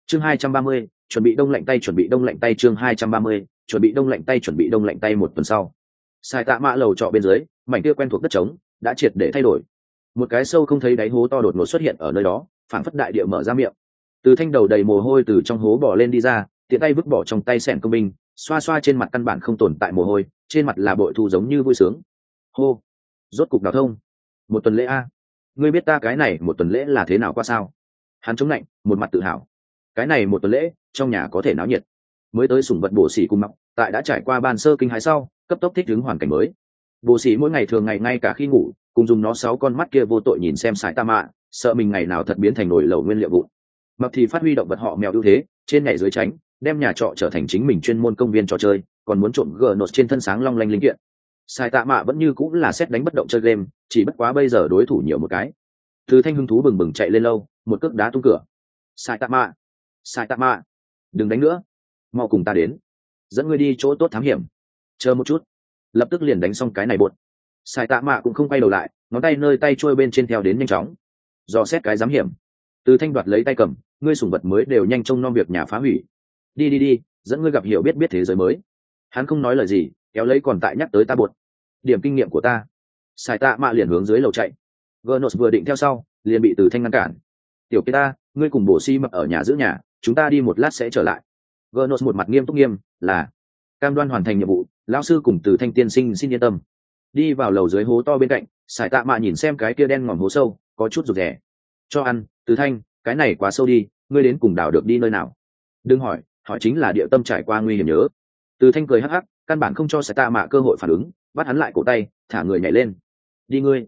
chương 230, chuẩn bị đông lạnh tay chuẩn bị đông lạnh tay chương 230, chuẩn bị đông lạnh tay chuẩn bị đông lạnh tay. Một tuần sau, sai tạ mạ lầu trọ bên dưới mảnh kia quen thuộc đất trống đã triệt để thay đổi. Một cái sâu không thấy đáy hố to đột ngột xuất hiện ở nơi đó, phảng phất đại địa mở ra miệng. Từ Thanh đầu đầy mồ hôi từ trong hố bò lên đi ra, tiện tay vứt bỏ trong tay xẻng công binh, xoa xoa trên mặt căn bản không tồn tại mồ hôi, trên mặt là bội thu giống như vui sướng. Hô, rốt cục đào thông. Một tuần lễ a, ngươi biết ta cái này một tuần lễ là thế nào qua sao? Hắn chống lạnh, một mặt tự hào. Cái này một tuần lễ trong nhà có thể náo nhiệt, mới tới sủng vật bổ xỉ cùng mọc tại đã trải qua ban sơ kinh hãi sau cấp tốc thích ứng hoàn cảnh mới. Bổ xỉ mỗi ngày thường ngày ngay cả khi ngủ cùng dùng nó 6 con mắt kia vô tội nhìn xem sải tạ mạ, sợ mình ngày nào thật biến thành nồi lẩu nguyên liệu vụn. Mập thì phát huy động vật họ mèo ưu thế, trên nhảy dưới tránh, đem nhà trọ trở thành chính mình chuyên môn công viên trò chơi, còn muốn trộn gờ nốt trên thân sáng long lanh linh kiện. Sải tạ mạ vẫn như cũng là xét đánh bất động chơi game, chỉ bất quá bây giờ đối thủ nhiều một cái. Từ Thanh hứng thú bừng bừng chạy lên lâu, một cước đá tung cửa. Sải tạ mạ, đừng đánh nữa, mau cùng ta đến, dẫn ngươi đi chỗ tốt thám hiểm. Chờ một chút, lập tức liền đánh xong cái này bột. Sải tạ mạ cũng không quay đầu lại, ngón tay nơi tay trôi bên trên theo đến nhanh chóng dò xét cái giám hiểm. Từ Thanh đoạt lấy tay cầm, ngươi sủng vật mới đều nhanh trông nom việc nhà phá hủy. Đi, dẫn ngươi gặp hiểu biết thế giới mới. Hắn không nói lời gì, kéo lấy còn tại nhắc tới ta bột. Điểm kinh nghiệm của ta. Sải tạ mạ liền hướng dưới lầu chạy. Gnos vừa định theo sau, liền bị Từ Thanh ngăn cản. Tiểu kia ta, ngươi cùng bổ si mập ở nhà giữ nhà, chúng ta đi một lát sẽ trở lại. Gnos một mặt nghiêm túc là cam đoan hoàn thành nhiệm vụ, lão sư cùng Từ Thanh tiên sinh xin yên tâm. Đi vào lầu dưới hố to bên cạnh, sải tạ mạ nhìn xem cái kia đen ngòm hố sâu, có chút rụt rè. Cho ăn, Từ Thanh, cái này quá sâu đi, ngươi đến cùng đào được đi nơi nào? Đừng hỏi chính là địa tâm trải qua nguy hiểm nhớ. Từ Thanh cười hắc hắc, căn bản không cho sải tạ mạ cơ hội phản ứng, bắt hắn lại cổ tay, thả người nhảy lên. Đi ngươi.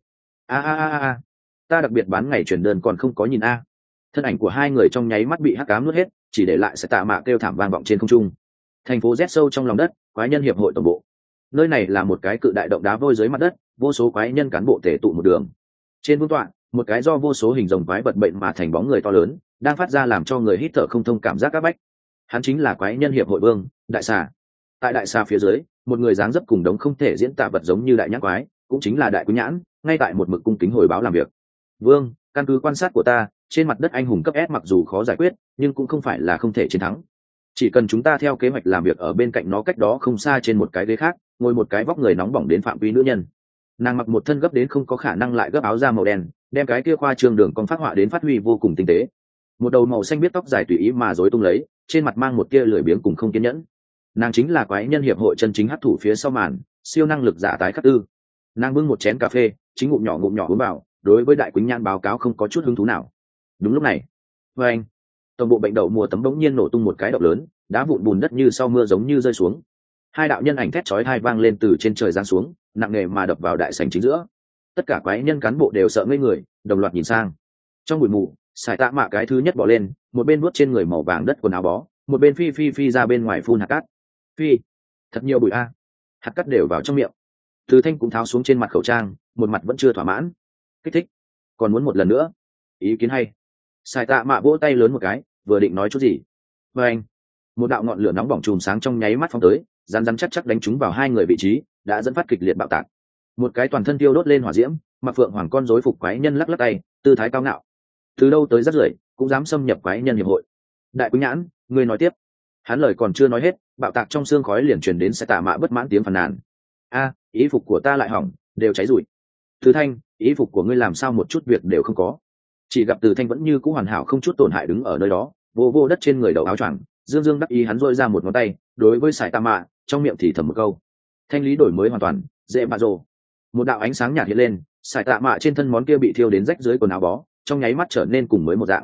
A, ta đặc biệt bán ngày chuyển đơn còn không có nhìn a. Thân ảnh của hai người trong nháy mắt bị hắc ám nuốt hết, chỉ để lại sải tạ mạ kêu thảm vang vọng trên không trung. Thành phố rét sâu trong lòng đất, quái nhân hiệp hội tổng bộ. Nơi này là một cái cự đại động đá vôi dưới mặt đất, vô số quái nhân cán bộ tề tụ một đường. Trên vương tọa, một cái do vô số hình rồng quái vật bệnh mà thành bóng người to lớn, đang phát ra làm cho người hít thở không thông cảm giác áp bách. Hắn chính là quái nhân hiệp hội vương, đại xà. Tại đại xà phía dưới, một người dáng dấp cùng đống không thể diễn tả vật giống như đại nhãn quái, cũng chính là đại quý nhãn, ngay tại một mực cung kính hồi báo làm việc. Vương, căn cứ quan sát của ta, trên mặt đất anh hùng cấp S mặc dù khó giải quyết, nhưng cũng không phải là không thể chiến thắng. Chỉ cần chúng ta theo kế hoạch làm việc ở bên cạnh nó cách đó không xa trên một cái ghế khác, ngồi một cái vóc người nóng bỏng đến phạm vi nữ nhân. Nàng mặc một thân gấp đến không có khả năng lại gấp áo da màu đen, đem cái kia khoa trương đường cong phát họa đến phát huy vô cùng tinh tế. Một đầu màu xanh biết tóc dài tùy ý mà rối tung lấy, trên mặt mang một tia lười biếng cùng không kiên nhẫn. Nàng chính là quái nhân hiệp hội chân chính hấp thủ phía sau màn, siêu năng lực giả tái khắc tư. Nàng bưng một chén cà phê, chính ngụm nhỏ uống vào, đối với đại quýnh nhan báo cáo không có chút hứng thú nào. Đúng lúc này, anh, toàn bộ bệnh đậu mùa tấm bỗng nhiên nổ tung một cái động lớn, đá vụn bùn đất như sau mưa giống như rơi xuống. Hai đạo nhân ảnh thét chói tai vang lên từ trên trời giáng xuống, nặng nề mà đập vào đại sảnh chính giữa. Tất cả quái nhân cán bộ đều sợ ngây người, đồng loạt nhìn sang. Trong bụi mù, sải tạ mạ cái thứ nhất bỏ lên, một bên vuốt trên người màu vàng đất quần áo bó, một bên phi ra bên ngoài phun hạt cát. Phi, thật nhiều bụi a. Hạt cát đều vào trong miệng. Từ Thanh cũng tháo xuống trên mặt khẩu trang, một mặt vẫn chưa thỏa mãn. Kích thích, còn muốn một lần nữa. Ý kiến hay. Sải tạ mạ vỗ tay lớn một cái, vừa định nói chút gì. Và anh, một đạo ngọn lửa nóng bỏng chùm sáng trong nháy mắt phóng tới, rắn chắc đánh trúng vào hai người vị trí, đã dẫn phát kịch liệt bạo tạc. Một cái toàn thân tiêu đốt lên hỏa diễm, mặc phượng hoàng con rối phục quái nhân lắc tay, tư thái cao ngạo. Từ đâu tới rắc rưởi, cũng dám xâm nhập quái nhân hiệp hội. Đại quý nhãn, ngươi nói tiếp. Hắn lời còn chưa nói hết, bạo tạc trong xương khói liền truyền đến sẽ tạ mạ bất mãn tiếng phàn nàn. A, ý phục của ta lại hỏng, đều cháy rụi. Từ Thanh, ý phục của ngươi làm sao một chút việc đều không có. Chỉ gặp Từ Thanh vẫn như cũ hoàn hảo không chút tổn hại đứng ở nơi đó, vô đất trên người đầu áo choàng, dương đắc ý hắn rôi ra một ngón tay, đối với sải tạ mạ, trong miệng thì thầm một câu. Thanh lý đổi mới hoàn toàn, dễ bà rồ. Một đạo ánh sáng nhạt hiện lên, sải tạ mạ trên thân món kia bị thiêu đến rách dưới quần áo bó, trong nháy mắt trở nên cùng mới một dạng.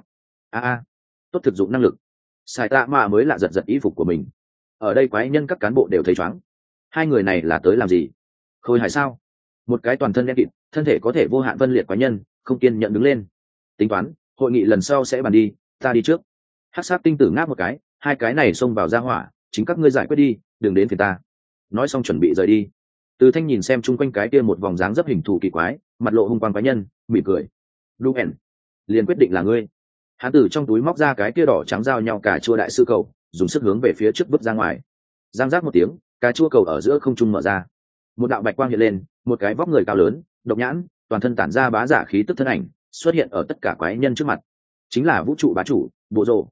Tốt thực dụng năng lực. Sải tạ mạ mới lạ giật ý phục của mình. Ở đây quái nhân các cán bộ đều thấy choáng. Hai người này là tới làm gì? Khôi hài sao? Một cái toàn thân đen kịt, thân thể có thể vô hạn phân liệt quái nhân, không kiên nhận đứng lên. Tính toán, hội nghị lần sau sẽ bàn đi, ta đi trước. Hắc sát tinh tử ngáp một cái, hai cái này xông vào ra hỏa, chính các ngươi giải quyết đi, đừng đến phiền ta. Nói xong chuẩn bị rời đi. Từ Thanh nhìn xem chung quanh cái kia một vòng dáng dấp hình thù kỳ quái, mặt lộ hung quang quái nhân, mỉm cười. Luen, liền quyết định là ngươi. Hắn từ trong túi móc ra cái kia đỏ trắng giao nhau cà chua đại sư cầu, dùng sức hướng về phía trước vứt ra ngoài. Giang giác một tiếng, cà chua cầu ở giữa không trung mở ra. Một đạo bạch quang hiện lên, một cái vóc người cao lớn, độc nhãn, toàn thân tản ra bá giả khí tức thân ảnh, xuất hiện ở tất cả quái nhân trước mặt. Chính là vũ trụ bá chủ, Bộ Rồ.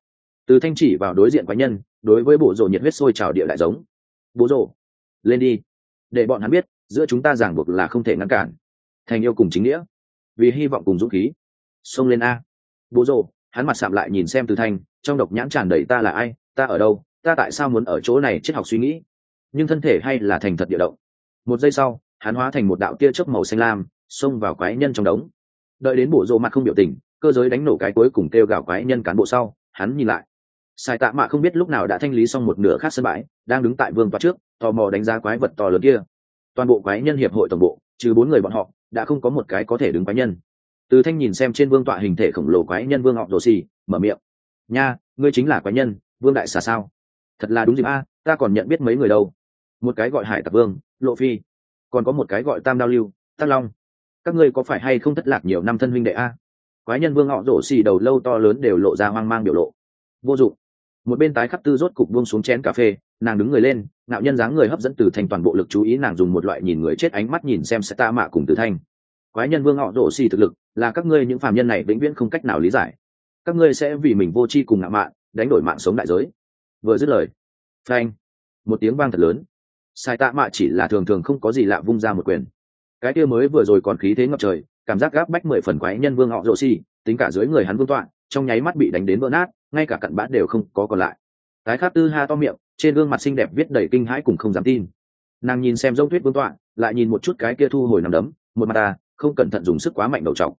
Từ thanh chỉ vào đối diện quái nhân, đối với bộ rồ nhiệt huyết sôi trào địa đại giống. Bố rồ, lên đi, để bọn hắn biết giữa chúng ta ràng buộc là không thể ngăn cản. Thành yêu cùng chính nghĩa, vì hy vọng cùng dũng khí, xông lên a. Bố rồ, hắn mặt sạm lại nhìn xem Từ thanh, trong độc nhãn tràn đầy ta là ai, ta ở đâu, ta tại sao muốn ở chỗ này triết học suy nghĩ, nhưng thân thể hay là thành thật địa động. Một giây sau, hắn hóa thành một đạo tia chớp màu xanh lam, xông vào quái nhân trong đống. Đợi đến bộ rồ mặt không biểu tình, cơ giới đánh nổ cái cuối cùng kêu gào quái nhân cán bộ sau, hắn nhìn lại. Sai Tạ Mạ không biết lúc nào đã thanh lý xong một nửa khác sân bãi, đang đứng tại vương tọa trước, tò mò đánh giá quái vật to lớn kia. Toàn bộ quái nhân hiệp hội tổng bộ, trừ 4 người bọn họ, đã không có một cái có thể đứng quái nhân. Từ thanh nhìn xem trên vương tọa hình thể khổng lồ quái nhân vương ngọc rồ xì, mở miệng: nha, ngươi chính là quái nhân vương đại xà sao? Thật là đúng dịp a, ta còn nhận biết mấy người đâu. Một cái gọi hải tặc vương Lộ Phi, còn có một cái gọi tam đao lưu Tắc Long. Các ngươi có phải hay không thất lạc nhiều năm thân huynh đệ a? Quái nhân vương ngọ rổ xì đầu lâu to lớn đều lộ ra hoang mang biểu lộ. Vô dụng. Một bên tái khắc tư rốt cục buông xuống chén cà phê, nàng đứng người lên, ngạo nhân dáng người hấp dẫn Từ thanh toàn bộ lực chú ý, nàng dùng một loại nhìn người chết ánh mắt nhìn xem Sai Tạ Mạ cùng Từ thanh. Quái nhân vương ngọ rổ xì thực lực là các ngươi những phàm nhân này vĩnh viễn không cách nào lý giải. Các ngươi sẽ vì mình vô tri cùng ngạo mạn đánh đổi mạng sống đại giới. Vừa dứt lời, phanh, một tiếng vang thật lớn. Sai Tạ Mạ chỉ là thường thường không có gì lạ vung ra một quyền. Cái kia mới vừa rồi còn khí thế ngập trời, cảm giác gáp bách 10 phần quái nhân vương họ rồ xì, tính cả dưới người hắn vương tọa, trong nháy mắt bị đánh đến vỡ nát, ngay cả cặn bã đều không có còn lại. Tái khắc tư ha to miệng, trên gương mặt xinh đẹp viết đầy kinh hãi cùng không dám tin. Nàng nhìn xem Dông Tuyết vương tọa, lại nhìn một chút cái kia thu hồi nằm đấm, một mặt ta, không cẩn thận dùng sức quá mạnh đầu trọng.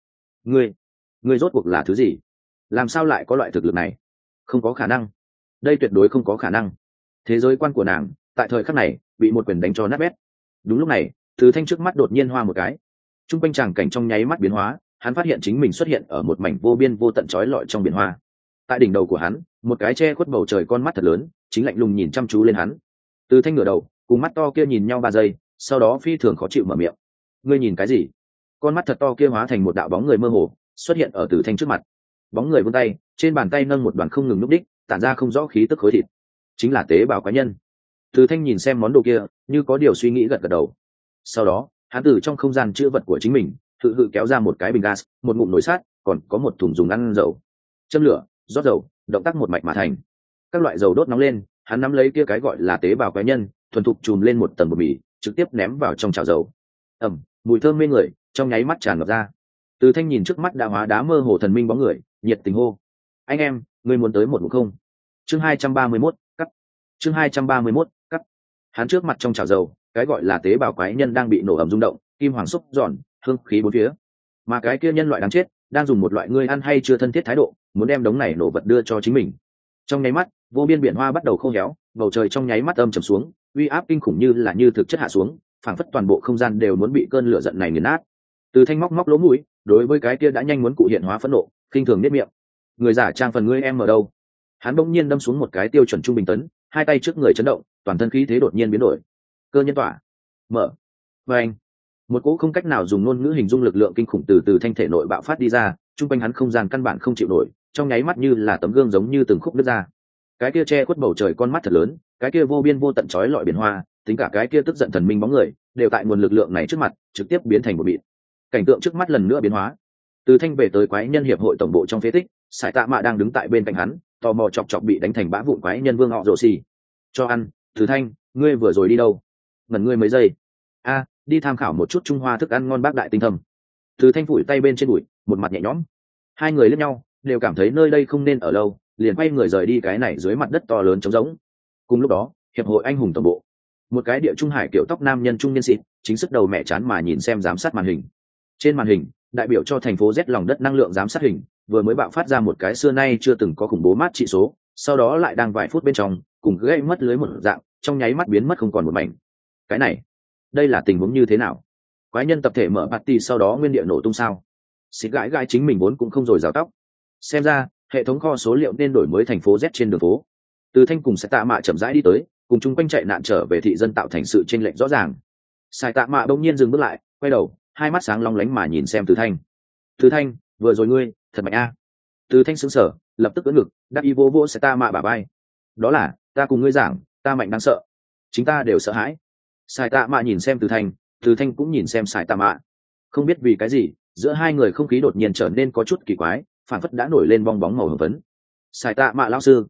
Ngươi rốt cuộc là thứ gì? Làm sao lại có loại thực lực này? Không có khả năng. Đây tuyệt đối không có khả năng. Thế giới quan của nàng, tại thời khắc này, bị một quyền đánh cho nát bét. Đúng lúc này, Từ thanh trước mắt đột nhiên hoa một cái, trung quanh tràng cảnh trong nháy mắt biến hóa, hắn phát hiện chính mình xuất hiện ở một mảnh vô biên vô tận chói lọi trong biển hoa. Tại đỉnh đầu của hắn, một cái che khuất bầu trời con mắt thật lớn, chính lạnh lùng nhìn chăm chú lên hắn. Từ thanh ngửa đầu, cùng mắt to kia nhìn nhau 3 giây, sau đó phi thường khó chịu mở miệng: ngươi nhìn cái gì? Con mắt thật to kia hóa thành một đạo bóng người mơ hồ, xuất hiện ở Từ thanh trước mặt. Bóng người vươn tay, trên bàn tay nâng một đoàn không ngừng núp đích, tản ra không rõ khí tức khối thịt, chính là tế bào quái nhân. Từ thanh nhìn xem món đồ kia, như có điều suy nghĩ gật gật đầu. Sau đó, hắn từ trong không gian chữ vật của chính mình tự kéo ra một cái bình gas, một ngụm nồi sát, còn có một thùng dùng ăn dầu. Châm lửa, rót dầu, động tác một mạch mà thành. Các loại dầu đốt nóng lên, hắn nắm lấy kia cái gọi là tế bào quái nhân, thuần thục chùm lên một tầng bột mì, trực tiếp ném vào trong chảo dầu. Mùi thơm mê người trong nháy mắt tràn ngập ra. Từ thanh nhìn trước mắt đã hóa đá mơ hồ thần minh bóng người, nhiệt tình hô: anh em, ngươi muốn tới một ngụm không? Chương 231, cắt. Chương 231, cắt. Hắn trước mặt trong chảo dầu, cái gọi là tế bào quái nhân đang bị nổ ầm rung động, kim hoàng xúc giòn, hương khí bốn phía. Mà cái kia nhân loại đáng chết, đang dùng một loại ngươi ăn hay chưa thân thiết thái độ, muốn đem đống này nổ vật đưa cho chính mình. Trong nháy mắt, vô biên biển hoa bắt đầu khô héo, bầu trời trong nháy mắt âm trầm xuống, uy áp kinh khủng như thực chất hạ xuống, phảng phất toàn bộ không gian đều muốn bị cơn lửa giận này nghiền nát. Từ thanh móc lỗ mũi, đối với cái kia đã nhanh muốn cụ hiện hóa phẫn nộ, khinh thường niết miệng: người giả trang phần ngươi em ở đâu? Hắn bỗng nhiên đâm xuống một cái tiêu chuẩn trung bình tấn, hai tay trước người chấn động, toàn thân khí thế đột nhiên biến đổi. Cơ nhân tỏa, mở, và anh, một cỗ không cách nào dùng ngôn ngữ hình dung lực lượng kinh khủng từ thanh thể nội bạo phát đi ra, trung quanh hắn không gian căn bản không chịu nổi, trong nháy mắt như là tấm gương giống như từng khúc nứt ra. Cái kia che khuất bầu trời con mắt thật lớn, cái kia vô biên vô tận chói lọi biển hoa, tính cả cái kia tức giận thần minh bóng người, đều tại nguồn lực lượng này trước mặt trực tiếp biến thành một mịn. Cảnh tượng trước mắt lần nữa biến hóa. Từ thanh về tới quái nhân hiệp hội tổng bộ trong phế tích, Sai Tạ Mạ đang đứng tại bên cạnh hắn, tò mò chọc bị đánh thành bã vụn quái nhân vương họ rồ xì. Cho ăn. Từ thanh, ngươi vừa rồi đi đâu? Ngẩn ngươi mấy giây. Đi tham khảo một chút Trung Hoa thức ăn ngon bác đại tinh thầm. Từ thanh phủi tay bên trên bụi, một mặt nhẹ nhõm. Hai người liếc nhau, đều cảm thấy nơi đây không nên ở lâu, liền quay người rời đi cái này dưới mặt đất to lớn trống rỗng. Cùng lúc đó, hiệp hội anh hùng tổng bộ, một cái địa trung hải kiểu tóc nam nhân trung niên xịn, chính sức đầu mẹ chán mà nhìn xem giám sát màn hình. Trên màn hình, đại biểu cho thành phố Z lòng đất năng lượng giám sát hình vừa mới bạo phát ra một cái xưa nay chưa từng có khủng bố mát trị số, sau đó lại đang vài phút bên trong cùng gây mất lưới một dạng, trong nháy mắt biến mất không còn một mảnh. Cái này, đây là tình huống như thế nào? Quái nhân tập thể mở party sau đó nguyên địa nổ tung sao? Xịt gãi chính mình vốn cũng không rồi rào tóc. Xem ra hệ thống kho số liệu nên đổi mới thành phố Z trên đường phố. Từ thanh cùng Sai Tạ Mạ chậm rãi đi tới, cùng chung quanh chạy nạn trở về thị dân tạo thành sự chênh lệch rõ ràng. Sai Tạ Mạ bỗng nhiên dừng bước lại, quay đầu, hai mắt sáng long lánh mà nhìn xem Từ thanh. Từ thanh, vừa rồi ngươi thật mạnh a. Từ thanh sững sờ, lập tức ưỡn ngực, đáp y vô Sai Tạ Mạ bả vai. Đó là, ta cùng ngươi giảng, ta mạnh đáng sợ, chính ta đều sợ hãi. Sai Tạ Mạ nhìn xem Từ thanh cũng nhìn xem Sai Tạ Mạ. Không biết vì cái gì, giữa hai người không khí đột nhiên trở nên có chút kỳ quái, phản phất đã nổi lên bong bóng màu hồng phấn. Sai Tạ Mạ lão sư,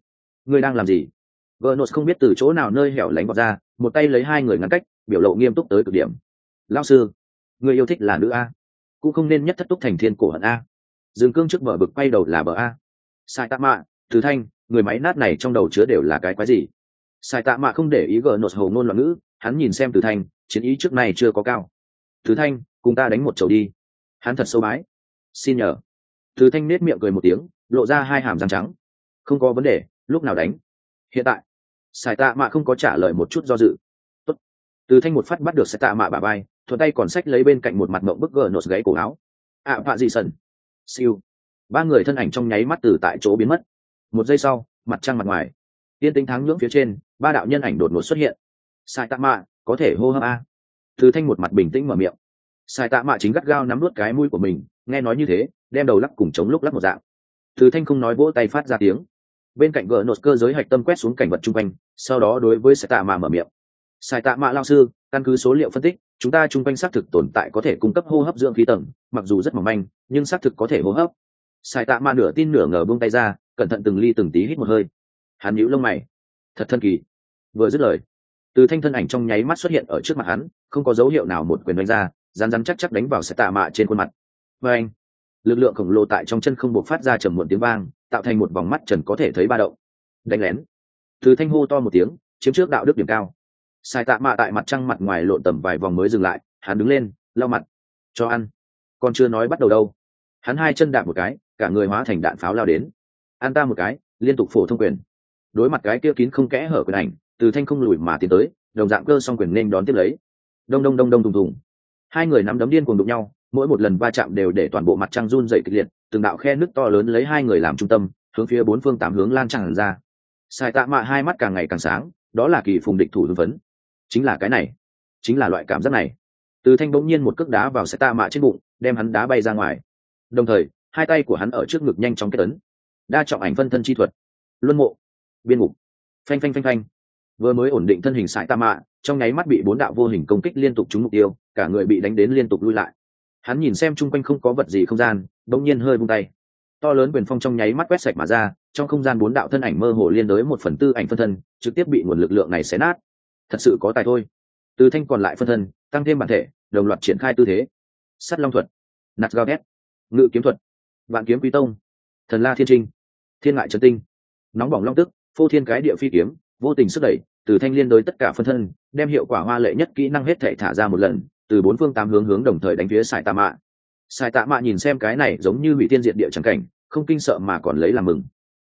Ngươi đang làm gì? Gnos không biết từ chỗ nào nơi hẻo lánh vọt ra, một tay lấy hai người ngăn cách, biểu lộ nghiêm túc tới cực điểm. Lão sư, người yêu thích là nữ a, cũng không nên nhất thất túc thành thiên cổ hận a. Dương Cương trước bờ bực quay đầu là bờ a. Sai Tạ Mạ, Từ Thanh, người máy nát này trong đầu chứa đều là cái quái gì? Sai Tạ Mạ không để ý Gnos hồ ngôn loạn ngữ, hắn nhìn xem Từ Thanh, chiến ý trước này chưa có cao. Từ Thanh, cùng ta đánh một chầu đi. Hắn thật sâu bái. Xin nhờ. Từ Thanh nết miệng cười một tiếng, lộ ra hai hàm răng trắng. Không có vấn đề, lúc nào đánh? Hiện tại. Sai Tạ Mạ không có trả lời một chút do dự. Tốt. Từ Thanh một phát bắt được Sai Tạ Mạ bả vai, thuận tay còn xách lấy bên cạnh một mặt mộng bức Gnos gáy cổ áo. Vạ gì sần. Siêu. Ba người thân ảnh trong nháy mắt từ tại chỗ biến mất. Một giây sau, mặt trăng mặt ngoài, tiên tính tháng nhưỡng phía trên, ba đạo nhân ảnh đột ngột xuất hiện. Sai Tạ Mạ, có thể hô hấp a? Từ Thanh một mặt bình tĩnh mở miệng. Sai Tạ Mạ chính gắt gao nắm nuốt cái mũi của mình, nghe nói như thế, đem đầu lắc cùng chống lúc lắc một dạng. Từ Thanh không nói, vỗ tay phát ra tiếng. Bên cạnh gỡ nốt cơ giới hạch tâm quét xuống cảnh vật chung quanh, sau đó đối với Sai Tạ Mạ mở miệng. Sai Tạ Mạ lao sư, căn cứ số liệu phân tích, chúng ta chung quanh xác thực tồn tại có thể cung cấp hô hấp dưỡng khí tầng, mặc dù rất mỏng manh, nhưng xác thực có thể hô hấp. Sai Tạ Mạ nửa tin nửa ngờ buông tay ra, cẩn thận từng ly từng tí hít một hơi. Hắn nhíu lông mày. Thật thần kỳ. Vừa dứt lời, Từ Thanh thân ảnh trong nháy mắt xuất hiện ở trước mặt hắn, không có dấu hiệu nào một quyền đánh ra, rắn chắc chắc đánh vào Sai Tạ Mạ trên khuôn mặt. Và anh, lực lượng khổng lồ tại trong chân không buộc phát ra trầm muộn tiếng vang, tạo thành một vòng mắt trần có thể thấy ba động. Đánh lén. Từ Thanh hô to một tiếng, chiếm trước đạo đức điểm cao. Sai Tạ Mạ tại mặt trăng mặt ngoài lộn tầm vài vòng mới dừng lại, hắn đứng lên, lau mặt. Cho ăn. Còn chưa nói bắt đầu đâu. Hắn hai chân đạp một cái, cả người hóa thành đạn pháo lao đến. Ăn ta một cái, liên tục phổ thông quyền. Đối mặt cái kia kín không kẽ hở quyền ảnh, Từ Thanh không lùi mà tiến tới, đồng dạng cơ song quyền nên đón tiếp lấy. Đông đông đông đông thùng thùng. Hai người nắm đấm điên cuồng đụng nhau, mỗi một lần va chạm đều để toàn bộ mặt trăng run rẩy kịch liệt, từng đạo khe nước to lớn lấy hai người làm trung tâm, hướng phía bốn phương tám hướng lan tràn ra. Sai Tạ Mạ hai mắt càng ngày càng sáng, đó là kỳ phùng địch thủ hưng phấn. Chính là cái này, chính là loại cảm giác này. Từ Thanh bỗng nhiên một cước đá vào Sai Tạ Mạ trên bụng, đem hắn đá bay ra ngoài. Đồng thời, hai tay của hắn ở trước ngực nhanh chóng kết ấn. Đa trọng ảnh phân thân chi thuật, luân mộ, biên ngục, phanh phanh phanh phanh. Vừa mới ổn định thân hình Sai Tạ Mạ, trong nháy mắt bị bốn đạo vô hình công kích liên tục trúng mục tiêu, cả người bị đánh đến liên tục lui lại. Hắn nhìn xem chung quanh không có vật gì không gian, bỗng nhiên hơi vung tay, to lớn quyền phong trong nháy mắt quét sạch mà ra, trong không gian bốn đạo thân ảnh mơ hồ liên đới 1/4 ảnh phân thân trực tiếp bị nguồn lực lượng này xé nát. Thật sự có tài thôi. Từ Thanh còn lại phân thân tăng thêm bản thể, đồng loạt triển khai tư thế. Sắt long thuật, nạt gao ghét, ngự kiếm thuật, vạn kiếm quý tông, thần la thiên trinh, thiên ngại trấn tinh, nóng bỏng long tức, phô thiên cái địa phi kiếm, vô tình sức đẩy. Từ Thanh liên đối tất cả phân thân, đem hiệu quả hoa lệ nhất kỹ năng hết thể thả ra một lần, từ bốn phương tám hướng đồng thời đánh phía Sai Tạ Mạ. Sai Tạ Mạ nhìn xem cái này giống như hủy tiên diệt địa chẳng cảnh, không kinh sợ mà còn lấy làm mừng.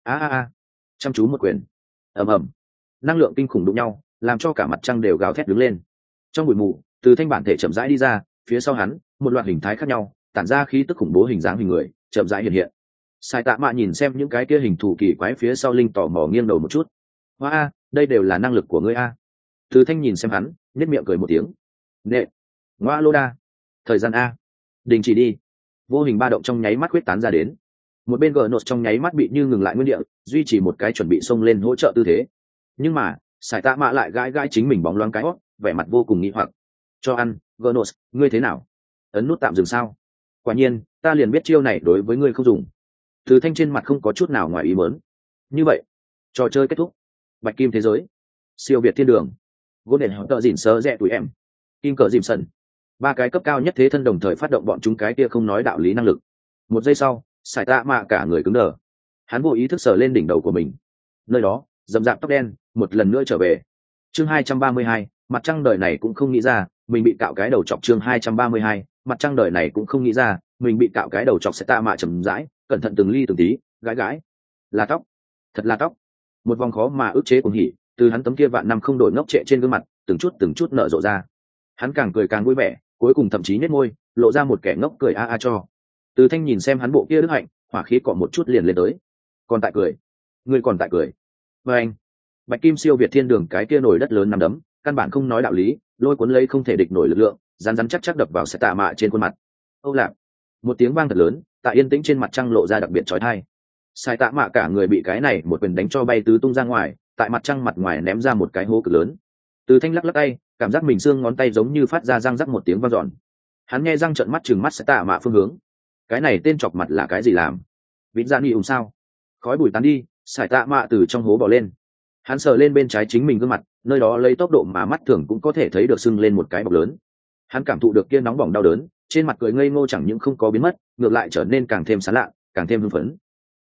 Chăm chú một quyền. Ầm ầm. Năng lượng kinh khủng đụng nhau, làm cho cả mặt trăng đều gào thét đứng lên. Trong bụi mù, Từ Thanh bản thể chậm rãi đi ra, phía sau hắn, một loạt hình thái khác nhau, tản ra khí tức khủng bố hình dáng hình người, chậm rãi hiện hiện. Sai Tạ Mạ nhìn xem những cái kia hình thù kỳ quái phía sau linh tò mò nghiêng đầu một chút. Hoa, đây đều là năng lực của ngươi a. Từ Thanh nhìn xem hắn, nhếch miệng cười một tiếng. Nệ. Ngoa lô đa. Thời gian a. Đình chỉ đi. Vô hình ba động trong nháy mắt quyết tán ra đến. Một bên gờ nốt trong nháy mắt bị như ngừng lại nguyên địa, duy trì một cái chuẩn bị xông lên hỗ trợ tư thế. Nhưng mà, Sai Tạ Mạ lại gãi gãi chính mình bóng loáng cái hót, vẻ mặt vô cùng nghi hoặc. Cho ăn, gờ nốt, ngươi thế nào? Ấn nút tạm dừng sao? Quả nhiên, ta liền biết chiêu này đối với ngươi không dùng. Từ Thanh trên mặt không có chút nào ngoài ý muốn. Như vậy, trò chơi kết thúc. Bạch kim thế giới, siêu việt thiên đường, golden họ tợ dỉn sơ rẽ tuổi em, kim cờ dìm sần, ba cái cấp cao nhất thế thân đồng thời phát động bọn chúng cái kia không nói đạo lý năng lực. Một giây sau, Sai Tạ Mạ cả người cứng đờ. Hắn vô ý thức sờ lên đỉnh đầu của mình, nơi đó rậm rạp tóc đen một lần nữa trở về. Chương 232, mặt trăng đời này cũng không nghĩ ra mình bị cạo cái đầu chọc. Chương 232, mặt trăng đời này cũng không nghĩ ra mình bị cạo cái đầu chọc. Sai Tạ Mạ chậm rãi, cẩn thận từng ly từng tí gãi gãi. Là tóc, thật là tóc. Một vòng khó mà ức chế cuồng hỉ từ hắn tấm kia vạn năm không đổi ngốc trệ trên gương mặt từng chút nở rộ ra. Hắn càng cười càng vui vẻ, cuối cùng thậm chí nhếch môi lộ ra một kẻ ngốc cười a a cho. Từ Thanh nhìn xem hắn bộ kia đức hạnh, hỏa khí cọ một chút liền lên tới. Còn tại cười, ngươi còn tại cười. Và anh, bạch kim siêu việt thiên đường cái kia nổi đất lớn nằm đấm, căn bản không nói đạo lý, lôi cuốn lấy không thể địch nổi lực lượng, rắn chắc chắc đập vào Sai Tạ Mạ trên khuôn mặt. Âu lạc, một tiếng vang thật lớn, tại yên tĩnh trên mặt trăng lộ ra đặc biệt chói tai. Sai Tạ Mạ cả người bị cái này một quyền đánh cho bay tứ tung ra ngoài, tại mặt trăng mặt ngoài ném ra một cái hố cực lớn. Từ Thanh lắc lắc tay, cảm giác mình xương ngón tay giống như phát ra răng rắc một tiếng vang dọn. Hắn nghe răng trợn mắt chừng mắt Sai Tạ Mạ phương hướng. Cái này tên chọc mặt là cái gì làm? Vịt ra đi sao? Khói bụi tán đi, Sải tạ mạ từ trong hố bò lên, hắn sờ lên bên trái chính mình gương mặt, nơi đó lấy tốc độ mà mắt thường cũng có thể thấy được sưng lên một cái bọc lớn. Hắn cảm thụ được kia nóng bỏng đau đớn, trên mặt cười ngây ngô chẳng những không có biến mất, ngược lại trở nên càng thêm sán lạ, càng thêm hưng phấn.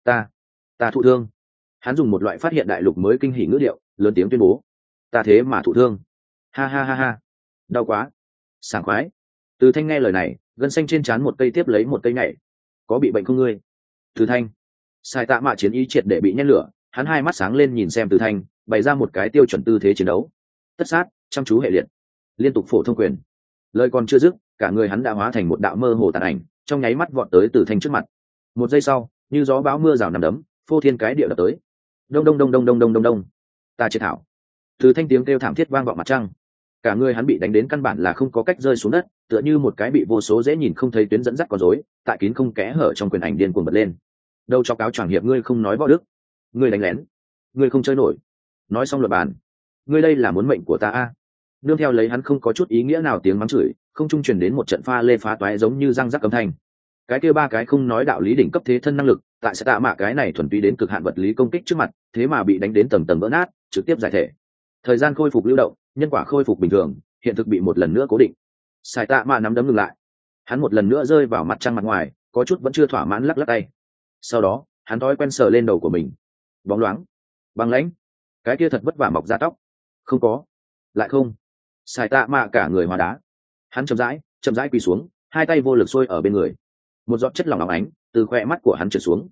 Ta thụ thương. Hắn dùng một loại phát hiện đại lục mới kinh hỉ ngữ điệu, lớn tiếng tuyên bố. Ta thế mà thụ thương. Ha ha ha ha. Đau quá. Sảng khoái. Từ Thanh nghe lời này, gân xanh trên trán một cây tiếp lấy một cây nhảy. Có bị bệnh không ngươi? Từ Thanh. Sai tạ mạ chiến ý triệt để bị nhen lửa, hắn hai mắt sáng lên nhìn xem Từ Thanh, bày ra một cái tiêu chuẩn tư thế chiến đấu. Tất sát, chăm chú hệ liệt, liên tục phổ thông quyền. Lời còn chưa dứt, cả người hắn đã hóa thành một đạo mơ hồ tàn ảnh, trong nháy mắt vọt tới Từ Thanh trước mặt. Một giây sau, như gió bão mưa rào nằm đấm, phô thiên cái địa đập tới. Đông đông đông đông đông đông đông đông. Ta chết thảo. Từ Thanh tiếng kêu thảm thiết vang vọng mặt trăng. Cả người hắn bị đánh đến căn bản là không có cách rơi xuống đất, tựa như một cái bị vô số dễ nhìn không thấy tuyến dẫn dắt con rối, tại kín không kẽ hở trong quyền ảnh điên cuồng bật lên. Đâu cho cáo choàng hiệp ngươi không nói võ đức, ngươi đánh lén, ngươi không chơi nổi. Nói xong luật bàn, ngươi đây là muốn mệnh của ta a. Nương theo lấy hắn không có chút ý nghĩa nào tiếng mắng chửi, không trung truyền đến một trận pha lê phá toái giống như răng rắc âm thanh. Cái kia ba cái không nói đạo lý đỉnh cấp thế thân năng lực, tại sẽ tạ mạ cái này thuần túy đến cực hạn vật lý công kích trước mặt, thế mà bị đánh đến tầng tầng vỡ nát, trực tiếp giải thể. Thời gian khôi phục lưu động, nhân quả khôi phục bình thường, hiện thực bị một lần nữa cố định. Sai tạ mạ nắm đấm ngừng lại, hắn một lần nữa rơi vào mặt trăng mặt ngoài, có chút vẫn chưa thỏa mãn lắc lắc tay. Sau đó hắn thói quen sờ lên đầu của mình, bóng loáng, băng lãnh, cái kia thật vất vả mọc ra tóc, không có, lại không. Sai tạ mạ cả người hóa đá, hắn chậm rãi quỳ xuống, hai tay vô lực xuôi ở bên người, một giọt chất lỏng óng ánh từ khoe mắt của hắn trượt xuống.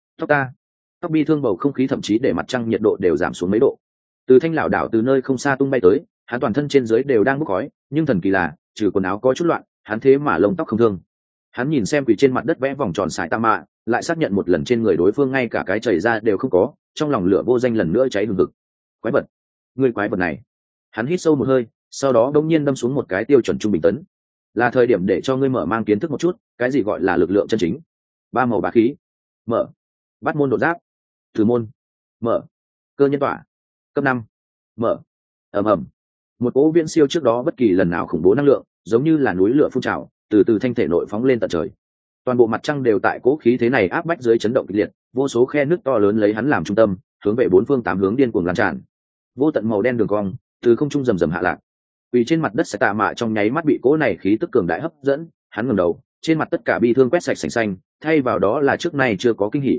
Tóc bi thương, bầu không khí thậm chí để mặt trăng nhiệt độ đều giảm xuống mấy độ. Từ Thanh lảo đảo từ nơi không xa tung bay tới, hắn toàn thân trên dưới đều đang bốc khói, nhưng thần kỳ là trừ quần áo có chút loạn, hắn thế mà lông tóc không thương. Hắn nhìn xem quỳ trên mặt đất vẽ vòng tròn sải tạ mạ, lại xác nhận một lần trên người đối phương ngay cả cái chảy ra đều không có, trong lòng lửa vô danh lần nữa cháy hừng hực. Quái vật, người quái vật này. Hắn hít sâu một hơi, sau đó đông nhiên đâm xuống một cái tiêu chuẩn trung bình tấn. Là thời điểm để cho ngươi mở mang kiến thức một chút, cái gì gọi là lực lượng chân chính. Ba màu bá khí, mở. Bắt môn đột giáp, thử môn, mở. Cơ nhân tỏa, cấp 5, mở. Ầm ầm. Một cỗ viễn siêu trước đó bất kỳ lần nào khủng bố năng lượng, giống như là núi lửa phun trào, từ từ thanh thể nội phóng lên tận trời. Toàn bộ mặt trăng đều tại cỗ khí thế này áp bách dưới chấn động kịch liệt, vô số khe nước to lớn lấy hắn làm trung tâm, hướng về bốn phương tám hướng điên cuồng lan tràn. Vô tận màu đen đường cong từ không trung rầm rầm hạ lạc. Vì trên mặt đất sẽ tạ mạ trong nháy mắt bị cỗ này khí tức cường đại hấp dẫn, hắn ngẩng đầu, trên mặt tất cả bi thương quét sạch sành xanh, thay vào đó là trước nay chưa có kinh hỉ.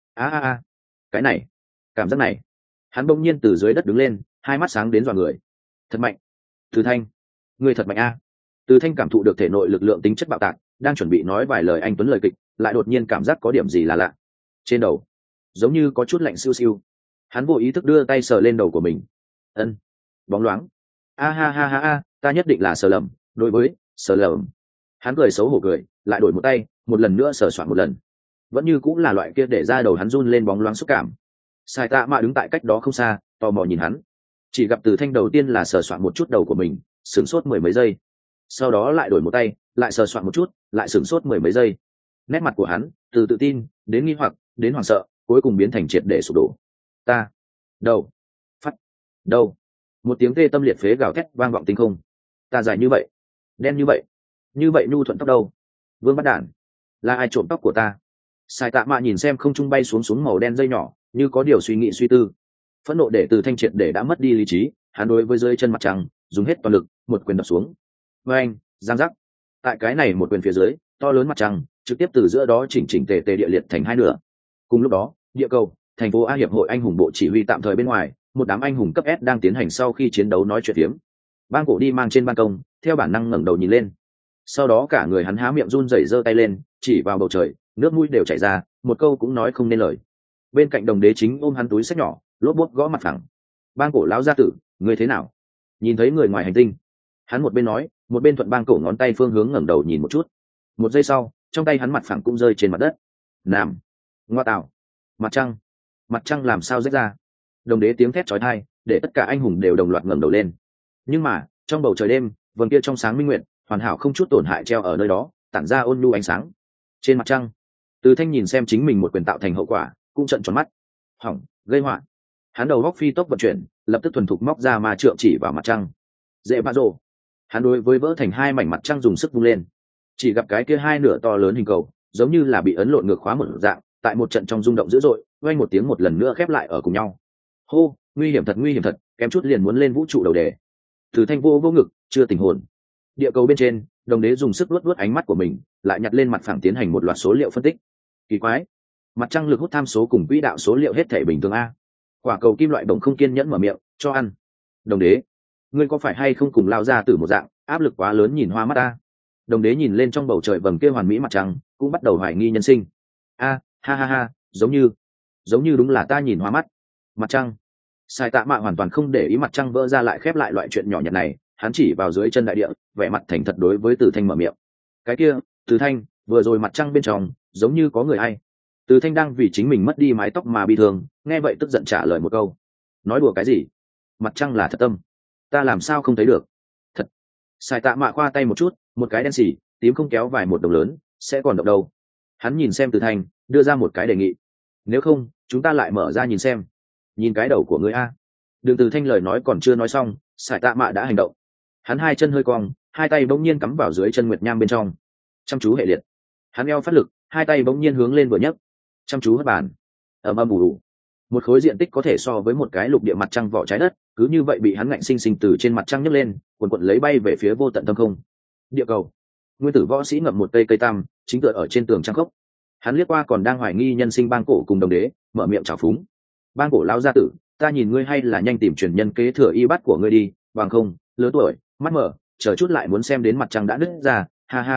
Cái này, cảm giác này. Hắn bỗng nhiên từ dưới đất đứng lên, hai mắt sáng đến dọa người. Thật mạnh. Từ Thanh, người thật mạnh a. Từ Thanh cảm thụ được thể nội lực lượng tính chất bạo tạc, đang chuẩn bị nói vài lời anh tuấn lời kịch, lại đột nhiên cảm giác có điểm gì là lạ. Trên đầu, giống như có chút lạnh siêu siêu. Hắn vô ý thức đưa tay sờ lên đầu của mình. Ân, bóng loáng. Ta nhất định là sờ lầm, đối với sờ lầm. Hắn cười xấu hổ cười, lại đổi một tay, một lần nữa sờ soạn một lần. Vẫn như cũng là loại kia để ra đầu hắn run lên bóng loáng xúc cảm. Sai tạ mạ đứng tại cách đó không xa, tò mò nhìn hắn. Chỉ gặp Từ Thanh đầu tiên là sờ soạn một chút đầu của mình, sửng sốt mười mấy giây. Sau đó lại đổi một tay, lại sờ soạn một chút, lại sửng sốt mười mấy giây. Nét mặt của hắn từ tự tin đến nghi hoặc đến hoảng sợ, cuối cùng biến thành triệt để sụp đổ. Đầu, phát, đầu. Một tiếng tê tâm liệt phế gào thét vang vọng tinh không. Ta dài như vậy, đen như vậy nhu thuận tóc đâu? Vương bắt đản, là ai trộm tóc của ta? Sai tạ mạ nhìn xem không trung bay xuống màu đen dây nhỏ, như có điều suy nghĩ suy tư. Phẫn nộ để Từ Thanh triệt để đã mất đi lý trí, hắn đối với dưới chân mặt trăng dùng hết toàn lực, một quyền đập xuống. Với anh, giang giác. Tại cái này một quyền phía dưới, to lớn mặt trăng trực tiếp từ giữa đó chỉnh tề địa liệt thành hai nửa. Cùng lúc đó, địa cầu, thành phố A hiệp hội anh hùng bộ chỉ huy tạm thời bên ngoài, một đám anh hùng cấp S đang tiến hành sau khi chiến đấu nói chuyện phiếm. Bang cổ đi mang trên ban công, theo bản năng ngẩng đầu nhìn lên. Sau đó cả người hắn há miệng run rẩy giơ tay lên, chỉ vào bầu trời, nước mũi đều chảy ra, một câu cũng nói không nên lời. Bên cạnh đồng đế chính ôm hắn túi xách nhỏ, lốp bốp gõ mặt phẳng. Bang cổ lão gia tử, người thế nào? Nhìn thấy người ngoài hành tinh. Hắn một bên nói, một bên thuận bang cổ ngón tay phương hướng ngẩng đầu nhìn một chút. Một giây sau, trong tay hắn mặt phẳng cũng rơi trên mặt đất. Nằm, ngoa tạo, mặt trăng làm sao rách ra? Đồng đế tiếng thét chói tai, để tất cả anh hùng đều đồng loạt ngẩng đầu lên. Nhưng mà trong bầu trời đêm, vầng kia trong sáng minh nguyện, hoàn hảo không chút tổn hại treo ở nơi đó, tản ra ôn nhu ánh sáng. Trên mặt trăng, Từ Thanh nhìn xem chính mình một quyền tạo thành hậu quả, cũng trợn tròn mắt. Hỏng, gây họa. Hắn đầu góc phi tốc vận chuyển, lập tức thuần thục móc ra ma trượng chỉ vào mặt trăng. Dễ bạ rồ. Hắn đối với vỡ thành hai mảnh mặt trăng dùng sức vung lên. Chỉ gặp cái kia hai nửa to lớn hình cầu, giống như là bị ấn lộn ngược khóa một dạng, tại một trận trong rung động dữ dội, vang một tiếng một lần nữa khép lại ở cùng nhau. Hô, nguy hiểm thật, kém chút liền muốn lên vũ trụ đầu đề. Từ Thanh vô ngực, chưa tỉnh hồn. Địa cầu bên trên, Đồng Đế dùng sức luốt ánh mắt của mình, lại nhặt lên mặt phẳng tiến hành một loạt số liệu phân tích. Kỳ quái, mặt trăng lực hút tham số cùng quỹ đạo số liệu hết thể bình thường a. Quả cầu kim loại đồng không kiên nhẫn mở miệng, cho ăn. Đồng Đế, ngươi có phải hay không cùng lao ra từ một dạng, áp lực quá lớn nhìn hoa mắt ta. Đồng Đế nhìn lên trong bầu trời vầng kia hoàn mỹ mặt trăng, cũng bắt đầu hoài nghi nhân sinh. Ha, giống như đúng là ta nhìn hoa mắt. Mặt trăng. Sai Tạ Mạ hoàn toàn không để ý mặt trăng vỡ ra lại khép lại loại chuyện nhỏ nhặt này, hắn chỉ vào dưới chân đại địa, vẻ mặt thành thật đối với Từ Thanh mở miệng. Cái kia, Từ Thanh, vừa rồi mặt trăng bên trong, giống như có người ai. Từ Thanh đang vì chính mình mất đi mái tóc mà bị thương, nghe vậy tức giận trả lời một câu. Nói đùa cái gì? Mặt trăng là thật tâm, ta làm sao không thấy được? Thật. Sai Tạ Mạ khoa tay một chút, một cái đen xỉ, tím không kéo vài một đồng lớn, sẽ còn động đâu. Hắn nhìn xem Từ Thanh, đưa ra một cái đề nghị. Nếu không, chúng ta lại mở ra nhìn xem. Nhìn cái đầu của ngươi a. Đường Từ Thanh lời nói còn chưa nói xong, Sai Tạ Mạ đã hành động. Hắn hai chân hơi cong, hai tay bỗng nhiên cắm vào dưới chân nguyệt nham bên trong, chăm chú hệ liệt. Hắn eo phát lực, hai tay bỗng nhiên hướng lên vừa nhấc, chăm chú hất bàn. Ầm ầm ù ù, một khối diện tích có thể so với một cái lục địa mặt trăng vỏ trái đất, cứ như vậy bị hắn ngạnh sinh sinh từ trên mặt trăng nhấc lên, cuộn cuộn lấy bay về phía vô tận thâm không. Địa cầu. Nguyên tử võ sĩ ngậm một cây tăm, chính tựa ở trên tường trăng khốc. Hắn liếc qua còn đang hoài nghi nhân sinh Bang Cổ cùng Đồng Đế, mở miệng chào phúng. Bang Cổ lao gia tử, ta nhìn ngươi hay là nhanh tìm truyền nhân kế thừa y bát của ngươi đi, bằng không, lớn tuổi, mắt mở, chờ chút lại muốn xem đến mặt trăng đã nứt ra,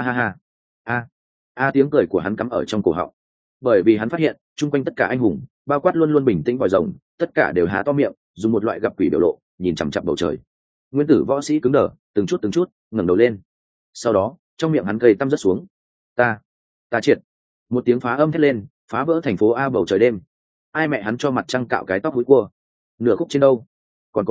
ha. Tiếng cười của hắn cắm ở trong cổ họng. Bởi vì hắn phát hiện, chung quanh tất cả anh hùng, bao quát luôn luôn bình tĩnh vòi rồng, tất cả đều há to miệng, dùng một loại gặp quỷ biểu lộ, nhìn chằm chằm bầu trời. Nguyên tử võ sĩ cứng đờ, từng chút ngẩng đầu lên. Sau đó, trong miệng hắn cây tăm rớt xuống. Ta triệt. Một tiếng phá âm thét lên, phá vỡ thành phố A bầu trời đêm. Ai mẹ hắn cho mặt trăng cạo cái tóc húi cua? Nửa khúc trên đâu? Còn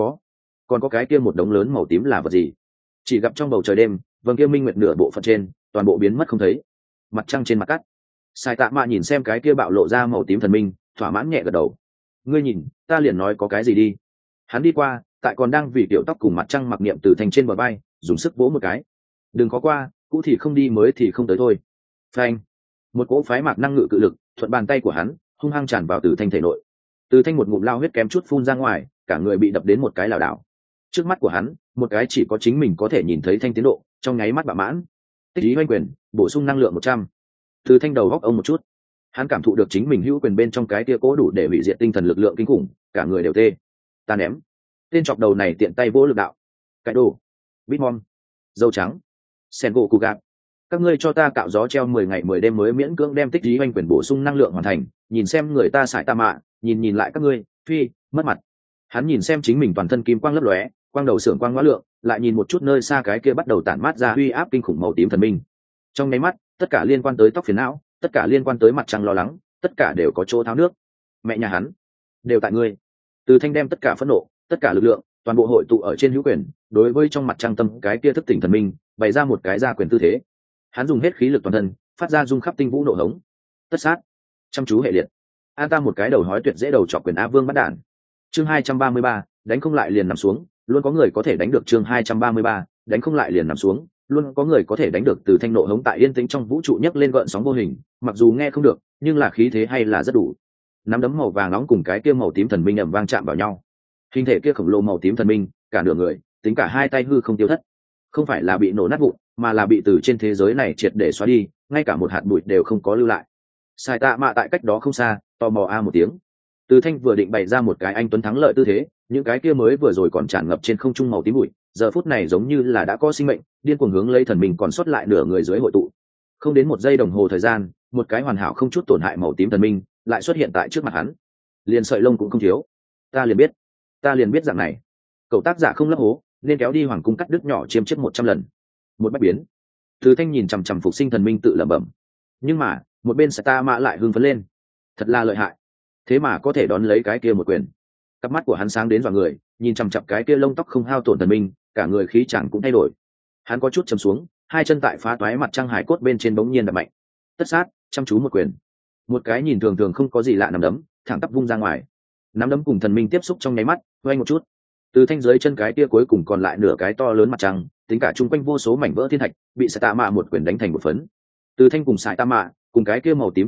có cái kia một đống lớn màu tím là vật gì? Chỉ gặp trong bầu trời đêm, vầng kia minh nguyệt nửa bộ phận trên, toàn bộ biến mất không thấy. Mặt trăng trên mặt cắt. Sai Tạ Mạ nhìn xem cái kia bạo lộ ra màu tím thần minh, thỏa mãn nhẹ gật đầu. Ngươi nhìn, ta liền nói có cái gì đi. Hắn đi qua, tại còn đang vì tiểu tóc cùng mặt trăng mặc niệm từ thành trên bờ bay, dùng sức vỗ một cái. Đừng có qua, cũ thì không đi mới thì không tới thôi. Phanh. Một cỗ phái mạc năng ngự cự lực thuận bàn tay của hắn hung hăng tràn vào Từ Thanh thể nội. Từ Thanh một ngụm lao huyết kém chút phun ra ngoài, cả người bị đập đến một cái lảo đảo. Trước mắt của hắn, một cái chỉ có chính mình có thể nhìn thấy thanh tiến độ, trong nháy mắt bạo mãn. Tích ý hoành quyền, bổ sung năng lượng 100. Từ Thanh đầu góc ông một chút, hắn cảm thụ được chính mình hữu quyền bên trong cái tia cố đủ để hủy diệt tinh thần lực lượng kinh khủng, cả người đều tê. Ta ném. Tên chọc đầu này tiện tay vỗ lực đạo. Cái đồ. Bitmon. Dâu trắng. Sen gỗ cụ gạt. Các ngươi cho ta cạo gió treo 10 ngày 10 đêm mới miễn cưỡng đem tích ý hoành quyền bổ sung năng lượng hoàn thành, nhìn xem người ta Sai Tạ Mạ, nhìn lại các ngươi, phi, mất mặt. Hắn nhìn xem chính mình toàn thân kim quang lấp lóe, quang đầu sưởng quang ngõ lượng, lại nhìn một chút nơi xa cái kia bắt đầu tản mát ra uy áp kinh khủng màu tím thần minh. Trong nháy mắt, tất cả liên quan tới tóc phiền não, tất cả liên quan tới mặt trăng lo lắng, tất cả đều có chỗ tháo nước. Mẹ nhà hắn, đều tại ngươi. Từ Thanh đem tất cả phẫn nộ, tất cả lực lượng, toàn bộ hội tụ ở trên hữu quyền, đối với trong mặt trăng tâm cái kia thức tỉnh thần minh, bày ra một cái ra quyền tư thế. Hắn dùng hết khí lực toàn thân, phát ra rung khắp tinh vũ nổ hống. Tất sát, chăm chú hệ liệt. An ta một cái đầu hói tuyệt dễ đầu chọc quyền A Vương bắt đạn. Chương 233, đánh không lại liền nằm xuống, luôn có người có thể đánh được. Chương 233, đánh không lại liền nằm xuống, luôn có người có thể đánh được. Từ Thanh nộ hống tại yên tĩnh trong vũ trụ nhấc lên gợn sóng vô hình, mặc dù nghe không được, nhưng là khí thế hay là rất đủ. Nắm đấm màu vàng nóng cùng cái kia màu tím thần minh ầm vang chạm vào nhau. Hình thể kia khổng lồ màu tím thần minh, cả nửa người, tính cả hai tay hư không tiêu thất. Không phải là bị nổ nát vụn, mà là bị từ trên thế giới này triệt để xóa đi, ngay cả một hạt bụi đều không có lưu lại. Sai Tạ Mạ tại cách đó không xa, tò mò a một tiếng. Từ Thanh vừa định bày ra một cái anh tuấn thắng lợi tư thế, những cái kia mới vừa rồi còn tràn ngập trên không trung màu tím bụi, giờ phút này giống như là đã có sinh mệnh, điên cuồng hướng lấy thần mình còn sót lại nửa người dưới hội tụ. Không đến một giây đồng hồ thời gian, một cái hoàn hảo không chút tổn hại màu tím thần minh lại xuất hiện tại trước mặt hắn. Liền sợi lông cũng không thiếu. Ta liền biết dạng này. Cậu tác giả không lấp hố, nên kéo đi hoàng cung cắt đứt nhỏ chiêm chiếc 100 lần. Một bách biến. Từ Thanh nhìn chằm chằm phục sinh thần minh tự lẩm bẩm. Nhưng mà, một bên Sai Tạ Mạ lại hưng phấn lên. Thật là lợi hại. Thế mà có thể đón lấy cái kia một quyền. Cặp mắt của hắn sáng đến dọa người, nhìn chằm chằm cái kia lông tóc không hao tổn thần minh, cả người khí chẳng cũng thay đổi. Hắn có chút trầm xuống, hai chân tại phá toái mặt trăng hải cốt bên trên bỗng nhiên đập mạnh. Tất sát, chăm chú một quyền. Một cái nhìn thường thường không có gì lạ nắm đấm, thẳng tắp vung ra ngoài. Nắm đấm cùng thần minh tiếp xúc trong nháy mắt, vang một chút. Từ Thanh dưới chân cái kia cuối cùng còn lại nửa cái to lớn mặt trăng, tính cả chung quanh vô số mảnh vỡ thiên thạch, bị Sai Tạ Mạ một quyền đánh thành một phấn. Từ Thanh cùng Sai Tạ Mạ, cùng cái kia màu tím thần minh,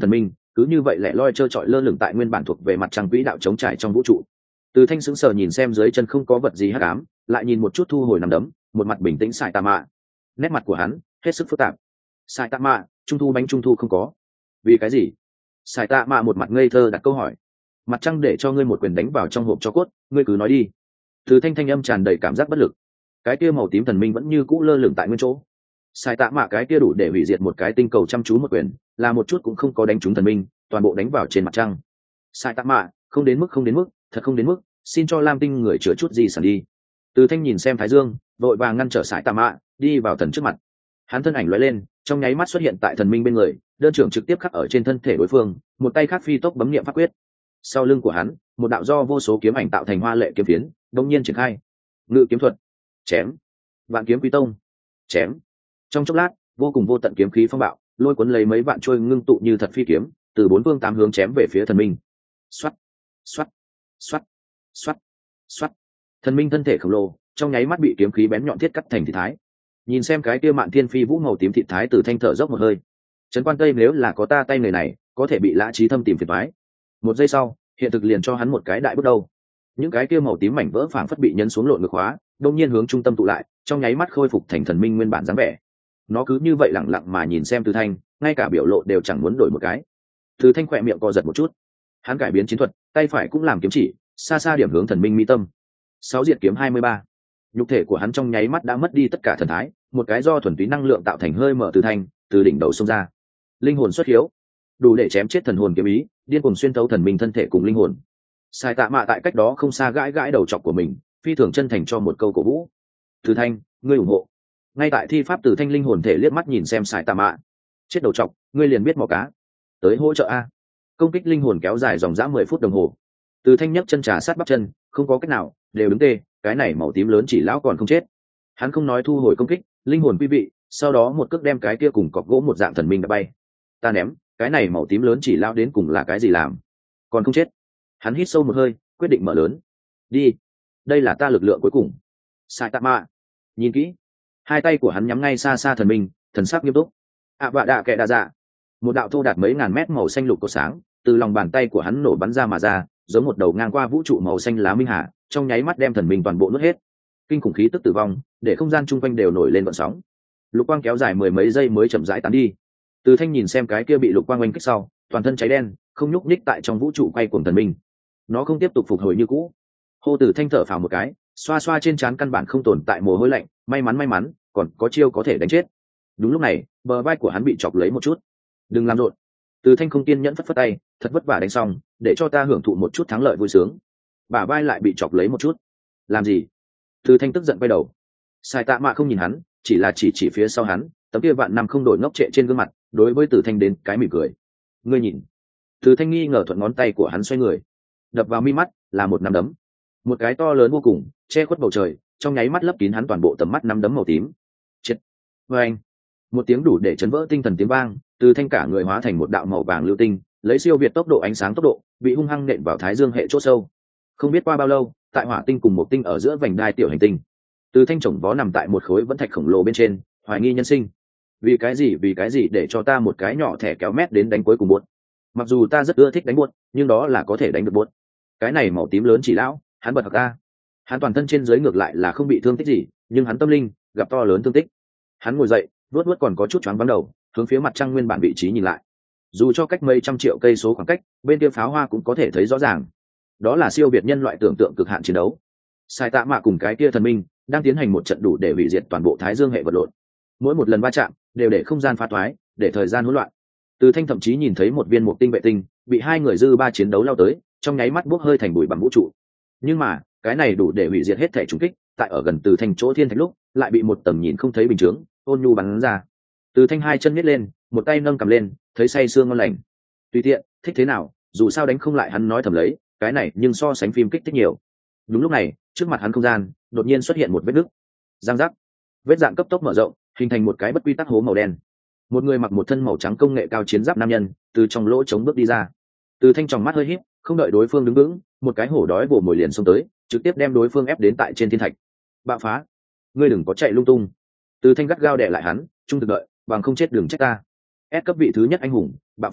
cứ như vậy lẻ loi trơ trọi lơ lửng tại nguyên bản thuộc về mặt trăng quỹ đạo chống trải trong vũ trụ. Từ Thanh sững sờ nhìn xem dưới chân không có vật gì hắc ám, lại nhìn một chút thu hồi nằm đấm, một mặt bình tĩnh Sải Tạ Mạ. Nét mặt của hắn hết sức phức tạp. Sải Tạ Mạ, trung thu bánh trung thu không có. Vì cái gì? Sải Tạ Mạ một mặt ngây thơ đặt câu hỏi. Mặt trăng để cho ngươi một quyền đánh vào trong hộp cho cốt, ngươi cứ nói đi. Từ Thanh thanh âm tràn đầy cảm giác bất lực. Cái kia màu tím thần minh vẫn như cũ lơ lửng tại nguyên chỗ. Sải Tạ Mạ cái kia đủ để hủy diệt một cái tinh cầu chăm chú một quyền, là một chút cũng không có đánh trúng thần minh, toàn bộ đánh vào trên mặt trăng. Sải Tạ Mạ, không đến mức, thật không đến mức, xin cho Lam Tinh người chữa chút gì sản đi. Từ Thanh nhìn xem Thái Dương, vội vàng ngăn trở Sải Tạ Mạ, đi vào thần trước mặt. Hắn thân ảnh lóe lên, trong nháy mắt xuất hiện tại thần minh bên người, đơn trưởng trực tiếp khắc ở trên thân thể đối phương, một tay khác phi tốc bấm niệm pháp quyết. Sau lưng của hắn, một đạo do vô số kiếm ảnh tạo thành hoa lệ kiếm phiến, đột nhiên triển khai. Ngự kiếm thuật, chém. Vạn kiếm quý tông, chém. Trong chốc lát, vô cùng vô tận kiếm khí phong bạo, lôi cuốn lấy mấy vạn trôi ngưng tụ như thật phi kiếm, từ bốn phương tám hướng chém về phía thần minh. Xoát, xoát, xoát, xoát, xoát. Thần minh thân thể khổng lồ, trong nháy mắt bị kiếm khí bén nhọn thiết cắt thành thịt thái. Nhìn xem cái kia mạn thiên phi vũ màu tím thịt thái, Từ Thanh thở dốc một hơi. Trấn Quan Tây nếu là có ta tay người này, có thể bị Lã Chí Thâm tìm phiền toái. Một giây sau, hiện thực liền cho hắn một cái đại bước đầu. Những cái kia màu tím mảnh vỡ phảng phất bị nhấn xuống lộn ngược hóa, đột nhiên hướng trung tâm tụ lại, trong nháy mắt khôi phục thành thần minh nguyên bản dáng vẻ. Nó cứ như vậy lặng lặng mà nhìn xem Từ Thanh, ngay cả biểu lộ đều chẳng muốn đổi một cái. Từ Thanh khỏe miệng co giật một chút. Hắn cải biến chiến thuật, tay phải cũng làm kiếm chỉ, xa xa điểm hướng thần minh mi tâm. Sáu diệt kiếm 23. Nhục thể của hắn trong nháy mắt đã mất đi tất cả thần thái, một cái do thuần túy năng lượng tạo thành hơi mở Từ Thanh, từ đỉnh đầu xông ra. Linh hồn xuất hiếu, đủ để chém chết thần hồn kiếm ý, điên cuồng xuyên thấu thần minh thân thể cùng linh hồn. Sải Tạ Mạ tại cách đó không xa gãi gãi đầu chọc của mình, phi thường chân thành cho một câu cổ vũ. Từ Thanh, ngươi ủng hộ. Ngay tại thi pháp, Từ Thanh linh hồn thể liếc mắt nhìn xem Sải Tạ Mạ. Chết đầu chọc, ngươi liền biết mò cá. Tới hỗ trợ a. Công kích linh hồn kéo dài dòng dã 10 phút đồng hồ. Từ Thanh nhấc chân trà sát bắp chân, không có cách nào, đều đứng tê, cái này màu tím lớn chỉ lão còn không chết. Hắn không nói thu hồi công kích, linh hồn quý vị, sau đó một cước đem cái kia cùng cọc gỗ một dạng thần minh đã bay. Ta ném, cái này màu tím lớn chỉ lão đến cùng là cái gì làm? Còn không chết. Hắn hít sâu một hơi, quyết định mở lớn. Đi, đây là ta lực lượng cuối cùng. Sải Tạ Mạ, nhìn kỹ. Hai tay của hắn nhắm ngay xa xa thần minh, thần sắc nghiêm túc. Vạ đạ kệ đa dạ. Một đạo thô đạt mấy ngàn mét màu xanh lục có sáng, từ lòng bàn tay của hắn nổ bắn ra mà ra, giống một đầu ngang qua vũ trụ màu xanh lá minh hà, trong nháy mắt đem thần minh toàn bộ nuốt hết. Kinh khủng khí tức tử vong, để không gian chung quanh đều nổi lên gợn sóng. Lục quang kéo dài mười mấy giây mới chậm rãi tán đi. Từ Thanh nhìn xem cái kia bị lục quang oanh kích sau, toàn thân cháy đen, không nhúc nhích tại trong vũ trụ quay cuồng thần minh. Nó không tiếp tục phục hồi như cũ. Hô Từ Thanh thở phào một cái, xoa xoa trên trán căn bản không tồn tại mồ hôi lạnh, may mắn, còn có chiêu có thể đánh chết. Đúng lúc này, bờ vai của hắn bị chọc lấy một chút. Đừng làm rộn. Từ Thanh không kiên nhẫn phất phất tay, thật vất vả đánh xong, để cho ta hưởng thụ một chút thắng lợi vui sướng. Bả vai lại bị chọc lấy một chút. Làm gì? Từ Thanh tức giận quay đầu. Sải Tạ Mạ không nhìn hắn, chỉ là chỉ phía sau hắn, tấm kia vạn năm không đổi ngốc trệ trên gương mặt, đối với Từ Thanh đến cái mỉm cười. Ngươi nhìn. Từ Thanh nghi ngờ thuận ngón tay của hắn xoay người, đập vào mi mắt là một nắm đấm, một cái to lớn vô cùng, che khuất bầu trời, trong nháy mắt lấp kín hắn toàn bộ tầm mắt, nắm đấm màu tím. Chết. Với anh, một tiếng đủ để chấn vỡ tinh thần tiếng vang, Từ Thanh cả người hóa thành một đạo màu vàng lưu tinh, lấy siêu việt tốc độ ánh sáng tốc độ, bị hung hăng nện vào Thái Dương hệ chỗ sâu. Không biết qua bao lâu, tại hỏa tinh cùng một tinh ở giữa vành đai tiểu hành tinh, Từ Thanh chồng vó nằm tại một khối vẫn thạch khổng lồ bên trên, hoài nghi nhân sinh. Vì cái gì để cho ta một cái nhỏ thẻ kéo mét đến đánh cuối cùng buốt? Mặc dù ta rất ưa thích đánh buốt, nhưng đó là có thể đánh được buốt. Cái này màu tím lớn chỉ lão, hắn bật thật ta. Hắn toàn thân trên dưới ngược lại là không bị thương tích gì, nhưng hắn tâm linh gặp to lớn thương tích. Hắn ngồi dậy, vuốt còn có chút choáng váng đầu, hướng phía mặt trăng nguyên bản vị trí nhìn lại. Dù cho cách mấy trăm triệu cây số khoảng cách, bên kia pháo hoa cũng có thể thấy rõ ràng. Đó là siêu việt nhân loại tưởng tượng cực hạn chiến đấu. Sải Tạ Mạ cùng cái kia thần minh đang tiến hành một trận đủ để hủy diệt toàn bộ Thái Dương hệ vật lộn. Mỗi một lần va chạm đều để không gian phá thoái, để thời gian hỗn loạn. Từ Thanh thậm chí nhìn thấy một viên mục tinh vệ tinh bị hai người dư ba chiến đấu lao tới, trong nháy mắt bốc hơi thành bụi bằng vũ trụ. Nhưng mà cái này đủ để hủy diệt hết thể trùng kích, tại ở gần Từ Thanh chỗ thiên thạch lúc lại bị một tầm nhìn không thấy bình chướng ôn nhu bắn ra. Từ Thanh hai chân nhét lên, một tay nâng cầm lên, thấy say sương ngon lành. Tùy tiện, thích thế nào, dù sao đánh không lại hắn nói thầm lấy, cái này nhưng so sánh phim kích thích nhiều. Đúng lúc này, trước mặt hắn không gian đột nhiên xuất hiện một vết nứt. Giang giác. Vết dạn cấp tốc mở rộng, hình thành một cái bất quy tắc hố màu đen. Một người mặc một thân màu trắng công nghệ cao chiến giáp nam nhân từ trong lỗ chống bước đi ra. Từ Thanh tròng mắt hơi híp, không đợi đối phương đứng vững, một cái hổ đói vồ mồi liền xông tới, trực tiếp đem đối phương ép đến tại trên thiên thạch. Bạo phá, ngươi đừng có chạy lung tung. Từ Thanh gắt gao đè lại hắn, trung thực đợi, bằng không chết đừng trách ta. S cấp vị thứ nhất anh hùng, bạo phá,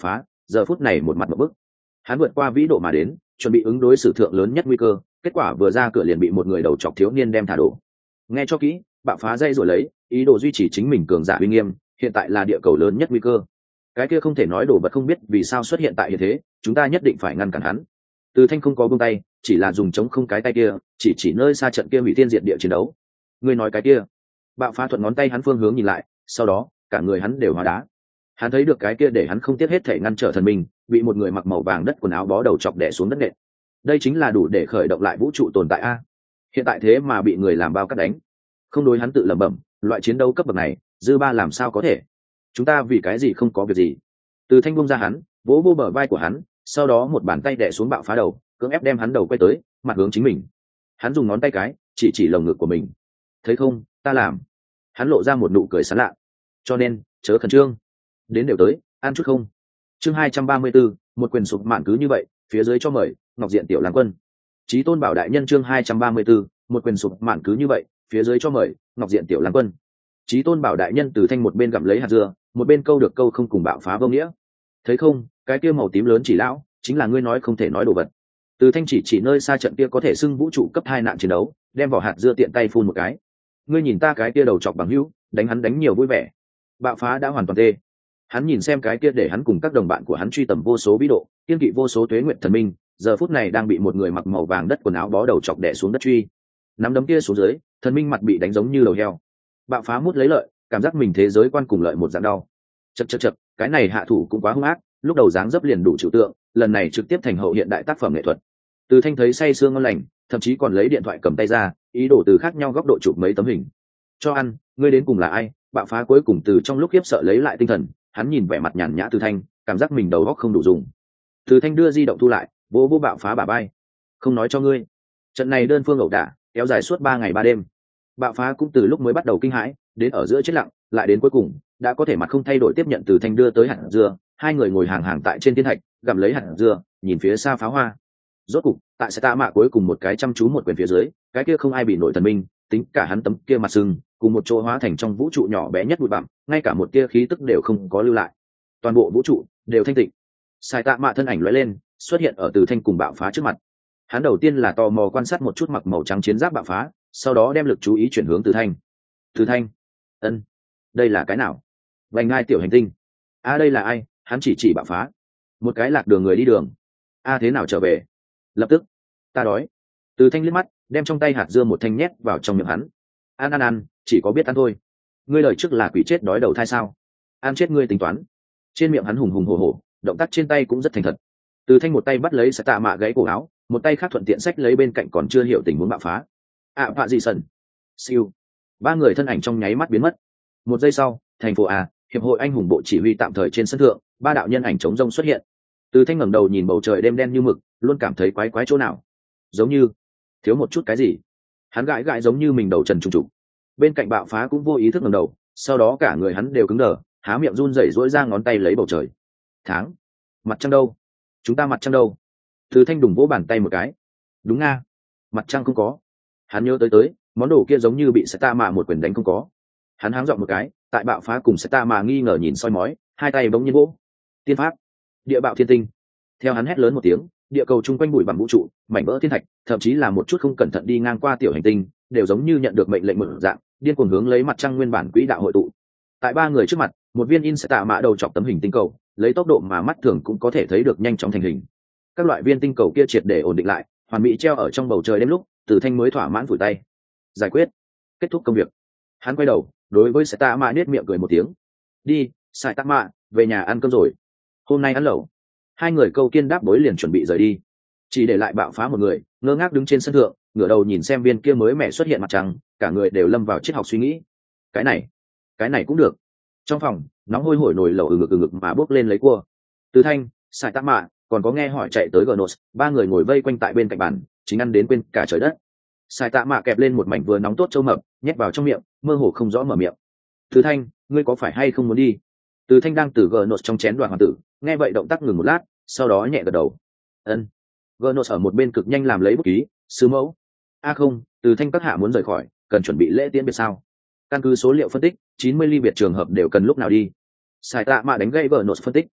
giờ phút này một mặt một bức. Hắn vượt qua vĩ độ mà đến, chuẩn bị ứng đối sử thượng lớn nhất nguy cơ, kết quả vừa ra cửa liền bị một người đầu chọc thiếu niên đem thả đổ. Nghe cho kỹ, bạo phá dây rồi lấy ý đồ duy trì chính mình cường giả uy nghiêm, hiện tại là địa cầu lớn nhất nguy cơ. Cái kia không thể nói đồ vật không biết vì sao xuất hiện tại hiện thế, chúng ta nhất định phải ngăn cản hắn. Từ Thanh không có buông tay, chỉ là dùng chống không cái tay kia, chỉ nơi xa trận kia hủy thiên diệt địa chiến đấu. Ngươi nói cái kia? Bạo phá thuận ngón tay hắn phương hướng nhìn lại, sau đó cả người hắn đều hóa đá. Hắn thấy được cái kia để hắn không tiếc hết thể ngăn trở thần mình, bị một người mặc màu vàng đất quần áo bó đầu chọc đè xuống đất nện. Đây chính là đủ để khởi động lại vũ trụ tồn tại a. Hiện tại thế mà bị người làm bao cắt đánh. Không đối hắn tự lẩm bẩm, loại chiến đấu cấp bậc này, dư ba làm sao có thể? Chúng ta vì cái gì không có việc gì? Từ Thanh buông ra hắn, vỗ vô bờ vai của hắn, sau đó một bàn tay đè xuống bạo phá đầu, cưỡng ép đem hắn đầu quay tới, mặt hướng chính mình. Hắn dùng ngón tay cái chỉ lồng ngực của mình. Thấy không, ta làm. Hắn lộ ra một nụ cười sảng lạ. Cho nên, chớ khẩn trương. Đến đều tới, ăn chút không? Chương 234, một quyền sụp mạn cứ như vậy, phía dưới cho mời, Ngọc Diện tiểu lang quân. Chí Tôn Bảo đại nhân chương 234, một quyền sụp mạn cứ như vậy, phía dưới cho mời, Ngọc Diện tiểu lang quân. Chí Tôn Bảo đại nhân Từ Thanh một bên gặm lấy hạt dưa, một bên câu được câu không cùng bạo phá vô nghĩa. Thấy không, cái kia màu tím lớn chỉ lão, chính là ngươi nói không thể nói đồ vật. Từ Thanh chỉ nơi xa trận kia có thể xưng vũ trụ cấp 2 nạn chiến đấu, đem vỏ hạt dưa tiện tay phun một cái. Ngươi nhìn ta cái kia đầu chọc bằng hữu, đánh hắn đánh nhiều vui vẻ. Bạo phá đã hoàn toàn tê. Hắn nhìn xem cái kia để hắn cùng các đồng bạn của hắn truy tầm vô số vĩ độ, kiên kỵ vô số tuế nguyện thần minh, giờ phút này đang bị một người mặc màu vàng đất quần áo bó đầu chọc đè xuống đất truy. Nắm đấm kia xuống dưới, thần minh mặt bị đánh giống như lầu heo. Bạo phá mút lấy lợi, cảm giác mình thế giới quan cùng lợi một dạng đau. Chậc, cái này hạ thủ cũng quá hung ác, lúc đầu dáng dấp liền đủ trừu tượng, lần này trực tiếp thành hậu hiện đại tác phẩm nghệ thuật. Từ Thanh thấy say sương ngon lành, thậm chí còn lấy điện thoại cầm tay ra, ý đồ từ khác nhau góc độ chụp mấy tấm hình. Cho ăn, ngươi đến cùng là ai? Bạo phá cuối cùng từ trong lúc khiếp sợ lấy lại tinh thần, hắn nhìn vẻ mặt nhàn nhã Từ Thanh, cảm giác mình đầu óc không đủ dùng. Từ Thanh đưa di động thu lại, vô bạo phá bả bay. Không nói cho ngươi, trận này đơn phương ẩu đả, kéo dài suốt 3 ngày 3 đêm. Bạo phá cũng từ lúc mới bắt đầu kinh hãi, đến ở giữa chết lặng, lại đến cuối cùng đã có thể mặt không thay đổi tiếp nhận Từ Thanh đưa tới hạt dưa, hai người ngồi hàng tại trên thiên thạch, gặm lấy hạt dưa, nhìn phía xa pháo hoa. Rốt cục, tại sẽ tạ mạ cuối cùng một cái chăm chú một quyền phía dưới, cái kia không ai bị nổi thần minh, tính cả hắn tấm kia mặt sưng, cùng một chỗ hóa thành trong vũ trụ nhỏ bé nhất bụi bặm, ngay cả một tia khí tức đều không có lưu lại. Toàn bộ vũ trụ đều thanh tịnh. Sai tạ mạ thân ảnh lóe lên, xuất hiện ở Từ Thanh cùng bạo phá trước mặt. Hắn đầu tiên là tò mò quan sát một chút mặc màu trắng chiến giáp bạo phá, sau đó đem lực chú ý chuyển hướng Từ Thanh. Từ Thanh, ân, đây là cái nào? Vành ngai tiểu hành tinh. Đây là ai? Hắn chỉ bạo phá. Một cái lạc đường người đi đường. Thế nào trở về? Lập tức, ta đói. Từ Thanh liếc mắt, đem trong tay hạt dưa một thanh nhét vào trong miệng hắn. Ăn, chỉ có biết ăn thôi. Ngươi lời trước là quỷ chết đói đầu thai sao? Ăn chết ngươi tính toán. Trên miệng hắn hùng hùng hổ hổ, động tác trên tay cũng rất thành thật. Từ Thanh một tay bắt lấy Sa Tạ Mạ gãy cổ áo, một tay khác thuận tiện xách lấy bên cạnh còn chưa hiểu tình huống bạo phá. Vạ gì sần. Siêu. Ba người thân ảnh trong nháy mắt biến mất. Một giây sau, thành phố hiệp hội anh hùng bộ chỉ huy tạm thời trên sân thượng, ba đạo nhân ảnh chống rông xuất hiện. Từ Thanh ngẩng đầu nhìn bầu trời đêm đen như mực, luôn cảm thấy quái chỗ nào, giống như thiếu một chút cái gì. Hắn gãi giống như mình đầu trần trùng trục. Bên cạnh bạo phá cũng vô ý thức ngẩng đầu, sau đó cả người hắn đều cứng đờ, há miệng run rẩy rỗi ra ngón tay lấy bầu trời. Tháng, mặt trăng đâu? Chúng ta mặt trăng đâu? Từ Thanh đùng vỗ bàn tay một cái. Đúng nga, mặt trăng không có. Hắn nhớ tới món đồ kia giống như bị Sa Tạ Mạ một quyền đánh không có. Hắn háng giọng một cái, tại bạo phá cùng Sa Tạ Mạ nghi ngờ nhìn soi mói, hai tay bỗng nhiên vỗ. Tiên pháp, địa bạo thiên tinh. Theo hắn hét lớn một tiếng, địa cầu chung quanh bụi bặm vũ trụ, mảnh vỡ thiên thạch, thậm chí là một chút không cẩn thận đi ngang qua tiểu hành tinh, đều giống như nhận được mệnh lệnh mở dạng, điên cuồng hướng lấy mặt trăng nguyên bản quỹ đạo hội tụ. Tại ba người trước mặt, một viên in Sa Tạ Mạ đầu chọc tấm hình tinh cầu, lấy tốc độ mà mắt thường cũng có thể thấy được nhanh chóng thành hình. Các loại viên tinh cầu kia triệt để ổn định lại, hoàn mỹ treo ở trong bầu trời đêm lúc, Từ Thanh mới thỏa mãn vùi tay. Giải quyết, kết thúc công việc. Hắn quay đầu, đối với Sa Tạ Mạ nết miệng cười một tiếng. Đi, Sa Tạ Mạ, về nhà ăn cơm rồi. Hôm nay ăn lẩu. Hai người câu kiên đáp bối liền chuẩn bị rời đi, chỉ để lại bạo phá một người ngơ ngác đứng trên sân thượng, ngửa đầu nhìn xem viên kia mới mẻ xuất hiện mặt trăng, cả người đều lâm vào triết học suy nghĩ. Cái này cũng được. Trong phòng nóng hôi hổi nồi lẩu ừ ngực mà bốc lên lấy cua. Từ Thanh, Sai Tạ Mạ, còn có nghe hỏi chạy tới Gnos, ba người ngồi vây quanh tại bên cạnh bàn, chính ăn đến quên cả trời đất. Sai Tạ Mạ kẹp lên một mảnh vừa nóng tốt châu mập, nhét vào trong miệng, mơ hồ không rõ mở miệng. Từ Thanh, ngươi có phải hay không muốn đi? Từ Thanh đang từ Gnos trong chén đoạt hoàng tử, nghe vậy động tác ngừng một lát, sau đó nhẹ gật đầu. Ân. Gnos ở một bên cực nhanh làm lấy bút ký, sư mẫu. Không, Từ Thanh các hạ muốn rời khỏi, cần chuẩn bị lễ tiễn biệt sao? Căn cứ số liệu phân tích, 90 ly biệt trường hợp đều cần lúc nào đi. Sai Tạ Mạ đánh gây Gnos phân tích.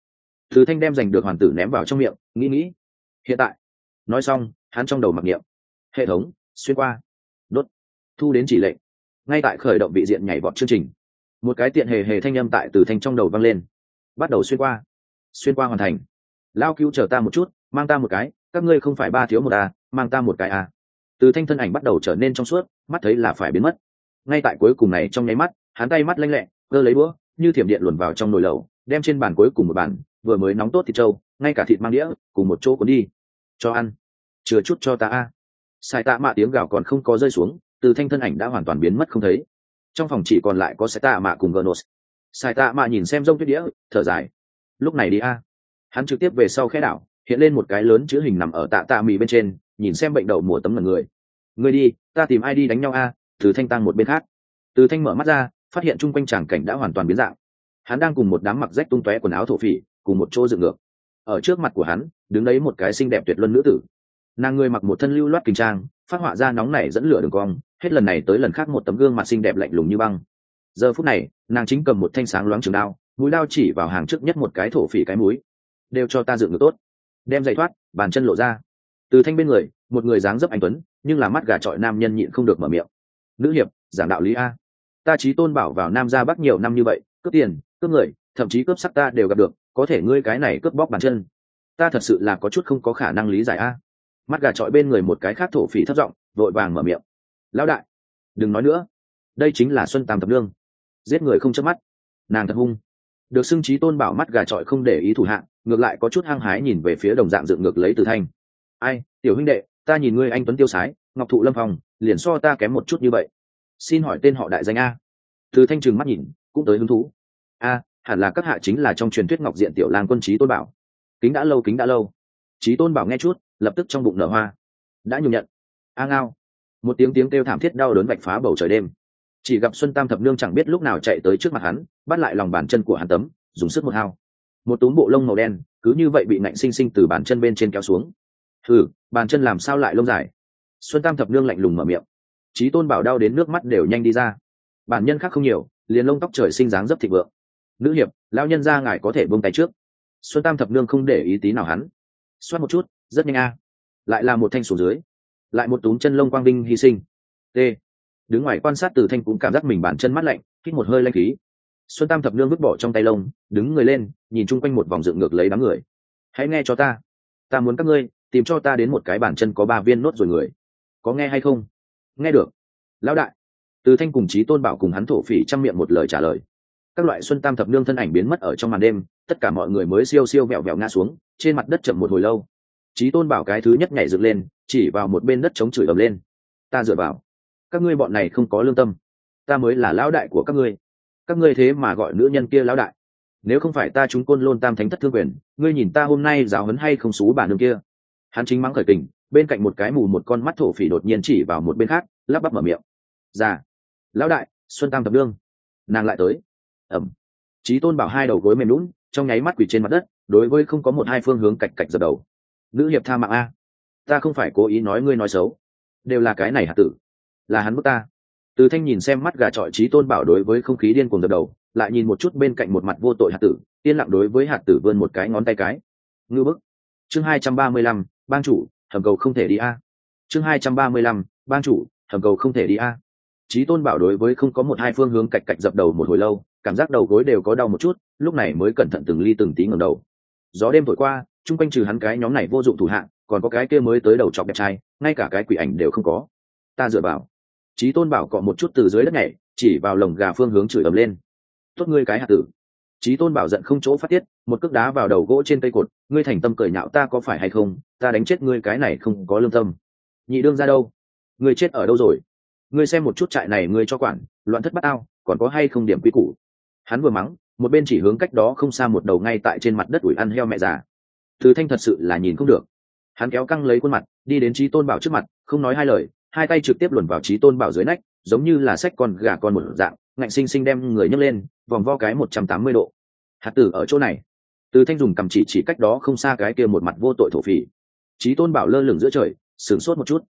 Từ Thanh đem giành được hoàn tử ném vào trong miệng, nghĩ. Hiện tại, nói xong, hắn trong đầu mặc niệm. Hệ thống, xuyên qua. Đốt. Thu đến chỉ lệnh. Ngay tại khởi động vị diện nhảy vọt chương trình, một cái tiện hề thanh âm tại Từ Thanh trong đầu vang lên. Bắt đầu xuyên qua. Xuyên qua hoàn thành. Lao cứu chờ ta một chút, mang ta một cái, các ngươi không phải ba thiếu một à, mang ta một cái à. Từ Thanh thân ảnh bắt đầu trở nên trong suốt, mắt thấy là phải biến mất. Ngay tại cuối cùng này trong nháy mắt, hắn tay mắt lanh lẹ, cơ lấy đũa, như thiểm điện luồn vào trong nồi lẩu, đem trên bàn cuối cùng một bàn vừa mới nóng tốt thịt trâu, ngay cả thịt mang đĩa cùng một chỗ cuốn đi. Cho ăn. Chừa chút cho ta a. Sai Tạ Mạ tiếng gào còn không có rơi xuống, Từ Thanh thân ảnh đã hoàn toàn biến mất không thấy. Trong phòng chỉ còn lại có Sai Tạ Mạ cùng Genos. Sai Tạ Mạ nhìn xem rông tuyết đĩa, thở dài. Lúc này đi a. Hắn trực tiếp về sau khẽ đảo, hiện lên một cái lớn chữ hình nằm ở tạ mì bên trên, nhìn xem bệnh đậu mùa tấm ngần người. Người đi, ta tìm ai đi đánh nhau a. Từ Thanh tăng một bên khác. Từ Thanh mở mắt ra, phát hiện chung quanh tràng cảnh đã hoàn toàn biến dạng. Hắn đang cùng một đám mặc rách tung tóe quần áo thổ phỉ cùng một chỗ dựng ngược. Ở trước mặt của hắn đứng đấy một cái xinh đẹp tuyệt luân nữ tử. Nàng người mặc một thân lưu loát kinh trang, phát họa ra nóng nảy dẫn lửa đường cong, hết lần này tới lần khác một tấm gương mặt xinh đẹp lạnh lùng như băng. Giờ phút này nàng chính cầm một thanh sáng loáng trường đao, mũi đao chỉ vào hàng trước nhất một cái thổ phỉ cái mũi. Đều cho ta dựng ngược tốt. Đem giày thoát, bàn chân lộ ra. Từ Thanh bên người một người dáng dấp anh tuấn nhưng là mắt gà trọi nam nhân nhịn không được mở miệng. Nữ hiệp, giảng đạo lý a. Ta Chí Tôn bảo vào Nam ra Bắc nhiều năm như vậy, cướp tiền cướp người, thậm chí cướp sắc ta đều gặp được, có thể ngươi cái này cướp bóc bàn chân, ta thật sự là có chút không có khả năng lý giải a. Mắt gà trọi bên người một cái khác thổ phỉ thấp giọng vội vàng mở miệng. Lão đại, đừng nói nữa, đây chính là Xuân Tam Thập Nương, giết người không chớp mắt, nàng thật hung. Được xưng Chí Tôn bảo mắt gà trọi không để ý thủ hạng, ngược lại có chút hăng hái nhìn về phía đồng dạng dựng ngược lấy Từ Thanh. Ai, tiểu huynh đệ, ta nhìn ngươi anh tuấn tiêu sái, ngọc thụ lâm phong, liền so ta kém một chút như vậy, xin hỏi tên họ đại danh a. Từ Thanh trừng mắt nhìn, cũng tới hứng thú. A, hẳn là các hạ chính là trong truyền thuyết Ngọc Diện tiểu lang quân Chí Tôn bảo. Kính đã lâu. Chí Tôn bảo nghe chút, lập tức trong bụng nở hoa. Đã nhường nhận. A ngao. Một tiếng kêu thảm thiết đau đớn vạch phá bầu trời đêm. Chỉ gặp Xuân Tam Thập Nương chẳng biết lúc nào chạy tới trước mặt hắn, bắt lại lòng bàn chân của hắn tấm, dùng sức một hao. Một túm bộ lông màu đen, cứ như vậy bị nạnh sinh sinh từ bàn chân bên trên kéo xuống. Thử, bàn chân làm sao lại lông dài? Xuân Tam Thập Nương lạnh lùng mở miệng. Chí Tôn bảo đau đến nước mắt đều nhanh đi ra. Bản nhân khác không nhiều, liền lông tóc trời sinh dáng dấp thịnh vượng. Nữ hiệp, lão nhân gia ngài có thể buông tay trước. Xuân Tam Thập Nương không để ý tí nào hắn. Xoát một chút, rất nhanh a. Lại là một thanh xuống dưới, lại một túm chân lông quang vinh hy sinh. T. Đứng ngoài quan sát Từ Thanh cũng cảm giác mình bàn chân mát lạnh, hít một hơi lanh khí. Xuân Tam Thập Nương vứt bỏ trong tay lông, đứng người lên, nhìn chung quanh một vòng dựng ngược lấy đám người. Hãy nghe cho ta muốn các ngươi tìm cho ta đến một cái bàn chân có 3 viên nốt rồi người. Có nghe hay không? Nghe được. Lão đại. Từ Thanh cùng Chí Tôn bảo cùng hắn thổ phỉ trăm miệng một lời trả lời. Các loại Xuân Tam Thập Nương thân ảnh biến mất ở trong màn đêm, tất cả mọi người mới siêu vẹo vẹo ngã xuống trên mặt đất chậm một hồi lâu. Chí Tôn bảo cái thứ nhất nhảy dựng lên, chỉ vào một bên đất chống chửi ầm lên. Ta dựa vào, các ngươi bọn này không có lương tâm, ta mới là lão đại của các ngươi thế mà gọi nữ nhân kia lão đại. Nếu không phải ta chúng Côn Lôn Tam Thánh thất thương quyền, ngươi nhìn ta hôm nay giáo huấn hay không xú bà nương kia. Hắn chính mắng khởi kình, bên cạnh một cái mù một con mắt thổ phỉ đột nhiên chỉ vào một bên khác, lắp bắp mở miệng. Dạ, lão đại, Xuân Tam Thập Nương, nàng lại tới. Ẩm. Chí Tôn bảo hai đầu gối mềm lún, trong nháy mắt quỳ trên mặt đất, đối với không có một hai phương hướng cạch dập đầu. Nữ hiệp tha mạng a, ta không phải cố ý nói ngươi nói xấu, đều là cái này hạt tử, là hắn bức ta. Từ Thanh nhìn xem mắt gà trọi Chí Tôn bảo đối với không khí điên cuồng dập đầu, lại nhìn một chút bên cạnh một mặt vô tội hạt tử, yên lặng đối với hạt tử vươn một cái ngón tay cái. Ngư bức. Chương 235, bang chủ, hầm cầu không thể đi a. Chương 235, bang chủ, hầm cầu không thể đi a. Chí Tôn bảo đối với không có một hai phương hướng cạch dập đầu một hồi lâu, cảm giác đầu gối đều có đau một chút, lúc này mới cẩn thận từng ly từng tí ngẩng đầu. Gió đêm thổi qua, chung quanh trừ hắn cái nhóm này vô dụng thủ hạng, còn có cái kia mới tới đầu chọc đẹp trai, ngay cả cái quỷ ảnh đều không có. Ta dựa vào. Chí Tôn bảo cọ một chút từ dưới đất nhảy, chỉ vào lồng gà phương hướng chửi ầm lên. Tốt ngươi cái hạt tử. Chí Tôn bảo giận không chỗ phát tiết, một cước đá vào đầu gỗ trên cây cột, ngươi thành tâm cười nhạo ta có phải hay không, ta đánh chết ngươi cái này không có lương tâm. Nhị đương ra đâu? Ngươi chết ở đâu rồi? Ngươi xem một chút trại này ngươi cho quản, loạn thất bát ao, còn có hay không điểm quy củ. Hắn vừa mắng, một bên chỉ hướng cách đó không xa một đầu ngay tại trên mặt đất ủi ăn heo mẹ già. Từ Thanh thật sự là nhìn không được. Hắn kéo căng lấy khuôn mặt, đi đến Chí Tôn bảo trước mặt, không nói hai lời, hai tay trực tiếp luồn vào Chí Tôn bảo dưới nách, giống như là xách con gà con một dạng, ngạnh sinh sinh đem người nhấc lên, vòng vo cái 180 độ. Hạt tử ở chỗ này. Từ Thanh dùng cầm chỉ cách đó không xa cái kia một mặt vô tội thổ phỉ. Chí Tôn bảo lơ lửng giữa trời, sửng sốt một chút.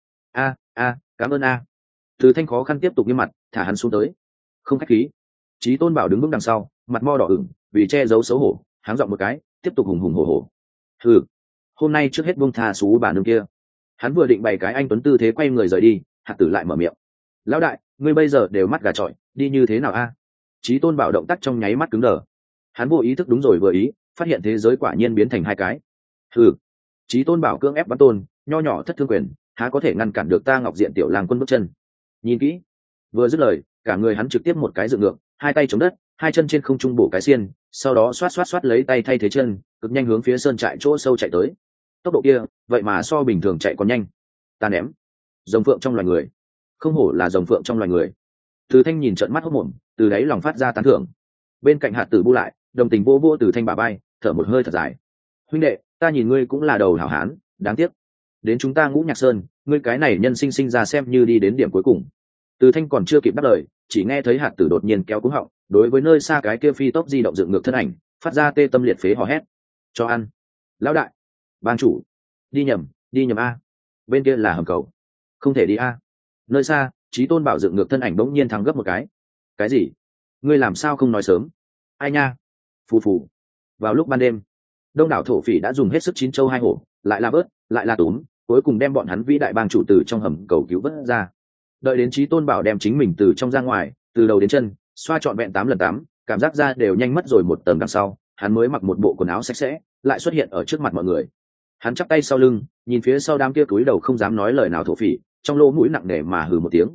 Cảm ơn a. Từ Thanh khó khăn tiếp tục nghiêm mặt, thả hắn xuống tới. Không khách khí. Chí Tôn bảo đứng bước đằng sau, mặt mo đỏ ửng, vì che giấu xấu hổ, háng giọng một cái, tiếp tục hùng hùng hổ hổ. Hôm nay trước hết buông tha xú bà nương kia. Hắn vừa định bày cái anh tuấn tư thế quay người rời đi, Hạt Tử lại mở miệng: lão đại, ngươi bây giờ đều mắt gà trọi, đi như thế nào a? Chí Tôn Bảo động tác trong nháy mắt cứng đờ. Hắn vô ý thức đúng rồi vừa ý, phát hiện thế giới quả nhiên biến thành hai cái. Chí Tôn Bảo cưỡng ép bắn tôn, nho nhỏ thất thương quyền, há có thể ngăn cản được ta Ngọc Diện tiểu lang quân bước chân. Nhìn kỹ. Vừa dứt lời, cả người hắn trực tiếp một cái dựng ngược, hai tay chống đất, hai chân trên không trung bổ cái xiên, sau đó xoát lấy tay thay thế chân, cực nhanh hướng phía sơn trại chỗ sâu chạy tới. Tốc độ kia, vậy mà so bình thường chạy còn nhanh. Ta ném. Rồng phượng trong loài người. Không hổ là rồng phượng trong loài người. Từ Thanh nhìn trợn mắt hốt mồm, từ đáy lòng phát ra tán thưởng. Bên cạnh Hạt Tử bu lại, đồng tình vô vô Từ Thanh bả vai, thở một hơi thật dài. huynh đệ, ta nhìn ngươi cũng là đầu hảo hán, đáng tiếc. Đến chúng ta Ngũ Nhạc Sơn, ngươi cái này nhân sinh ra xem như đi đến điểm cuối cùng. Từ Thanh còn chưa kịp đáp lời, chỉ nghe thấy Hạt Tử đột nhiên kéo cúng họng, đối với nơi xa cái kia phi tốc di động dựng ngược thân ảnh, phát ra tê tâm liệt phế hò hét. Cho ăn. Lão đại. Bang chủ. Đi nhầm a. Bên kia là hầm cầu. Không thể đi a. Nơi xa, Chí Tôn Bảo dựng ngược thân ảnh bỗng nhiên thắng gấp một cái. Cái gì? Ngươi làm sao không nói sớm? Ai nha? Phù phù. Vào lúc ban đêm, đông đảo thổ phỉ đã dùng hết sức chín châu hai hổ, lại là bớt, lại là túm, cuối cùng đem bọn hắn vĩ đại bang chủ từ trong hầm cầu cứu vớt ra. Đợi đến Chí Tôn Bảo đem chính mình từ trong ra ngoài, từ đầu đến chân, xoa trọn vẹn 8 lần 8, cảm giác da đều nhanh mất rồi một tầng đằng sau, hắn mới mặc một bộ quần áo sạch sẽ, lại xuất hiện ở trước mặt mọi người. Hắn chắp tay sau lưng, nhìn phía sau đám kia cúi đầu không dám nói lời nào thổ phỉ, trong lỗ mũi nặng nề mà hừ một tiếng.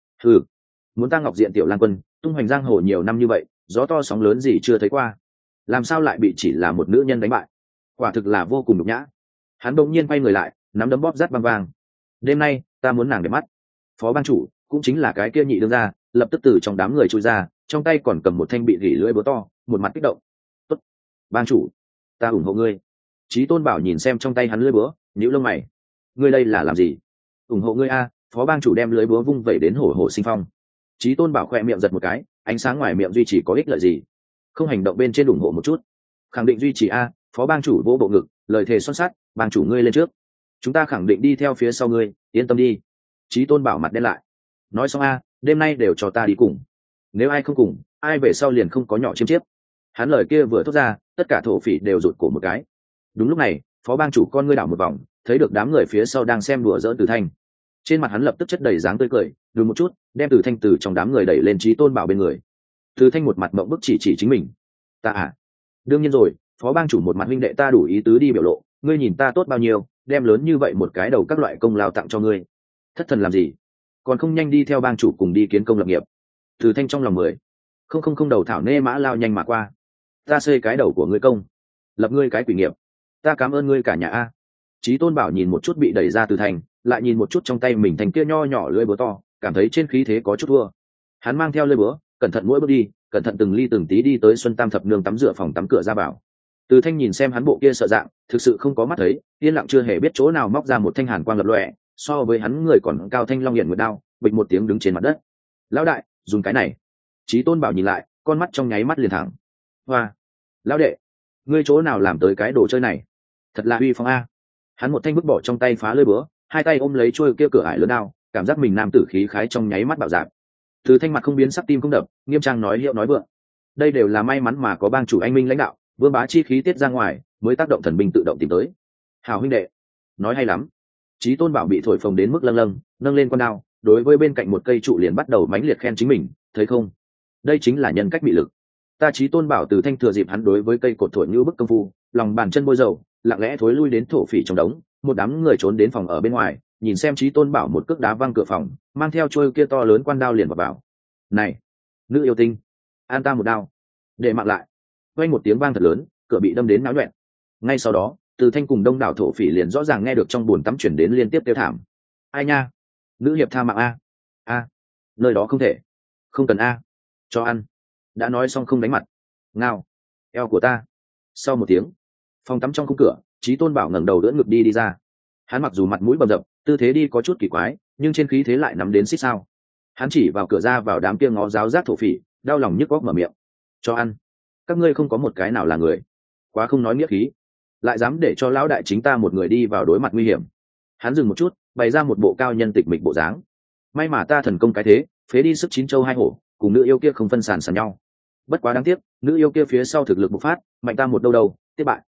Muốn ta Ngọc Diện tiểu lang quân, tung hoành giang hồ nhiều năm như vậy, gió to sóng lớn gì chưa thấy qua, làm sao lại bị chỉ là một nữ nhân đánh bại? Quả thực là vô cùng nhục nhã. Hắn bỗng nhiên quay người lại, nắm đấm bóp rát băng vang. Đêm nay ta muốn nàng để mắt. Phó bang chủ cũng chính là cái kia nhị đương gia, lập tức từ trong đám người chui ra, trong tay còn cầm một thanh bị gỉ lưỡi búa to, một mặt kích động. Tốt, bang chủ, ta ủng hộ ngươi. Chí Tôn Bảo nhìn xem trong tay hắn lưỡi búa, nhíu lông mày. Ngươi đây là làm gì? Ủng hộ ngươi a? Phó bang chủ đem lưỡi búa vung vẩy đến hổ hổ sinh phong. Chí Tôn Bảo khẽ miệng giật một cái, ánh sáng ngoài miệng duy trì có ích lợi gì? Không hành động bên trên ủng hộ một chút, khẳng định duy trì a. Phó bang chủ vỗ bộ ngực, lời thề son sắt, bang chủ ngươi lên trước, chúng ta khẳng định đi theo phía sau ngươi, yên tâm đi. Chí Tôn Bảo mặt đen lại, nói xong a, đêm nay đều cho ta đi cùng, nếu ai không cùng, ai về sau liền không có nhỏ chiêm chiếp. Hắn lời kia vừa thốt ra, tất cả thổ phỉ đều rụt cổ một cái. Đúng lúc này, phó bang chủ con ngươi đảo một vòng, thấy được đám người phía sau đang xem đùa giỡn Từ Thanh, trên mặt hắn lập tức chất đầy dáng tươi cười, đùi một chút đem Từ Thanh từ trong đám người đẩy lên Chí Tôn Bảo bên người. Từ Thanh một mặt mộng bức chỉ chính mình. Ta à? Đương nhiên rồi, phó bang chủ một mặt huynh đệ ta đủ ý tứ đi biểu lộ, ngươi nhìn ta tốt bao nhiêu, đem lớn như vậy một cái đầu các loại công lao tặng cho ngươi. Thất thần làm gì? Còn không nhanh đi theo bang chủ cùng đi kiến công lập nghiệp. Từ Thanh trong lòng 10. Không đầu thảo nê mã lao nhanh mà qua. Ta xây cái đầu của ngươi công, lập ngươi cái quỷ nghiệp. Ta cảm ơn ngươi cả nhà a. Chí Tôn Bảo nhìn một chút bị đẩy ra Từ Thanh, lại nhìn một chút trong tay mình thành kia nho nhỏ lưỡi búa to, cảm thấy trên khí thế có chút thua. Hắn mang theo lưỡi búa, cẩn thận mỗi bước đi, cẩn thận từng ly từng tí đi tới Xuân Tam thập nương tắm rửa phòng tắm cửa ra vào. Từ Thanh nhìn xem hắn bộ kia sợ dạng, thực sự không có mắt thấy, yên lặng chưa hề biết chỗ nào móc ra một thanh hàn quang lập lòe, so với hắn người còn cao thanh long hiển nguyệt đao, bịch một tiếng đứng trên mặt đất. Lão đại, dùng cái này. Chí Tôn Bảo nhìn lại, con mắt trong nháy mắt liền thẳng. Hoa, lão đệ, ngươi chỗ nào làm tới cái đồ chơi này? Thật là uy phong a. Hắn một thanh vứt bỏ trong tay phá lưỡi búa, hai tay ôm lấy chuôi kia cửa ải lớn đao, cảm giác mình nam tử khí khái trong nháy mắt bạo dạn. Từ Thanh mặt không biến sắc tim không đập, nghiêm trang nói hiệu nói vượng. Đây đều là may mắn mà có bang chủ anh minh lãnh đạo, vương bá chi khí tiết ra ngoài, mới tác động thần binh tự động tìm tới. Hảo huynh đệ, nói hay lắm. Chí Tôn Bảo bị thổi phồng đến mức lâng nâng lên con đao, đối với bên cạnh một cây trụ liền bắt đầu mãnh liệt khen chính mình, thấy không? Đây chính là nhân cách bị lực. Ta Chí Tôn Bảo Từ Thanh thừa dịp hắn đối với cây cột thổi như bức công phu, lòng bàn chân bôi dầu, lặng lẽ thối lui đến thổ phỉ trong đống, một đám người trốn đến phòng ở bên ngoài, nhìn xem Chí Tôn Bảo một cước đá văng cửa phòng, mang theo chuôi kia to lớn quan đao liền vào. Này, nữ yêu tinh, an ta một đao, để mạng lại. Vang một tiếng vang thật lớn, cửa bị đâm đến náo loạn. Ngay sau đó, Từ Thanh cùng đông đảo thổ phỉ liền rõ ràng nghe được trong buồn tắm chuyển đến liên tiếp kêu thảm. Ai nha, nữ hiệp tha mạng a, nơi đó không thể, không cần a, cho ăn. Đã nói xong không đánh mặt. Ngao, eo của ta. Sau một tiếng, phòng tắm trong khung cửa, Chí Tôn Bảo ngẩng đầu đỡ ngực đi ra. Hắn mặc dù mặt mũi bầm dập, tư thế đi có chút kỳ quái, nhưng trên khí thế lại nắm đến xích sao. Hắn chỉ vào cửa ra vào đám kia ngó giáo giác thổ phỉ, đau lòng nhức góc mở miệng. Cho ăn. Các ngươi không có một cái nào là người, quá không nói nghĩa khí, lại dám để cho lão đại chính ta một người đi vào đối mặt nguy hiểm. Hắn dừng một chút, bày ra một bộ cao nhân tịch mịch bộ dáng. May mà ta thần công cái thế, phế đi sức chín châu hai hổ, cùng nữ yêu kia không phân sàn sàn nhau. Bất quá đáng tiếc, nữ yêu kia phía sau thực lực bộc phát, mạnh ta một đâu tiếp bại.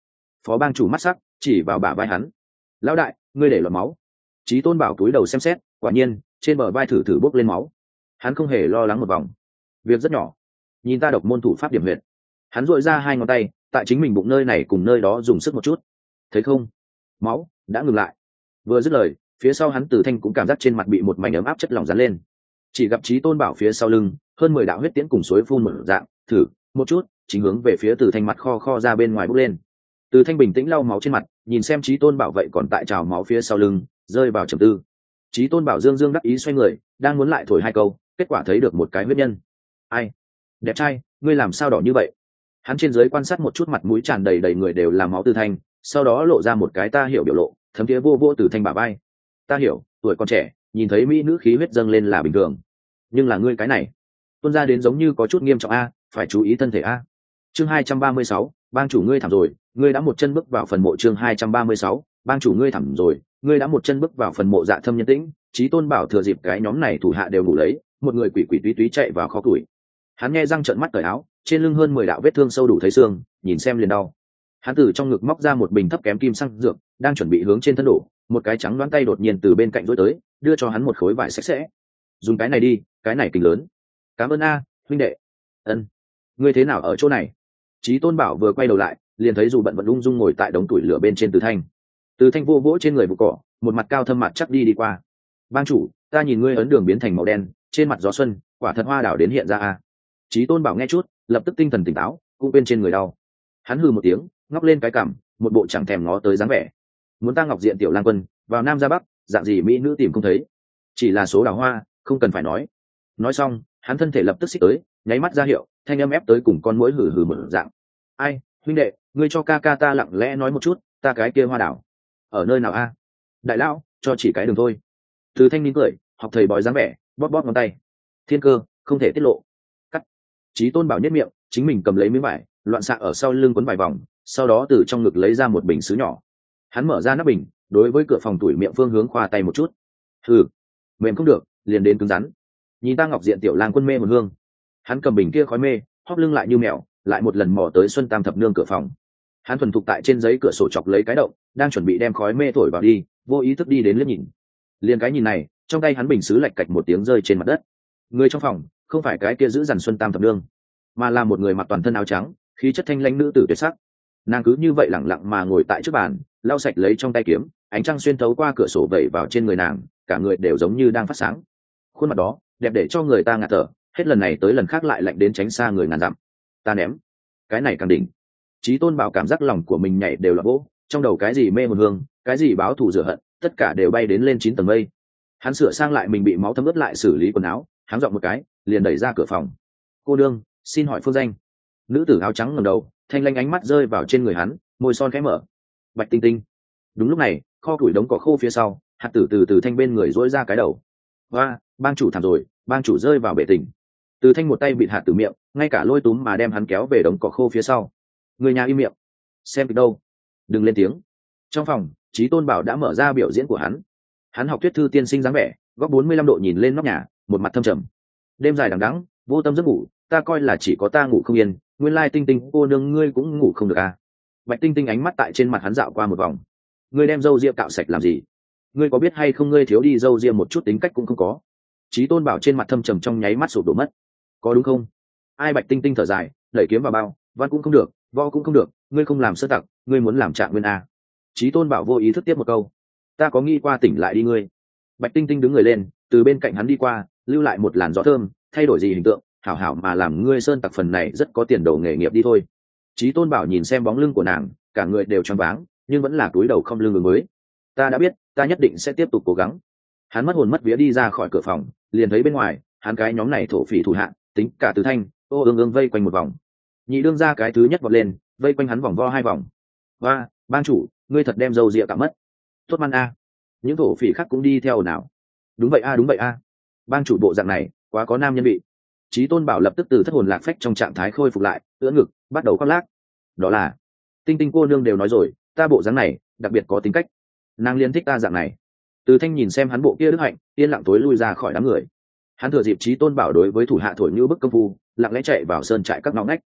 Phó bang chủ mắt sắc chỉ vào bả vai hắn. Lão đại, ngươi để lọt máu. Chí Tôn Bảo túi đầu xem xét, quả nhiên trên bờ vai thử bốc lên máu. Hắn không hề lo lắng một vòng. Việc rất nhỏ, nhìn ta độc môn thủ pháp điểm huyệt. Hắn duỗi ra hai ngón tay tại chính mình bụng nơi này cùng nơi đó dùng sức một chút. Thấy không, máu đã ngừng lại. Vừa dứt lời, phía sau hắn Từ Thanh cũng cảm giác trên mặt bị một mảnh ấm áp chất lỏng dán lên. Chỉ gặp Chí Tôn Bảo phía sau lưng hơn 10 đạo huyết tiễn cùng suối phun một dạng, thử một chút chính hướng về phía Từ Thanh mặt kho ra bên ngoài bốc lên. Từ Thanh bình tĩnh lau máu trên mặt, nhìn xem Chí Tôn Bảo vậy còn tại trào máu phía sau lưng, rơi vào trầm tư. Chí Tôn Bảo dương đắc ý xoay người, đang muốn lại thổi hai câu, kết quả thấy được một cái huyết nhân. Ai, đẹp trai, ngươi làm sao đỏ như vậy? Hắn trên dưới quan sát một chút, mặt mũi tràn đầy người đều là máu Từ Thanh, sau đó lộ ra một cái ta hiểu biểu lộ, thấm thiế vô Từ Thanh bả vai. Ta hiểu, tuổi còn trẻ, nhìn thấy mỹ nữ khí huyết dâng lên là bình thường, nhưng là ngươi cái này tuôn ra đến giống như có chút nghiêm trọng a, phải chú ý thân thể a. Chương 236, bang chủ ngươi thảm rồi, ngươi đã một chân bước vào phần mộ. Chương 236, bang chủ ngươi thảm rồi, ngươi đã một chân bước vào phần mộ. Dạ Thâm Nhân Tĩnh, Chí Tôn Bảo thừa dịp cái nhóm này thủ hạ đều ngủ lấy, một người quỷ túy chạy vào kho củi. Hắn nghe răng trợn mắt cởi áo, trên lưng hơn 10 đạo vết thương sâu đủ thấy xương, nhìn xem liền đau. Hắn từ trong ngực móc ra một bình thấp kém kim xăng dược, đang chuẩn bị hướng trên thân đổ, một cái trắng đoán tay đột nhiên từ bên cạnh rối tới, đưa cho hắn một khối vải sạch sẽ. Dùng cái này đi, cái này kính lớn. Cảm ơn a, huynh đệ. Ân, ngươi thế nào ở chỗ này? Chí Tôn Bảo vừa quay đầu lại, liền thấy dù bận vẫn ung dung ngồi tại đống củi lửa bên trên Từ Thanh. Từ Thanh vô vỗ trên người vụ cỏ, một mặt cao thâm mặt chắc đi qua. Bang chủ, ta nhìn ngươi ấn đường biến thành màu đen, trên mặt gió xuân, quả thật hoa đảo đến hiện ra a. Chí Tôn Bảo nghe chút, lập tức tinh thần tỉnh táo, cũng bên trên người đau. Hắn hừ một tiếng, ngóc lên cái cằm, một bộ chẳng thèm ngó tới dáng vẻ. Muốn ta Ngọc Diện tiểu lang quân, vào Nam ra Bắc, dạng gì mỹ nữ tìm không thấy, chỉ là số đào hoa, không cần phải nói. Nói xong, hắn thân thể lập tức xích tới, nháy mắt ra hiệu, thanh âm ép tới cùng con muỗi hừ một dạng. Ai, huynh đệ, ngươi cho ca ca ta lặng lẽ nói một chút, ta cái kia hoa đảo ở nơi nào a? Đại lão, cho chỉ cái đường thôi. Từ Thanh nín cười, học thầy bói dáng vẻ, bóp ngón tay. Thiên cơ, không thể tiết lộ. Cắt. Chí Tôn Bảo nhất miệng, chính mình cầm lấy miếng vải, loạn xạ ở sau lưng quấn vài vòng, sau đó từ trong ngực lấy ra một bình sứ nhỏ. Hắn mở ra nắp bình, đối với cửa phòng tủi miệng phương hướng khoa tay một chút. Hừ, mềm không được, liền đến cứng rắn. Nhìn ta Ngọc Diện tiểu lang quân mê một hương. Hắn cầm bình kia khói mê, hóp lưng lại như mèo, lại một lần mò tới Xuân Tam thập nương cửa phòng. Hắn thuần thục tại trên giấy cửa sổ chọc lấy cái động, đang chuẩn bị đem khói mê thổi vào đi, vô ý thức đi đến liếc nhìn. Liền cái nhìn này, trong tay hắn bình sứ lạch cạch một tiếng rơi trên mặt đất. Người trong phòng không phải cái kia giữ dằn Xuân Tam thập nương, mà là một người mặc toàn thân áo trắng, khí chất thanh lãnh nữ tử tuyệt sắc. Nàng cứ như vậy lẳng lặng mà ngồi tại trước bàn, lau sạch lấy trong tay kiếm, ánh trăng xuyên thấu qua cửa sổ vẩy vào trên người nàng, cả người đều giống như đang phát sáng. Khuôn mặt đó đẹp để cho người ta ngạt thở, hết lần này tới lần khác lại lạnh đến tránh xa người ngàn dặm. Ta ném, cái này càng đỉnh. Chí Tôn Bảo cảm giác lòng của mình nhảy đều là vỗ, trong đầu cái gì mê một hương, cái gì báo thù rửa hận, tất cả đều bay đến lên 9 tầng mây. Hắn sửa sang lại mình bị máu thấm ướt lại xử lý quần áo, hắn dọn một cái, liền đẩy ra cửa phòng. Cô đương, xin hỏi phương danh. Nữ tử áo trắng ngẩng đầu, thanh lanh ánh mắt rơi vào trên người hắn, môi son khẽ mở. Bạch Tinh Tinh. Đúng lúc này, kho củi đống cỏ khô phía sau, hạt tử từ Thanh bên người rỗi ra cái đầu. Và bang chủ thảm rồi, bang chủ rơi vào bể tình. Từ Thanh một tay bịt hạt tử miệng, ngay cả lôi túm mà đem hắn kéo về đống cỏ khô phía sau. Người nhà im miệng, xem kịch đâu, đừng lên tiếng. Trong phòng, Chí Tôn Bảo đã mở ra biểu diễn của hắn. Hắn học thuyết thư tiên sinh dáng vẻ, góc 45 độ nhìn lên nóc nhà, một mặt thâm trầm. Đêm dài đằng đẵng, vô tâm giấc ngủ, ta coi là chỉ có ta ngủ không yên, nguyên lai Tinh Tinh cô nương ngươi cũng ngủ không được à. Bạch Tinh Tinh ánh mắt tại trên mặt hắn dạo qua một vòng. Ngươi đem râu ria cạo sạch làm gì? Ngươi có biết hay không, ngươi thiếu đi râu ria một chút tính cách cũng không có. Chí Tôn Bảo trên mặt thâm trầm trong nháy mắt sụp đổ mất. Có đúng không? Ai? Bạch Tinh Tinh thở dài, đẩy kiếm vào bao, văn cũng không được, võ cũng không được, ngươi không làm sơ tặc, ngươi muốn làm Trạng Nguyên à? Chí Tôn Bảo vô ý thức tiếp một câu. Ta có nghĩ qua tỉnh lại đi ngươi. Bạch Tinh Tinh đứng người lên, từ bên cạnh hắn đi qua, lưu lại một làn gió thơm, thay đổi gì hình tượng, hảo hảo mà làm ngươi sơn tặc phần này rất có tiền đồ nghề nghiệp đi thôi. Chí Tôn Bảo nhìn xem bóng lưng của nàng, cả người đều choáng váng, nhưng vẫn là cúi đầu không lưng ứng mới. Ta đã biết, ta nhất định sẽ tiếp tục cố gắng. Hắn mất hồn mất vía đi ra khỏi cửa phòng, liền thấy bên ngoài, hắn cái nhóm này thổ phỉ thủ hạ, tính cả Từ Thanh, ô ương vây quanh một vòng. Nhị đương ra cái thứ nhất vọt lên, vây quanh hắn vòng vo 2 vòng. Và ban chủ, ngươi thật đem dâu dịa cả mất. Tốt man a. Những thổ phỉ khác cũng đi theo nào. Đúng vậy a, đúng vậy a. Ban chủ bộ dạng này, quá có nam nhân vị. Chí Tôn Bảo lập tức từ thất hồn lạc phách trong trạng thái khôi phục lại, ưỡn ngực, bắt đầu khoác lác. Đó là, Tinh Tinh cô nương đều nói rồi, ta bộ dáng này, đặc biệt có tính cách. Nàng liên thích ta dạng này. Từ Thanh nhìn xem hắn bộ kia đức hạnh, yên lặng tối lui ra khỏi đám người. Hắn thừa dịp Chí Tôn Bảo đối với thủ hạ thổi như bức công phu, lặng lẽ chạy vào sơn trại các ngõ ngách.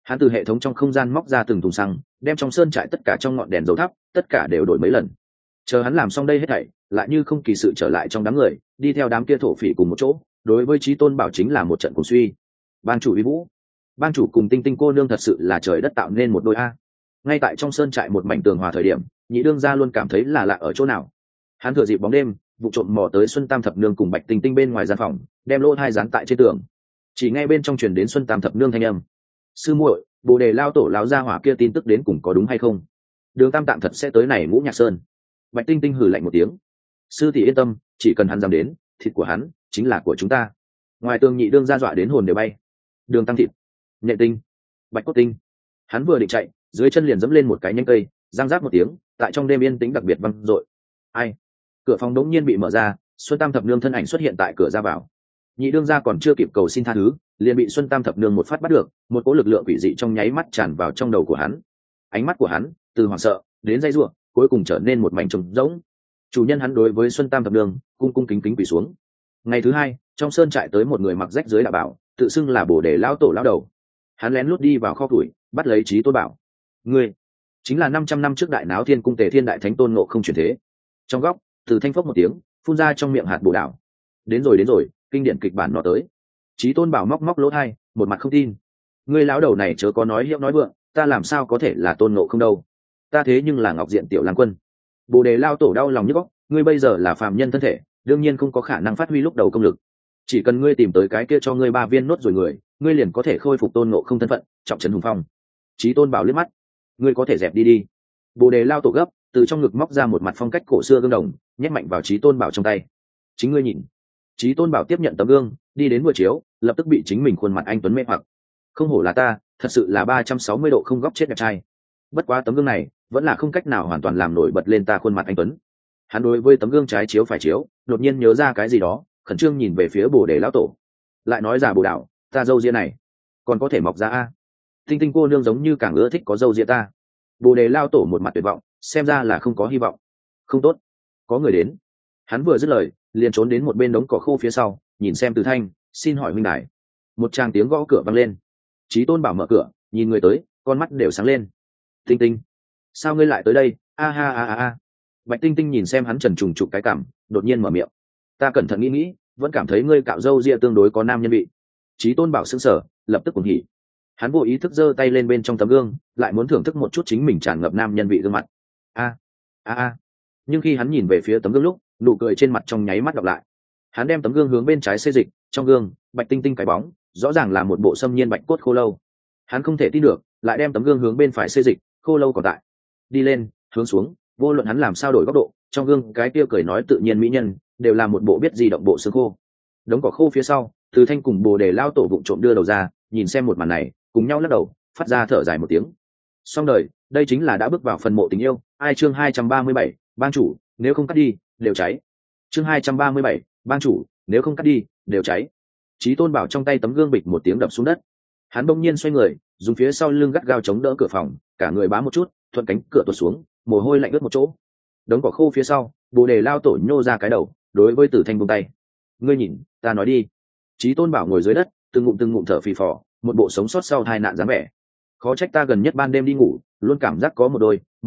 Hắn từ hệ thống trong không gian móc ra từng thùng xăng, đem trong sơn trại tất cả trong ngọn đèn dầu thắp tất cả đều đổi mấy lần. Chờ hắn làm xong đây hết thảy, lại như không kỳ sự trở lại trong đám người, đi theo đám kia thổ phỉ cùng một chỗ, đối với Chí Tôn Bảo chính là một trận cùng suy. Bang chủ uy vũ, bang chủ cùng Tinh Tinh cô nương thật sự là trời đất tạo nên một đôi a. Ngay tại trong sơn trại một mảnh tường hòa thời điểm, Nhị đương gia luôn cảm thấy là lạ ở chỗ nào. Hắn thừa dịp bóng đêm, vụ trộm mò tới Xuân Tam thập nương cùng Bạch Tinh Tinh bên ngoài gian phòng, đem lỗ hai dán tại trên tường. Chỉ nghe bên trong truyền đến Xuân Tam thập nương thanh âm: sư muội, Bồ Đề lao tổ lão gia hỏa kia tin tức đến cùng có đúng hay không? Đường Tam Tạng thật sẽ tới này Ngũ Nhạc Sơn? Bạch Tinh Tinh hừ lạnh một tiếng: sư tỷ yên tâm, chỉ cần hắn dám đến, thịt của hắn chính là của chúng ta. Ngoài tường Nhị đương gia dọa đến hồn đều bay. Đường Tam thịt, Nhện Tinh, Bạch Cốt Tinh. Hắn vừa định chạy, dưới chân liền dẫm lên một cái nhánh cây, răng rác một tiếng, tại trong đêm yên tĩnh đặc biệt vang dội. Ai? Cửa phòng đống nhiên bị mở ra, Xuân Tam thập nương thân ảnh xuất hiện tại cửa ra vào. Nhị đương gia còn chưa kịp cầu xin tha thứ, liền bị Xuân Tam thập nương một phát bắt được, một cỗ lực lượng quỷ dị trong nháy mắt tràn vào trong đầu của hắn. Ánh mắt của hắn từ hoảng sợ đến dây rủa, cuối cùng trở nên một mảnh trống rỗng. Chủ nhân hắn đối với Xuân Tam thập nương cung cung kính kính quỳ xuống. Ngày thứ hai, trong sơn trại tới một người mặc rách dưới đạo bảo, tự xưng là Bồ Đề lão tổ lão đầu. Hắn lén lút đi vào kho củi, bắt lấy Chí Tôn Bảo. Ngươi chính là 500 năm trước đại náo thiên cung Tề Thiên đại thánh Tôn Ngộ Không chuyển thế. Trong góc, từ thanh phốc một tiếng, phun ra trong miệng hạt bồ đảo. Đến rồi, kinh điển kịch bản nó tới. Chí Tôn Bảo móc móc lỗ tai, một mặt không tin. Ngươi lão đầu này chớ có nói hiệu nói vượng, ta làm sao có thể là Tôn Ngộ Không đâu? Ta thế nhưng là Ngọc Diện tiểu lang quân. Bồ Đề lao tổ đau lòng nhức óc, ngươi bây giờ là phàm nhân thân thể, đương nhiên không có khả năng phát huy lúc đầu công lực. Chỉ cần ngươi tìm tới cái kia cho ngươi 3 viên nốt rồi người, ngươi liền có thể khôi phục Tôn Ngộ Không thân phận, trọng trấn hùng phong. Chí Tôn Bảo liếc mắt, ngươi có thể dẹp đi đi. Bồ Đề lao tổ gấp, từ trong ngực móc ra một mặt phong cách cổ xưa gương đồng, nhét mạnh vào Chí Tôn Bảo trong tay. Chính ngươi nhìn. Chí Tôn Bảo tiếp nhận tấm gương, đi đến buổi chiếu, lập tức bị chính mình khuôn mặt anh tuấn mê hoặc. Không hổ là ta, thật sự là 360 độ không góc chết đẹp trai. Bất quá tấm gương này vẫn là không cách nào hoàn toàn làm nổi bật lên ta khuôn mặt anh tuấn. Hắn đối với tấm gương trái chiếu phải chiếu, đột nhiên nhớ ra cái gì đó, khẩn trương nhìn về phía Bồ Đề lão tổ, lại nói giả Bồ đạo, ta râu ria này còn có thể mọc ra a? Tinh Tinh cô nương giống như càng ưa thích có râu ria ta. Bồ Đề lao tổ một mặt tuyệt vọng, xem ra là không có hy vọng. Không tốt, có người đến. Hắn vừa dứt lời, liền trốn đến một bên đống cỏ khô phía sau, nhìn xem Từ Thanh, xin hỏi huynh đài. Một tràng tiếng gõ cửa vang lên. Chí Tôn Bảo mở cửa, nhìn người tới, con mắt đều sáng lên. Tinh Tinh, sao ngươi lại tới đây? A ha a a a. Bạch Tinh Tinh nhìn xem hắn trần trùng trục cái cảm, đột nhiên mở miệng. Ta cẩn thận nghĩ, vẫn cảm thấy ngươi cạo râu ria tương đối có nam nhân vị. Chí Tôn Bảo sững sờ, lập tức cuồng hỉ. Hắn vô ý thức giơ tay lên bên trong tấm gương, lại muốn thưởng thức một chút chính mình tràn ngập nam nhân vị gương mặt. A a a. Nhưng khi hắn nhìn về phía tấm gương lúc, nụ cười trên mặt trong nháy mắt đọc lại. Hắn đem tấm gương hướng bên trái xê dịch, trong gương, Bạch Tinh Tinh cái bóng, rõ ràng là một bộ xâm nhiên bạch cốt khô lâu. Hắn không thể tin được, lại đem tấm gương hướng bên phải xê dịch, khô lâu còn tại. Đi lên, hướng xuống, vô luận hắn làm sao đổi góc độ, trong gương cái kia cười nói tự nhiên mỹ nhân, đều là một bộ biết di động bộ xương khô. Đống cỏ khô phía sau, Từ Thanh cùng Bồ Đề lao tổ vụng trộm đưa đầu ra, nhìn xem một màn này, cùng nhau lắc đầu, phát ra thở dài một tiếng. Xong đời, đây chính là đã bước vào phần mộ tình yêu. Ai chương 237, bang chủ, nếu không cắt đi, đều cháy. Chương 237, bang chủ, nếu không cắt đi, đều cháy. Chí Tôn Bảo trong tay tấm gương bịch một tiếng đập xuống đất. Hắn bỗng nhiên xoay người, dùng phía sau lưng gắt gao chống đỡ cửa phòng, cả người bám một chút, thuận cánh cửa tuột xuống, mồ hôi lạnh ướt một chỗ. Đống cỏ khô phía sau, Bồ Đề lao tổ nhô ra cái đầu, đối với Tử Thanh buông tay. Ngươi nhìn, ta nói đi. Chí Tôn Bảo ngồi dưới đất, từng ngụm thở phì phò, một bộ sống sót sau tai nạn dáng vẻ. Khó trách ta gần nhất ban đêm đi ngủ, luôn cảm giác có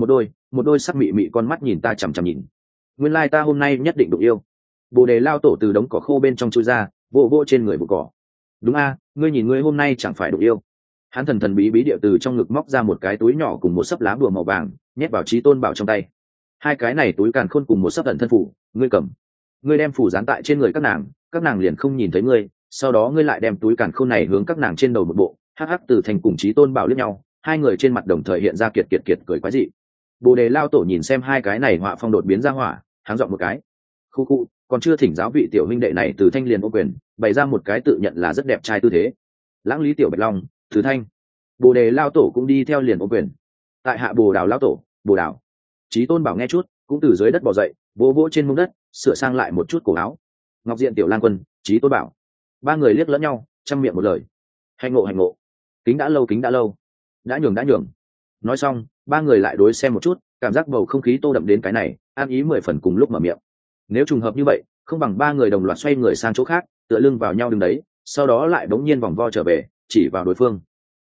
một đôi sắc mị mị con mắt nhìn ta chằm chằm nhìn. Nguyên lai ta hôm nay nhất định đụng yêu. Bồ Đề lao tổ từ đống cỏ khô bên trong chui ra, vô trên người bụi cỏ. Đúng a, ngươi nhìn ngươi hôm nay chẳng phải đụng yêu. Hắn thần thần bí bí địa từ trong ngực móc ra một cái túi nhỏ cùng một sấp lá bùa màu vàng, nhét vào Chí Tôn Bảo trong tay. Hai cái này túi càn khôn cùng một sấp ẩn thân phủ, ngươi cầm. Ngươi đem phủ dán tại trên người các nàng liền không nhìn thấy ngươi, sau đó ngươi lại đem túi càn khôn này hướng các nàng trên đầu một bộ. Hắc hắc. Từ Thành cùng Chí Tôn Bảo liếc nhau, hai người trên mặt đồng thời hiện ra kiệt cười quái dị. Bồ Đề lao tổ nhìn xem hai cái này họa phong đột biến ra hỏa, háng giọng một cái. Khu, còn chưa thỉnh giáo vị tiểu huynh đệ này. Từ Thanh liền ô quyền, bày ra một cái tự nhận là rất đẹp trai tư thế. Lãng Lý Tiểu Bạch Long, Từ Thanh. Bồ Đề lao tổ cũng đi theo liền ô quyền. Tại hạ Bồ Đào lao tổ, Bồ Đào. Chí Tôn Bảo nghe chút, cũng từ dưới đất bò dậy, vỗ trên mông đất, sửa sang lại một chút cổ áo. Ngọc Diện Tiểu Lang Quân, Chí Tôn Bảo. Ba người liếc lẫn nhau, trăm miệng một lời. Hành ngộ. Kính đã lâu. Đã nhường. Nói xong, ba người lại đối xem một chút, cảm giác bầu không khí tô đậm đến cái này, an ý 10 phần cùng lúc mở miệng. Nếu trùng hợp như vậy, không bằng ba người đồng loạt xoay người sang chỗ khác, tựa lưng vào nhau đứng đấy, sau đó lại bỗng nhiên vòng vo trở về, chỉ vào đối phương.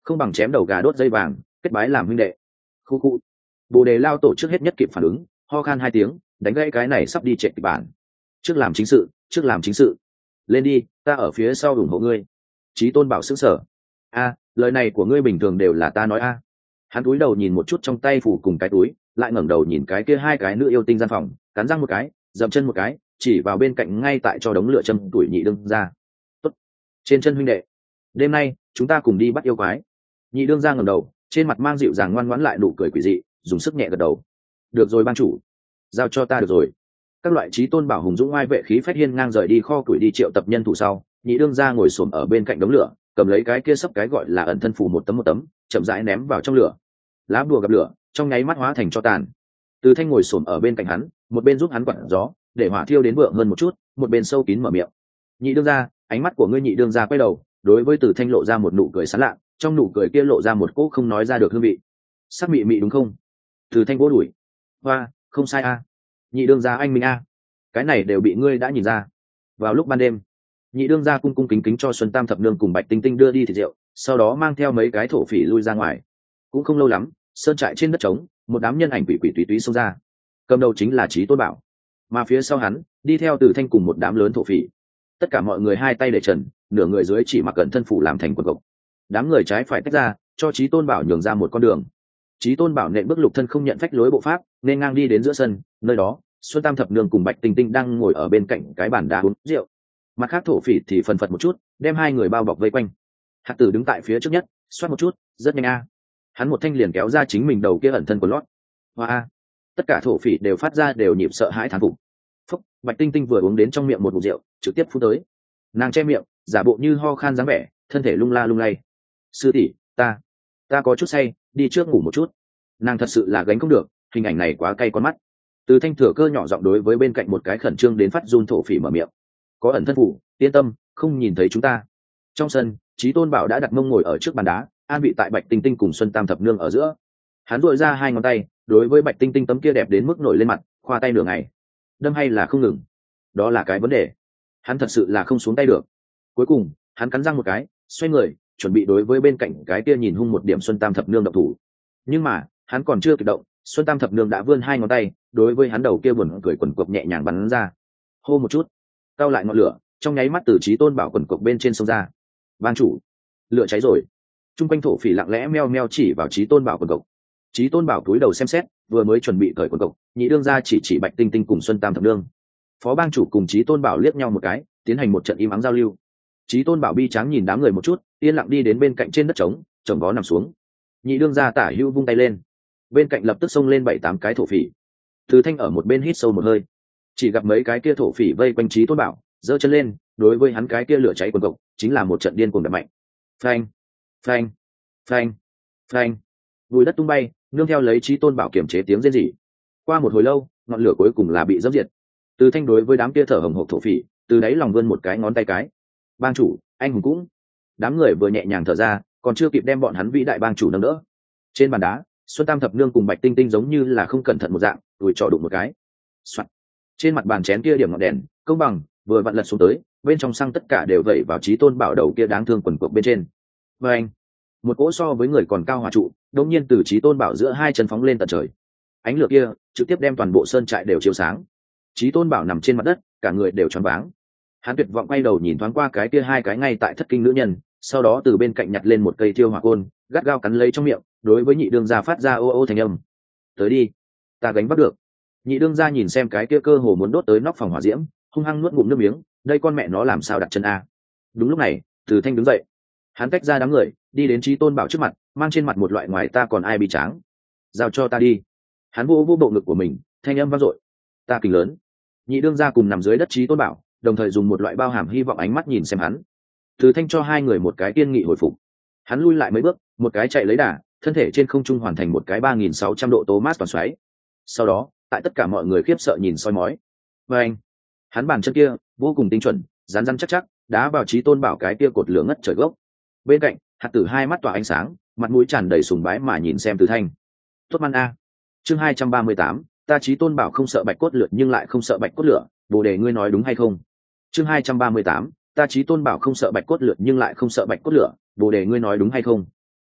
không bằng chém đầu gà đốt dây vàng, kết bái làm huynh đệ. Khu khu. Bồ đề lao tổ trước hết nhất kịp phản ứng, ho khan hai tiếng, đánh gãy cái này sắp đi trệ kịch bản. Trước làm chính sự, trước làm chính sự. Lên đi, ta ở phía sau ủng hộ ngươi. Chí Tôn Bảo sững sờ. A, lời này của ngươi bình thường đều là ta nói a. Hắn cúi đầu nhìn một chút trong tay phủ cùng cái túi, lại ngẩng đầu nhìn cái kia hai cái nữ yêu tinh gian phòng, cắn răng một cái, dậm chân một cái, chỉ vào bên cạnh ngay tại cho đống lửa châm tuổi nhị đương ra. Tốt. Trên chân huynh đệ, đêm nay chúng ta cùng đi bắt yêu quái. Nhị đương ra ngẩng đầu, trên mặt mang dịu dàng ngoan ngoãn lại nụ cười quỷ dị, dùng sức nhẹ gật đầu. Được rồi ban chủ, giao cho ta được rồi. Các loại Chí Tôn Bảo hùng dũng oai vệ khí phách hiên ngang rời đi kho củi đi triệu tập nhân thủ sau, nhị đương ra ngồi xổm ở bên cạnh đống lửa, cầm lấy cái kia sấp cái gọi là ẩn thân phù một tấm, chậm rãi ném vào trong lửa. Lá bùa gặp lửa, trong nháy mắt hóa thành tro tàn. Từ Thanh ngồi xổm ở bên cạnh hắn, một bên giúp hắn quặn gió, để hỏa thiêu đến vượng hơn một chút, một bên sâu kín mở miệng. Nhị đương ra, ánh mắt của ngươi nhị đương ra quay đầu, đối với Từ Thanh lộ ra một nụ cười sán lạ, trong nụ cười kia lộ ra một cỗ không nói ra được hương vị. Sắc mị mị đúng không? Từ Thanh vỗ đuổi. Hoa, không sai a. Nhị đương ra anh minh a. Cái này đều bị ngươi đã nhìn ra. Vào lúc ban đêm, nhị đương ra cung cung kính kính cho Xuân Tam thập nương cùng Bạch Tinh Tinh đưa đi thịt rượu, sau đó mang theo mấy cái thổ phỉ lui ra ngoài. Cũng không lâu lắm, sơn trại trên đất trống, một đám nhân ảnh quỷ quỷ tùy tùy xông ra. Cầm đầu chính là Chí Tôn Bảo, mà phía sau hắn đi theo Từ Thanh cùng một đám lớn thổ phỉ. Tất cả mọi người hai tay để trần, nửa người dưới chỉ mặc cẩn thân phủ làm thành quần cộc. Đám người trái phải tách ra, cho Chí Tôn Bảo nhường ra một con đường. Chí Tôn Bảo nện bước lục thân không nhận phách lối bộ pháp, nên ngang đi đến giữa sân, nơi đó Xuân Tam thập nương cùng Bạch Tinh Tinh đang ngồi ở bên cạnh cái bàn đá uống rượu. Mặt khác thổ phỉ thì phần phật một chút, đem hai người bao bọc vây quanh. Hạt Tử đứng tại phía trước nhất, xoát một chút, rất nhanh a. Hắn một thanh liền kéo ra chính mình đầu kia ẩn thân của lót. Hoa! Tất cả thổ phỉ đều phát ra đều nhịp sợ hãi thán phục. Phúc, Bạch Tinh Tinh vừa uống đến trong miệng một ngụm rượu, trực tiếp phun tới. Nàng che miệng, giả bộ như ho khan dáng vẻ, thân thể lung la lung lay. Sư tỷ, ta có chút say, đi trước ngủ một chút. Nàng thật sự là gánh không được, hình ảnh này quá cay con mắt. Từ Thanh thừa cơ nhỏ giọng đối với bên cạnh một cái khẩn trương đến phát run thổ phỉ mở miệng. Có ẩn thân phủ, yên tâm, không nhìn thấy chúng ta. Trong sân, Chí Tôn Bảo đã đặt mông ngồi ở trước bàn đá, an vị tại Bạch Tinh Tinh cùng Xuân Tam thập nương ở giữa. Hắn duỗi ra hai ngón tay, đối với Bạch Tinh Tinh tấm kia đẹp đến mức nổi lên mặt, khoa tay nửa ngày. Đâm hay là không ngừng, đó là cái vấn đề. Hắn thật sự là không xuống tay được. Cuối cùng, hắn cắn răng một cái, xoay người, chuẩn bị đối với bên cạnh cái kia nhìn hung một điểm Xuân Tam thập nương động thủ. Nhưng mà, hắn còn chưa kịp động, Xuân Tam thập nương đã vươn hai ngón tay, đối với hắn đầu kia buồn cười quần cộc nhẹ nhàng bắn ra. Hô một chút, cao lại ngọn lửa, trong nháy mắt từ Chí Tôn Bảo quần cộc bên trên sông ra. Ban chủ, lửa cháy rồi. Trung quanh thổ phỉ lặng lẽ meo meo chỉ vào Chí Tôn Bảo quần cộc. Chí Tôn Bảo cúi đầu xem xét, vừa mới chuẩn bị cởi quần cộc, nhị đương ra chỉ Bạch Tinh Tinh cùng Xuân Tam thập nương. Phó bang chủ cùng Chí Tôn Bảo liếc nhau một cái, tiến hành một trận im ắng giao lưu. Chí Tôn Bảo bi tráng nhìn đám người một chút, yên lặng đi đến bên cạnh trên đất trống, chồng vó nằm xuống. Nhị đương ra tả hữu vung tay lên, bên cạnh lập tức xông lên 7-8 cái thổ phỉ. Từ Thanh ở một bên hít sâu một hơi, chỉ gặp mấy cái kia thổ phỉ vây quanh Chí Tôn Bảo, giơ chân lên, đối với hắn cái kia lửa cháy quần cộc, chính là một trận điên cuồng đập mạnh. Phanh, phanh, phanh, phanh, bùi đất tung bay, nương theo lấy Chí Tôn Bảo kiểm chế tiếng rên rỉ. Qua một hồi lâu, ngọn lửa cuối cùng là bị dập diệt. Từ Thanh đối với đám kia thở hổn hộc thổ phỉ, từ đáy lòng vươn một cái ngón tay cái. Bang chủ, anh hùng cũng. Đám người vừa nhẹ nhàng thở ra, còn chưa kịp đem bọn hắn vĩ đại bang chủ nâng đỡ. Trên bàn đá, Xuân Tam thập nương cùng Bạch Tinh Tinh giống như là không cẩn thận một dạng, đùi trọ đụng một cái. Soạn. Trên mặt bàn chén kia điểm ngọn đèn, công bằng, vừa vặn lật xuống tới, bên trong xăng tất cả đều vẩy vào Chí Tôn Bảo đầu kia đáng thương quần cộc bên trên. Và anh, một cỗ so với người còn cao hỏa trụ, đột nhiên từ Chí Tôn Bảo giữa hai chân phóng lên tận trời. Ánh lửa kia trực tiếp đem toàn bộ sơn trại đều chiếu sáng. Chí Tôn Bảo nằm trên mặt đất, cả người đều choáng váng. Hắn tuyệt vọng quay đầu nhìn thoáng qua cái kia hai cái ngay tại thất kinh nữ nhân, sau đó từ bên cạnh nhặt lên một cây thiêu hỏa côn, gắt gao cắn lấy trong miệng, đối với nhị đương gia phát ra ô ô thành âm. Tới đi, ta gánh vác được. Nhị đương gia nhìn xem cái kia cơ hồ muốn đốt tới nóc phòng hỏa diễm, hung hăng nuốt ngụm nước miếng, đây con mẹ nó làm sao đặt chân a. Đúng lúc này, Từ Thanh đứng dậy, hắn tách ra đám người, đi đến Chí Tôn Bảo trước mặt, mang trên mặt một loại ngoài ta còn ai bị tráng. Giao cho ta đi. Hắn vô vô bộ ngực của mình, thanh âm vang dội. Ta kình lớn. Nhị đương gia cùng nằm dưới đất Chí Tôn Bảo, đồng thời dùng một loại bao hàm hy vọng ánh mắt nhìn xem hắn. Từ Thanh cho hai người một cái kiên nghị hồi phục. Hắn lui lại mấy bước, một cái chạy lấy đà, thân thể trên không trung hoàn thành một cái 3600 độ Thomas toàn xoáy. Sau đó, tại tất cả mọi người khiếp sợ nhìn soi mói. Và anh, hắn bàn chân kia vô cùng tinh chuẩn, rắn rắn chắc chắc, đá vào Chí Tôn Bảo cái kia cột lửa ngất trời gốc. Bên cạnh, Hạt Tử hai mắt tỏa ánh sáng, mặt mũi tràn đầy sùng bái mà nhìn xem Từ Thanh. Tốt man a. Chương 238, ta Chí Tôn Bảo không sợ bạch cốt lửa nhưng lại không sợ bạch cốt lửa, Bồ Đề ngươi nói đúng hay không? Chương 238, ta Chí Tôn Bảo không sợ bạch cốt lửa nhưng lại không sợ bạch cốt lửa, Bồ Đề ngươi nói đúng hay không?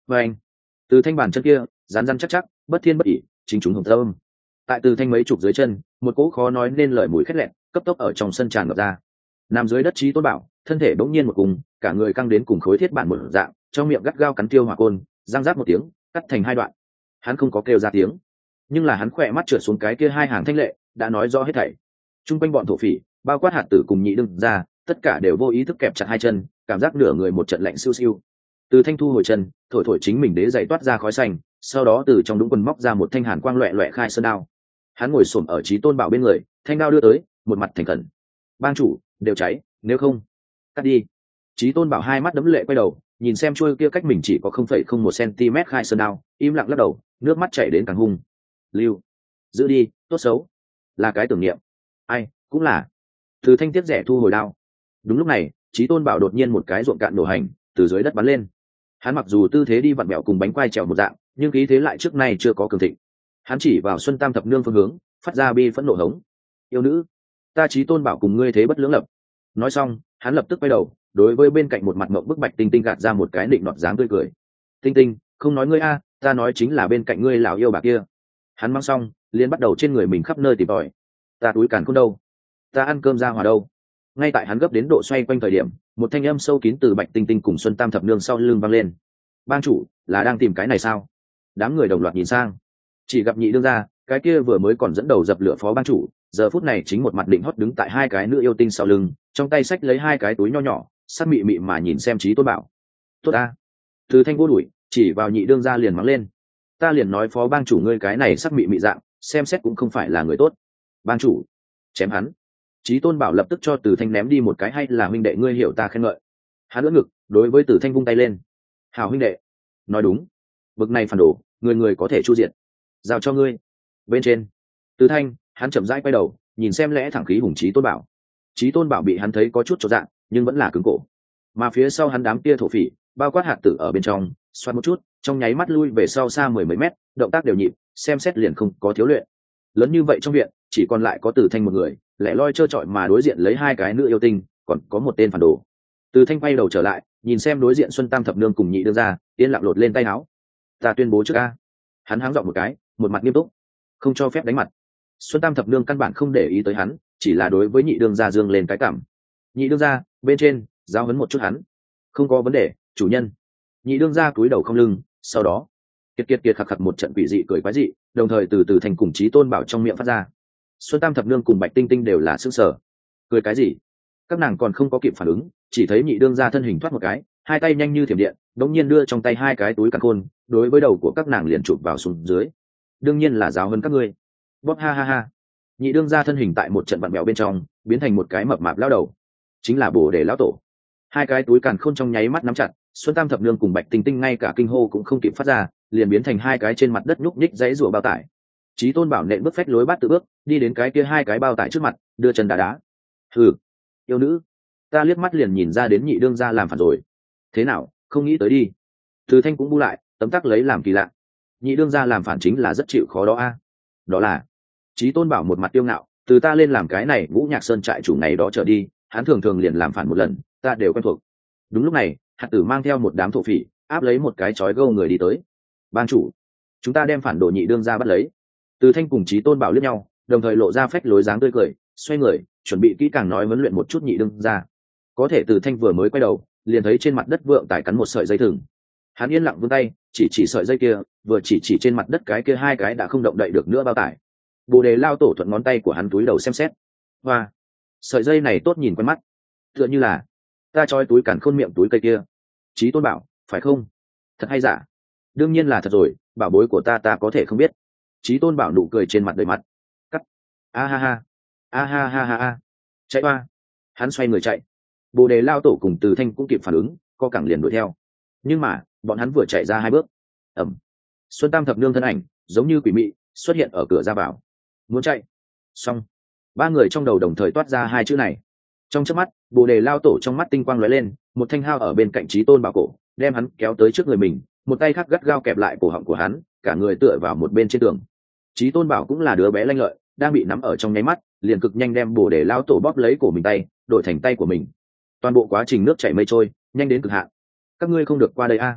và anh từ thanh bàn chân kia rán rán chắc chắc, bất thiên bất ỉ, chính chúng hồng thơm. Tại từ thanh mấy chục dưới chân, một cỗ khó nói nên lời mùi khét lẹn cấp tốc ở trong sân tràn ngập ra. Nằm dưới đất Chí Tôn Bảo, thân thể bỗng nhiên một cùng, cả người căng đến cùng khối thiết bản một dạng, trong miệng gắt gao cắn tiêu hỏa côn, răng rác một tiếng, cắt thành hai đoạn. Hắn không có kêu ra tiếng, nhưng là hắn khỏe mắt trượt xuống cái kia hai hàng thanh lệ, đã nói rõ hết thảy. Trung quanh bọn thổ phỉ, bao quát hạt tử cùng nhị đương ra, tất cả đều vô ý thức kẹp chặt hai chân, cảm giác nửa người một trận lạnh siêu siêu. Từ thanh thu hồi chân, thổi thổi chính mình đế giày toát ra khói xanh, sau đó từ trong đũng quần móc ra một thanh hàn quang loẹt loẹt khai sơn đao. Hắn ngồi xổm ở Chí Tôn Bảo bên người, thanh đao đưa tới, một mặt thành khẩn. Bang chủ, đều cháy, nếu không cắt đi. Chí Tôn Bảo hai mắt đấm lệ quay đầu, nhìn xem chuôi kia cách mình chỉ có 0,01 cm khai sơn đao, im lặng lắc đầu, nước mắt chảy đến càng hung. Lưu, giữ đi, tốt xấu là cái tưởng niệm. Ai cũng là. Từ thanh tiếp rẻ thu hồi đao. Đúng lúc này, Chí Tôn Bảo đột nhiên một cái ruộng cạn nổ hành, từ dưới đất bắn lên. Hắn mặc dù tư thế đi vặn bẹo cùng bánh quai trèo một dạng, nhưng khí thế lại trước nay chưa có cường thịnh. Hắn chỉ vào Xuân Tam thập nương phương hướng, phát ra bi phẫn nộ hống. Yêu nữ, ta Chí Tôn Bảo cùng ngươi thế bất lưỡng lập. Nói xong, hắn lập tức quay đầu, đối với bên cạnh một mặt mộng bức Bạch Tinh Tinh gạt ra một cái định nọt dáng tươi cười. Tinh Tinh, không nói ngươi a, ta nói chính là bên cạnh ngươi lão yêu bà kia. Hắn mang xong, liền bắt đầu trên người mình khắp nơi tìm tòi. Ta túi càn khôn đâu? Ta ăn cơm ra hòa đâu? Ngay tại hắn gấp đến độ xoay quanh thời điểm, một thanh âm sâu kín từ Bạch Tinh Tinh cùng Xuân Tam thập nương sau lưng vang lên. Bang chủ, là đang tìm cái này sao? Đám người đồng loạt nhìn sang, chỉ gặp nhị đương gia, cái kia vừa mới còn dẫn đầu dập lửa phó bang chủ, giờ phút này chính một mặt định hót đứng tại hai cái nữ yêu tinh sau lưng, trong tay xách lấy hai cái túi nho nhỏ, sắc mị mị mà nhìn xem Chí Tôn Bảo. Tốt a. Từ thanh vô đuổi, chỉ vào nhị đương gia liền mắng lên. Ta liền nói phó bang chủ ngươi cái này sắc mị mị dạng, xem xét cũng không phải là người tốt. Bang chủ, chém hắn. Chí Tôn Bảo lập tức cho Từ thanh ném đi một cái hay là huynh đệ ngươi hiểu ta khen ngợi. Hắn ưỡn ngực, đối với Từ thanh vung tay lên. Hảo huynh đệ. Nói đúng. Bực này phản đồ, người người có thể chu diệt. Giao cho ngươi. Bên trên. Từ thanh, hắn chậm rãi quay đầu, nhìn xem lẽ thẳng khí hùng Chí Tôn Bảo. Chí Tôn Bảo bị hắn thấy có chút chột dạ, nhưng vẫn là cứng cổ. Mà phía sau hắn đám kia thổ phỉ, bao quát hạt tử ở bên trong, xoát một chút, trong nháy mắt lui về sau xa mười mấy mét, động tác đều nhịp, xem xét liền không có thiếu luyện. Lớn như vậy trong viện, chỉ còn lại có Từ thanh một người, lẻ loi trơ trọi mà đối diện lấy hai cái nữ yêu tinh, còn có một tên phản đồ. Từ thanh quay đầu trở lại, nhìn xem đối diện Xuân Tam thập nương cùng nhị đương ra, yên lặng lột lên tay áo. Ta tuyên bố trước a. Hắn háng giọng một cái, một mặt nghiêm túc, không cho phép đánh mặt. Xuân Tam thập nương căn bản không để ý tới hắn, chỉ là đối với nhị đương gia dương lên cái cảm. Nhị đương gia, bên trên, giao huấn một chút hắn. Không có vấn đề, chủ nhân. Nhị đương gia cúi đầu không lưng, sau đó kiệt kiệt kiệt khạc khạc một trận quỷ dị cười quái dị, đồng thời từ từ thành cùng Chí Tôn Bảo trong miệng phát ra. Xuân Tam thập nương cùng Bạch Tinh Tinh đều là sững sờ. Cười cái gì? Các nàng còn không có kịp phản ứng, chỉ thấy nhị đương gia thân hình thoát một cái, hai tay nhanh như thiểm điện, đống nhiên đưa trong tay hai cái túi càn khôn, đối với đầu của các nàng liền chụp vào xuống dưới. Đương nhiên là giáo hơn các ngươi. Bóp ha ha ha. Nhị đương gia thân hình tại một trận vặn bèo bên trong, biến thành một cái mập mạp lão đầu, chính là Bồ Đề lão tổ. Hai cái túi càn khôn trong nháy mắt nắm chặt, Xuân Tam thập nương cùng Bạch Tinh Tinh ngay cả kinh hô cũng không kịp phát ra, liền biến thành hai cái trên mặt đất nhúc nhích dãy rủa bao tải. Chí Tôn Bảo nện bước phách lối bát tự bước, đi đến cái kia hai cái bao tải trước mặt, đưa chân đá đá. Hừ, yêu nữ, ta liếc mắt liền nhìn ra đến nhị đương gia làm phản rồi. Thế nào, không nghĩ tới đi. Từ thanh cũng bu lại, tấm tắc lấy làm kỳ lạ. Nhị đương gia làm phản chính là rất chịu khó đó a. Đó là Chí Tôn Bảo một mặt tiêu ngạo, từ ta lên làm cái này Ngũ Nhạc Sơn trại chủ ngày đó trở đi, hắn thường thường liền làm phản một lần, ta đều quen thuộc. Đúng lúc này, hạt tử mang theo một đám thổ phỉ, áp lấy một cái chói gâu người đi tới. Ban chủ, chúng ta đem phản đồ nhị đương gia bắt lấy. Từ thanh cùng Chí Tôn Bảo liếc nhau, đồng thời lộ ra phách lối dáng tươi cười, xoay người, chuẩn bị kỹ càng nói huấn luyện một chút nhị đương gia. Có thể Từ thanh vừa mới quay đầu, liền thấy trên mặt đất vượng tải cắn một sợi dây thừng. Hắn yên lặng vươn tay, chỉ sợi dây kia, vừa chỉ trên mặt đất cái kia hai cái đã không động đậy được nữa bao tải. Bồ Đề lao tổ thuận ngón tay của hắn túi đầu xem xét. Và sợi dây này tốt nhìn quen mắt, tựa như là ta trói túi càn khôn miệng túi cây kia. Chí Tôn Bảo, phải không? Thật hay giả? Đương nhiên là thật rồi, bảo bối của ta có thể không biết. Chí Tôn Bảo nụ cười trên mặt đầy mặt. Cắt. A ha ha. A ha ha ha ha. Chạy qua. Hắn xoay người chạy. Bồ Đề lao tổ cùng Từ thanh cũng kịp phản ứng, co cẳng liền đuổi theo. Nhưng mà bọn hắn vừa chạy ra hai bước, ẩm, Xuân Tam thập nương thân ảnh giống như quỷ mị xuất hiện ở cửa ra vào. Muốn chạy xong, ba người trong đầu đồng thời toát ra hai chữ này. Trong chớp mắt, Bồ Đề lao tổ trong mắt tinh quang lóe lên, một thanh hao ở bên cạnh Chí Tôn Bảo cổ, đem hắn kéo tới trước người mình, một tay khác gắt gao kẹp lại cổ họng của hắn, cả người tựa vào một bên trên tường. Chí Tôn Bảo cũng là đứa bé lanh lợi, đang bị nắm ở trong nháy mắt, liền cực nhanh đem Bồ Đề lao tổ bóp lấy cổ mình tay, đổi thành tay của mình. Toàn bộ quá trình nước chảy mây trôi, nhanh đến cực hạn. Các ngươi không được qua đây a.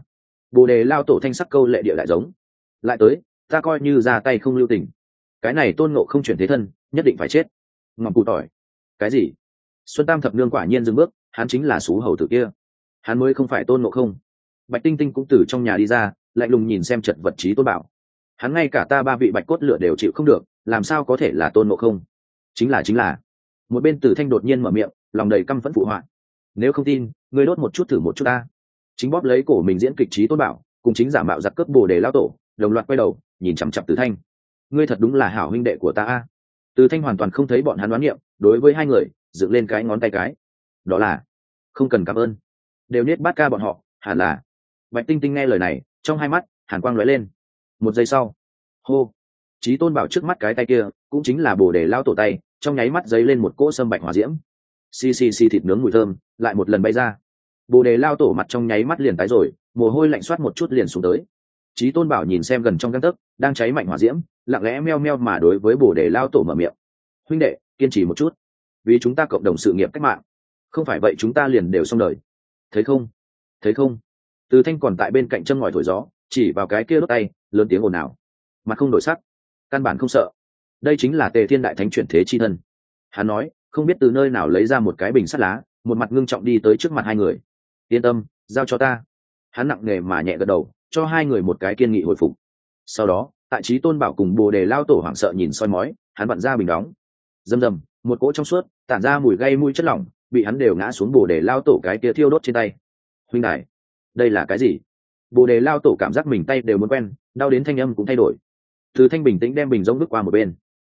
Bồ đề lao tổ thanh sắc câu lệ địa lại giống. Lại tới, ta coi như ra tay không lưu tình. Cái này tôn ngộ không chuyển thế thân, nhất định phải chết. Ngọc cụ tỏi. Cái gì? Xuân Tam thập nương quả nhiên dừng bước, hắn chính là sú hầu tử kia. Hắn mới không phải tôn ngộ không. Bạch Tinh Tinh cũng từ trong nhà đi ra, lạnh lùng nhìn xem chật vật Chí Tôn Bảo. Hắn ngay cả ta ba vị bạch cốt lửa đều chịu không được, làm sao có thể là tôn ngộ không? Chính là. Một bên Tử Thanh đột nhiên mở miệng, lòng đầy căm phẫn phụ họa. Nếu không tin, ngươi đốt một chút thử một chút ta. Chính bóp lấy cổ mình diễn kịch Chí Tôn Bảo, cùng chính giả mạo giặc cướp Bồ Đề lao tổ, đồng loạt quay đầu, nhìn chằm chằm Tử Thanh. Ngươi thật đúng là hảo huynh đệ của ta a. Tử Thanh hoàn toàn không thấy bọn hắn đoán nghiệm, đối với hai người, dựng lên cái ngón tay cái. Đó là, không cần cảm ơn, đều niết bát ca bọn họ, hẳn là. Bạch Tinh Tinh nghe lời này, trong hai mắt hàn quang lóe lên. Một giây sau, hô, Chí Tôn Bảo trước mắt cái tay kia, cũng chính là Bồ Đề lao tổ tay, trong nháy mắt giấy lên một cỗ sâm bạch hỏa diễm. Xì thịt nướng mùi thơm, lại một lần bay ra. Bồ Đề lao tổ mặt trong nháy mắt liền tái rồi, mồ hôi lạnh xoát một chút liền xuống tới. Chí Tôn Bảo nhìn xem gần trong gang tấc, đang cháy mạnh hỏa diễm, lặng lẽ meo meo mà đối với Bồ Đề lao tổ mở miệng. Huynh đệ, kiên trì một chút, vì chúng ta cộng đồng sự nghiệp cách mạng, không phải vậy chúng ta liền đều xong đời. Thấy không? Từ Thanh còn tại bên cạnh châm ngòi thổi gió, chỉ vào cái kia đốt tay, lớn tiếng ồn ào. Mặt không đổi sắc, căn bản không sợ. Đây chính là Tề Thiên đại thánh chuyển thế chi thân. Hắn nói, không biết từ nơi nào lấy ra một cái bình sắt lá, một mặt ngưng trọng đi tới trước mặt hai người. Yên tâm, giao cho ta. Hắn nặng nề mà nhẹ gật đầu, cho hai người một cái kiên nghị hồi phục. Sau đó, tại Chí Tôn Bảo cùng Bồ Đề lao tổ hoảng sợ nhìn soi mói, hắn vặn ra bình đóng. Rầm rầm, một cỗ trong suốt, tản ra mùi gây mùi chất lỏng, bị hắn đều ngã xuống Bồ Đề lao tổ cái kia thiêu đốt trên tay. Huynh đại, đây là cái gì? Bồ Đề lao tổ cảm giác mình tay đều muốn quen, đau đến thanh âm cũng thay đổi. Từ Thanh bình tĩnh đem bình rỗng bước qua một bên.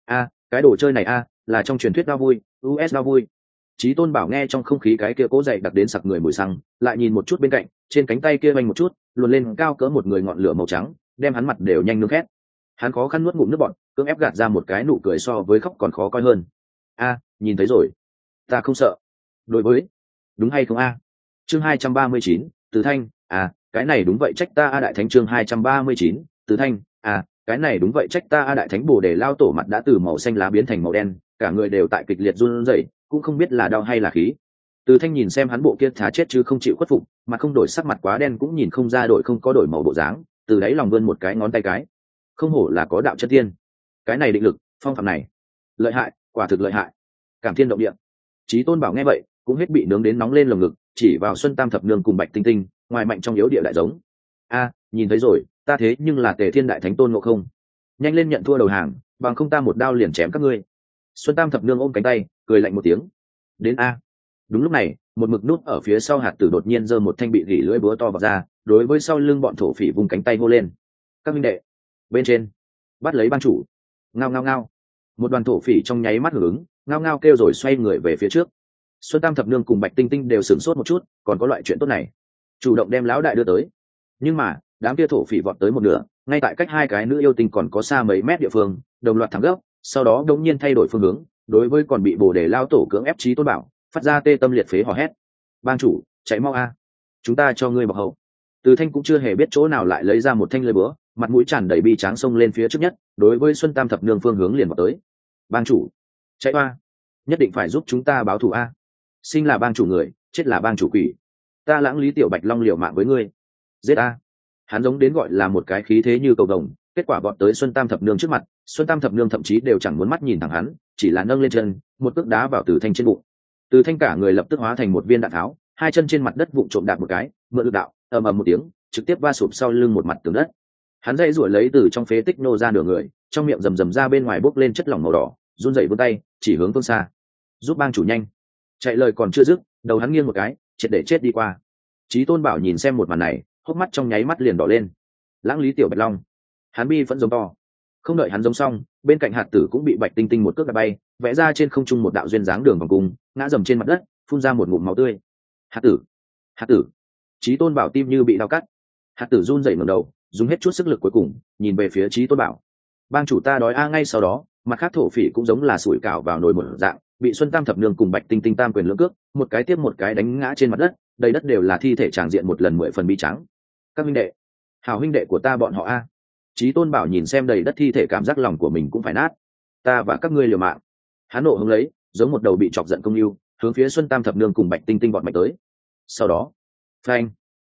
Cái đồ chơi này là trong truyền thuyết đau vui, US đau vui. Chí Tôn Bảo nghe trong không khí cái kia cố dậy đặc đến sặc người mùi xăng, lại nhìn một chút bên cạnh, trên cánh tay kia vành một chút, luồn lên cao cỡ một người ngọn lửa màu trắng, đem hắn mặt đều nhanh nướng khét. Hắn khó khăn nuốt ngụm nước bọt, cưỡng ép gạt ra một cái nụ cười so với khóc còn khó coi hơn. Nhìn thấy rồi, ta không sợ. Đối với, đúng hay không Chương 239, Từ Thanh, cái này đúng vậy trách ta đại thánh. Chương 239, Từ Thanh, cái này đúng vậy trách ta đại thánh. Bồ Đề lao tổ mặt đã từ màu xanh lá biến thành màu đen, cả người đều tại kịch liệt run rẩy, cũng không biết là đau hay là khí. Từ Thanh nhìn xem hắn bộ kia thà chết chứ không chịu khuất phục, mà không đổi sắc mặt quá đen cũng nhìn không ra đổi không có đổi màu bộ dáng, từ đáy lòng vươn một cái ngón tay cái. Không hổ là có đạo chân tiên, cái này định lực, phong phạm này, lợi hại, quả thực lợi hại, cảm thiên động địa. Chí Tôn Bảo nghe vậy, cũng hết bị nướng đến nóng lên lồng ngực, chỉ vào Xuân Tam thập nương cùng Bạch Tinh Tinh, ngoài mạnh trong yếu địa đại giống. Nhìn thấy rồi, ta thế nhưng là Tề Thiên đại thánh Tôn Ngộ Không, nhanh lên nhận thua đầu hàng, bằng không ta một đao liền chém các ngươi. Xuân Tam thập nương ôm cánh tay, cười lạnh một tiếng. Đến Đúng lúc này, một mực nút ở phía sau hạt tử đột nhiên giơ một thanh bị gỉ lưỡi búa to vào ra, đối với sau lưng bọn thổ phỉ vùng cánh tay hô lên. Các minh đệ, bên trên, bắt lấy ban chủ. Ngao ngao ngao. Một đoàn thổ phỉ trong nháy mắt hưởng ứng, ngao ngao kêu rồi xoay người về phía trước. Xuân Tam thập nương cùng Bạch Tinh Tinh đều sửng sốt một chút, còn có loại chuyện tốt này, chủ động đem lão đại đưa tới. Nhưng mà, đám kia thổ phỉ vọt tới một nửa, ngay tại cách hai cái nữ yêu tinh còn có xa mấy mét địa phương, đồng loạt thẳng gấp, sau đó đống nhiên thay đổi phương hướng, đối với còn bị Bồ Đề lao tổ cưỡng ép Chí Tôn Bảo, phát ra tê tâm liệt phế hò hét. Bang chủ, chạy mau chúng ta cho ngươi bọc hậu. Từ Thanh cũng chưa hề biết chỗ nào lại lấy ra một thanh lưỡi búa, mặt mũi tràn đầy bi tráng xông lên phía trước nhất, đối với Xuân Tam thập nương phương hướng liền vào tới. Bang chủ, chạy nhất định phải giúp chúng ta báo thù sinh là bang chủ người, chết là bang chủ quỷ. Ta Lãng Lý Tiểu Bạch Long liều mạng với ngươi, giết hắn giống đến gọi là một cái khí thế như cầu đồng, kết quả bọn tới Xuân Tam thập nương trước mặt, Xuân Tam thập nương thậm chí đều chẳng muốn mắt nhìn thẳng hắn, chỉ là nâng lên chân, một cước đá vào Từ Thanh trên bụng. Từ Thanh cả người lập tức hóa thành một viên đạn tháo, hai chân trên mặt đất vụng trộm đạp một cái, mượn lực đạo, ầm ầm một tiếng, trực tiếp va sụp sau lưng một mặt tường đất. Hắn dây ruổi lấy từ trong phế tích nô ra nửa người, trong miệng rầm rầm ra bên ngoài bốc lên chất lỏng màu đỏ, run rẩy vươn tay, chỉ hướng phương xa. Giúp bang chủ nhanh. Chạy lời còn chưa dứt, đầu hắn nghiêng một cái, triệt để chết đi qua. Chí Tôn Bảo nhìn xem một màn này, hốc mắt trong nháy mắt liền đỏ lên. Lãng Lý Tiểu Bạch Long, hắn bi vẫn giống to. Không đợi hắn giống xong, bên cạnh hạt tử cũng bị Bạch Tinh Tinh một cước đá bay, vẽ ra trên không trung một đạo duyên dáng đường vòng cung, ngã dầm trên mặt đất, phun ra một ngụm máu tươi. Hạt tử. Chí Tôn Bảo tim như bị đau cắt. Hạt tử run rẩy ngẩng đầu, dùng hết chút sức lực cuối cùng, nhìn về phía Chí Tôn Bảo. Bang chủ ta đói ngay sau đó, mặt khác thổ phỉ cũng giống là sủi cảo vào nồi một dạng, bị Xuân Tam thập nương cùng Bạch Tinh Tinh tam quyền lưỡng cước, một cái tiếp một cái đánh ngã trên mặt đất, đầy đất đều là thi thể tràng diện một lần 10 phần bi trắng. Các huynh đệ, hảo huynh đệ của ta bọn họ Chí Tôn Bảo nhìn xem đầy đất thi thể, cảm giác lòng của mình cũng phải nát. Ta và các ngươi liều mạng. Hắn nộ hứng lấy, giống một đầu bị chọc giận công lưu, hướng phía Xuân Tam thập nương cùng Bạch Tinh Tinh bọn mạnh tới. Sau đó, phanh,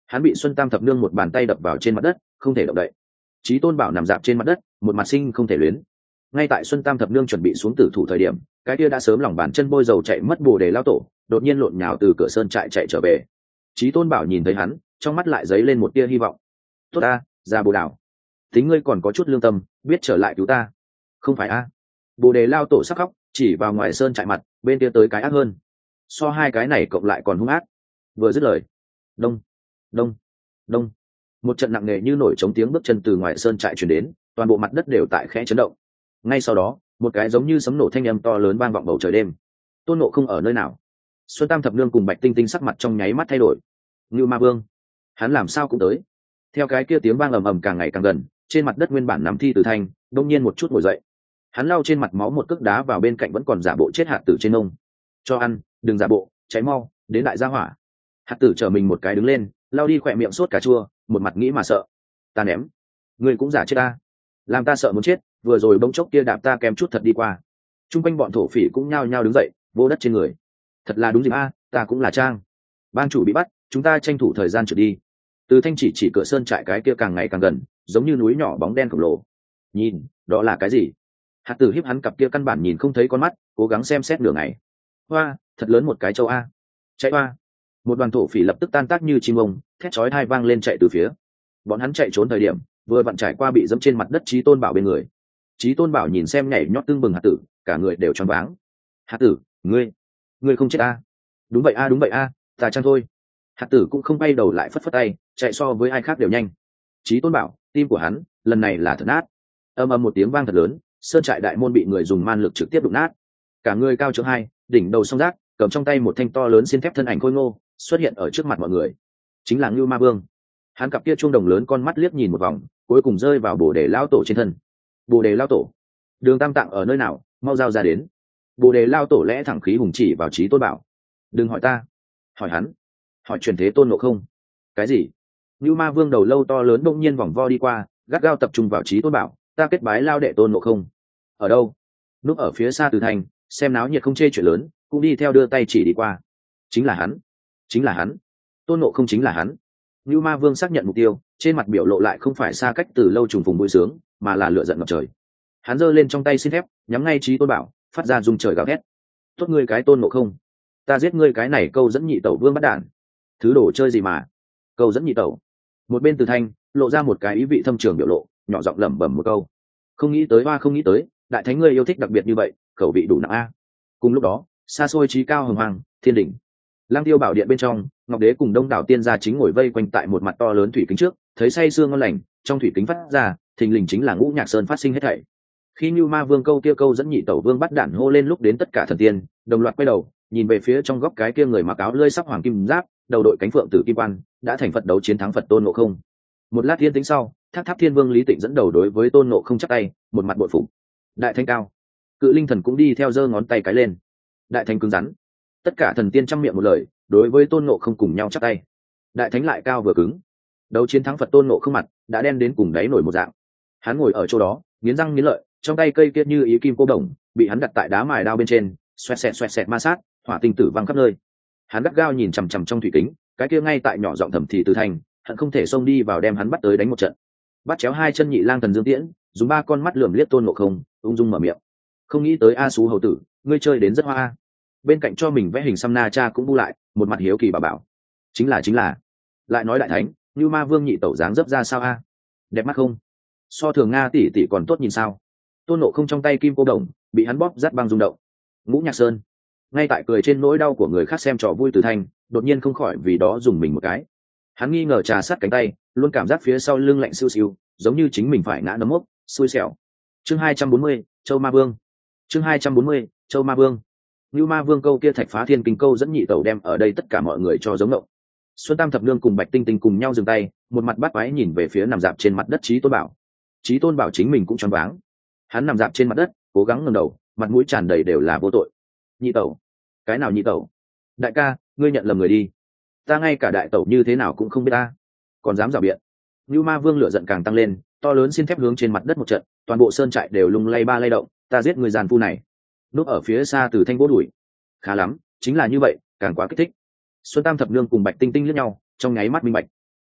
hắn bị Xuân Tam thập nương một bàn tay đập vào trên mặt đất, không thể động đậy. Chí Tôn Bảo nằm dạp trên mặt đất, một mặt sinh không thể luyến. Ngay tại Xuân Tam thập nương chuẩn bị xuống tử thủ thời điểm, cái kia đã sớm lòng bàn chân bôi dầu chạy mất Bồ Đề lao tổ, đột nhiên lộn nhào từ cửa sơn trại chạy trở về. Chí Tôn Bảo nhìn thấy hắn, trong mắt lại dấy lên một tia hy vọng. Tốt ta, ra Bồ Đào, tính ngươi còn có chút lương tâm, biết trở lại cứu ta. Không phải a? Bồ Đề lao tổ sắc khóc, chỉ vào ngoài sơn trại mặt, bên kia tới cái ác hơn. So hai cái này cộng lại còn hung ác. Vừa dứt lời, đông, đông, đông, một trận nặng nề như nổi trống tiếng bước chân từ ngoài sơn trại truyền đến, toàn bộ mặt đất đều tại khẽ chấn động. Ngay sau đó, một cái giống như sấm nổ thanh âm to lớn vang vọng bầu trời đêm. Tôn Ngộ Không ở nơi nào? Xuân Tam thập nương cùng Bạch Tinh Tinh sắc mặt trong nháy mắt thay đổi. Ngưu Ma Vương, hắn làm sao cũng tới? Theo cái kia tiếng vang ầm ầm càng ngày càng gần, trên mặt đất nguyên bản nằm thi Từ Thanh đột nhiên một chút ngồi dậy. Hắn lau trên mặt máu một cước đá vào bên cạnh vẫn còn giả bộ chết hạt tử trên ông. Cho ăn, đừng giả bộ, cháy mau, đến đại gia hỏa. Hạt tử trở mình một cái đứng lên, lau đi khỏe miệng sốt cà chua, một mặt nghĩ mà sợ. Ta ném, ngươi cũng giả chết ta, làm ta sợ muốn chết. Vừa rồi bỗng chốc kia đạp ta kém chút thật đi qua. Trung quanh bọn thổ phỉ cũng nhao nhao đứng dậy, vô đất trên người. Thật là đúng dịp a, ta cũng là trang. Bang chủ bị bắt, chúng ta tranh thủ thời gian trượt đi. Từ Thanh chỉ cửa sơn trại cái kia càng ngày càng gần, giống như núi nhỏ bóng đen khổng lồ. Nhìn, đó là cái gì? Hạt tử hiếp hắn cặp kia căn bản nhìn không thấy con mắt, cố gắng xem xét nửa ngày. Hoa, thật lớn một cái châu a. Chạy hoa. Một đoàn thổ phỉ lập tức tan tác như chim ông, thét chói tai vang lên chạy từ phía. Bọn hắn chạy trốn thời điểm, vừa vặn trải qua bị dẫm trên mặt đất Chí Tôn Bảo bên người. Chí Tôn Bảo nhìn xem nhảy nhót tưng bừng hạt tử, cả người đều choáng váng. Hạt tử, ngươi không chết a? Đúng vậy a, đúng vậy a, ta chăng thôi. Hạt tử cũng không bay đầu lại phất phất tay, chạy so với ai khác đều nhanh. Chí Tôn Bảo, tim của hắn lần này là thật nát. Ầm ầm một tiếng vang thật lớn, sơn trại đại môn bị người dùng man lực trực tiếp đụng nát. Cả người cao chừng hai, đỉnh đầu song giác, cầm trong tay một thanh to lớn xiên thép thân ảnh khôi ngô, xuất hiện ở trước mặt mọi người. Chính là Ngưu Ma Vương. Hắn cặp kia chuông đồng lớn con mắt liếc nhìn một vòng, cuối cùng rơi vào Bồ Đề lao tổ trên thân. Bồ Đề lao tổ, Đường Tam Tạng ở nơi nào, mau giao ra đến. Bồ Đề lao tổ lẽ thẳng khí hùng chỉ vào Chí Tôn Bảo. Đừng hỏi ta, hỏi hắn, hỏi truyền thế Tôn Ngộ Không. Cái gì? Ngưu Ma Vương đầu lâu to lớn bỗng nhiên vòng vo đi qua, gắt gao tập trung vào Chí Tôn Bảo. Ta kết bái lao đệ Tôn Ngộ Không. Ở đâu? Núp ở phía xa Từ Thành, xem náo nhiệt không chê chuyện lớn, cũng đi theo đưa tay chỉ đi qua. Chính là hắn, chính là hắn, Tôn Ngộ Không chính là hắn. Ngưu Ma Vương xác nhận mục tiêu, trên mặt biểu lộ lại không phải xa cách từ lâu trùng phùng vui sướng, mà là lửa giận ngập trời. Hắn giơ lên trong tay xin thép, nhắm ngay Chí Tôn Bảo, phát ra rung trời gào thét. Tốt ngươi cái Tôn Ngộ Không, ta giết ngươi cái này câu dẫn nhị tẩu vương bắt đản. Thứ đồ chơi gì mà câu dẫn nhị tẩu? Một bên Từ Thanh lộ ra một cái ý vị thâm trường biểu lộ, nhỏ giọng lẩm bẩm một câu. Không nghĩ tới hoa, không nghĩ tới đại thánh ngươi yêu thích đặc biệt như vậy, khẩu vị đủ nặng a. Cùng lúc đó, xa xôi trí cao hồng hoàng thiên đỉnh, Lang Tiêu Bảo điện bên trong, Ngọc Đế cùng đông đảo tiên gia chính ngồi vây quanh tại một mặt to lớn thủy kính trước, thấy say sương ngon lành, trong thủy kính phát ra, thình lình chính là Ngũ Nhạc Sơn phát sinh hết thảy. Khi Nưu Ma Vương câu kia câu dẫn nhị tẩu vương bắt đản hô lên lúc đến tất cả thần tiên đồng loạt quay đầu, nhìn về phía trong góc cái kia người mặc áo lơi sắc hoàng kim giáp, đầu đội cánh phượng tử kim quan, đã thành Phật đấu chiến thắng Phật Tôn Ngộ Không. Một lát thiên tính sau, Tháp Tháp Thiên Vương Lý Tịnh dẫn đầu đối với Tôn Ngộ Không chắp tay, một mặt bội phục. Đại thánh cao. Cự Linh Thần cũng đi theo giơ ngón tay cái lên. Đại thánh cứng rắn. Tất cả thần tiên trăm miệng một lời, đối với Tôn Ngộ Không cùng nhau chắp tay. Đại thánh lại cao vừa cứng. Đấu chiến thắng Phật Tôn Ngộ Không mặt đã đen đến cùng đáy nổi một dạng. Hắn ngồi ở chỗ đó, nghiến răng nghiến lợi, trong tay cây kia như ý kim cô đồng bị hắn đặt tại đá mài đao bên trên, xoẹt xẹt ma sát, hỏa tinh tử văng khắp nơi. Hắn gắt gao nhìn chằm chằm trong thủy kính, cái kia ngay tại nhỏ giọng thầm thì Từ Thành, hận không thể xông đi vào đem hắn bắt tới đánh một trận. Bắt chéo hai chân nhị lang thần Dương Tiễn, dùng ba con mắt lườm liếc Tôn Ngộ Không, ung dung mở miệng. Không nghĩ tới a xú hầu tử, ngươi chơi đến rất hoa. Bên cạnh cho mình vẽ hình xăm na cha cũng bu lại, một mặt hiếu kỳ bảo. Chính là. Lại nói đại thánh, như Ma Vương nhị tẩu dáng dấp ra sao a? Đẹp mắt không? So thường Nga tỷ tỷ còn tốt nhìn sao? Tôn Ngộ Không trong tay kim cô đồng bị hắn bóp rát băng rung động. Ngũ Nhạc Sơn ngay tại cười trên nỗi đau của người khác xem trò vui Từ Thanh, đột nhiên không khỏi vì đó dùng mình một cái. Hắn nghi ngờ trà sát cánh tay, luôn cảm giác phía sau lưng lạnh siêu siêu, giống như chính mình phải ngã nấm mốc, xui xẻo. Chương 240, Châu Ma Vương. Chương 240, Châu Ma Vương. Như Ma Vương câu kia thạch phá thiên kinh câu dẫn nhị tẩu đem ở đây tất cả mọi người cho giống động. Xuân Tam thập nương cùng Bạch Tinh Tinh cùng nhau dừng tay, một mặt bắt quái nhìn về phía nằm dạp trên mặt đất Chí Tôn Bảo. Chí Tôn Bảo chính mình cũng choáng váng. Hắn nằm dạp trên mặt đất, cố gắng ngẩng đầu, mặt mũi tràn đầy đều là vô tội. Nhị tẩu? Cái nào nhị tẩu? Đại ca, ngươi nhận lầm người đi. Ta ngay cả đại tẩu như thế nào cũng không biết ta, còn dám rào biện. Như Ma Vương lửa giận càng tăng lên, to lớn xin thép hướng trên mặt đất một trận, toàn bộ sơn trại đều lung lay ba lay động. Ta giết người giàn phu này. Núp ở phía xa Từ Thanh vỗ đùi. Khá lắm, chính là như vậy, càng quá kích thích. Xuân Tam thập nương cùng Bạch Tinh Tinh liếc nhau, trong nháy mắt minh bạch.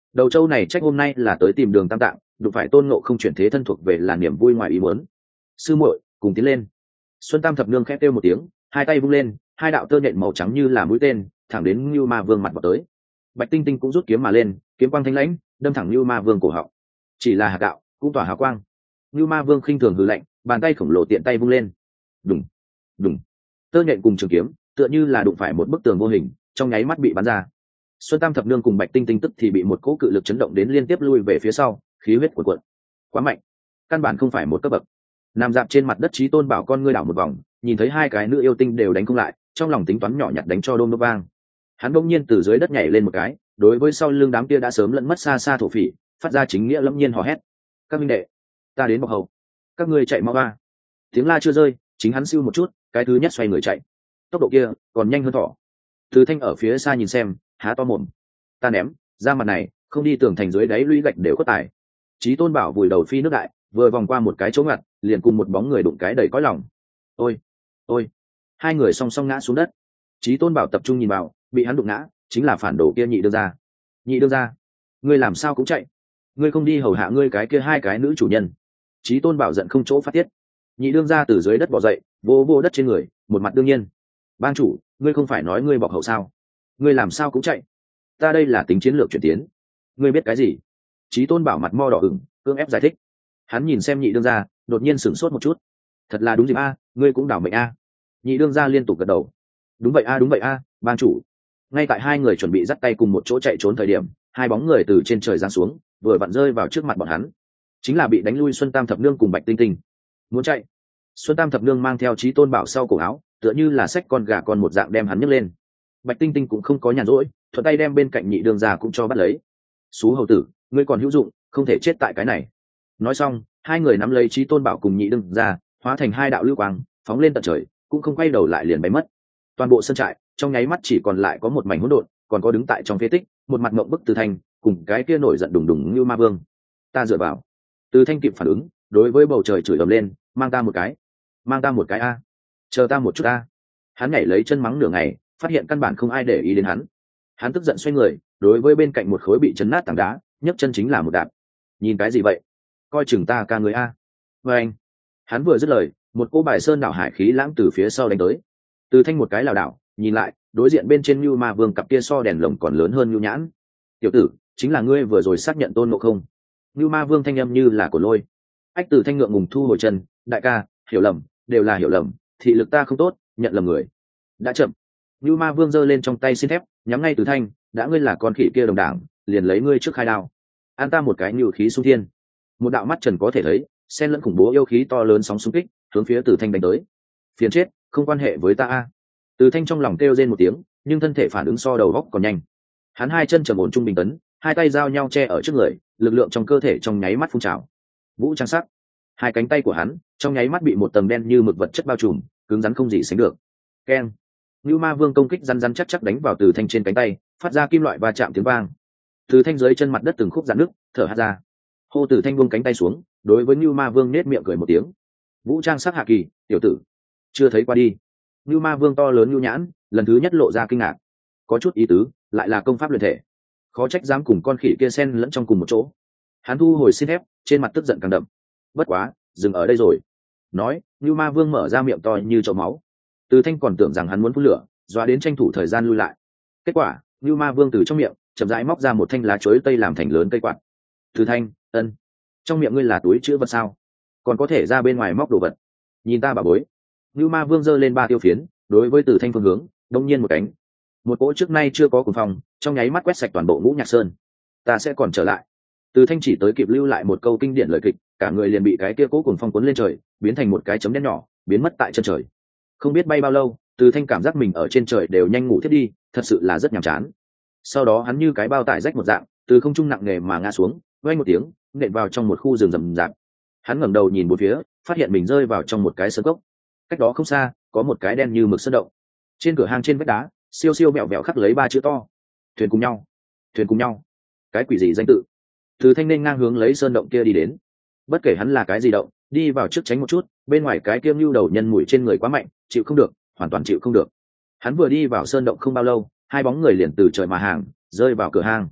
Đầu châu này trách hôm nay là tới tìm Đường Tam Tạng, đụng phải Tôn Ngộ Không chuyển thế thân thuộc về là niềm vui ngoài ý muốn. Sư muội, cùng tiến lên. Xuân Tam thập nương khẽ kêu một tiếng, hai tay vung lên, hai đạo tơ nhện màu trắng như là mũi tên thẳng đến Nưu Ma Vương mặt vào tới. Bạch Tinh Tinh cũng rút kiếm mà lên, kiếm quang thanh lãnh đâm thẳng Nưu Ma Vương cổ họng. Chỉ là hạt gạo cũng tỏa hào quang. Nưu Ma Vương khinh thường hừ lạnh, bàn tay khổng lồ tiện tay vung lên. Đùng, đùng. Tơ nhện cùng trường kiếm tựa như là đụng phải một bức tường vô hình, trong nháy mắt bị bắn ra. Xuân Tam thập nương cùng Bạch Tinh Tinh tức thì bị một cỗ cự lực chấn động đến liên tiếp lui về phía sau, khí huyết cuồn cuộn. Quá mạnh, căn bản không phải một cấp bậc. Nằm dạp trên mặt đất Chí Tôn bảo con ngươi đảo một vòng, nhìn thấy hai cái nữ yêu tinh đều đánh không lại, trong lòng tính toán nhỏ nhặt đánh cho đôm đốp vang. Hắn bỗng nhiên từ dưới đất nhảy lên một cái, đối với sau lưng đám kia đã sớm lẫn mất xa xa thổ phỉ, phát ra chính nghĩa lâm nhiên hò hét: các minh đệ, ta đến bọc hầu, các ngươi chạy mau va. Tiếng la chưa rơi, chính hắn siêu một chút, cái thứ nhất xoay người chạy, tốc độ kia còn nhanh hơn thỏ. Từ Thanh ở phía xa nhìn xem, há to mồm: ta ném ra mặt này, không đi tường thành dưới đáy lũy gạch đều có tài. Chí Tôn bảo vùi đầu phi nước đại, vừa vòng qua một cái chỗ ngặt, liền cùng một bóng người đụng cái đầy cõi lòng. Ôi, ôi! Hai người song song ngã xuống đất. Chí Tôn bảo tập trung nhìn vào, bị hắn đụng ngã, chính là phản đồ kia Nhị Đương gia. Nhị Đương gia, ngươi làm sao cũng chạy? Ngươi không đi hầu hạ ngươi cái kia hai cái nữ chủ nhân? Chí Tôn bảo giận không chỗ phát tiết. Nhị Đương gia từ dưới đất bò dậy, vô vô đất trên người, một mặt đương nhiên: bang chủ, ngươi không phải nói ngươi bọc hậu sao? Ngươi làm sao cũng chạy? Ta đây là tính chiến lược chuyển tiến. Ngươi biết cái gì? Chí Tôn bảo mặt mo đỏ ửng, cưỡng ép giải thích. Hắn nhìn xem Nhị Đương gia, đột nhiên sửng sốt một chút. Thật là đúng dịp a, ngươi cũng đảo mệnh a. Nhị Đương gia liên tục gật đầu. Đúng vậy a, đúng vậy a, bang chủ. Ngay tại hai người chuẩn bị dắt tay cùng một chỗ chạy trốn thời điểm, hai bóng người từ trên trời giáng xuống, vừa vặn rơi vào trước mặt bọn hắn. Chính là bị đánh lui Xuân Tam thập nương cùng Bạch Tinh Tinh. Muốn chạy. Xuân Tam thập nương mang theo Chí Tôn bảo sau cổ áo, tựa như là xách con gà con một dạng đem hắn nhấc lên. Bạch Tinh Tinh cũng không có nhàn rỗi, thuận tay đem bên cạnh Nhị Đương gia cũng cho bắt lấy. Sú hầu tử, ngươi còn hữu dụng, không thể chết tại cái này. Nói xong, hai người nắm lấy Chí Tôn bảo cùng Nhị Đương gia, hóa thành hai đạo lưu quang, phóng lên tận trời, cũng không quay đầu lại liền bay mất. Toàn bộ sân trại trong nháy mắt chỉ còn lại có một mảnh hỗn độn, còn có đứng tại trong phế tích một mặt mộng bức Từ Thanh cùng cái kia nổi giận đùng đùng như ma vương. Ta dựa vào. Từ Thanh kịp phản ứng, đối với bầu trời chửi ầm lên: mang ta một cái, mang ta một cái a, chờ ta một chút a. Hắn nhảy lấy chân mắng nửa ngày, phát hiện căn bản không ai để ý đến hắn. Hắn tức giận xoay người, đối với bên cạnh một khối bị chấn nát tảng đá, nhấc chân chính là một đạp. Nhìn cái gì vậy? Coi chừng ta ca người a. Và anh. Hắn vừa dứt lời, một cô bài sơn đảo hải khí lãng từ phía sau đánh tới. Từ Thanh một cái lảo đảo, nhìn lại, đối diện bên trên Nưu Ma Vương cặp kia so đèn lồng còn lớn hơn Nưu Nhãn. Tiểu tử, chính là ngươi vừa rồi xác nhận Tôn Ngộ Không? Nưu Ma Vương thanh âm như là của lôi. Ách Từ Thanh ngượng ngùng thu hồi chân: đại ca, hiểu lầm, đều là hiểu lầm, thị lực ta không tốt, nhận lầm người. Đã chậm. Nưu Ma Vương giơ lên trong tay xin thép, nhắm ngay Từ Thanh: đã ngươi là con khỉ kia đồng đảng, liền lấy ngươi trước khai đao. An ta một cái nhu khí xung thiên. Một đạo mắt trần có thể thấy, xen lẫn khủng bố yêu khí to lớn sóng xung kích, hướng phía Từ Thanh đánh tới. Phiền chết, không quan hệ với ta a. Từ Thanh trong lòng kêu rên một tiếng, nhưng thân thể phản ứng so đầu góc còn nhanh. Hắn hai chân trầm ổn trung bình tấn, hai tay giao nhau che ở trước người, lực lượng trong cơ thể trong nháy mắt phun trào. Vũ trang sắc. Hai cánh tay của hắn trong nháy mắt bị một tầng đen như mực vật chất bao trùm, cứng rắn không gì sánh được. Keng. Nưu Ma Vương công kích rắn rắn chắc chắc đánh vào Từ Thanh trên cánh tay, phát ra kim loại va chạm tiếng vang. Từ Thanh dưới chân mặt đất từng khúc rạn nứt, thở hắt ra. Hô Từ Thanh buông cánh tay xuống, đối với Nưu Ma Vương nết miệng cười một tiếng. Vũ trang sắc hạ kỳ, tiểu tử, chưa thấy qua đi. Nưu Ma Vương to lớn nhu nhãn, lần thứ nhất lộ ra kinh ngạc. Có chút ý tứ, lại là công pháp luyện thể. Khó trách dám cùng con khỉ kia xen lẫn trong cùng một chỗ. Hắn thu hồi xin thép, trên mặt tức giận càng đậm. Bất quá, dừng ở đây rồi. Nói, Nưu Ma Vương mở ra miệng to như chậu máu. Từ Thanh còn tưởng rằng hắn muốn phun lửa, dọa đến tranh thủ thời gian lui lại. Kết quả, Nưu Ma Vương từ trong miệng chậm rãi móc ra một thanh lá chuối tây làm thành lớn cây quạt. Từ Thanh, ân, trong miệng ngươi là túi chứa vật sao? Còn có thể ra bên ngoài móc đồ vật? Nhìn ta bà bối. Nưu Ma Vương giơ lên ba tiêu phiến, đối với Từ Thanh phương hướng, đông nhiên một cánh. Một cỗ trước nay chưa có cuồng phong, trong nháy mắt quét sạch toàn bộ Ngũ Nhạc Sơn. Ta sẽ còn trở lại. Từ Thanh chỉ tới kịp lưu lại một câu kinh điển lời kịch, cả người liền bị cái kia cỗ cuồng phong cuốn lên trời, biến thành một cái chấm đen nhỏ, biến mất tại chân trời. Không biết bay bao lâu, Từ Thanh cảm giác mình ở trên trời đều nhanh ngủ thiết đi, thật sự là rất nhàm chán. Sau đó hắn như cái bao tải rách một dạng, từ không trung nặng nề mà ngã xuống, vang một tiếng, nện vào trong một khu rừng rậm rạp. Hắn ngẩng đầu nhìn bốn phía, phát hiện mình rơi vào trong một cái sơn cốc. Cách đó không xa, có một cái đen như mực sơn động. Trên cửa hang trên vách đá, siêu siêu mẹo mẹo khắc lấy ba chữ to: thuyền cùng nhau. Thuyền cùng nhau. Cái quỷ gì danh tự? Từ Thanh nên ngang hướng lấy sơn động kia đi đến. Bất kể hắn là cái gì động, đi vào trước tránh một chút, bên ngoài cái kiêm lưu đầu nhân mùi trên người quá mạnh, chịu không được, hoàn toàn chịu không được. Hắn vừa đi vào sơn động không bao lâu, hai bóng người liền từ trời mà hàng, rơi vào cửa hang.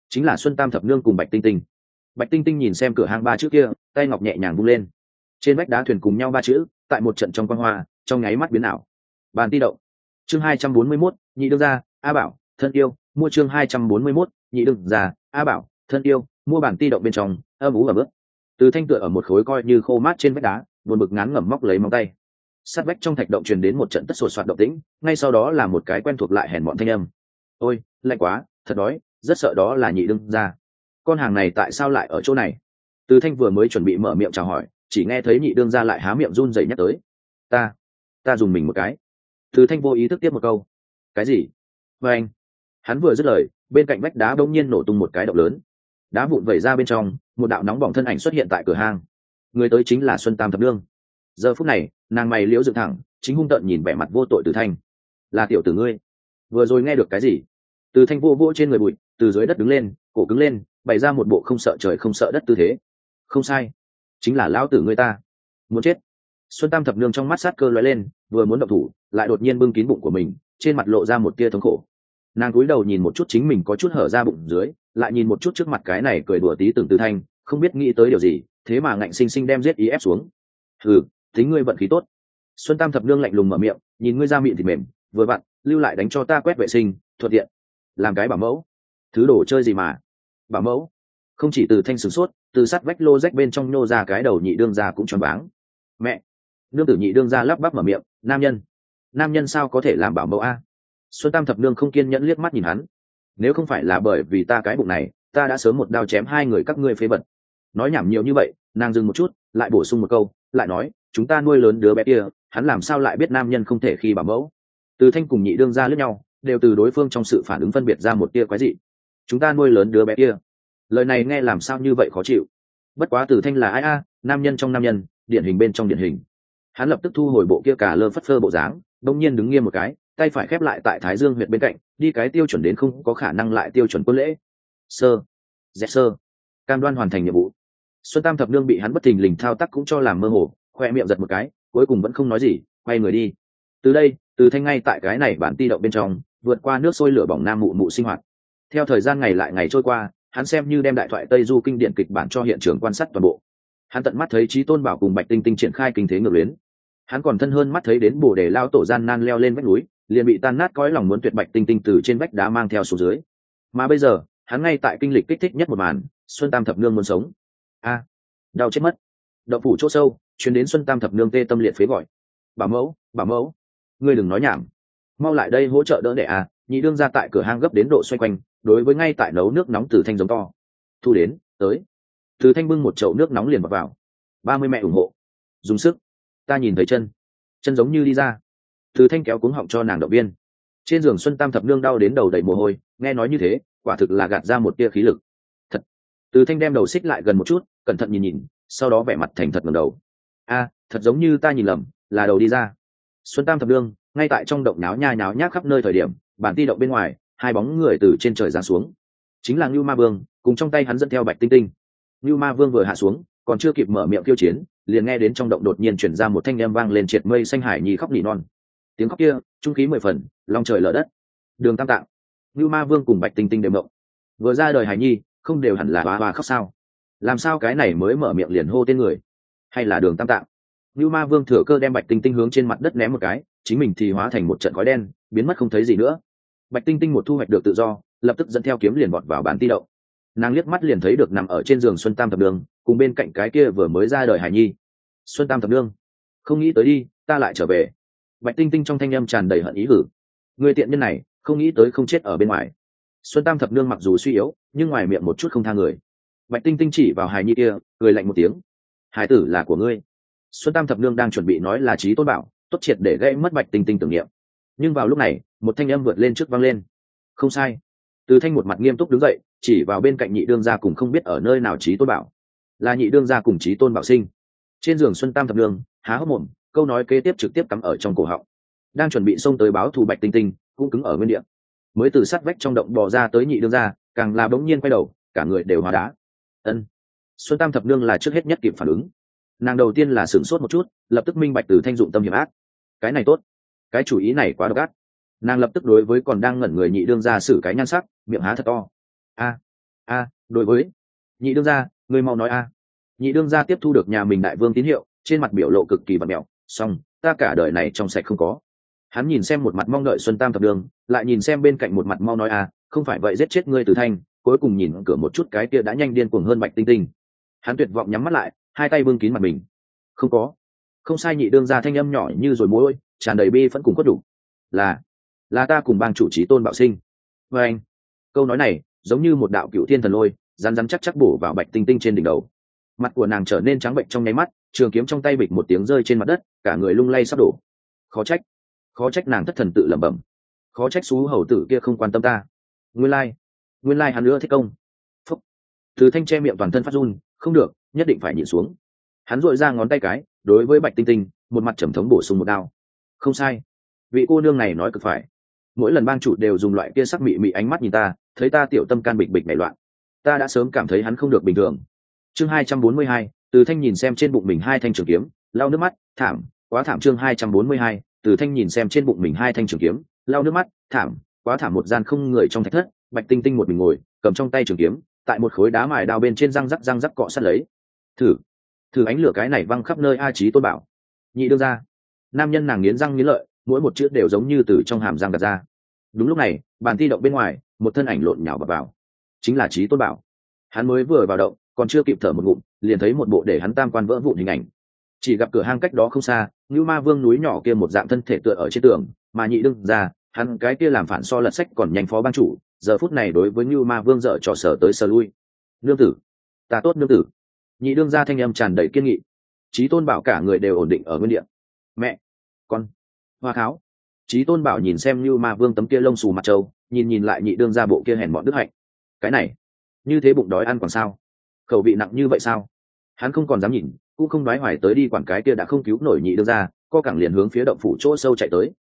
chính là Xuân Tam thập nương cùng Bạch Tinh Tinh. Bạch Tinh Tinh nhìn xem cửa hang ba chữ kia, tay ngọc nhẹ nhàng vung lên, trên vách đá thuyền cùng nhau ba chữ tại một trận trong quang hoa trong nháy mắt biến ảo. Bàn ti động. Chương 241, nhị đương gia, A Bảo, thân yêu, mua chương 241, nhị đương gia, A Bảo, thân yêu, mua bản ti động bên trong, âm ú và bước. Từ Thanh tựa ở một khối coi như khô mát trên vách đá, buồn bực ngán ngẩm móc lấy móng tay. Sát vách trong thạch động truyền đến một trận tất sột soạt động tĩnh, ngay sau đó là một cái quen thuộc lại hèn mọn thanh âm. Ôi, lạnh quá, thật đói, rất sợ đó là nhị đương gia. Con hàng này tại sao lại ở chỗ này? Từ Thanh vừa mới chuẩn bị mở miệng chào hỏi, chỉ nghe thấy nhị đương gia lại há miệng run rẩy nhắc tới. Ta dùng mình một cái. Từ Thanh vô ý thức tiếp một câu. Cái gì? Và anh. Hắn vừa dứt lời, bên cạnh vách đá bỗng nhiên nổ tung một cái động lớn. Đá vụn vẩy ra bên trong, một đạo nóng bỏng thân ảnh xuất hiện tại cửa hang. Người tới chính là Xuân Tam thập nương. Giờ phút này, nàng mày liễu dựng thẳng, chính hung tợn nhìn vẻ mặt vô tội Từ Thanh. Là tiểu tử ngươi, vừa rồi nghe được cái gì? Từ Thanh vô vô trên người bụi, từ dưới đất đứng lên, cổ cứng lên, bày ra một bộ không sợ trời không sợ đất tư thế. Không sai, chính là lão tử ngươi ta. Muốn chết. Xuân Tam thập nương trong mắt sát cơ lóe lên, vừa muốn động thủ, lại đột nhiên bưng kín bụng của mình, trên mặt lộ ra một tia thống khổ. Nàng cúi đầu nhìn một chút chính mình có chút hở ra bụng dưới, lại nhìn một chút trước mặt cái này cười đùa tí từng Từ Thanh, không biết nghĩ tới điều gì, thế mà ngạnh sinh sinh đem giết ý ép xuống. Hừ, tính ngươi vận khí tốt. Xuân Tam thập nương lạnh lùng mở miệng, nhìn ngươi ra miệng thì mềm, vừa vặn, lưu lại đánh cho ta quét vệ sinh, thuận tiện. Làm cái bảo mẫu. Thứ đồ chơi gì mà? Bảo mẫu? Không chỉ Từ Thanh sửng sốt, từ sát vách lô rách bên trong nhô ra cái đầu nhị đương gia cũng choáng váng. Mẹ! Nương tử nhị đương gia lắp bắp mở miệng, nam nhân sao có thể làm bảo mẫu a? Xuân Tam thập nương không kiên nhẫn liếc mắt nhìn hắn. Nếu không phải là bởi vì ta cái bụng này, ta đã sớm một đao chém hai người các ngươi phế vật. Nói nhảm nhiều như vậy, nàng dừng một chút, lại bổ sung một câu, lại nói, chúng ta nuôi lớn đứa bé kia, hắn làm sao lại biết nam nhân không thể khi bảo mẫu? Từ Thanh cùng nhị đương gia liếc nhau, đều từ đối phương trong sự phản ứng phân biệt ra một tia quái dị. Chúng ta nuôi lớn đứa bé kia, lời này nghe làm sao như vậy khó chịu. Bất quá Từ Thanh là ai a? Nam nhân trong nam nhân, điển hình bên trong điển hình. Hắn lập tức thu hồi bộ kia cả lơ phất phơ bộ dáng, đông nhiên đứng nghiêm một cái, tay phải khép lại tại thái dương huyệt bên cạnh, đi cái tiêu chuẩn đến không có khả năng lại tiêu chuẩn quân lễ. Dẹt sơ, cam đoan hoàn thành nhiệm vụ. Xuân Tam thập nương bị hắn bất thình lình thao tác cũng cho làm mơ hồ, khoe miệng giật một cái, cuối cùng vẫn không nói gì, quay người đi. Từ đây, Từ Thanh ngay tại cái này bản ti động bên trong, vượt qua nước sôi lửa bỏng nam mụ mụ sinh hoạt. Theo thời gian ngày lại ngày trôi qua, hắn xem như đem đại thoại Tây Du kinh điển kịch bản cho hiện trường quan sát toàn bộ. Hắn tận mắt thấy Chí Tôn Bảo cùng Bạch Tinh Tinh triển khai kinh thế ngược luyến. Hắn còn thân hơn mắt thấy đến Bồ Đề lao tổ gian nan leo lên vách núi, liền bị tan nát cõi lòng muốn tuyệt Bạch Tinh Tinh từ trên vách đá mang theo xuống dưới. Mà bây giờ, hắn ngay tại kinh lịch kích thích nhất một màn, Xuân Tam thập nương muốn sống. Đau chết mất. Động phủ chỗ sâu, truyền đến Xuân Tam thập nương tê tâm liệt phế gọi. Bảo mẫu, ngươi đừng nói nhảm, mau lại đây hỗ trợ đỡ đẻ à? Nhị đương ra tại cửa hang gấp đến độ xoay quanh, đối với ngay tại nấu nước nóng Từ Thanh giống to. Thu đến, tới. Từ Thanh bưng một chậu nước nóng liền vào. 30 mẹ ủng hộ. Dùng sức. Ta nhìn thấy chân giống như đi ra. Từ Thanh kéo cuống họng cho nàng động viên. Trên giường Xuân Tam thập nương đau đến đầu đầy mồ hôi, nghe nói như thế, quả thực là gạt ra một tia khí lực. Thật. Từ Thanh đem đầu xích lại gần một chút, cẩn thận nhìn, sau đó vẻ mặt thành thật ngẩng đầu. Thật giống như ta nhìn lầm, là đầu đi ra. Xuân Tam thập nương, ngay tại trong động náo nháo nhác khắp nơi thời điểm, bản ti động bên ngoài, hai bóng người từ trên trời giáng xuống. Chính là Ngưu Ma Vương, cùng trong tay hắn dẫn theo Bạch Tinh Tinh. Ngưu Ma Vương vừa hạ xuống, còn chưa kịp mở miệng khiêu chiến, liền nghe đến trong động đột nhiên chuyển ra một thanh âm vang lên triệt mây xanh hải nhi khóc nỉ non. Tiếng khóc kia, trung khí 10 phần, long trời lở đất. Đường Tam Tạng, Ngưu Ma Vương cùng Bạch Tinh Tinh đều động. Vừa ra đời hải nhi, không đều hẳn là hoa hoa khóc sao? Làm sao cái này mới mở miệng liền hô tên người? Hay là Đường Tam Tạng? Ngưu Ma Vương thừa cơ đem Bạch Tinh Tinh hướng trên mặt đất ném một cái, chính mình thì hóa thành một trận khói đen, biến mất không thấy gì nữa. Bạch Tinh Tinh một thu hoạch được tự do, lập tức dẫn theo kiếm liền vọt vào bản ti động. Nàng liếc mắt liền thấy được nằm ở trên giường Xuân Tam thập nương, cùng bên cạnh cái kia vừa mới ra đời hải nhi. Xuân Tam thập nương, không nghĩ tới đi, ta lại trở về. Bạch Tinh Tinh trong thanh âm tràn đầy hận ý hử. Người tiện nhân này, không nghĩ tới không chết ở bên ngoài. Xuân Tam thập nương mặc dù suy yếu, nhưng ngoài miệng một chút không tha người. Bạch Tinh Tinh chỉ vào hải nhi kia, cười lạnh một tiếng. Hải tử là của ngươi. Xuân Tam thập nương đang chuẩn bị nói là Chí Tôn Bảo, tốt triệt để gây mất Bạch Tinh Tinh tưởng niệm. Nhưng vào lúc này, một thanh âm vượt lên trước vang lên. Không sai. Từ Thanh một mặt nghiêm túc đứng dậy, chỉ vào bên cạnh nhị đương gia cùng không biết ở nơi nào Chí Tôn Bảo. Là nhị đương gia cùng Chí Tôn Bảo sinh. Trên giường Xuân Tam thập nương, há hốc mồm, câu nói kế tiếp trực tiếp cắm ở trong cổ họng. Đang chuẩn bị xông tới báo thù Bạch Tinh Tinh, cũng cứng ở nguyên địa. Mới từ sát vách trong động bò ra tới nhị đương gia, càng là bỗng nhiên quay đầu, cả người đều hóa đá. Ân. Xuân Tam thập nương là trước hết nhất kịp phản ứng. Nàng đầu tiên là sửng sốt một chút, lập tức minh bạch Từ Thanh dụng tâm hiểm ác. Cái này tốt, cái chủ ý này quá độc ác. Nàng lập tức đối với còn đang ngẩn người nhị đương gia xử cái nhan sắc, miệng há thật to. Đối với nhị đương gia, ngươi mau nói a. Nhị đương gia tiếp thu được nhà mình đại vương tín hiệu, trên mặt biểu lộ cực kỳ bặm mẹo, xong ta cả đời này trong sạch không có. Hắn nhìn xem một mặt mong đợi Xuân Tam thập đường, lại nhìn xem bên cạnh một mặt mau nói không phải vậy giết chết ngươi Từ Thanh, cuối cùng nhìn cửa một chút cái kia đã nhanh điên cuồng hơn Bạch Tinh Tinh. Hắn tuyệt vọng nhắm mắt lại, hai tay bưng kín mặt mình. Không có. Không sai, nhị đương gia thanh âm nhỏ như rồi mối, tràn đầy bi phẫn cùng cốt đủ. Là ta cùng bang chủ Chí Tôn Bảo sinh. Và anh, câu nói này giống như một đạo cựu thiên thần lôi, rắn chắc chắc bổ vào Bạch Tinh Tinh trên đỉnh đầu. Mặt của nàng trở nên trắng bệnh trong nháy mắt, trường kiếm trong tay bịch một tiếng rơi trên mặt đất, cả người lung lay sắp đổ. Khó trách nàng thất thần tự lẩm bẩm, khó trách xú hầu tử kia không quan tâm ta. Nguyên lai hắn nữa thích công. Phúc. Từ Thanh che miệng toàn thân phát run, không được, nhất định phải nhịn xuống. Hắn dội ra ngón tay cái, đối với Bạch Tinh Tinh, một mặt trầm thống bổ sung một đao. Không sai, vị cô nương này nói cực phải. Mỗi lần bang chủ đều dùng loại kia sắc mị mị ánh mắt nhìn ta, thấy ta tiểu tâm can bịch bịch nảy loạn, ta đã sớm cảm thấy hắn không được bình thường. Chương 242, Từ Thanh nhìn xem trên bụng mình hai thanh trường kiếm, lau nước mắt, thảm, quá thảm. Chương 242, Từ Thanh nhìn xem trên bụng mình hai thanh trường kiếm, lau nước mắt, thảm, quá thảm. Một gian không người trong thạch thất, Bạch Tinh Tinh một mình ngồi, cầm trong tay trường kiếm, tại một khối đá mài đao bên trên răng rắc cọ sát lấy. Thử ánh lửa cái này văng khắp nơi. Chí Tôn Bảo, nhị đương gia. Nam nhân nàng nghiến răng nghiến lợi, mỗi một chữ đều giống như từ trong hàm răng gạt ra. Đúng lúc này, bàn thi động bên ngoài, một thân ảnh lộn nhào vào, chính là Chí Tôn Bảo. Hắn mới vừa vào động, còn chưa kịp thở một ngụm, liền thấy một bộ để hắn tam quan vỡ vụn hình ảnh. Chỉ gặp cửa hang cách đó không xa, Nưu Ma Vương núi nhỏ kia một dạng thân thể tựa ở trên tường, mà nhị đương gia, hắn cái kia làm phản so lật sách còn nhanh phó bang chủ, giờ phút này đối với Nưu Ma Vương dở trò sở tới sở lui. Nương tử, ta tốt nương tử. Nhị đương gia thanh âm tràn đầy kiên nghị. Chí Tôn Bảo cả người đều ổn định ở nguyên địa. Mẹ, con, Hoa Tháo. Chí Tôn Bảo nhìn xem Nưu Ma Vương tấm kia lông xù mặt trâu, nhìn lại nhị đương gia bộ kia hèn mọn đức hạnh. Cái này, như thế bụng đói ăn còn sao? Khẩu vị nặng như vậy sao? Hắn không còn dám nhìn, cũng không nói hoài tới đi quản cái kia đã không cứu nổi nhị đương gia, co cẳng liền hướng phía động phủ chỗ sâu chạy tới.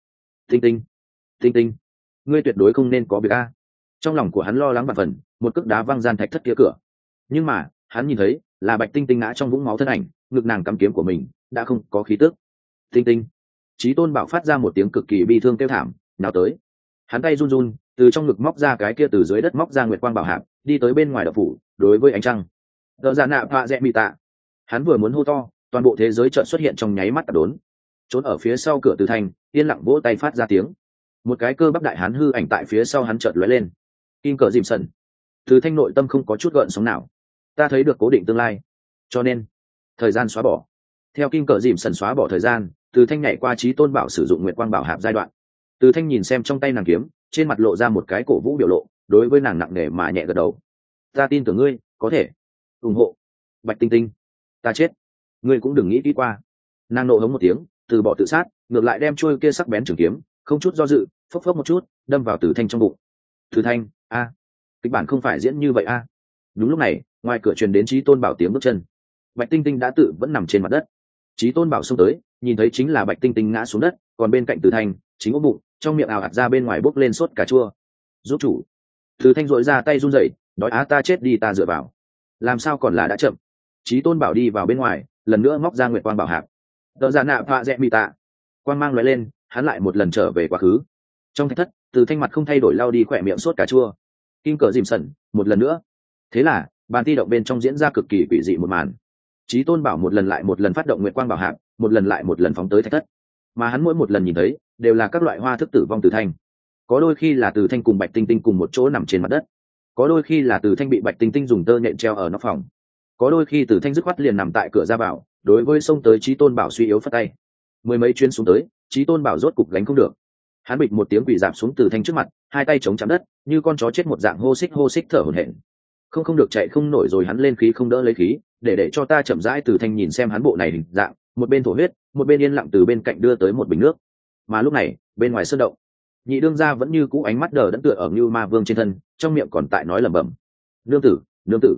Tinh Tinh, ngươi tuyệt đối không nên có việc a. Trong lòng của hắn lo lắng bạt phần, một cước đá văng gian thạch thất kia cửa. Nhưng mà hắn nhìn thấy là Bạch Tinh Tinh ngã trong vũng máu thân ảnh, ngực nàng cắm kiếm của mình đã không có khí tức. Tinh, Chí Tôn Bảo phát ra một tiếng cực kỳ bi thương kêu thảm, nào tới. Hắn tay run run, từ trong ngực móc ra cái kia từ dưới đất móc ra nguyệt quang bảo hạp, đi tới bên ngoài động phủ, đối với ánh trăng. Đỡ ra nạ phạ rẽ mị tạ. Hắn vừa muốn hô to, toàn bộ thế giới chợt xuất hiện trong nháy mắt tạt đốn. Trốn ở phía sau cửa Từ Thanh, yên lặng vỗ tay phát ra tiếng. Một cái cơ bắp đại hán hư ảnh tại phía sau hắn chợt lóe lên. Kim cờ dìm sần. Từ Thanh nội tâm không có chút gợn sóng nào. Ta thấy được cố định tương lai, cho nên thời gian xóa bỏ. Theo Kim cờ dìm sần xóa bỏ thời gian, Từ Thanh nhảy qua Chí Tôn Bảo sử dụng nguyệt quang bảo hạp giai đoạn. Từ Thanh nhìn xem trong tay nàng kiếm, trên mặt lộ ra một cái cổ vũ biểu lộ, đối với nàng nặng nề mà nhẹ gật đầu. Ta tin tưởng ngươi, có thể ủng hộ. Bạch Tinh Tinh, ta chết, ngươi cũng đừng nghĩ kỹ qua. Nàng nộ hống một tiếng, từ bỏ tự sát, ngược lại đem chuôi kia sắc bén trường kiếm, không chút do dự, phốc phốc một chút, đâm vào Từ Thanh trong bụng. Từ Thanh, kịch bản không phải diễn như vậy a. Đúng lúc này, ngoài cửa truyền đến Chí Tôn Bảo tiếng bước chân. Bạch Tinh Tinh đã tự vẫn nằm trên mặt đất. Chí Tôn Bảo xông tới, nhìn thấy chính là Bạch Tinh Tinh ngã xuống đất, còn bên cạnh Từ Thanh, chính ôm bụng, trong miệng ào ạt ra bên ngoài bốc lên sốt cà chua. Giúp chủ. Từ Thanh dội ra tay run rẩy, đói ta chết đi ta dựa vào. Làm sao còn là đã chậm. Chí Tôn Bảo đi vào bên ngoài, lần nữa móc ra nguyệt quang bảo hạp. Đỡ ra nạ phạ rẽ mị tạ. Quang mang lóe lên, hắn lại một lần trở về quá khứ. Trong thạch thất, Từ Thanh mặt không thay đổi lau đi khỏe miệng sốt cà chua. Kim cờ dìm sẩn, một lần nữa. Thế là bàn thi động bên trong diễn ra cực kỳ quỷ dị một màn. Chí Tôn Bảo một lần lại một lần phát động nguyệt quang bảo hạp, một lần lại một lần phóng tới thạch thất, mà hắn mỗi một lần nhìn thấy đều là các loại hoa thức tử vong Từ Thanh. Có đôi khi là Từ Thanh cùng Bạch Tinh Tinh cùng một chỗ nằm trên mặt đất, có đôi khi là Từ Thanh bị Bạch Tinh Tinh dùng tơ nhện treo ở nóc phòng, có đôi khi Từ Thanh dứt khoát liền nằm tại cửa ra vào, đối với xông tới Chí Tôn Bảo suy yếu phất tay. Mười mấy chuyến xuống tới, Chí Tôn Bảo rốt cục gánh không được, hắn bịch một tiếng quỳ dạp xuống Từ Thanh trước mặt, hai tay chống chạm đất, như con chó chết một dạng hô xích thở hổn hển. Không được chạy không nổi rồi, hắn lên khí không đỡ lấy khí, để cho ta chậm rãi. Từ Thanh nhìn xem hắn bộ này hình dạng, một bên thổ huyết, một bên yên lặng từ bên cạnh đưa tới một bình nước. Mà lúc này, bên ngoài sơn động, nhị đương gia vẫn như cũ ánh mắt đờ đẫn tựa ở Nưu Ma Vương trên thân, trong miệng còn tại nói lẩm bẩm. Nương tử,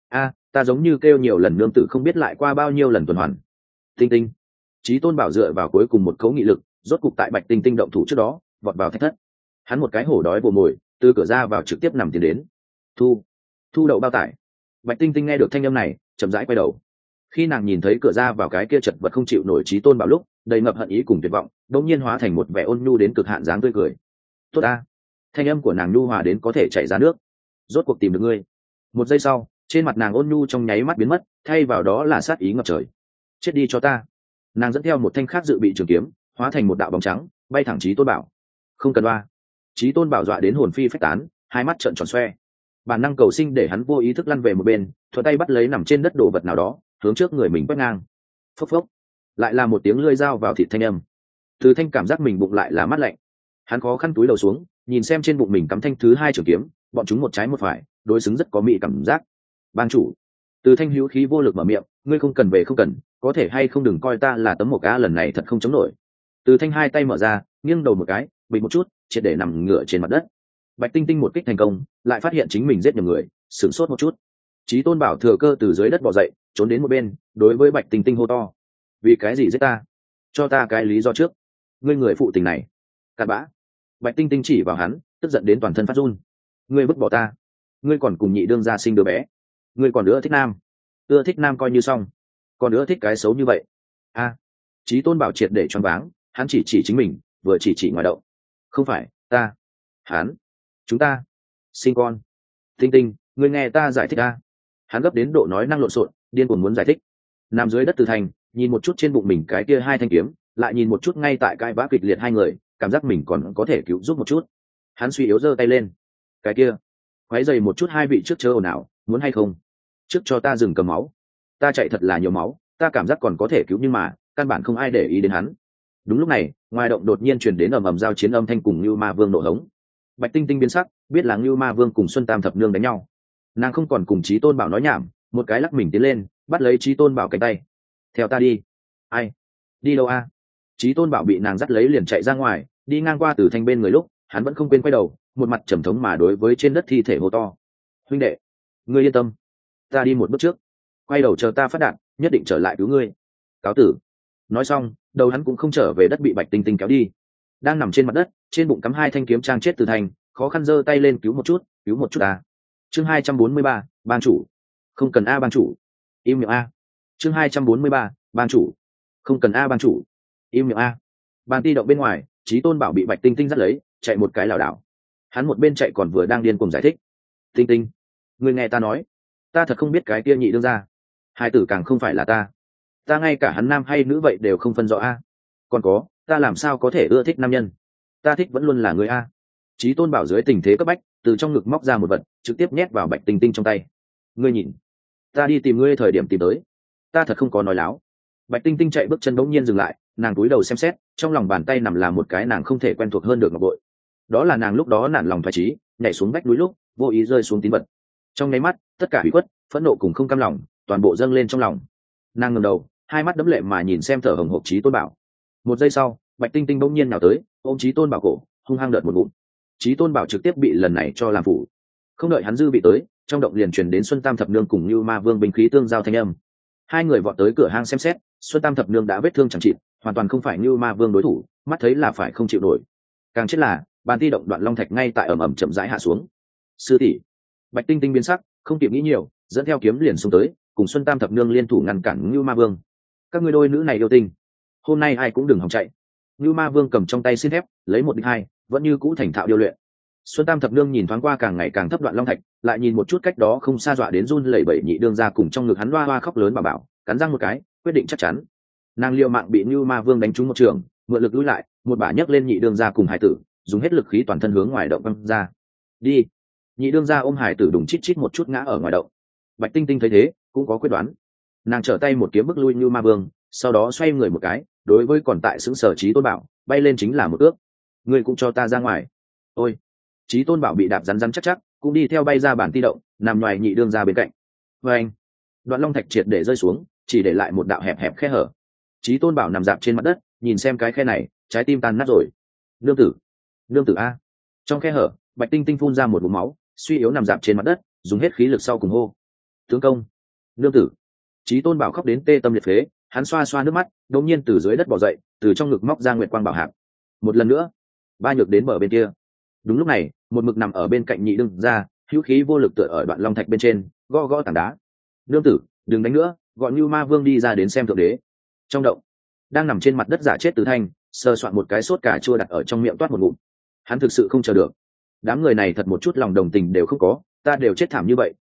ta giống như kêu nhiều lần nương tử không biết lại qua bao nhiêu lần tuần hoàn. Tinh, Chí Tôn Bảo dựa vào cuối cùng một cấu nghị lực, rốt cục tại Bạch Tinh Tinh động thủ trước đó, vọt vào thạch thất. Hắn một cái hổ đói bồ mồi, từ cửa ra vào trực tiếp nằm tiến đến. Thu đậu bao tải. Bạch Tinh Tinh nghe được thanh âm này, chậm rãi quay đầu. Khi nàng nhìn thấy cửa ra vào cái kia chật vật không chịu nổi Chí Tôn Bảo lúc, đầy ngập hận ý cùng tuyệt vọng, đột nhiên hóa thành một vẻ ôn nhu đến cực hạn dáng tươi cười. Tốt a. Thanh âm của nàng nhu hòa đến có thể chảy ra nước. Rốt cuộc tìm được ngươi. Một giây sau, trên mặt nàng ôn nhu trong nháy mắt biến mất, thay vào đó là sát ý ngập trời. Chết đi cho ta. Nàng dẫn theo một thanh khác dự bị trường kiếm, hóa thành một đạo bóng trắng, bay thẳng Chí Tôn Bảo. Không cần oa. Chí Tôn Bảo dọa đến hồn phi phách tán, hai mắt trợn tròn xoe. Bản năng cầu sinh để hắn vô ý thức lăn về một bên, thuận tay bắt lấy nằm trên đất đồ vật nào đó, hướng trước người mình quét ngang. Phốc phốc. Lại là một tiếng lưỡi dao vào thịt thanh âm. Từ Thanh cảm giác mình bụng lại là mát lạnh. Hắn khó khăn túi đầu xuống, nhìn xem trên bụng mình cắm thanh thứ hai trường kiếm, bọn chúng một trái một phải, đối xứng rất có mị cảm giác. Bang chủ. Từ Thanh hữu khí vô lực mở miệng, ngươi không cần về không cần, có thể hay không đừng coi ta là tấm mộc cá, lần này thật không chống nổi. Từ Thanh hai tay mở ra, nghiêng đầu một cái, bị một chút, triệt để nằm ngửa trên mặt đất. Bạch Tinh Tinh một kích thành công, lại phát hiện chính mình giết nhầm người, sửng sốt một chút. Chí Tôn Bảo thừa cơ từ dưới đất bò dậy, trốn đến một bên, đối với Bạch Tinh Tinh hô to: vì cái gì giết ta? Cho ta cái lý do trước. Ngươi người phụ tình này. Cặn bã. Bạch Tinh Tinh chỉ vào hắn, tức giận đến toàn thân phát run. Ngươi vứt bỏ ta, ngươi còn cùng nhị đương gia sinh đứa bé, ngươi còn ưa thích nam. Ưa thích nam coi như xong, còn ưa thích cái xấu như vậy. A. Chí Tôn Bảo triệt để choáng váng, hắn chỉ chính mình, vừa chỉ ngoài đậu. Không phải ta, hắn, chúng ta sinh con. Tinh Tinh, ngươi nghe ta giải thích a. Hắn gấp đến độ nói năng lộn xộn, điên cuồng muốn giải thích. Nằm dưới đất Từ Thành nhìn một chút trên bụng mình cái kia hai thanh kiếm, lại nhìn một chút ngay tại cãi vã kịch liệt hai người, cảm giác mình còn có thể cứu giúp một chút. Hắn suy yếu giơ tay lên. Cái kia, quấy dày một chút hai vị trước chớ ồn ào, muốn hay không? Trước cho ta dừng cầm máu. Ta chạy thật là nhiều máu, ta cảm giác còn có thể cứu nhưng mà căn bản không ai để ý đến hắn. Đúng lúc này, ngoài động đột nhiên truyền đến ầm ầm giao chiến âm thanh cùng Nưu Ma Vương nổ hống. Bạch Tinh Tinh biến sắc, biết là Nưu Ma Vương cùng Xuân Tam thập nương đánh nhau. Nàng không còn cùng Chí Tôn Bảo nói nhảm, một cái lắc mình tiến lên, bắt lấy Chí Tôn Bảo cánh tay. Theo ta đi. Ai? Đi đâu a? Chí Tôn Bảo bị nàng dắt lấy liền chạy ra ngoài, đi ngang qua Từ Thanh bên người lúc, hắn vẫn không quên quay đầu, một mặt trầm thống mà đối với trên đất thi thể hô to: huynh đệ, ngươi yên tâm, ta đi một bước trước, quay đầu chờ ta phát đạn, nhất định trở lại cứu ngươi. Cáo tử. Nói xong, đầu hắn cũng không trở về đất, bị Bạch Tinh Tinh kéo đi. Đang nằm trên mặt đất, trên bụng cắm hai thanh kiếm trang chết Từ Thanh, khó khăn giơ tay lên cứu một chút à. Chương 243, bang chủ. Không cần a bang chủ. Im miệng a. Chương 243, bang chủ. Không cần a bang chủ. Im miệng a. Bàn ti động bên ngoài, Chí Tôn Bảo bị Bạch Tinh Tinh dắt lấy, chạy một cái lảo đảo. Hắn một bên chạy còn vừa đang điên cuồng giải thích. Tinh Tinh, ngươi nghe ta nói, ta thật không biết cái kia nhị đương gia, hai tử càng không phải là ta ngay cả hắn nam hay nữ vậy đều không phân rõ a. Còn có, ta làm sao có thể ưa thích nam nhân, ta thích vẫn luôn là người a. Chí Tôn Bảo dưới tình thế cấp bách, từ trong ngực móc ra một vật, trực tiếp nhét vào Bạch Tinh Tinh trong tay. Ngươi nhìn, ta đi tìm ngươi thời điểm tìm tới, ta thật không có nói láo. Bạch Tinh Tinh chạy bước chân bỗng nhiên dừng lại, nàng cúi đầu xem xét, trong lòng bàn tay nằm là một cái nàng không thể quen thuộc hơn được ngọc bội. Đó là nàng lúc đó nản lòng thoái trí, nhảy xuống vách núi lúc vô ý rơi xuống tín vật. Trong nháy mắt, tất cả hủy khuất, phẫn nộ cùng không cam lòng toàn bộ dâng lên trong lòng. Nàng ngẩng đầu, hai mắt đẫm lệ mà nhìn xem thở hổn hộc Chí Tôn Bảo. Một giây sau, Bạch Tinh Tinh bỗng nhiên nào tới, ôm Chí Tôn Bảo cổ, hung hăng đợt một ngụm. Chí Tôn Bảo trực tiếp bị lần này cho làm phủ. Không đợi hắn dư bị tới, trong động liền truyền đến Xuân Tam thập nương cùng Nưu Ma Vương binh khí tương giao thanh âm. Hai người vọt tới cửa hang xem xét, Xuân Tam thập nương đã vết thương chẳng trị, hoàn toàn không phải Nưu Ma Vương đối thủ, mắt thấy là phải không chịu nổi. Càng chết là, bàn ti động đoạn long thạch ngay tại ầm ầm chậm rãi hạ xuống. Sư tỷ. Bạch Tinh Tinh biến sắc, không kịp nghĩ nhiều, dẫn theo kiếm liền xông tới, cùng Xuân Tam thập nương liên thủ ngăn cản Nưu Ma Vương. Các ngươi đôi nữ này yêu tình, hôm nay ai cũng đừng hòng chạy. Nưu Ma Vương cầm trong tay xin thép, lấy một địch hai, vẫn như cũ thành thạo điêu luyện. Xuân Tam thập nương nhìn thoáng qua càng ngày càng thấp đoạn long thạch, lại nhìn một chút cách đó không xa dọa đến run lẩy bẩy nhị đương ra cùng trong ngực hắn loa khóc lớn bảo, cắn răng một cái, quyết định chắc chắn. Nàng liều mạng bị Nưu Ma Vương đánh trúng một trường, mượn lực lùi lại, một bả nhấc lên nhị đương ra cùng hải tử, dùng hết lực khí toàn thân hướng ngoài động văng ra. Đi. Nhị đương ra ôm hải tử đùng chít chít một chút ngã ở ngoài động. Bạch Tinh Tinh thấy thế, cũng có quyết đoán. Nàng trở tay một kiếm bức lui Nưu Ma Vương, sau đó xoay người một cái, đối với còn tại xứng sở Chí Tôn Bảo, bay lên chính là một ước. Ngươi cũng cho ta ra ngoài. Ôi. Chí Tôn Bảo bị đạp rắn chắc, cũng đi theo bay ra bản ti động, nằm ngoài nhị đương ra bên cạnh. Anh. Đoạn long thạch triệt để rơi xuống, chỉ để lại một đạo hẹp hẹp khe hở. Chí Tôn Bảo nằm dạp trên mặt đất, nhìn xem cái khe này, trái tim tan nát rồi. Nương tử a. Trong khe hở, Bạch Tinh Tinh phun ra một ngụm máu, suy yếu nằm dạp trên mặt đất, dùng hết khí lực sau cùng hô: tướng công, nương tử. Chí Tôn Bảo khóc đến tê tâm liệt phế, hắn xoa xoa nước mắt, đột nhiên từ dưới đất bò dậy, từ trong ngực móc ra nguyệt quang bảo hạp. Một lần nữa, ba nhược đến bờ bên kia. Đúng lúc này, một mực nằm ở bên cạnh nhị đương ra, hữu khí vô lực tựa ở đoạn long thạch bên trên, gõ gõ tảng đá. Nương tử, đừng đánh nữa, gọi Nưu Ma Vương đi ra đến xem thượng đế. Trong động, đang nằm trên mặt đất giả chết Từ Thanh, sờ soạn một cái sốt cà chua đặt ở trong miệng toát một ngụm. Hắn thực sự không chờ được. Đám người này thật một chút lòng đồng tình đều không có, ta đều chết thảm như vậy,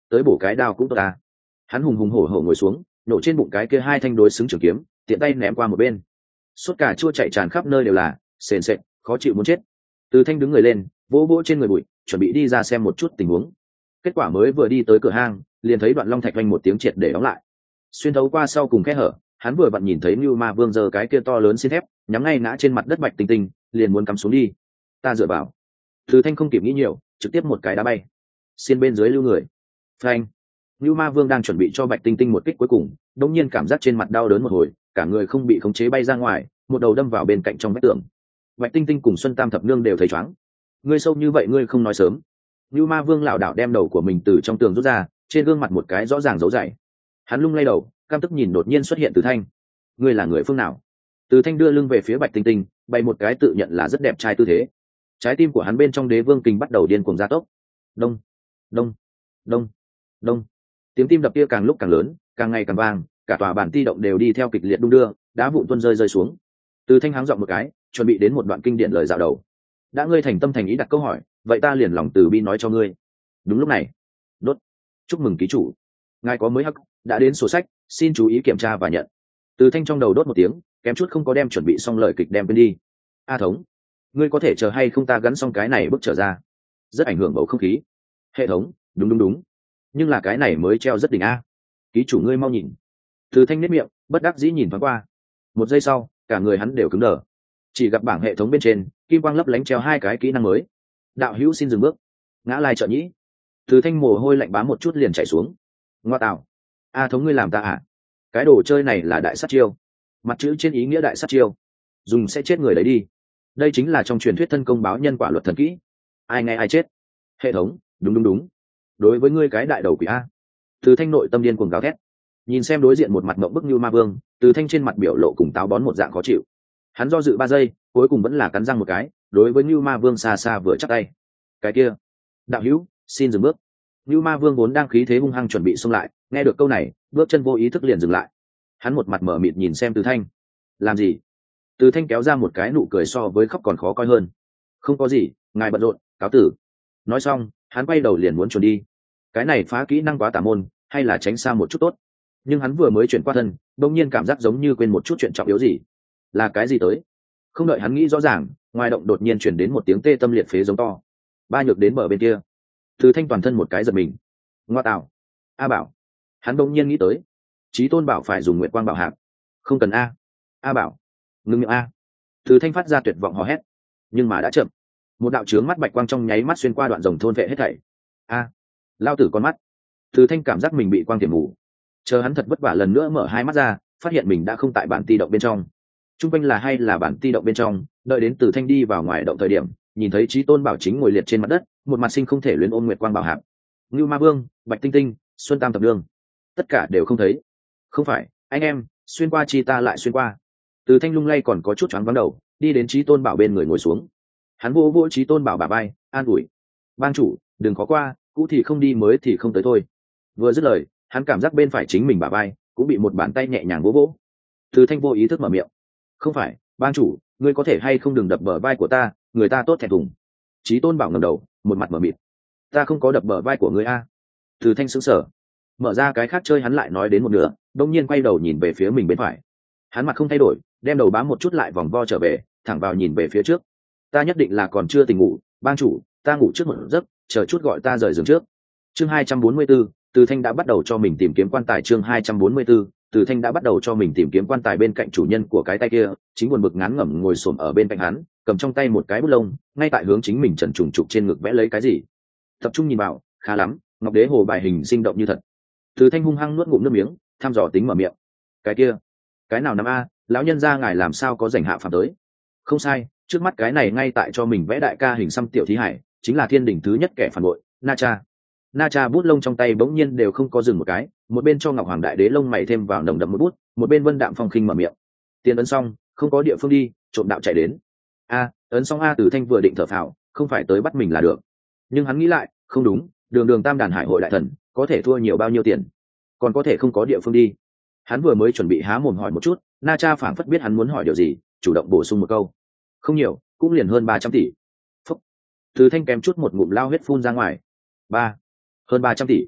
tới bổ cái đao cũng tốt ta. Hắn hùng hùng hổ hổ ngồi xuống, nổ trên bụng cái kia hai thanh đối xứng trường kiếm, tiện tay ném qua một bên. Suốt cà chua chạy tràn khắp nơi đều là, sền sệt, khó chịu muốn chết. Từ Thanh đứng người lên, vỗ vỗ trên người bụi, chuẩn bị đi ra xem một chút tình huống. Kết quả mới vừa đi tới cửa hang, liền thấy Đoạn Long Thạch vang một tiếng triệt để đóng lại. Xuyên thấu qua sau cùng kẽ hở, hắn vừa vặn nhìn thấy Nưu Ma Vương giơ cái kia to lớn xin thép, nhắm ngay ngã trên mặt đất Bạch Tinh Tinh, liền muốn cắm xuống đi. Ta dựa vào. Từ Thanh không kịp nghĩ nhiều, trực tiếp một cái đá bay. Xiên bên dưới lưu người. Phanh. Nưu Ma Vương đang chuẩn bị cho Bạch Tinh Tinh một kích cuối cùng, đột nhiên cảm giác trên mặt đau đớn một hồi, cả người không bị khống chế bay ra ngoài, một đầu đâm vào bên cạnh trong vách tường. Bạch Tinh Tinh cùng Xuân Tam thập nương đều thấy chóng. Ngươi sâu như vậy ngươi không nói sớm. Nưu Ma Vương lảo đảo đem đầu của mình từ trong tường rút ra, trên gương mặt một cái rõ ràng dấu dày. Hắn lung lay đầu, căm tức nhìn đột nhiên xuất hiện Từ Thanh. Ngươi là người phương nào? Từ Thanh đưa lưng về phía Bạch Tinh Tinh, bày một cái tự nhận là rất đẹp trai tư thế. Trái tim của hắn bên trong đế vương kình bắt đầu điên cuồng gia tốc. Đông, đông, đông, đông. Tiếng tim đập kia càng lúc càng lớn, càng ngày càng vang, cả tòa bản ti động đều đi theo kịch liệt đung đưa, đá vụn tuôn rơi xuống. Từ Thanh háng giọng một cái, chuẩn bị đến một đoạn kinh điển lời dạo đầu. Đã ngươi thành tâm thành ý đặt câu hỏi, vậy ta liền lòng từ bi nói cho ngươi. Đúng lúc này, đốt. Chúc mừng ký chủ, ngài có mới hắc đã đến sổ sách, xin chú ý kiểm tra và nhận. Từ Thanh trong đầu đốt một tiếng, kém chút không có đem chuẩn bị xong lời kịch đem quên đi. A thống, ngươi có thể chờ hay không ta gắn xong cái này bước trở ra, rất ảnh hưởng bầu không khí. Hệ thống, đúng, nhưng là cái này mới treo rất đỉnh a. Ký chủ ngươi mau nhìn. Từ Thanh nếp miệng, bất đắc dĩ nhìn thoáng qua. Một giây sau, cả người hắn đều cứng đờ. Chỉ gặp bảng hệ thống bên trên, kim quang lấp lánh treo hai cái kỹ năng mới. Đạo hữu xin dừng bước. Ngã lai trợ nhĩ. Từ Thanh mồ hôi lạnh bám một chút liền chảy xuống. Ngoa tạo. A thống ngươi làm ta à? Cái đồ chơi này là đại sát chiêu. Mặt chữ trên ý nghĩa đại sát chiêu. Dùng sẽ chết người đấy đi. Đây chính là trong truyền thuyết thân công báo nhân quả luật thần kỹ. Ai nghe ai chết. Hệ thống, đúng. Đối với ngươi cái đại đầu quỷ a. Từ Thanh nội tâm điên cuồng gào thét. Nhìn xem đối diện một mặt mộng bức như ma vương, Từ Thanh trên mặt biểu lộ cùng táo bón một dạng khó chịu. Hắn do dự 3 giây, cuối cùng vẫn là cắn răng một cái, đối với Như Ma Vương xa xa vừa chắc tay. Cái kia, đạo hữu, xin dừng bước. Như Ma Vương vốn đang khí thế hung hăng chuẩn bị xông lại, nghe được câu này, bước chân vô ý thức liền dừng lại. Hắn một mặt mở mịt nhìn xem Từ Thanh. Làm gì? Từ Thanh kéo ra một cái nụ cười so với khóc còn khó coi hơn. Không có gì, ngài bận rộn, cáo tử. Nói xong, hắn quay đầu liền muốn chuẩn đi. Cái này phá kỹ năng quá tà môn, hay là tránh xa một chút tốt. Nhưng hắn vừa mới chuyển qua thân, đột nhiên cảm giác giống như quên một chút chuyện trọng yếu gì. Là cái gì tới? Không đợi hắn nghĩ rõ ràng, ngoài động đột nhiên chuyển đến một tiếng tê tâm liệt phế giống to. Ba nhược đến bờ bên kia. Từ Thanh toàn thân một cái giật mình. Ngoa tạo. A Bảo. Hắn đột nhiên nghĩ tới, Chí Tôn bảo phải dùng Nguyệt Quang bảo hạp. Không cần a. A Bảo. Ngưng miệng a. Từ Thanh phát ra tuyệt vọng hò hét. Nhưng mà đã chậm. Một đạo chướng mắt bạch quang trong nháy mắt xuyên qua đoạn rồng thôn vệ hết thảy. A. Lao tử con mắt. Từ Thanh cảm giác mình bị quang tiềm mù. Chờ hắn thật vất vả lần nữa mở hai mắt ra, phát hiện mình đã không tại bản ti động bên trong. Trung quanh là hay là bản ti động bên trong, đợi đến Từ Thanh đi vào ngoài động thời điểm, nhìn thấy Chí Tôn bảo chính ngồi liệt trên mặt đất, một mặt sinh không thể luyến ôm Nguyệt Quang bảo hạp. Ngưu Ma Vương, Bạch Tinh Tinh, Xuân Tam thập nương, tất cả đều không thấy. Không phải, anh em, xuyên qua chi ta lại xuyên qua. Từ Thanh lung lay còn có chút choáng váng đầu, đi đến Chí Tôn bảo bên người ngồi xuống. Hắn vô vô Chí Tôn bảo bả vai, an ủi. Bang chủ, đừng khó qua, cũ thì không đi mới thì không tới thôi. Vừa dứt lời, hắn cảm giác bên phải chính mình bả vai cũng bị một bàn tay nhẹ nhàng vỗ vỗ. Từ Thanh vô ý thức mở miệng. Không phải, bang chủ, ngươi có thể hay không đừng đập bờ vai của ta, người ta tốt thẹn thùng. Chí Tôn bảo ngẩng đầu, một mặt mở mịt. Ta không có đập bờ vai của ngươi a. Từ Thanh sững sờ, mở ra cái khác chơi hắn lại nói đến một nửa, đông nhiên quay đầu nhìn về phía mình bên phải. Hắn mặt không thay đổi, đem đầu bám một chút lại vòng vo trở về, thẳng vào nhìn về phía trước. Ta nhất định là còn chưa tỉnh ngủ, bang chủ, ta ngủ trước một giấc, chờ chút gọi ta rời giường trước. Chương 244, Từ Thanh đã bắt đầu cho mình tìm kiếm quan tài. Chương 244, Từ Thanh đã bắt đầu cho mình tìm kiếm quan tài. Bên cạnh chủ nhân của cái tay kia chính buồn bực ngán ngẩm ngồi xổm ở bên cạnh hắn, cầm trong tay một cái bút lông, ngay tại hướng chính mình trần trùng trục trên ngực vẽ lấy cái gì. Tập trung nhìn vào, khá lắm, ngọc đế hồ bài hình sinh động như thật. Từ Thanh hung hăng nuốt ngụm nước miếng, thăm dò tính mở miệng. Cái kia, cái nào năm a, lão nhân gia ngài làm sao có rảnh hạ phàm tới? Không sai, trước mắt cái này ngay tại cho mình vẽ đại ca hình xăm tiểu thí hải, chính là thiên đỉnh thứ nhất kẻ phản bội, Na Cha. Na Cha bút lông trong tay bỗng nhiên đều không có dừng một cái, một bên cho Ngọc Hoàng Đại Đế lông mày thêm vào nồng đậm một bút, một bên Vân Đạm Phong khinh mở miệng. Tiền ấn xong, không có địa phương đi, trộm đạo chạy đến. A, ấn xong a. Từ Thanh vừa định thở phào, không phải tới bắt mình là được. Nhưng hắn nghĩ lại, không đúng, đường đường Tam Đàn Hải hội đại thần, có thể thua nhiều bao nhiêu tiền, còn có thể không có địa phương đi. Hắn vừa mới chuẩn bị há mồm hỏi một chút, Na Cha phảng phất biết hắn muốn hỏi điều gì, chủ động bổ sung một câu. Không nhiều, cũng liền hơn 300 tỷ. Phúc. Từ Thanh kém chút một ngụm lao huyết phun ra ngoài. Hơn 300 tỷ.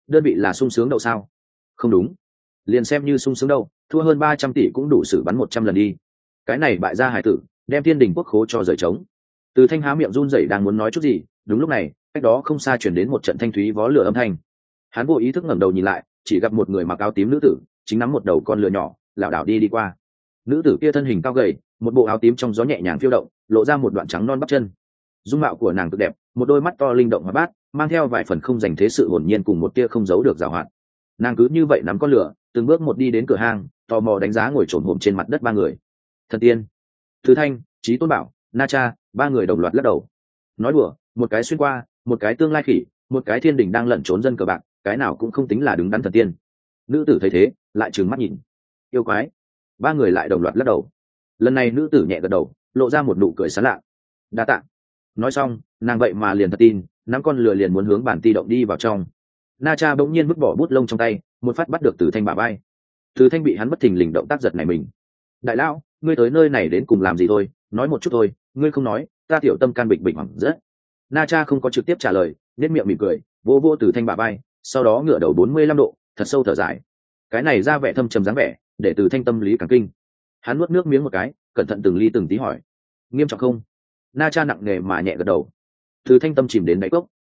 đơn vị là sung sướng đậu sao? Không đúng, liền xem như sung sướng đậu, thua hơn 300 tỷ cũng đủ xử bắn 100 lần đi. Cái này bại gia hải tử đem thiên đình quốc khố cho rời trống. Từ Thanh há miệng run rẩy đang muốn nói chút gì, đúng lúc này cách đó không xa chuyển đến một trận thanh thúy vó lửa âm thanh. Hắn vô ý thức ngẩng đầu nhìn lại, chỉ gặp một người mặc áo tím nữ tử chính nắm một đầu con lửa nhỏ lảo đảo đi qua. Nữ tử kia thân hình cao gầy, một bộ áo tím trong gió nhẹ nhàng phiêu động, lộ ra một đoạn trắng non bắp chân. Dung mạo của nàng cực đẹp, một đôi mắt to linh động hoạt bát, mang theo vài phần không dành thế sự hồn nhiên cùng một tia không giấu được giảo hoạt. Nàng cứ như vậy nắm con lửa, từng bước một đi đến cửa hang, tò mò đánh giá ngồi trồn hổm trên mặt đất ba người. Thần tiên, Thứ Thanh, Chí Tôn Bảo, Na Cha, ba người đồng loạt lắc đầu. Nói đùa, một cái xuyên qua, một cái tương lai khỉ, một cái thiên đình đang lẩn trốn dân cờ bạc, cái nào cũng không tính là đứng đắn thần tiên. Nữ tử thấy thế, lại trừng mắt nhìn. Yêu quái. Ba người lại đồng loạt lắc đầu. Lần này nữ tử nhẹ gật đầu, lộ ra một nụ cười sán lạ. Đa tạ. Nói xong, nàng vậy mà liền thật tin, nắm con lừa liền muốn hướng bản ti động đi vào trong. Na Cha bỗng nhiên vứt bỏ bút lông trong tay, một phát bắt được Từ Thanh bả vai. Từ Thanh bị hắn bất thình lình động tác giật này mình. Đại lão, ngươi tới nơi này đến cùng làm gì thôi? Nói một chút thôi, ngươi không nói, ta tiểu tâm can bịch bịch hoảng rất. Na Cha không có trực tiếp trả lời, nét miệng mỉm cười, vô vô Từ Thanh bả vai, sau đó ngửa đầu 45 độ, thật sâu thở dài. Cái này ra vẻ thâm trầm dáng vẻ, để Từ Thanh tâm lý càng kinh. Hắn nuốt nước miếng một cái, cẩn thận từng ly từng tí hỏi: nghiêm trọng không? Na Cha nặng nề mà nhẹ gật đầu. Từ Thanh tâm chìm đến đáy cốc.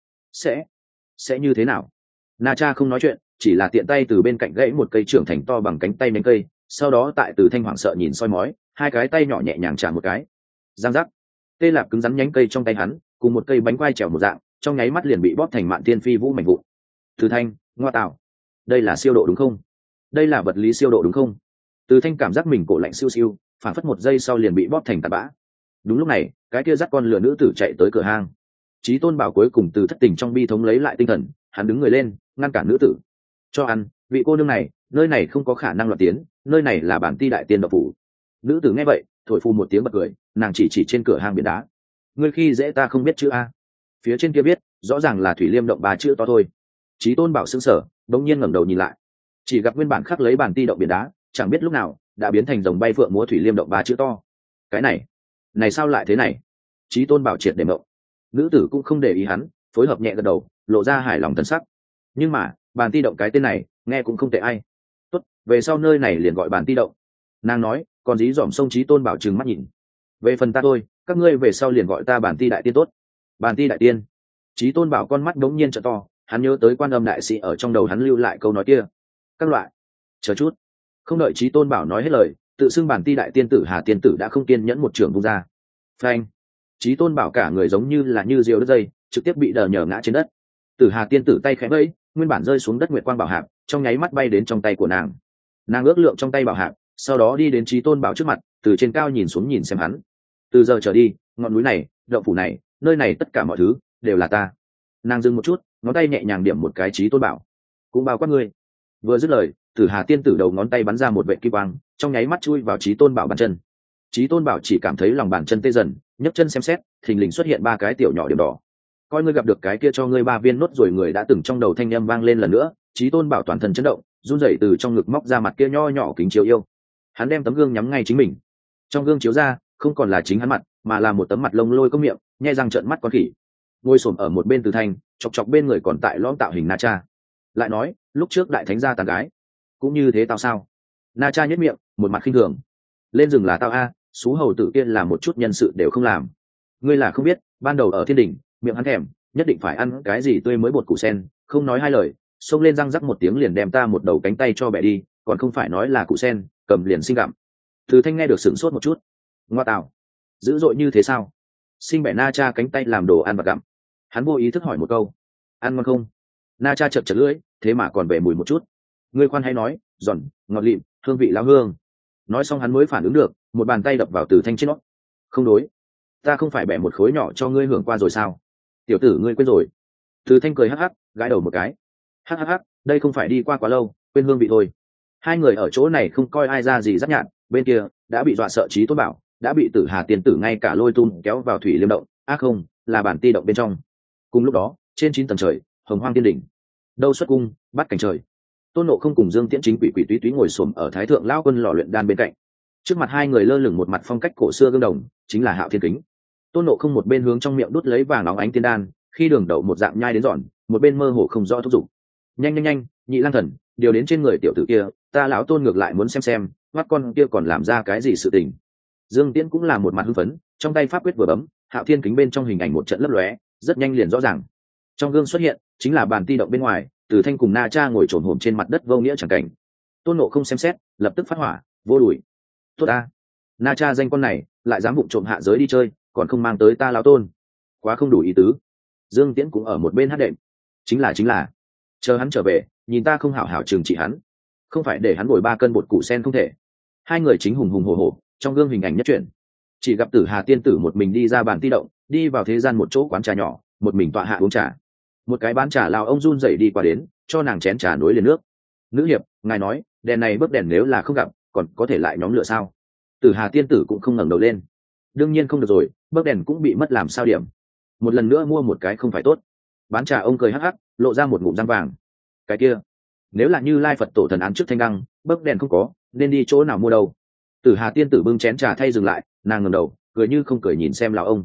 Sẽ như thế nào? Na Cha không nói chuyện, chỉ là tiện tay từ bên cạnh gãy một cây trưởng thành to bằng cánh tay nhánh cây, sau đó tại Từ Thanh hoảng sợ nhìn soi mói, hai cái tay nhỏ nhẹ nhàng chạm một cái. Giang giác. Tê lạp cứng rắn nhánh cây trong tay hắn, cùng một cây bánh quai trèo một dạng, trong nháy mắt liền bị bóp thành mạn tiên phi vũ mảnh vụn. Từ Thanh, ngoa tạo, đây là siêu độ đúng không? Đây là vật lý siêu độ đúng không? Từ Thanh cảm giác mình cổ lạnh siêu siêu, phản phất một giây sau liền bị bóp thành tạt bã. Đúng lúc này, cái kia dắt con lừa nữ tử chạy tới cửa hang. Chí Tôn Bảo cuối cùng từ thất tình trong bi thống lấy lại tinh thần, hắn đứng người lên, ngăn cản nữ tử. Cho ăn, vị cô nương này, nơi này không có khả năng loạn tiến, nơi này là bản ti đại tiên độc phủ. Nữ tử nghe vậy, thổi phù một tiếng bật cười, nàng chỉ trên cửa hang biển đá. Ngươi khi dễ ta không biết chữ a? Phía trên kia biết, rõ ràng là Thủy Liêm động ba chữ to thôi. Chí Tôn Bảo sững sờ, đống nhiên ngẩng đầu nhìn lại, chỉ gặp nguyên bản khắc lấy bản ti động biển đá, chẳng biết lúc nào đã biến thành dòng bay phượng múa Thủy Liêm động ba chữ to. Cái này sao lại thế này? Chí Tôn Bảo triệt để mộng. Nữ tử cũng không để ý hắn, phối hợp nhẹ gật đầu, lộ ra hài lòng thần sắc. Nhưng mà bàn ti động cái tên này nghe cũng không tệ ai. Tốt, về sau nơi này liền gọi bàn ti động. Nàng nói, còn dí dỏm sông Chí Tôn Bảo trừng mắt nhìn. Về phần ta thôi, các ngươi về sau liền gọi ta bàn ti đại tiên tốt. Bàn ti đại tiên. Chí Tôn Bảo con mắt đống nhiên trợ to, hắn nhớ tới Quan Âm đại sĩ ở trong đầu hắn lưu lại câu nói kia. Các loại. Chờ chút. Không đợi Chí Tôn Bảo nói hết lời, tự xưng bàn ti đại tiên tử Hà tiên tử đã không kiên nhẫn một trường vung ra. Phanh. Chí Tôn Bảo cả người giống như là như diều đứt dây, trực tiếp bị đờ nhờ ngã trên đất. Tử Hà tiên tử tay khẽ vẫy, nguyên bản rơi xuống đất nguyệt quang bảo hạp, trong nháy mắt bay đến trong tay của nàng. Nàng ước lượng trong tay bảo hạp, sau đó đi đến Chí Tôn Bảo trước mặt, từ trên cao nhìn xuống nhìn xem hắn. Từ giờ trở đi, ngọn núi này, động phủ này, nơi này tất cả mọi thứ đều là ta. Nàng dừng một chút, ngón tay nhẹ nhàng điểm một cái Chí Tôn Bảo. Cũng bao quát ngươi. Vừa dứt lời, Tử Hà tiên tử đầu ngón tay bắn ra một vệt kim quang, trong nháy mắt chui vào Chí Tôn Bảo bàn chân. Chí Tôn Bảo chỉ cảm thấy lòng bàn chân tê dần, nhấc chân xem xét, thình lình xuất hiện ba cái tiểu nhỏ điểm đỏ. Coi ngươi gặp được cái kia cho ngươi ba viên nốt rồi, người đã từng trong đầu thanh âm vang lên lần nữa. Chí Tôn Bảo toàn thân chấn động, run rẩy từ trong ngực móc ra mặt kia nho nhỏ kính chiếu yêu. Hắn đem tấm gương nhắm ngay chính mình. Trong gương chiếu ra, không còn là chính hắn mặt, mà là một tấm mặt lông lôi có miệng, nhe răng trợn mắt con khỉ. Ngồi xổm ở một bên Từ Thanh, chọc chọc bên người còn tại lõm tạo hình Na Cha. Lại nói, lúc trước đại thánh gia tàn gái, cũng như thế tao sao? Na Cha nhếch miệng, một mặt khinh thường. Lên rừng là tao a, sú hầu tử kia là một chút nhân sự đều không làm. Ngươi là không biết, ban đầu ở thiên đình, miệng hắn thèm, nhất định phải ăn cái gì tươi mới bột củ sen, không nói hai lời, xông lên răng rắc một tiếng liền đem ta một đầu cánh tay cho bẻ đi, còn không phải nói là củ sen, cầm liền sinh gặm. Từ Thanh nghe được sửng sốt một chút. Ngoa tạo, dữ dội như thế sao? Sinh bẻ Na Cha cánh tay làm đồ ăn và gặm. Hắn vô ý thức hỏi một câu, ăn ngon không? Na Cha chật chật lưỡi, thế mà còn về mùi một chút. Ngươi khoan hay nói, giòn, ngọt lịm, hương vị lao hương. Nói xong hắn mới phản ứng được, một bàn tay đập vào Từ Thanh trên nó. Không đối, ta không phải bẻ một khối nhỏ cho ngươi hưởng qua rồi sao? Tiểu tử ngươi quên rồi. Từ Thanh cười hắc hắc, gãi đầu một cái. Hắc hắc hắc, đây không phải đi qua quá lâu, quên hương vị thôi. Hai người ở chỗ này không coi ai ra gì rất nhạt, bên kia đã bị dọa sợ Chí Tôn Bảo, đã bị Tử Hà tiên tử ngay cả lôi tung kéo vào Thủy Liêm động, không, là bản ti động bên trong. Cùng lúc đó, trên 9 tầng trời, Hồng Hoang Tiên đỉnh, Đâu Xuất cung, Bắt Cảnh trời. Tôn Nộ Không cùng Dương Tiễn chính quỷ quỷ túy túy ngồi xổm ở Thái Thượng Lão Quân lò luyện đan bên cạnh. Trước mặt hai người lơ lửng một mặt phong cách cổ xưa gương đồng, chính là Hạo Thiên Kính. Tôn Nộ Không một bên hướng trong miệng đút lấy vàng óng ánh tiên đan, khi đường đậu một dạng nhai đến giòn, một bên mơ hồ không rõ thúc giục. nhanh nhanh nhanh, Nhị Lang Thần, điều đến trên người tiểu tử kia, ta lão Tôn ngược lại muốn xem mắt con kia còn làm ra cái gì sự tình. Dương Tiễn cũng là một mặt hưng phấn, trong tay pháp quyết vừa bấm, Hạo Thiên kính bên trong hình ảnh một trận lấp lóe, rất nhanh liền rõ ràng. Trong gương xuất hiện chính là bàn ti động bên ngoài, Từ Thanh cùng Na Cha ngồi trồn hổm trên mặt đất vô nghĩa chẳng cảnh. Tôn Ngộ không xem xét, lập tức phát hỏa, vô đuổi. Tốt ta, Na Cha danh con này lại dám vụng trộm hạ giới đi chơi, còn không mang tới ta lão Tôn, quá không đủ ý tứ. Dương Tiễn cũng ở một bên hát đệm, chính là chờ hắn trở về, nhìn ta không hảo hảo trừng trị hắn, không phải để hắn bồi 3 cân bột củ sen không thể. Hai người chính hùng hùng hổ hổ, trong gương hình ảnh nhất chuyển, chỉ gặp Tử Hà tiên tử một mình đi ra bàn ti động, đi vào thế gian một chỗ quán trà nhỏ, một mình tọa hạ uống trà. Một cái bán trà lao ông run rẩy đi qua đến, cho nàng chén trà nối liền nước. Nữ hiệp, ngài nói đèn này bấc đèn nếu là không gặp, còn có thể lại nhóm lửa sao? Tử Hà tiên tử cũng không ngẩng đầu lên. Đương nhiên không được rồi, bấc đèn cũng bị mất làm sao điểm. Một lần nữa mua một cái không phải tốt. Bán trà ông cười hắc hắc, lộ ra một ngụm răng vàng. Cái kia, nếu là Như Lai Phật tổ thần án trước thanh đăng, bấc đèn không có, nên đi chỗ nào mua đâu? Tử Hà tiên tử bưng chén trà thay dừng lại, nàng ngẩng đầu, cười như không cười nhìn xem lão ông.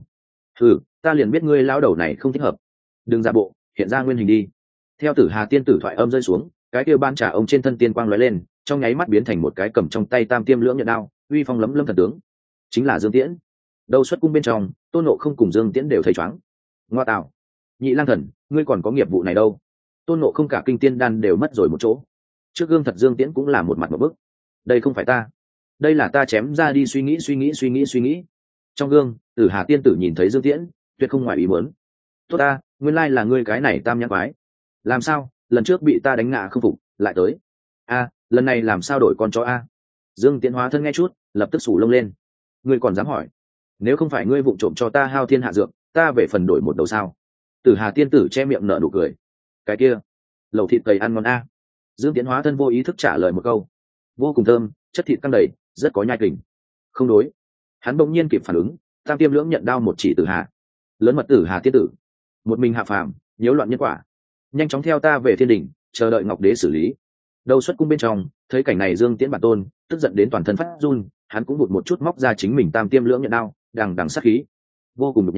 Ta liền biết ngươi lão đầu này không thích hợp. Đừng giả bộ, hiện ra nguyên hình đi. Theo Tử Hà tiên tử thoại âm rơi xuống, cái kia ban trà ông trên thân tiên quang lóe lên, trong nháy mắt biến thành một cái cầm trong tay tam tiêm lưỡng nhận đao, uy phong lấm lâm thần tướng, chính là Dương Tiễn. Đầu xuất cung bên trong, Tôn Ngộ không cùng Dương Tiễn đều thấy chóng. Ngoa tạo, Nhị Lang Thần, ngươi còn có nghiệp vụ này đâu? Tôn Ngộ không cả kinh tiên đan đều mất rồi một chỗ. Trước gương thật Dương Tiễn cũng là một mặt một bức. Đây không phải ta, đây là ta chém ra đi suy nghĩ. Trong gương, Tử Hà tiên tử nhìn thấy Dương Tiễn, tuyệt không ngoài ý muốn. Tốt ta, nguyên lai là ngươi cái này tam nhãn quái. Làm sao, lần trước bị ta đánh ngã không phục, lại tới. Lần này làm sao đổi con chó a? Dương Tiễn hóa thân nghe chút, lập tức sủ lông lên. Ngươi còn dám hỏi? Nếu không phải ngươi vụng trộm cho ta hao thiên hạ dược, ta về phần đổi một đầu sao? Tử Hà tiên tử che miệng nở nụ cười. Cái kia, lẩu thịt cầy ăn ngon a. Dương Tiễn hóa thân vô ý thức trả lời một câu. Vô cùng thơm, chất thịt căng đầy, rất có nhai kình. Không đối. Hắn bỗng nhiên kịp phản ứng, tam tiêm lưỡng nhận đao một chỉ Tử Hà. Lớn mật Tử Hà tiên tử, một mình hạ phàm, nhiễu loạn nhân quả. Nhanh chóng theo ta về thiên đình, chờ đợi Ngọc Đế xử lý. Đầu xuất cung bên trong, thấy cảnh này Dương Tiễn bản tôn tức giận đến toàn thân phát run, hắn cũng vụt một chút móc ra chính mình tam tiêm lưỡng nhận đao, đằng đằng sát khí. Vô cùng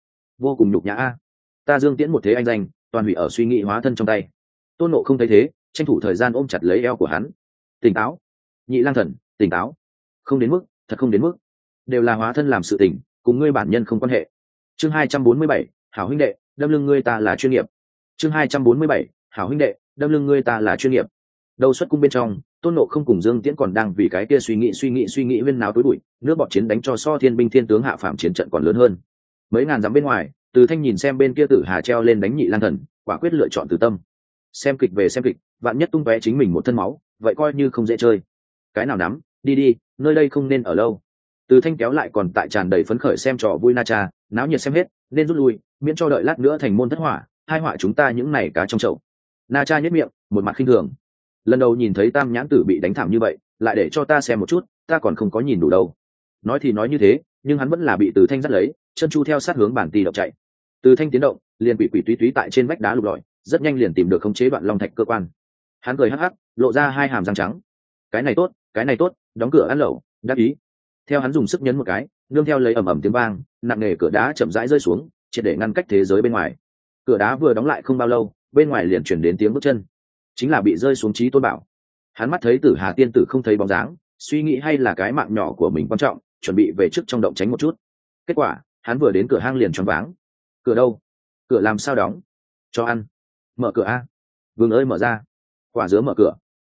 nhục nhã a. Ta Dương Tiễn một thế anh danh, toàn hủy ở suy nghĩ hóa thân trong tay. Tôn Ngộ không thấy thế, tranh thủ thời gian ôm chặt lấy eo của hắn. Tỉnh táo, Nhị Lang Thần, tỉnh táo. Không đến mức, thật không đến mức. Đều là hóa thân làm sự tình, cùng ngươi bản nhân không quan hệ. Chương 247, hảo huynh đệ, đâm lưng ngươi ta là chuyên nghiệp. Chương 247, hảo huynh đệ, đâm lưng ngươi ta là chuyên nghiệp. Đầu xuất cung bên trong, Tôn Ngộ không cùng Dương Tiễn còn đang vì cái kia suy nghĩ viên náo tối bụi, nước bọt chiến đánh cho so thiên binh thiên tướng hạ phàm chiến trận còn lớn hơn. Mấy ngàn dặm bên ngoài, Từ Thanh nhìn xem bên kia Tử Hà treo lên đánh Nhị Lang Thần, quả quyết lựa chọn từ tâm. Xem kịch về xem kịch, vạn nhất tung tóe chính mình một thân máu, vậy coi như không dễ chơi. Cái nào nắm, đi, nơi đây không nên ở lâu. Từ Thanh kéo lại còn tại tràn đầy phấn khởi xem trò vui Na Cha, náo nhiệt xem hết, nên rút lui, miễn cho đợi lát nữa thành môn thất hỏa, hai họa chúng ta những này cá trong chậu. Na Cha nhếch miệng, một mặt khinh thường. Lần đầu nhìn thấy Tam Nhãn Tử bị đánh thảm như vậy, lại để cho ta xem một chút, ta còn không có nhìn đủ đâu. Nói thì nói như thế, nhưng hắn vẫn là bị Từ Thanh dắt lấy, chân chu theo sát hướng bản ti động chạy. Từ Thanh tiến động, liền quỷ túy túy tại trên vách đá lục lọi, rất nhanh liền tìm được khống chế Đoạn Long Thạch cơ quan. Hắn cười hắc hắc, lộ ra hai hàm răng trắng. Cái này tốt, đóng cửa ăn lẩu, đáp ý. Theo hắn dùng sức nhấn một cái, nương theo lấy ầm ầm tiếng vang, nặng nề cửa đá chậm rãi rơi xuống, triệt để ngăn cách thế giới bên ngoài. Cửa đá vừa đóng lại không bao lâu, bên ngoài liền truyền đến tiếng bước chân, chính là bị rơi xuống Chí Tôn Bảo. Hắn mắt thấy Tử Hà tiên tử không thấy bóng dáng, suy nghĩ hay là cái mạng nhỏ của mình quan trọng, chuẩn bị về trước trong động tránh một chút. Kết quả, hắn vừa đến cửa hang liền choáng váng. Cửa đâu? Cửa làm sao đóng? Cho ăn. Mở cửa a. Vương ơi mở ra. Quả dứa mở cửa.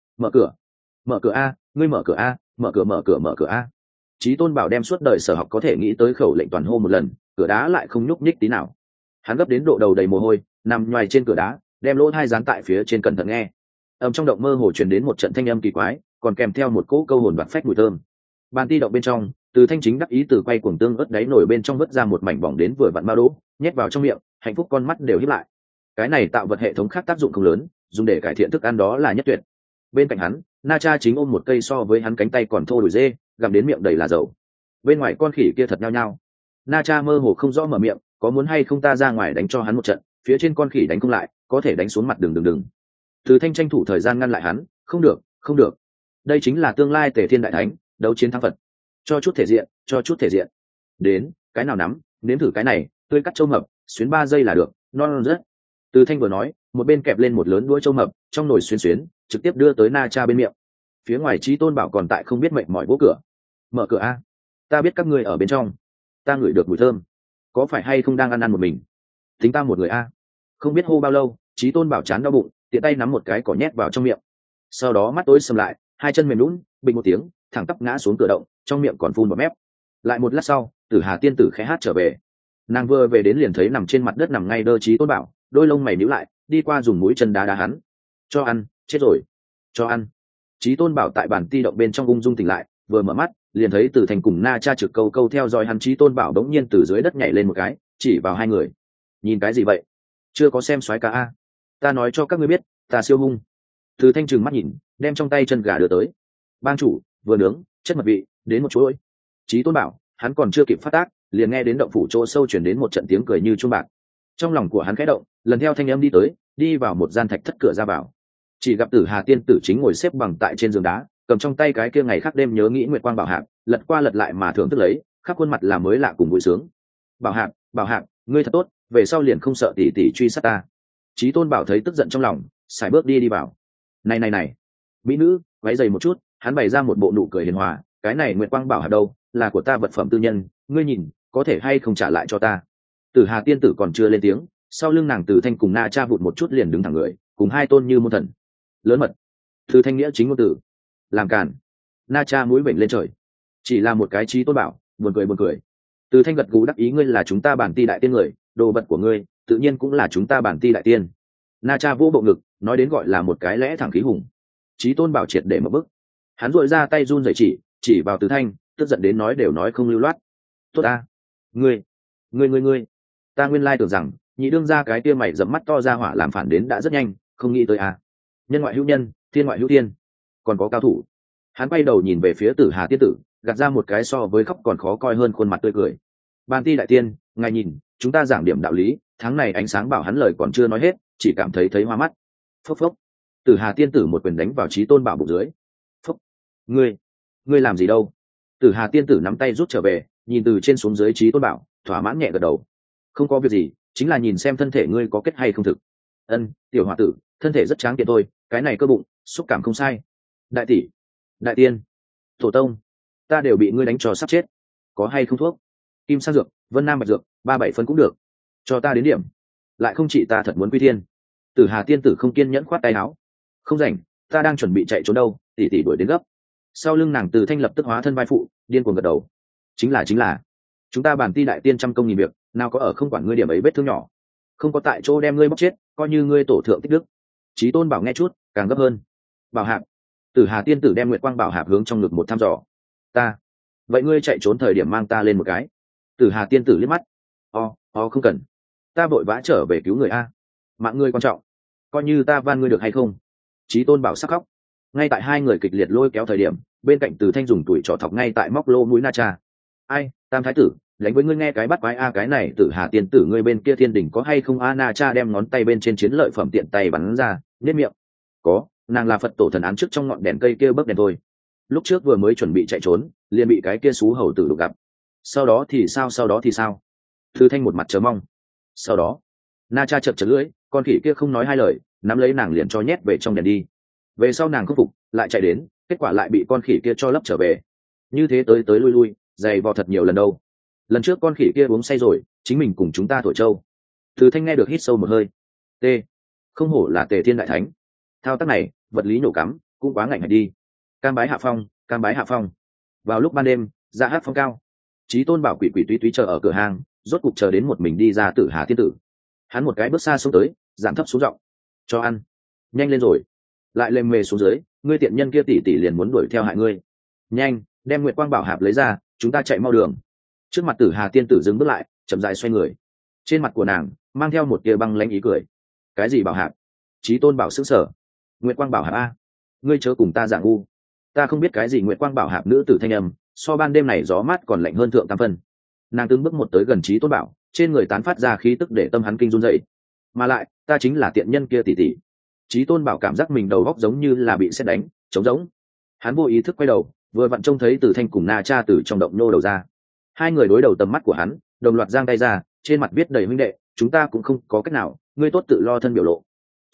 Mở cửa a, ngươi mở cửa a, mở cửa a. Chí Tôn Bảo đem suốt đời sở học có thể nghĩ tới khẩu lệnh toàn hô một lần, cửa đá lại không nhúc nhích tí nào. Hắn gấp đến độ đầu đầy mồ hôi, nằm nhoài trên cửa đá, đem lỗ hai dán tại phía trên cẩn thận nghe. Trong động mơ hồ truyền đến một trận thanh âm kỳ quái, còn kèm theo một cỗ câu hồn bạt phách mùi thơm. Bàn ti động bên trong, Từ Thanh chính đắc ý từ quay cuồng tương ớt đáy nổi bên trong vớt ra một mảnh bỏng đến vừa vặn ma đỗ, nhét vào trong miệng, hạnh phúc con mắt đều híp lại. Cái này tạo vật hệ thống khác tác dụng không lớn, dùng để cải thiện thức ăn đó là nhất tuyệt. Bên cạnh hắn, Na Cha chính ôm một cây so với hắn cánh tay còn thô đùi dê, gặm đến miệng đầy là dầu. Bên ngoài con khỉ kia thật nhao nhao. Na Cha mơ hồ không rõ mở miệng, có muốn hay không ta ra ngoài đánh cho hắn một trận, phía trên con khỉ đánh không lại, có thể đánh xuống mặt đừng. Từ Thanh tranh thủ thời gian ngăn lại hắn, không được. Đây chính là tương lai Tề Thiên Đại Thánh, đấu chiến thắng Phật. Cho chút thể diện. Đến, cái nào nắm, nếm thử cái này, tươi cắt châu mập, xuyến 3 giây là được, non rất. Từ Thanh vừa nói, một bên kẹp lên một lớn đũa châu mập, trong nồi xuyên xuyến trực tiếp đưa tới Na Cha bên miệng. Phía ngoài Chí Tôn Bảo còn tại không biết mệnh mỏi vỗ cửa. Mở cửa a, ta biết các ngươi ở bên trong, ta ngửi được mùi thơm, có phải hay không đang ăn một mình? Tính ta một người a. Không biết hô bao lâu, Chí Tôn Bảo chán đau bụng, tiện tay nắm một cái cỏ nhét vào trong miệng, sau đó mắt tối sầm lại, hai chân mềm lún, bình một tiếng thẳng tắp ngã xuống cửa động, trong miệng còn phun bọt mép. Lại một lát sau, Tử Hà tiên tử khẽ hát trở về. Nàng vừa về đến liền thấy nằm trên mặt đất nằm ngay đơ Chí Tôn Bảo, đôi lông mày nhíu lại, đi qua dùng mũi chân đá đá hắn. Cho ăn, chết rồi, cho ăn. Chí Tôn Bảo tại bản ti động bên trong ung dung tỉnh lại, vừa mở mắt liền thấy Tử Thành cùng Na Cha trực câu câu theo dõi hắn. Chí Tôn Bảo đống nhiên từ dưới đất nhảy lên một cái, chỉ vào hai người. Nhìn cái gì vậy? Chưa có xem soái ca a? Ta nói cho các ngươi biết, ta siêu hung. Từ Thanh trừng mắt nhìn, đem trong tay chân gà đưa tới. Bang chủ, vừa nướng, chất mật vị, đến một chuỗi. Chí Tôn Bảo, hắn còn chưa kịp phát tác, liền nghe đến động phủ chỗ sâu chuyển đến một trận tiếng cười như chuông bạc. Trong lòng của hắn khẽ động, lần theo thanh âm đi tới, đi vào một gian thạch thất cửa ra vào. Chỉ gặp Tử Hà tiên tử chính ngồi xếp bằng tại trên giường đá, cầm trong tay cái kia ngày khác đêm nhớ nghĩ nguyệt quang bảo hạp, lật qua lật lại mà thưởng thức lấy, khắp khuôn mặt là mới lạ cùng vui sướng. Bảo hạp, ngươi thật tốt, về sau liền không sợ tỷ tỷ truy sát ta. Chí Tôn Bảo thấy tức giận trong lòng, sải bước đi vào. Này, mỹ nữ, váy dày một chút, hắn bày ra một bộ nụ cười hiền hòa. Cái này nguyệt quang bảo hạp đâu, là của ta vật phẩm tư nhân, ngươi nhìn, có thể hay không trả lại cho ta? Tử Hà tiên tử còn chưa lên tiếng, sau lưng nàng Từ Thanh cùng Na Cha vụt một chút liền đứng thẳng người, cùng hai tôn như môn thần. Lớn mật. Từ Thanh nghĩa chính ngôn tử. Làm càn. Na Cha mũi vểnh lên trời. Chỉ là một cái Chí Tôn Bảo, buồn cười. Từ Thanh gật gù đắc ý, ngươi là chúng ta bản ti đại tiên người, đồ vật của ngươi tự nhiên cũng là chúng ta bản ti đại tiên. Na Cha vỗ bộ ngực, nói đến gọi là một cái lẽ thẳng khí hùng. Chí Tôn Bảo triệt để một bức, hắn duỗi ra tay run rẩy chỉ vào Từ Thanh, tức giận đến nói đều nói không lưu loát. Tốt a, ngươi, ta nguyên lai tưởng rằng nhị đương ra cái kia mày dẫm mắt to ra hỏa làm phản đến đã rất nhanh, không nghĩ tới a. Nhân ngoại hữu nhân, thiên ngoại hữu thiên, còn có cao thủ. Hắn quay đầu nhìn về phía Tử Hà tiên tử, gạt ra một cái so với khóc còn khó coi hơn khuôn mặt tươi cười. Ban ti đại tiên, ngài nhìn, chúng ta giảng điểm đạo lý, tháng này ánh sáng bảo hắn lời còn chưa nói hết, chỉ cảm thấy hoa mắt. Phốc phốc. Tử Hà tiên tử một quyền đánh vào Chí Tôn Bảo bụng dưới. Phốc. Ngươi làm gì đâu? Tử Hà tiên tử nắm tay rút trở về, nhìn từ trên xuống dưới Chí Tôn Bảo, thỏa mãn nhẹ gật đầu. Không có việc gì, chính là nhìn xem thân thể ngươi có kết hay không thực. Ân, tiểu hòa tử, thân thể rất tráng kiện thôi, cái này cơ bụng, xúc cảm không sai. Đại tỷ, đại tiên, tổ tông, ta đều bị ngươi đánh cho sắp chết. Có hay không thuốc? Kim sang dược, Vân Nam bạch dược, 37 phân cũng được. Cho ta đến điểm. Lại không chị ta thật muốn quy thiên. Tử Hà tiên tử không kiên nhẫn khoát tay áo. Không rảnh, ta đang chuẩn bị chạy trốn đâu, tỷ tỷ đuổi đến gấp. Sau lưng nàng Từ Thanh lập tức hóa thân vai phụ, điên cuồng gật đầu. Chính là, chúng ta bản ti đại tiên trăm công nghìn việc, nào có ở không quản ngươi điểm ấy vết thương nhỏ. Không có tại chỗ đem ngươi bóc chết, coi như ngươi tổ thượng tích đức. Chí Tôn Bảo nghe chút, càng gấp hơn. Bảo hạp. Tử Hà tiên tử đem nguyệt quang bảo hạp hướng trong ngực một thăm dò. Ta, vậy ngươi chạy trốn thời điểm mang ta lên một cái. Tử Hà tiên tử liếc mắt. Không cần, ta vội vã trở về cứu người a, mạng ngươi quan trọng, coi như ta van ngươi được hay không? Chí Tôn Bảo sắc khóc. Ngay tại hai người kịch liệt lôi kéo thời điểm, bên cạnh Từ Thanh dùng tuổi trỏ thọc ngay tại móc lô mũi Na Cha. Ai, Tam thái tử, đánh với ngươi nghe cái bắt quái a, cái này Tử Hà tiên tử ngươi bên kia thiên đỉnh có hay không a? Na Cha đem ngón tay bên trên chiến lợi phẩm tiện tay bắn ra, nhếch miệng. Có, nàng là Phật tổ thần án trước trong ngọn đèn cây kia bấc đèn thôi. Lúc trước vừa mới chuẩn bị chạy trốn, liền bị cái kia xú hầu tử đụng gặp. Sau đó thì sao? Từ Thanh một mặt chờ mong. Sau đó, Na Cha chật lưỡi, con khỉ kia không nói hai lời, nắm lấy nàng liền cho nhét về trong đèn đi. Về sau nàng khắc phục, lại chạy đến, kết quả lại bị con khỉ kia cho lấp trở về. Như thế tới lui, giày vò thật nhiều lần đâu. Lần trước con khỉ kia uống say rồi, chính mình cùng chúng ta thổi trâu. Từ Thanh nghe được hít sâu một hơi. T. Không hổ là Tề Thiên đại thánh. Thao tác này, vật lý nhổ cắm, cũng quá ngạnh hạch đi. Cam bái hạ phong. Vào lúc ban đêm, ra hát phong cao. Chí Tôn Bảo quỷ túy chờ ở cửa hàng, rốt cục chờ đến một mình đi ra Tử Hà tiên tử. Hắn một cái bước xa xuống tới, giảm thấp xuống giọng. Cho ăn. Nhanh lên rồi. Lại lềm mề xuống dưới, ngươi tiện nhân kia tỷ liền muốn đuổi theo hại ngươi. Nhanh, đem nguyệt quang bảo hạp lấy ra, chúng ta chạy mau đường. Trước mặt Tử Hà tiên tử dừng bước lại, chậm rãi xoay người. Trên mặt của nàng mang theo một tia băng lãnh ý cười. Cái gì bảo hạp? Chí Tôn Bảo sững sờ. Nguyệt quang bảo hạp a? Ngươi chớ cùng ta giảng u. Ta không biết cái gì nguyệt quang bảo hạp. Nữ tử thanh âm so ban đêm này gió mát còn lạnh hơn thượng tam phân. Nàng từng bước một tới gần Chí Tôn Bảo, trên người tán phát ra khí tức để tâm hắn kinh run dậy. Mà lại, ta chính là tiện nhân kia tỷ. Chí Tôn Bảo cảm giác mình đầu óc giống như là bị sét đánh, trống rỗng. Hắn vô ý thức quay đầu, vừa vặn trông thấy Từ Thanh cùng Na Cha từ trong động nô đầu ra. Hai người đối đầu tầm mắt của hắn, đồng loạt giang tay ra, trên mặt viết đầy huynh đệ, chúng ta cũng không có cách nào, ngươi tốt tự lo thân biểu lộ.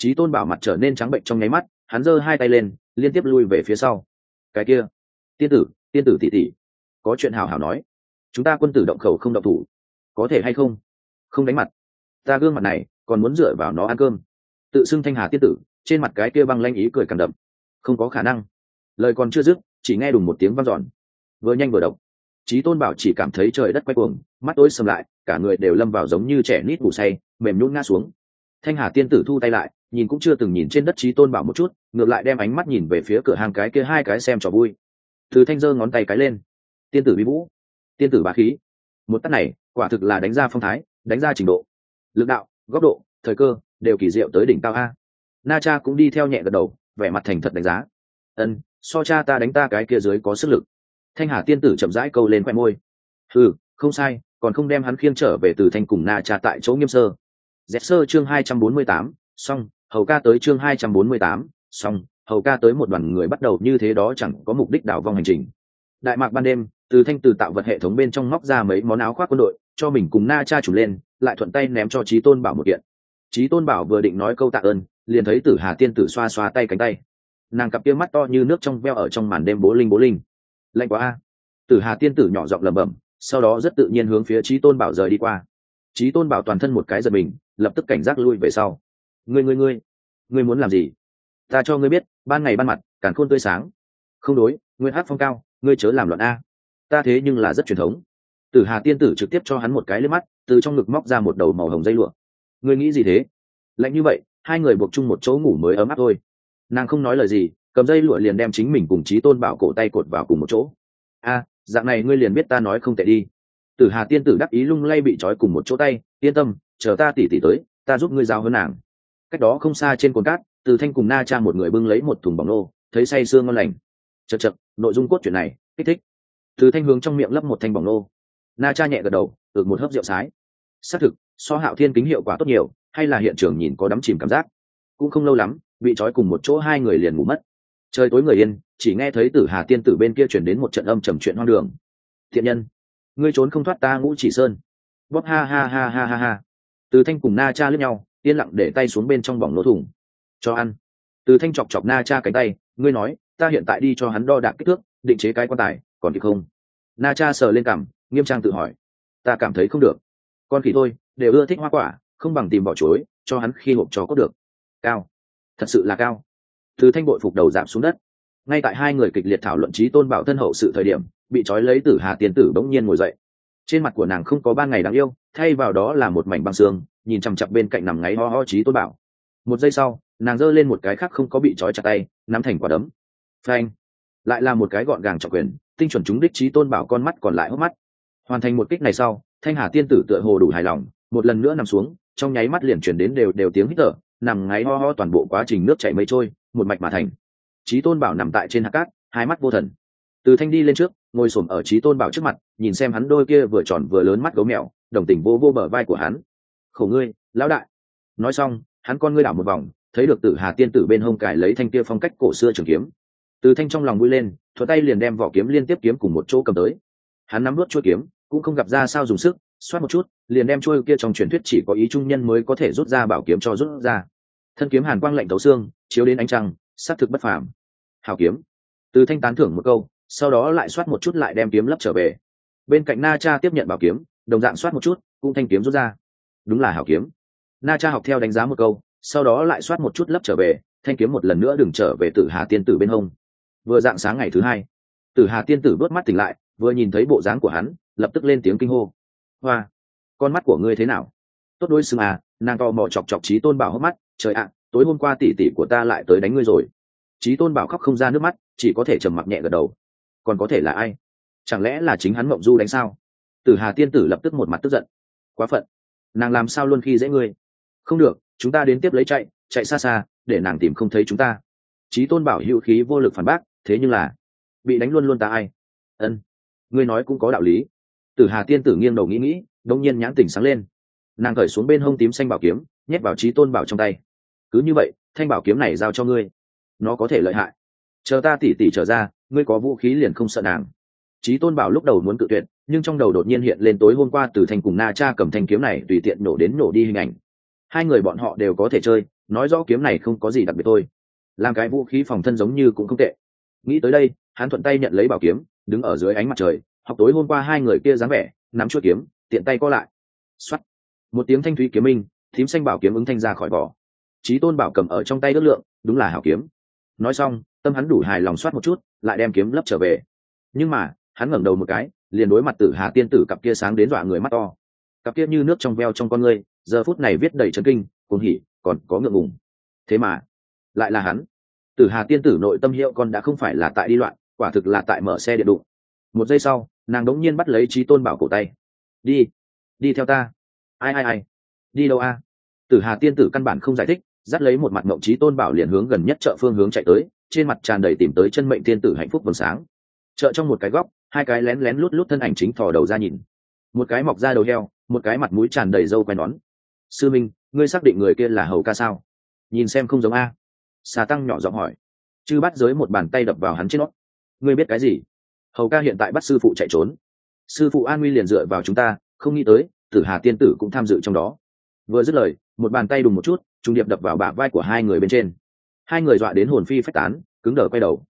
Chí Tôn Bảo mặt trở nên trắng bệnh trong nháy mắt, hắn giơ hai tay lên liên tiếp lui về phía sau. Cái kia, tiên tử tỷ tỷ, có chuyện hào hào nói, chúng ta quân tử động khẩu không động thủ, có thể hay không? Không đánh mặt, ta gương mặt này còn muốn dựa vào nó ăn cơm. Tự xưng Thanh Hà tiên tử, trên mặt cái kia băng lanh ý cười càng đậm. Không có khả năng. Lời còn chưa dứt, chỉ nghe đùng một tiếng vang dọn, vừa nhanh vừa độc. Chí Tôn Bảo chỉ cảm thấy trời đất quay cuồng, mắt tối sầm lại, cả người đều lâm vào giống như trẻ nít ngủ say, mềm nhũn ngã xuống. Thanh Hà tiên tử thu tay lại, nhìn cũng chưa từng nhìn trên đất Chí Tôn Bảo một chút, ngược lại đem ánh mắt nhìn về phía cửa hàng cái kia hai cái xem trò vui. Từ Thanh giơ ngón tay cái lên, tiên tử bí vũ, tiên tử bá khí. Một tát này, quả thực là đánh ra phong thái, đánh ra trình độ, lực đạo, góc độ, thời cơ đều kỳ diệu tới đỉnh cao a. Na Cha cũng đi theo nhẹ gật đầu, vẻ mặt thành thật đánh giá. Ân, so cha ta đánh ta cái kia dưới có sức lực. Thanh Hà tiên tử chậm rãi câu lên khoe môi. Ừ, không sai, còn không đem hắn khiêng trở về Từ Thanh cùng Na Cha tại chỗ Nghiêm Sơ. Dẹp sơ chương 248, xong, hầu ca tới chương 248, xong, hầu ca tới. Một đoàn người bắt đầu như thế đó chẳng có mục đích đảo vong hành trình. Đại mạc ban đêm, Từ Thanh từ tạo vật hệ thống bên trong móc ra mấy món áo khoác quân đội, cho mình cùng Na Cha chủ lên, lại thuận tay ném cho Chí Tôn Bảo một kiện. Chí Tôn Bảo vừa định nói câu tạ ơn, liền thấy Tử Hà tiên tử xoa xoa tay cánh tay. Nàng cặp kia mắt to như nước trong veo ở trong màn đêm bố linh. Lạnh quá a. Tử Hà tiên tử nhỏ giọng lẩm bẩm, sau đó rất tự nhiên hướng phía Chí Tôn Bảo rời đi qua. Chí Tôn Bảo toàn thân một cái giật mình, lập tức cảnh giác lui về sau. Ngươi muốn làm gì? Ta cho ngươi biết, ban ngày ban mặt, càn khôn tươi sáng. Không đối, nguyên hát phong cao, ngươi chớ làm loạn a. Ta thế nhưng là rất truyền thống. Tử Hà tiên tử trực tiếp cho hắn một cái liếc mắt, từ trong ngực móc ra một đầu màu hồng dây lụa. Ngươi nghĩ gì thế? Lạnh như vậy, hai người buộc chung một chỗ ngủ mới ấm áp thôi. Nàng không nói lời gì, cầm dây lụa liền đem chính mình cùng Chí Tôn Bảo cổ tay cột vào cùng một chỗ. A, dạng này ngươi liền biết ta nói không tệ đi. Tử Hà tiên tử đắc ý lung lay bị trói cùng một chỗ tay, yên tâm, chờ ta tỉ tới, ta giúp ngươi giao hơn nàng. Cách đó không xa trên cồn cát, Từ Thanh cùng Na Cha một người bưng lấy một thùng bỏng nô, thấy say sương ngon lành. Chậc, nội dung cốt truyện này kích thích. Từ Thanh hướng trong miệng lấp một thanh bỏng nô. Na Cha nhẹ gật đầu, ực một hớp rượu sái. Xác thực, so Hạo Thiên kính hiệu quả tốt nhiều, hay là hiện trường nhìn có đắm chìm cảm giác. Cũng không lâu lắm, bị trói cùng một chỗ hai người liền ngủ mất. Trời tối người yên, chỉ nghe thấy Tử Hà tiên tử bên kia truyền đến một trận âm trầm chuyện hoang đường. Thiện nhân, ngươi trốn không thoát ta Ngũ Chỉ Sơn. Bóp ha ha ha ha ha ha. Từ Thanh cùng Na Cha liếc nhau, yên lặng để tay xuống bên trong bỏng nô thùng. Cho ăn. Từ Thanh chọc Na Cha cánh tay, ngươi nói, ta hiện tại đi cho hắn đo đạc kích thước, định chế cái quan tài, còn kịp không? Na Cha sờ lên cằm, nghiêm trang tự hỏi. Ta cảm thấy không được. Con khỉ thôi, đều ưa thích hoa quả, không bằng tìm vỏ chuối, cho hắn khi hộp cho có được. Cao, thật sự là cao. Từ Thanh bội phục đầu giảm xuống đất. Ngay tại hai người kịch liệt thảo luận Chí Tôn Bảo thân hậu sự thời điểm, bị trói lấy Tử Hà tiên tử bỗng nhiên ngồi dậy. Trên mặt của nàng không có ban ngày đáng yêu, thay vào đó là một mảnh băng xương, nhìn chằm chằm bên cạnh nằm ngáy ho ho Chí Tôn Bảo. Một giây sau, nàng giơ lên một cái khác không có bị trói chặt tay, nắm thành quả đấm. Phanh! Lại là một cái gọn gàng trọng quyền, tinh chuẩn trúng đích Chí Tôn Bảo con mắt còn lại hốc mắt. Hoàn thành một kích này sau, Thanh Hà tiên tử tựa hồ đủ hài lòng, một lần nữa nằm xuống, trong nháy mắt liền chuyển đến đều tiếng hít thở, nằm ngáy ho ho toàn bộ quá trình nước chảy mây trôi, một mạch mà thành. Chí Tôn Bảo nằm tại trên hạt cát, hai mắt vô thần. Từ Thanh đi lên trước, ngồi xổm ở Chí Tôn Bảo trước mặt, nhìn xem hắn đôi kia vừa tròn vừa lớn mắt gấu mèo, đồng tình vô vô bờ vai của hắn. Khổ ngươi, lão đại. Nói xong, hắn con ngươi đảo một vòng, thấy được Tử Hà tiên tử bên hông cài lấy thanh kia phong cách cổ xưa trường kiếm. Từ Thanh trong lòng vui lên, thuận tay liền đem vỏ kiếm liên tiếp kiếm cùng một chỗ cầm tới. Hắn nắm nuốt chuôi kiếm, cũng không gặp ra sao dùng sức, xoát một chút, liền đem chuôi kia trong truyền thuyết chỉ có ý trung nhân mới có thể rút ra bảo kiếm cho rút ra. Thân kiếm hàn quang lạnh thấu xương, chiếu đến ánh trăng, sát thực bất phàm. Hảo kiếm. Từ Thanh tán thưởng một câu, sau đó lại xoát một chút lại đem kiếm lấp trở về. Bên cạnh Na Cha tiếp nhận bảo kiếm, đồng dạng xoát một chút, cũng thanh kiếm rút ra. Đúng là hảo kiếm. Na Cha học theo đánh giá một câu, sau đó lại xoát một chút lấp trở về, thanh kiếm một lần nữa đừng trở về Tử Hà tiên tử bên hông. Vừa dạng sáng ngày thứ hai, Tử Hà tiên tử đốt mắt tỉnh lại, vừa nhìn thấy bộ dáng của hắn, lập tức lên tiếng kinh hô. Hoa, con mắt của ngươi thế nào? Tốt đối xứng à? Nàng to mò chọc Chí Tôn Bảo hốc mắt. Trời ạ, tối hôm qua tỷ tỷ của ta lại tới đánh ngươi rồi. Chí Tôn Bảo khóc không ra nước mắt, chỉ có thể trầm mặc nhẹ gật đầu. Còn có thể là ai? Chẳng lẽ là chính hắn Mộng Du đánh sao? Tử Hà tiên tử lập tức một mặt tức giận. Quá phận, nàng làm sao luôn khi dễ ngươi? Không được, chúng ta đến tiếp lấy chạy xa xa, để nàng tìm không thấy chúng ta. Chí Tôn Bảo hữu khí vô lực phản bác, thế nhưng là bị đánh luôn ta ai? Ân, ngươi nói cũng có đạo lý. Tử Hà tiên tử nghiêng đầu nghĩ, đống nhiên nhãn tỉnh sáng lên. Nàng cởi xuống bên hông tím xanh bảo kiếm, nhét vào Chí Tôn Bảo trong tay. Cứ như vậy, thanh bảo kiếm này giao cho ngươi. Nó có thể lợi hại. Chờ ta tỉ trở ra, ngươi có vũ khí liền không sợ nàng. Chí Tôn Bảo lúc đầu muốn cự tuyệt, nhưng trong đầu đột nhiên hiện lên tối hôm qua Từ Thanh cùng Na Cha cầm thanh kiếm này tùy tiện nổ đến nổ đi hình ảnh. Hai người bọn họ đều có thể chơi, nói rõ kiếm này không có gì đặc biệt thôi, làm cái vũ khí phòng thân giống như cũng không tệ. Nghĩ tới đây, hắn thuận tay nhận lấy bảo kiếm, đứng ở dưới ánh mặt trời, học tối hôm qua hai người kia dáng vẻ, nắm chuôi kiếm, tiện tay co lại. Xoắt, một tiếng thanh thúy kiếm minh, thím xanh bảo kiếm ứng thanh ra khỏi vỏ. Chí Tôn bảo cầm ở trong tay ước lượng, đúng là hảo kiếm. Nói xong, tâm hắn đủ hài lòng soát một chút, lại đem kiếm lấp trở về. Nhưng mà, hắn ngẩng đầu một cái, liền đối mặt Tử Hà tiên tử cặp kia sáng đến dọa người mắt to. Cặp kia như nước trong veo trong con ngươi, giờ phút này viết đầy chấn kinh, cuồng hỉ, còn có ngượng ngùng. Thế mà, lại là hắn. Tử Hà tiên tử nội tâm hiệu con đã không phải là tại đi loạn, quả thực là tại mở xe điện đụng. Một giây sau, nàng đống nhiên bắt lấy Chí Tôn bảo cổ tay. Đi theo ta. Ai, đi đâu a? Tử Hà tiên tử căn bản không giải thích, dắt lấy một mặt mộng Chí Tôn bảo liền hướng gần nhất chợ phương hướng chạy tới, trên mặt tràn đầy tìm tới chân mệnh tiên tử hạnh phúc vầng sáng. Chợ trong một cái góc, hai cái lén lén lút lút thân ảnh chính thò đầu ra nhìn. Một cái mọc ra đầu heo, một cái mặt mũi tràn đầy râu quai nón. Sư minh, ngươi xác định người kia là Hầu ca sao? Nhìn xem không giống a. Xà tăng nhỏ giọng hỏi. Chư Bát Giới một bàn tay đập vào hắn trên nót. Ngươi biết cái gì? Hầu ca hiện tại bắt sư phụ chạy trốn. Sư phụ an nguy liền dựa vào chúng ta, không nghĩ tới Tử Hà tiên tử cũng tham dự trong đó. Vừa dứt lời, một bàn tay đùng một chút, trùng điệp đập vào bả vai của hai người bên trên. Hai người dọa đến hồn phi phách tán, cứng đờ quay đầu.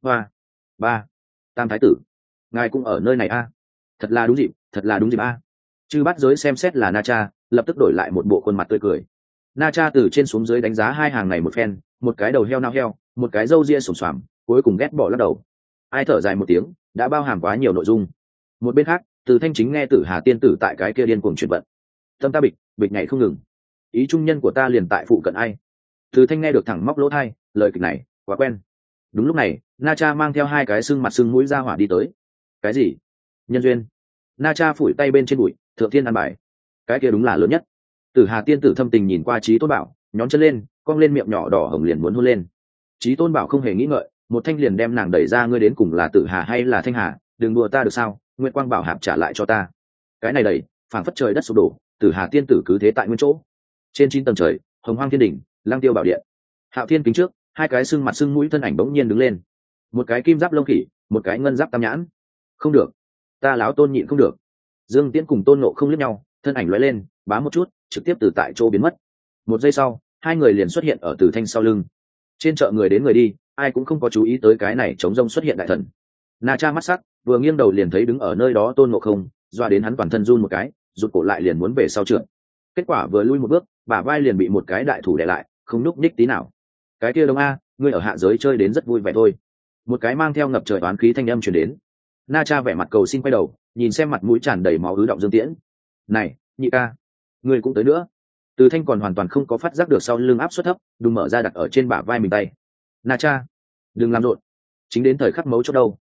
Ba, Tam thái tử, ngài cũng ở nơi này a? Thật là đúng dịp a. Chư Bát Giới xem xét là Na Cha, lập tức đổi lại một bộ khuôn mặt tươi cười. Na Cha từ trên xuống dưới đánh giá hai hàng này một phen, một cái đầu heo nao heo, một cái râu ria xồm xoàm, cuối cùng ghét bỏ lắc đầu. Ai thở dài một tiếng, đã bao hàm quá nhiều nội dung. Một bên khác, Từ Thanh chính nghe Tử Hà tiên tử tại cái kia điên cuồng chuyển vận. Tâm ta bịch nhảy không ngừng. Ý trung nhân của ta liền tại phụ cận ai. Từ Thanh nghe được thẳng móc lỗ tai, lời kịch này quá quen. Đúng lúc này, Na Cha mang theo hai cái xương mặt xương mũi ra hỏa đi tới. Cái gì? Nhân duyên? Na Cha phủi tay bên trên bụi, thượng thiên ăn bài. Cái kia đúng là lớn nhất. Tử Hà tiên tử thâm tình nhìn qua Chí Tôn bảo, nhón chân lên, cong lên miệng nhỏ đỏ hồng liền muốn hôn lên. Chí Tôn bảo không hề nghĩ ngợi, một thanh liền đem nàng đẩy ra. Ngươi đến cùng là Tử Hà hay là Thanh Hà? Đừng đùa ta được sao? Nguyệt Quang bảo hạp trả lại cho ta. Cái này đẩy, phảng phất trời đất sụp đổ. Tử Hà tiên tử cứ thế tại nguyên chỗ. Trên 9 tầng trời, Hồng Hoang Thiên Đỉnh, Lang Tiêu Bảo Điện. Hạo Thiên kính trước, hai cái xương mặt xương mũi thân ảnh bỗng nhiên đứng lên. Một cái kim giáp lông khỉ, một cái ngân giáp tam nhãn. Không được, ta lão Tôn nhịn không được. Dương Tiễn cùng Tôn Ngộ không liếc nhau, thân ảnh lóe lên, bám một chút, trực tiếp từ tại chỗ biến mất. Một giây sau, hai người liền xuất hiện ở Từ Thanh sau lưng. Trên chợ người đến người đi, ai cũng không có chú ý tới cái này chống rông xuất hiện đại thần. Na Cha mắt sắc, vừa nghiêng đầu liền thấy đứng ở nơi đó Tôn Ngộ không, doa đến hắn toàn thân run một cái, rụt cổ lại liền muốn về sau trượt. Kết quả vừa lui một bước, bả vai liền bị một cái đại thủ đè lại, không nhúc nhích tí nào. Cái kia Đông a, ngươi ở hạ giới chơi đến rất vui vẻ thôi. Một cái mang theo ngập trời oán khí thanh âm truyền đến. Na Cha vẻ mặt cầu xin quay đầu, nhìn xem mặt mũi tràn đầy máu ứ động Dương Tiễn. Này, nhị ca, ngươi cũng tới nữa. Từ Thanh còn hoàn toàn không có phát giác được sau lưng áp suất thấp, đùng mở ra đặt ở trên bả vai mình tay. Na Cha, đừng làm rộn, chính đến thời khắc mấu chốt đâu.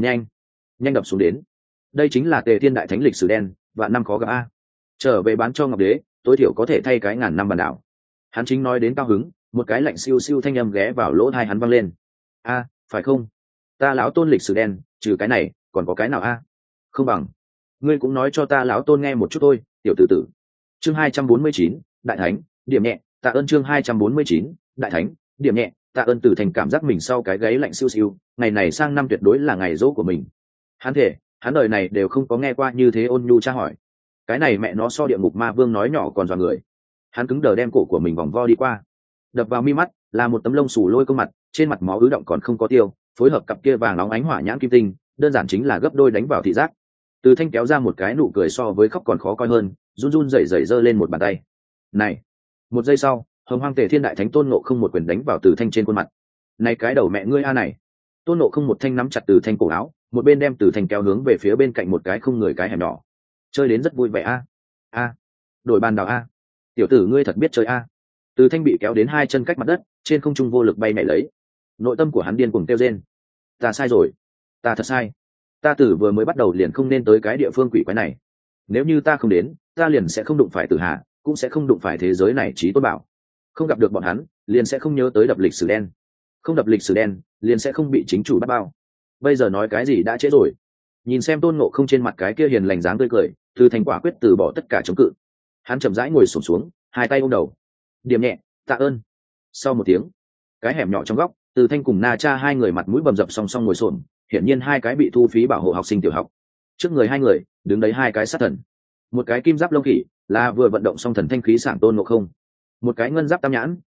Nhanh đập xuống đến. Đây chính là Tề Thiên Đại Thánh lịch sử đen, vạn năm khó gặp a. Trở về bán cho Ngọc Đế, tối thiểu có thể thay cái ngàn năm bản đảo. Hắn chính nói đến cao hứng, một cái lạnh siêu siêu thanh âm ghé vào lỗ tai hắn vang lên. A, phải không? Ta lão Tôn lịch sử đen, trừ cái này, còn có cái nào a? Không bằng, ngươi cũng nói cho ta lão Tôn nghe một chút thôi, tiểu tử tử. Chương 249, Đại Thánh, điểm nhẹ, tạ ơn. Chương 249, Đại Thánh, điểm nhẹ, tạ ơn. Từ Thành cảm giác mình sau cái gáy lạnh siêu siêu, ngày này sang năm tuyệt đối là ngày dỗ của mình. Hắn thể, hắn đời này đều không có nghe qua như thế ôn nhu tra hỏi. Cái này mẹ nó so địa ngục ma vương nói nhỏ còn dọa người. Hắn cứng đờ đem cổ của mình vòng vo đi qua, đập vào mi mắt là một tấm lông xù lôi công mặt, trên mặt máu ứ động còn không có tiêu, phối hợp cặp kia vàng nóng ánh hỏa nhãn kim tinh, đơn giản chính là gấp đôi đánh vào thị giác. Từ Thanh kéo ra một cái nụ cười so với khóc còn khó coi hơn, run run rẩy rẩy giơ lên một bàn tay. Này, một giây sau, Hồng Hoang Tề Thiên Đại Thánh Tôn Ngộ không một quyền đánh vào Từ Thanh trên khuôn mặt. Này cái đầu mẹ ngươi a này. Tôn Ngộ không một thanh nắm chặt Từ Thanh cổ áo, một bên đem Từ Thanh kéo hướng về phía bên cạnh một cái không người cái hẻm nhỏ. Chơi đến rất vui vẻ a. Đổi bàn đào a. Tiểu tử ngươi thật biết chơi a. Từ Thanh bị kéo đến hai chân cách mặt đất, trên không trung vô lực bay nhảy lấy. Nội tâm của hắn điên cuồng kêu rên. Ta sai rồi, ta thật sai. Ta từ vừa mới bắt đầu liền không nên tới cái địa phương quỷ quái này. Nếu như ta không đến, ta liền sẽ không đụng phải Tử Hà, cũng sẽ không đụng phải thế giới này Chí Tôn bảo. Không gặp được bọn hắn, liền sẽ không nhớ tới đập lịch sử đen. Không đập lịch sử đen, liền sẽ không bị chính chủ bắt bao. Bây giờ nói cái gì đã trễ rồi. Nhìn xem Tôn Ngộ không trên mặt cái kia hiền lành dáng tươi cười, Từ Thanh quả quyết từ bỏ tất cả chống cự. Hắn chậm rãi ngồi xổm xuống, hai tay ôm đầu. Điểm nhẹ, tạ ơn. Sau một tiếng, cái hẻm nhỏ trong góc, Từ Thanh cùng Na Cha hai người mặt mũi bầm dập song song ngồi xổm, hiển nhiên hai cái bị thu phí bảo hộ học sinh tiểu học. Trước người hai người đứng đấy hai cái sát thần, một cái kim giáp lông khỉ là vừa vận động xong thần thanh khí sảng Tôn Ngộ không, một cái ngân giáp tam nhãn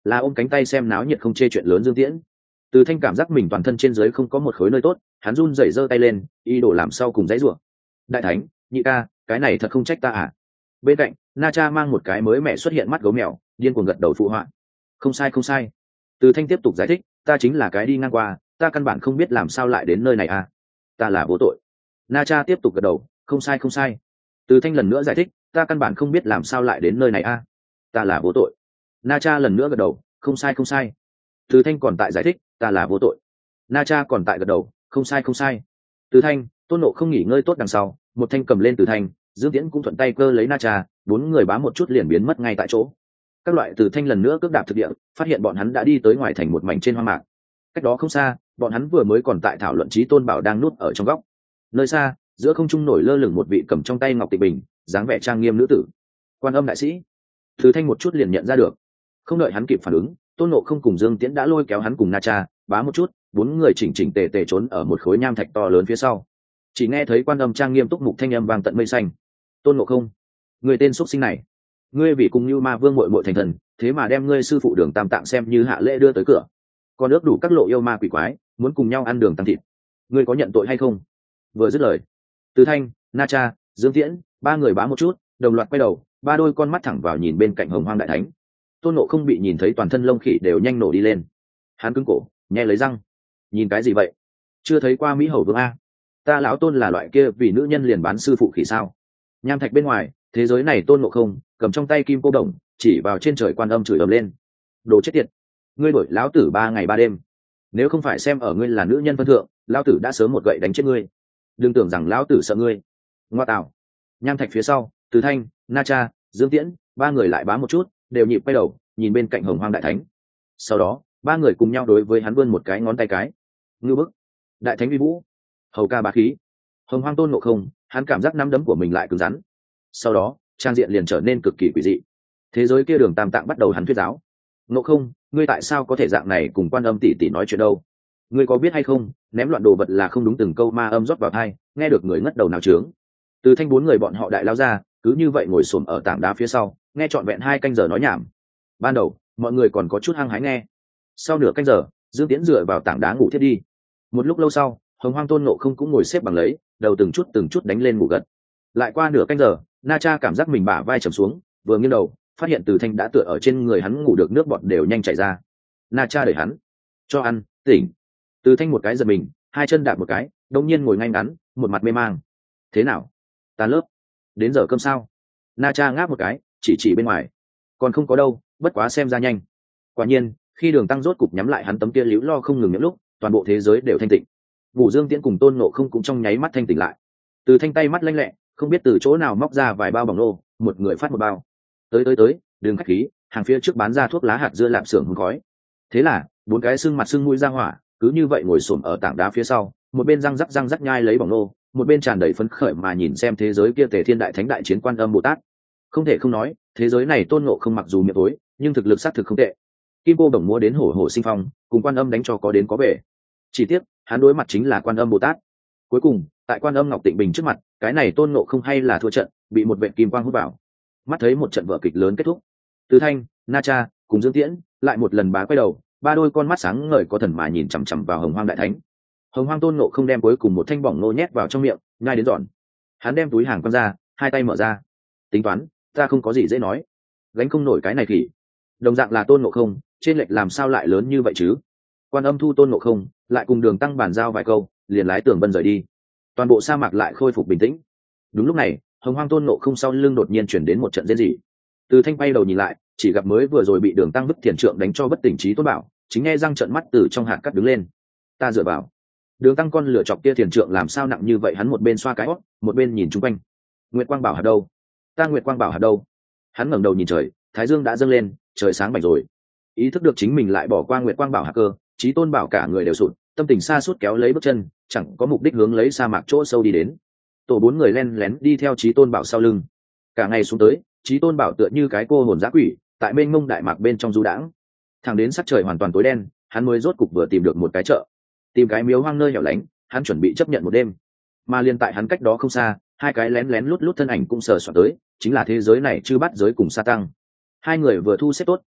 là ôm cánh tay xem náo nhiệt không chê chuyện lớn Dương Tiễn. Từ Thanh cảm giác mình toàn thân trên dưới không có một khối nơi tốt, hắn run rẩy giơ tay lên, ý đồ làm sau cùng dãy rủa. Đại thánh, nhị ca, cái này thật không trách ta à? Bên cạnh, Na Cha mang một cái mới mẹ xuất hiện mắt gấu mèo, điên cuồng gật đầu phụ họa. Không sai không sai. Từ Thanh tiếp tục giải thích, ta chính là cái đi ngang qua, ta căn bản không biết làm sao lại đến nơi này à? Ta là vô tội. Na Cha tiếp tục gật đầu, không sai không sai. Từ Thanh lần nữa giải thích, ta căn bản không biết làm sao lại đến nơi này à? Ta là vô tội. Na Cha lần nữa gật đầu, không sai không sai. Từ Thanh còn tại giải thích, ta là vô tội. Na Cha còn tại gật đầu, không sai không sai. Từ Thanh, Tôn Nộ không nghỉ ngơi tốt đằng sau, một thanh cầm lên Từ Thanh, Dương Tiễn cũng thuận tay cơ lấy Na Cha, bốn người bám một chút liền biến mất ngay tại chỗ. Các loại Từ Thanh lần nữa cước đạp thực địa, phát hiện bọn hắn đã đi tới ngoài thành một mảnh trên hoang mạc. Cách đó không xa, bọn hắn vừa mới còn tại thảo luận Chí Tôn Bảo đang núp ở trong góc. Nơi xa, giữa không trung nổi lơ lửng một vị cầm trong tay ngọc tịch bình, dáng vẻ trang nghiêm nữ tử. Quan Âm đại sĩ. Từ Thanh một chút liền nhận ra được. Không đợi hắn kịp phản ứng, Tôn Nộ không cùng Dương Tiễn đã lôi kéo hắn cùng Na Cha, bá một chút, bốn người chỉnh chỉnh tề tề trốn ở một khối nham thạch to lớn phía sau. Chỉ nghe thấy Quan Âm trang nghiêm túc mục thanh âm vang tận mây xanh. Tôn Nộ không, người tên xuất sinh này, ngươi vì cùng như ma vương muội muội thành thần, thế mà đem ngươi sư phụ Đường Tam Tạng xem như hạ lễ đưa tới cửa, còn ước đủ các lộ yêu ma quỷ quái, muốn cùng nhau ăn đường tăng thịt, ngươi có nhận tội hay không? Vừa dứt lời, Từ Thanh, Na Cha, Dương Tiễn, ba người bá một chút, đồng loạt quay đầu, ba đôi con mắt thẳng vào nhìn bên cạnh Hồng Hoang đại thánh. Tôn Nộ không bị nhìn thấy toàn thân lông khỉ đều nhanh nổ đi lên, hắn cứng cổ, nhẹ lấy răng, nhìn cái gì vậy? Chưa thấy qua Mỹ Hầu Vương a? Ta lão Tôn là loại kia vì nữ nhân liền bán sư phụ khỉ sao? Nham thạch bên ngoài, thế giới này Tôn Nộ không cầm trong tay kim cô đồng, chỉ vào trên trời Quan Âm chửi ầm lên. Đồ chết tiệt, ngươi đổi lão tử 3 ngày 3 đêm, nếu không phải xem ở ngươi là nữ nhân phân thượng, lão tử đã sớm một gậy đánh chết ngươi. Đừng tưởng rằng lão tử sợ ngươi. Ngoa tạo. Nham thạch phía sau, Từ Thanh, Na Cha, Dương Tiễn, ba người lại bám một chút, đều nhịp quay đầu nhìn bên cạnh Hồng Hoang đại thánh. Sau đó, ba người cùng nhau đối với hắn vươn một cái ngón tay cái. Ngưu bức. Đại thánh uy vũ. Hầu ca bá khí. Hồng Hoang Tôn Ngộ không, hắn cảm giác nắm đấm của mình lại cứng rắn. Sau đó, trang diện liền trở nên cực kỳ quỷ dị. Thế giới kia Đường Tam Tạng bắt đầu hắn thuyết giáo. Ngộ không, ngươi tại sao có thể dạng này cùng Quan Âm tỷ tỷ nói chuyện đâu? Ngươi có biết hay không, ném loạn đồ vật là không đúng, từng câu ma âm rót vào tai, nghe được người ngất đầu nào trướng. Từ Thanh bốn người bọn họ đại lao ra, cứ như vậy ngồi xổm ở tảng đá phía sau, nghe trọn vẹn 2 canh giờ nói nhảm. Ban đầu, mọi người còn có chút hăng hái nghe. Sau nửa canh giờ, Dương Tiễn dựa vào tảng đá ngủ thiết đi. Một lúc lâu sau, Hồng Hoang Tôn Ngộ không cũng ngồi xếp bằng lấy, đầu từng chút đánh lên ngủ gật. Lại qua nửa canh giờ, Na Cha cảm giác mình bả vai trầm xuống, vừa nghiêng đầu, phát hiện Từ Thanh đã tựa ở trên người hắn ngủ được, nước bọt đều nhanh chảy ra. Na Cha đẩy hắn, cho ăn, tỉnh. Từ Thanh một cái giật mình, 2 chân đạp một cái, đông nhiên ngồi ngay ngắn, một mặt mê mang. Thế nào? Tan lớp. Đến giờ cơm sao? Na Cha ngáp một cái, chỉ bên ngoài. Còn không có đâu, bất quá xem ra nhanh. Quả nhiên, khi Đường Tăng rốt cục nhắm lại hắn tấm kia liễu lo không ngừng những lúc, toàn bộ thế giới đều thanh tịnh. Ngủ Dương Tiễn cùng Tôn Ngộ không cũng trong nháy mắt thanh tỉnh lại. Từ Thanh tay mắt lanh lẹ, không biết từ chỗ nào móc ra vài bao bỏng nô, một người phát một bao. Tới, đừng khách khí, hàng phía trước bán ra thuốc lá hạt dưa lạp xưởng hương khói. Thế là, 4 cái xương mặt xương mũi ra hỏa, cứ như vậy ngồi xổm ở tảng đá phía sau, một bên răng rắc nhai lấy bỏng nô, một bên tràn đầy phấn khởi mà nhìn xem thế giới kia Tề Thiên Đại Thánh đại chiến Quan Âm Bồ Tát. Không thể không nói, thế giới này Tôn Ngộ không mặc dù miệng tối, nhưng thực lực xác thực không tệ. Kim cô đồng múa đến hổ hổ sinh phong, cùng Quan Âm đánh cho có đến có về. Chỉ tiếc, hắn đối mặt chính là Quan Âm Bồ Tát. Cuối cùng, tại Quan Âm Ngọc Tịnh Bình trước mặt, cái này Tôn Ngộ không hay là thua trận, bị một vệt kim quang hút vào. Mắt thấy một trận vở kịch lớn kết thúc, Từ Thanh, Na Cha cùng Dương Tiễn lại một lần bá quay đầu, ba đôi con mắt sáng ngời có thần mà nhìn chằm chằm vào Hồng Hoang đại thánh. Hồng Hoang Tôn Ngộ không đem cuối cùng một thanh bỏng nô nhét vào trong miệng, nhai đến giòn. Hắn đem túi hàng quăng ra, 2 tay mở ra. Tính toán, ta không có gì dễ nói, gánh không nổi cái này khỉ. Đồng dạng là Tôn Ngộ không, trên lệch làm sao lại lớn như vậy chứ? Quan Âm thu Tôn Ngộ không, lại cùng Đường Tăng bàn giao vài câu, liền lái Tường Vân rời đi. Toàn bộ sa mạc lại khôi phục bình tĩnh. Đúng lúc này, Hồng Hoang Tôn Ngộ không sau lưng đột nhiên chuyển đến một trận rên rỉ. Từ Thanh bay đầu nhìn lại, chỉ gặp mới vừa rồi bị Đường Tăng bức thiền trượng đánh cho bất tỉnh trí Tôn Bảo, chính nghe răng trợn mắt từ trong hạt cắt đứng lên. Ta dựa vào. Đường Tăng con lửa chọc kia thiền trượng làm sao nặng như vậy? Hắn một bên xoa cái hót, một bên nhìn chung quanh. Nguyệt Quang Bảo hạt đâu? Ta Nguyệt Quang Bảo hạt đâu? Hắn ngẩng đầu nhìn trời, thái dương đã dâng lên, trời sáng bạch rồi. Ý thức được chính mình lại bỏ qua Nguyệt Quang Bảo hạt cơ, Chí Tôn Bảo cả người đều sụt, tâm tình xa suốt kéo lấy bước chân, chẳng có mục đích hướng lấy sa mạc chỗ sâu đi đến. Tổ 4 người len lén đi theo Chí Tôn Bảo sau lưng. Cả ngày xuống tới, Chí Tôn Bảo tựa như cái cô hồn dã quỷ, tại mênh mông đại mạc bên trong du đãng. Thẳng đến sắc trời hoàn toàn tối đen, hắn mới rốt cục vừa tìm được một cái chợ, tìm cái miếu hoang nơi hẻo lánh, hắn chuẩn bị chấp nhận một đêm. Mà liên tại hắn cách đó không xa, 2 cái lén lén lút lút thân ảnh cũng sờ soạn tới, chính là thế giới này chư bắt giới cùng sa tăng. 2 người vừa thu xếp tốt,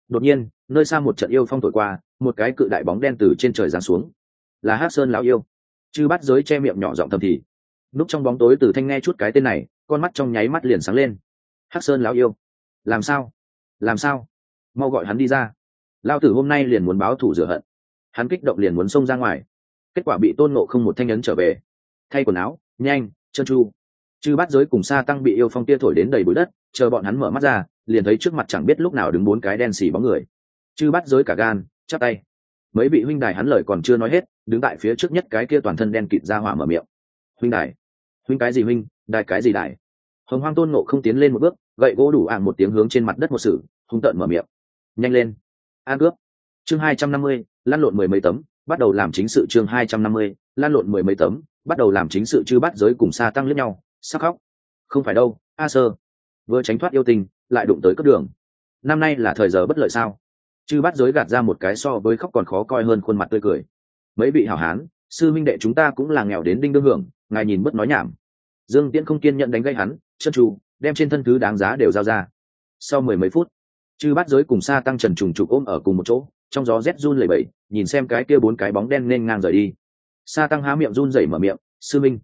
Đột nhiên nơi xa một trận yêu phong thổi qua, một cái cự đại bóng đen từ trên trời giáng xuống, là Hắc Sơn lão yêu. Chư Bát Giới che miệng nhỏ giọng thầm thì. Núp trong bóng tối Từ Thanh nghe chút cái tên này, con mắt trong nháy mắt liền sáng lên. Hắc Sơn lão yêu, làm sao làm sao, mau gọi hắn đi ra, lao tử hôm nay liền muốn báo thù rửa hận. Hắn kích động liền muốn xông ra ngoài, kết quả bị Tôn Ngộ Không một thanh ấn trở về. Thay quần áo nhanh, trơn tru. Chư Bát Giới cùng Sa Tăng bị yêu phong tia thổi đến đầy bụi đất, chờ bọn hắn mở mắt ra liền thấy trước mặt chẳng biết lúc nào đứng bốn cái đen xì bóng người. Chư Bát Giới cả gan chắp tay. Mấy vị huynh đài hắn lời còn chưa nói hết, đứng tại phía trước nhất cái kia toàn thân đen kịt ra hỏa mở miệng. Huynh đài? Huynh cái gì huynh, đài cái gì đài? Hồng Hoang Tôn Ngộ Không tiến lên một bước, gậy gỗ đủ ạng một tiếng hướng trên mặt đất một sử, hung tợn mở miệng. Nhanh lên, an cướp. Chương 250, lăn lộn mười mấy tấm, bắt đầu làm chính sự. Chương 250, lăn lộn mười mấy tấm, bắt đầu làm chính sự. Chư Bát Giới cùng Sa Tăng liếc nhau, sắc khóc. Không phải đâu, A Sơ, vừa tránh thoát yêu tình, lại đụng tới cấp đường. Năm nay là thời giờ bất lợi sao? Chư Bát Giới gạt ra một cái so với khóc còn khó coi hơn khuôn mặt tươi cười. Mấy vị hảo hán, sư minh đệ chúng ta cũng là nghèo đến đinh đương hưởng, ngài nhìn bất nói nhảm. Dương Tiễn không kiên nhận đánh gây hắn, chân tru đem trên thân thứ đáng giá đều giao ra. Sau mười mấy phút, Chư Bát Giới cùng Sa Tăng trần trùng trục ôm ở cùng một chỗ, trong gió rét run lẩy bẩy, nhìn xem cái kia bốn cái bóng đen nên ngang rời đi. Sa Tăng há miệng run rẩy mở miệng, sư minh,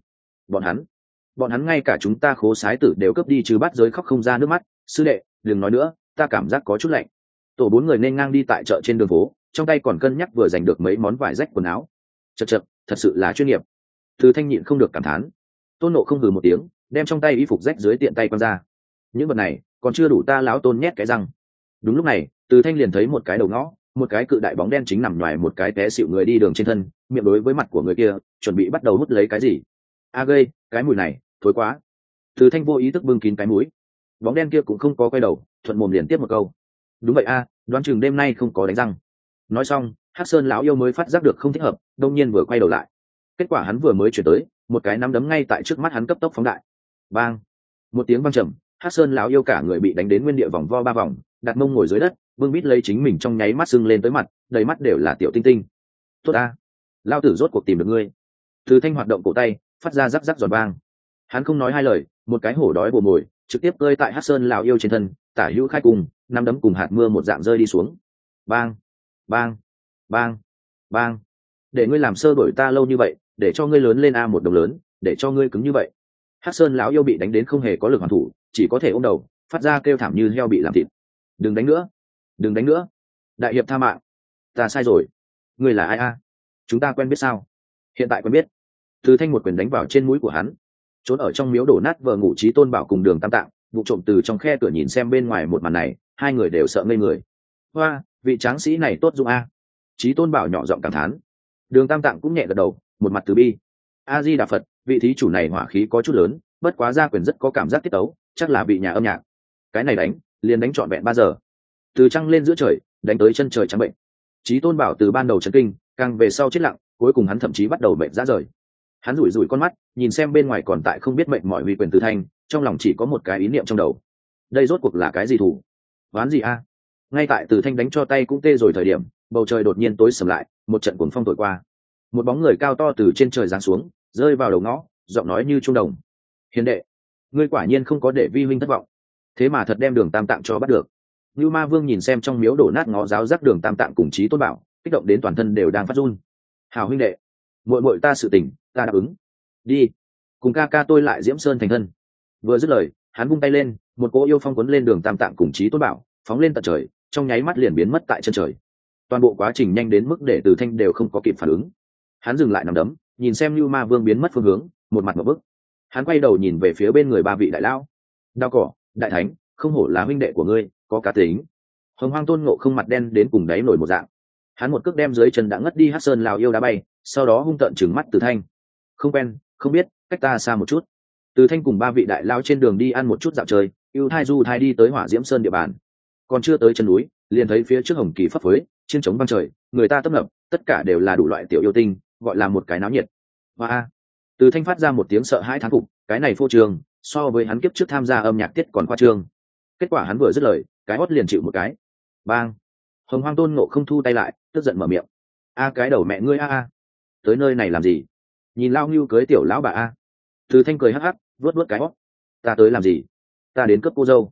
bọn hắn ngay cả chúng ta Khố Sái Tử đều cướp đi. Chư Bát Giới khóc không ra nước mắt, sư đệ đừng nói nữa, ta cảm giác có chút lạnh. Tổ bốn người nên ngang đi tại chợ trên đường phố, trong tay còn cân nhắc vừa giành được mấy món vải rách quần áo. Chật chật, thật sự là chuyên nghiệp. Từ Thanh nhịn không được cảm thán. Tôn Nộ không hừ một tiếng, đem trong tay y phục rách dưới tiện tay quăng ra. Những vật này còn chưa đủ ta lão Tôn nhét cái răng. Đúng lúc này, Từ Thanh liền thấy một cái đầu ngõ, một cái cự đại bóng đen chính nằm ngoài một cái té xịu người đi đường trên thân, miệng đối với mặt của người kia, chuẩn bị bắt đầu hút lấy cái gì. A gây, cái mùi này thối quá. Từ Thanh vô ý thức bưng kín cái mũi. Bóng đen kia cũng không có quay đầu, thuận mồm liền tiếp một câu. Đúng vậy a, đoán chừng đêm nay không có đánh răng. Nói xong, Hắc Sơn lão yêu mới phát giác được không thích hợp, đông nhiên vừa quay đầu lại. Kết quả hắn vừa mới chuyển tới, một cái nắm đấm ngay tại trước mắt hắn cấp tốc phóng đại. Bang! Một tiếng vang trầm, Hắc Sơn lão yêu cả người bị đánh đến nguyên địa vòng vo ba vòng, đặt mông ngồi dưới đất, vương bít lấy chính mình trong nháy mắt sưng lên tới mặt, đầy mắt đều là tiểu tinh tinh. Tốt a, lão tử rốt cuộc tìm được ngươi. Từ Thanh hoạt động cổ tay, phát ra rắc rắc giòn vang. Hắn không nói hai lời, một cái hổ đói bồ mồi, trực tiếp rơi tại Hắc Sơn lão yêu trên thân, tả hữu khai cùng, năm đấm cùng hạt mưa một dạng rơi đi xuống. Bang! Bang! Bang! Bang! Để ngươi làm sơ đổi ta lâu như vậy, để cho ngươi lớn lên a một đồng lớn, để cho ngươi cứng như vậy. Hắc Sơn lão yêu bị đánh đến không hề có lực hoàn thủ, chỉ có thể ôm đầu, phát ra kêu thảm như heo bị làm thịt. Đừng đánh nữa, đừng đánh nữa, đại hiệp tha mạng, ta sai rồi. Ngươi là ai a? Chúng ta quen biết sao? Hiện tại quen biết. Từ Thanh một quyền đánh vào trên mũi của hắn. Trốn ở trong miếu đổ nát vờ ngủ Chí Tôn Bảo cùng Đường Tam Tạng, vụ trộm từ trong khe cửa nhìn xem bên ngoài một màn này, hai người đều sợ ngây người. Hoa, vị tráng sĩ này tốt dụng a. Chí Tôn Bảo nhỏ giọng cảm thán. Đường Tam Tạng cũng nhẹ gật đầu, một mặt từ bi. A Di Đà Phật, vị thí chủ này hỏa khí có chút lớn, bất quá ra quyền rất có cảm giác tiết tấu, chắc là bị nhà âm nhạc. Cái này đánh, liền đánh trọn vẹn 3 giờ. Từ trăng lên giữa trời, đánh tới chân trời trắng bệnh. Chí Tôn Bảo từ ban đầu chấn kinh, càng về sau chết lặng, cuối cùng hắn thậm chí bắt đầu bệnh ra rời. Hắn rủi rủi con mắt, nhìn xem bên ngoài còn tại không biết mệnh mọi uy quyền Từ Thanh, trong lòng chỉ có một cái ý niệm trong đầu. Đây rốt cuộc là cái gì thủ? Đoán gì a? Ngay tại Từ Thanh đánh cho tay cũng tê rồi thời điểm, bầu trời đột nhiên tối sầm lại, một trận cuồng phong thổi qua. Một bóng người cao to từ trên trời giáng xuống, rơi vào đầu ngõ, giọng nói như trung đồng. Hiền đệ, ngươi quả nhiên không có để vi huynh thất vọng, thế mà thật đem Đường Tam Tạng cho bắt được. Như Ma Vương nhìn xem trong miếu đổ nát ngõ giáo giác Đường Tam Tạng cùng Chí Tôn Bảo, kích động đến toàn thân đều đang phát run. Hảo huynh đệ, muội muội ta sự tình, ta đáp ứng. Đi, cùng ca ca tôi lại Diễm Sơn thành thân. Vừa dứt lời, hắn vung tay lên, một cỗ yêu phong cuốn lên Đường Tam Tạng cùng Chí Tôn Bảo, phóng lên tận trời, trong nháy mắt liền biến mất tại chân trời. Toàn bộ quá trình nhanh đến mức để Từ Thanh đều không có kịp phản ứng. Hắn dừng lại nằm đấm, nhìn xem Như Ma Vương biến mất phương hướng, một mặt ngộp bức. Hắn quay đầu nhìn về phía bên người ba vị đại lão. Đao Cỏ, Đại Thánh, không hổ là huynh đệ của ngươi, có cá tính. Hồng Hoang Tôn Ngộ không mặt đen đến cùng đáy nổi một dạng. Hắn một cước đem dưới chân đã ngất đi Hắc Sơn lão yêu đá bay, sau đó hung tợn trừng mắt Từ Thanh. Không quen, không biết, cách ta xa một chút. Từ Thanh cùng ba vị đại lão trên đường đi ăn một chút dạo chơi, ưu thai du thai đi tới Hỏa Diễm Sơn địa bàn. Còn chưa tới chân núi, liền thấy phía trước hồng kỳ phấp phới, chiên trống vang trời, người ta tấp nập, tất cả đều là đủ loại tiểu yêu tinh, gọi là một cái náo nhiệt. Và Từ Thanh phát ra một tiếng sợ hãi thán phục, cái này phô trương, so với hắn kiếp trước tham gia âm nhạc tiết còn khoa trương. Kết quả hắn vừa dứt lời, cái hót liền chịu một cái. Bang! Hồng Hoang Tôn Ngộ không thu tay lại, tức giận mở miệng. A cái đầu mẹ ngươi a. Tới nơi này làm gì? Nhìn lao ngưu cưới tiểu lão bà a. Từ Thanh cười hắc hắc, vuốt vuốt cái hót. Ta tới làm gì? Ta đến cướp cô dâu.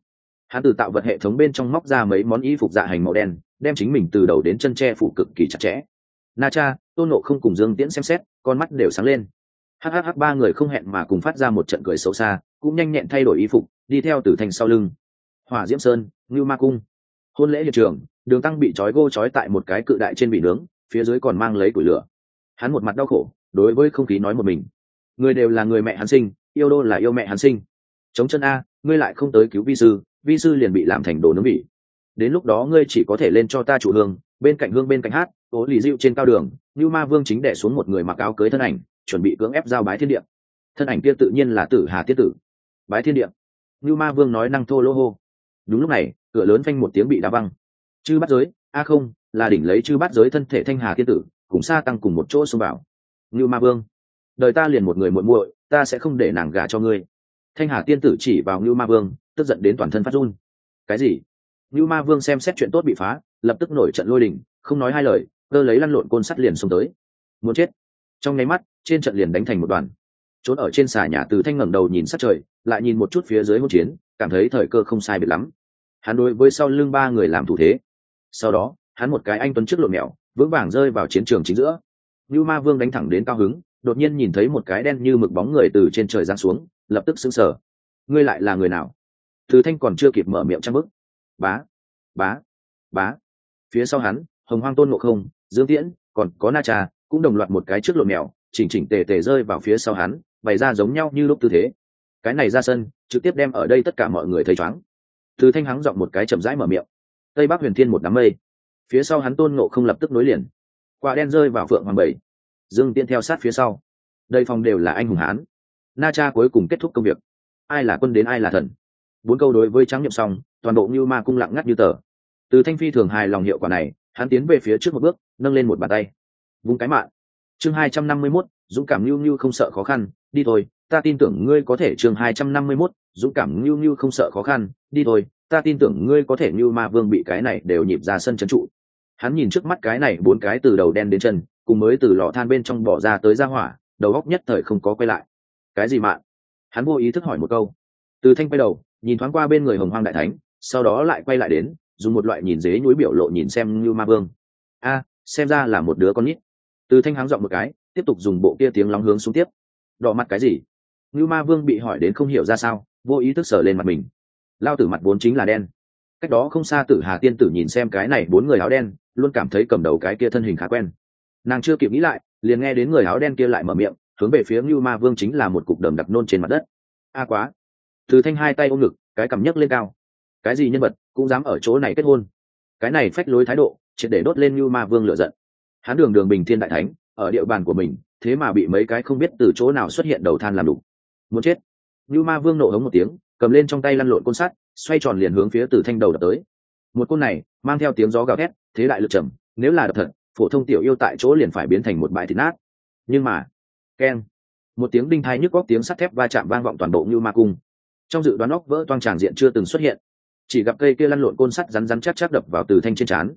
Hắn từ tạo vật hệ thống bên trong móc ra mấy món y phục dạ hành màu đen, đem chính mình từ đầu đến chân che phủ cực kỳ chặt chẽ. Na Cha, Tôn Ngộ không cùng Dương Tiễn xem xét, con mắt đều sáng lên. Hắc ba người không hẹn mà cùng phát ra một trận cười xấu xa, cũng nhanh nhẹn thay đổi y phục, đi theo Tử Thanh sau lưng. Hỏa Diễm Sơn, Ngưu Ma Cung. Hôn lễ hiện trường, Đường Tăng bị trói tại một cái cự đại trên bị nướng, phía dưới còn mang lấy củi lửa. Hắn một mặt đau khổ, đối với không khí nói một mình: người đều là người mẹ hắn sinh, yêu đô là yêu mẹ hắn sinh. Chống chân a, ngươi lại không tới cứu vi sư liền bị làm thành đồ nướng bị. Đến lúc đó ngươi chỉ có thể lên cho ta chủ hương, bên cạnh hát, tố lì dịu trên cao đường, Như Ma Vương chính đè xuống một người mặc áo cưới thân ảnh, chuẩn bị cưỡng ép giao bái thiên địa. Thân ảnh kia tự nhiên là Tử Hà Tiết Tử. Bái thiên địa. Như Ma Vương nói năng thô lỗ hô. Đúng lúc này, cửa lớn phanh một tiếng bị đá văng. Chư Bát Giới, a không, là đỉnh lấy Chư Bát Giới thân thể Thanh Hà Tiên Tử, cùng Sa Tăng cùng một chỗ xông vào. Như Ma Vương, đời ta liền một người muội muội, ta sẽ không để nàng gả cho ngươi. Thanh Hà Tiên Tử chỉ vào Như Ma Vương, tức giận đến toàn thân phát run. Cái gì? Như Ma Vương xem xét chuyện tốt bị phá, lập tức nổi trận lôi đình, không nói hai lời, cơ lấy lăn lộn côn sắt liền xông tới. Muốn chết. Trong nháy mắt, trên trận liền đánh thành một đoàn. Trốn ở trên xà nhà Từ Thanh ngẩng đầu nhìn sát trời, lại nhìn một chút phía dưới hỗn chiến, cảm thấy thời cơ không sai biệt lắm. Hắn đối với sau lưng ba người làm thủ thế. Sau đó, hắn một cái anh tuấn trước lộn mèo, vững vàng rơi vào chiến trường chính giữa. Như Ma Vương đánh thẳng đến cao hứng, đột nhiên nhìn thấy một cái đen như mực bóng người từ trên trời giáng xuống, lập tức sững sờ. Ngươi lại là người nào? Từ Thanh còn chưa kịp mở miệng trăng bức. Bá, bá, bá. Phía sau hắn, Hồng Hoang Tôn Ngộ Không, Dương Tiễn, còn có Na Cha, cũng đồng loạt một cái trước lộn mèo, chỉnh tề tề rơi vào phía sau hắn, bày ra giống nhau như lúc tư thế. Cái này ra sân, trực tiếp đem ở đây tất cả mọi người thấy choáng. Từ Thanh hắng giọng một cái chậm rãi mở miệng. Tây Bắc Huyền Thiên một đám mây. Phía sau hắn Tôn Ngộ Không lập tức nối liền. Quả đen rơi vào Phượng Hoàng Bảy. Dương Tiễn theo sát phía sau. Đây phòng đều là anh hùng hán. Na Cha cuối cùng kết thúc công việc. Ai là quân đến ai là thần. 4 câu đối với trắng nhậm xong, toàn bộ Như Ma Cung lặng ngắt như tờ. Từ Thanh phi thường hài lòng hiệu quả này, hắn tiến về phía trước một bước, nâng lên một bàn tay. Vung cái mạng. Chương 251, dũng cảm Như không sợ khó khăn, đi thôi, ta tin tưởng ngươi có thể. Chương 251, dũng cảm Như không sợ khó khăn, đi thôi, ta tin tưởng ngươi có thể. Như Ma Vương bị cái này đều nhịp ra sân trấn trụ. Hắn nhìn trước mắt cái này 4 cái từ đầu đen đến chân, cùng mới từ lò than bên trong bỏ ra tới ra hỏa, đầu óc nhất thời không có quay lại. Cái gì mạng? Hắn vô ý thức hỏi một câu. Từ Thanh quay đầu, nhìn thoáng qua bên người Hồng Hoang Đại Thánh, sau đó lại quay lại đến, dùng một loại nhìn dế nhúi biểu lộ nhìn xem Như Ma Vương. A, xem ra là một đứa con nít. Từ Thanh háng giọng một cái, tiếp tục dùng bộ kia tiếng lóng hướng xuống tiếp. Đỏ mặt cái gì? Như Ma Vương bị hỏi đến không hiểu ra sao, vô ý thức sờ lên mặt mình. Lao tử mặt vốn chính là đen. Cách đó không xa Tử Hà Tiên Tử nhìn xem cái này 4 người áo đen, luôn cảm thấy cầm đầu cái kia thân hình khá quen. Nàng chưa kịp nghĩ lại, liền nghe đến người áo đen kia lại mở miệng, hướng về phía Như Ma Vương chính là một cục đờm đặc nôn trên mặt đất. A quá. Từ Thanh hai tay ôm ngực, cái cằm nhấc lên cao. Cái gì nhân vật cũng dám ở chỗ này kết hôn? Cái này phách lối thái độ, triệt để đốt lên Như Ma Vương lửa giận. Hắn đường đường bình thiên đại thánh, ở địa bàn của mình, thế mà bị mấy cái không biết từ chỗ nào xuất hiện đầu than làm đủ. Muốn chết. Như Ma Vương nộ hống một tiếng, cầm lên trong tay lăn lộn côn sắt, xoay tròn liền hướng phía Từ Thanh đầu đập tới. Một côn này, mang theo tiếng gió gào thét, thế đại lực trầm, nếu là đập thật, phổ thông tiểu yêu tại chỗ liền phải biến thành một bãi thịt nát. Nhưng mà, keng, một tiếng đinh thai nhức góc tiếng sắt thép va chạm vang vọng toàn bộ Như Ma Cung. Trong dự đoán óc vỡ toang tràng diện chưa từng xuất hiện, chỉ gặp cây kia lăn lộn côn sắt rắn rắn chắc chắc đập vào Từ Thanh trên trán,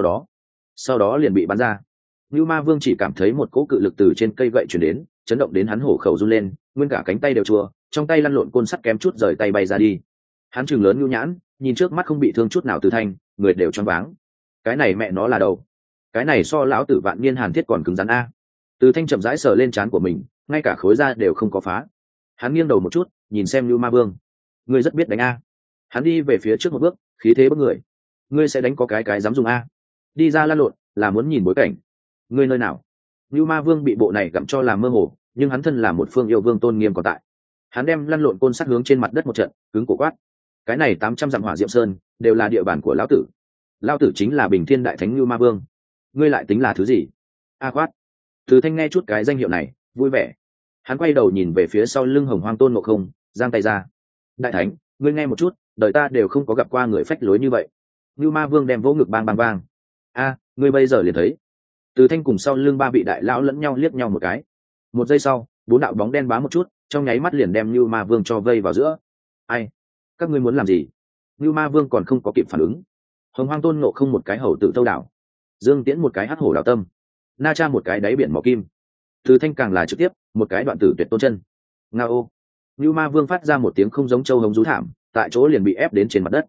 sau đó liền bị bắn ra. Như Ma Vương chỉ cảm thấy một cỗ cự lực từ trên cây gậy truyền đến, chấn động đến hắn hổ khẩu run lên, nguyên cả cánh tay đều chua, trong tay lăn lộn côn sắt kém chút rời tay bay ra đi. Hắn trừng lớn nhu nhãn, nhìn trước mắt không bị thương chút nào Từ Thanh, người đều choáng váng. Cái này mẹ nó là đâu? Cái này so lão tử vạn niên hàn thiết còn cứng rắn a. Từ Thanh chậm rãi sờ lên trán của mình, ngay cả khối da đều không có phá. Hắn nghiêng đầu một chút, nhìn xem Như Ma Vương. Ngươi rất biết đánh a. Hắn đi về phía trước một bước, khí thế bức người. Ngươi sẽ đánh có cái dám dùng a? Đi ra lăn lộn, là muốn nhìn bối cảnh. Ngươi nơi nào? Như Ma Vương bị bộ này gặm cho làm mơ hồ, nhưng hắn thân là một phương yêu vương tôn nghiêm còn tại. Hắn đem lăn lộn côn sắt hướng trên mặt đất một trận, cứng cổ quát. Cái này 800 dặm Hỏa Diệm Sơn, đều là địa bàn của lão tử. Lão tử chính là Bình Thiên Đại Thánh Như Ma Vương. Ngươi lại tính là thứ gì? A quát. Từ Thanh nghe chút cái danh hiệu này, vui vẻ. Hắn quay đầu nhìn về phía sau lưng Hồng Hoang Tôn Ngộ Không, giang tay ra. Đại Thánh, ngươi nghe một chút, đời ta đều không có gặp qua người phách lối như vậy. Như Ma Vương đem vỗ ngực bang bang bang. A, ngươi bây giờ liền thấy. Từ Thanh cùng sau lưng 3 vị đại lão lẫn nhau liếc nhau một cái. Một giây sau, 4 đạo bóng đen bám một chút, trong nháy mắt liền đem Như Ma Vương cho vây vào giữa. Ai? Các ngươi muốn làm gì? Như Ma Vương còn không có kịp phản ứng. Hồng Hoang Tôn Ngộ Không một cái hầu tự tâu đảo, Dương Tiễn một cái hắc hổ đào tâm, Na Cha một cái đáy biển mỏ kim, Từ Thanh càng là trực tiếp một cái đoạn tử tuyệt tôn chân. Ngao. Như Ma Vương phát ra một tiếng không giống châu hống rú thảm, tại chỗ liền bị ép đến trên mặt đất.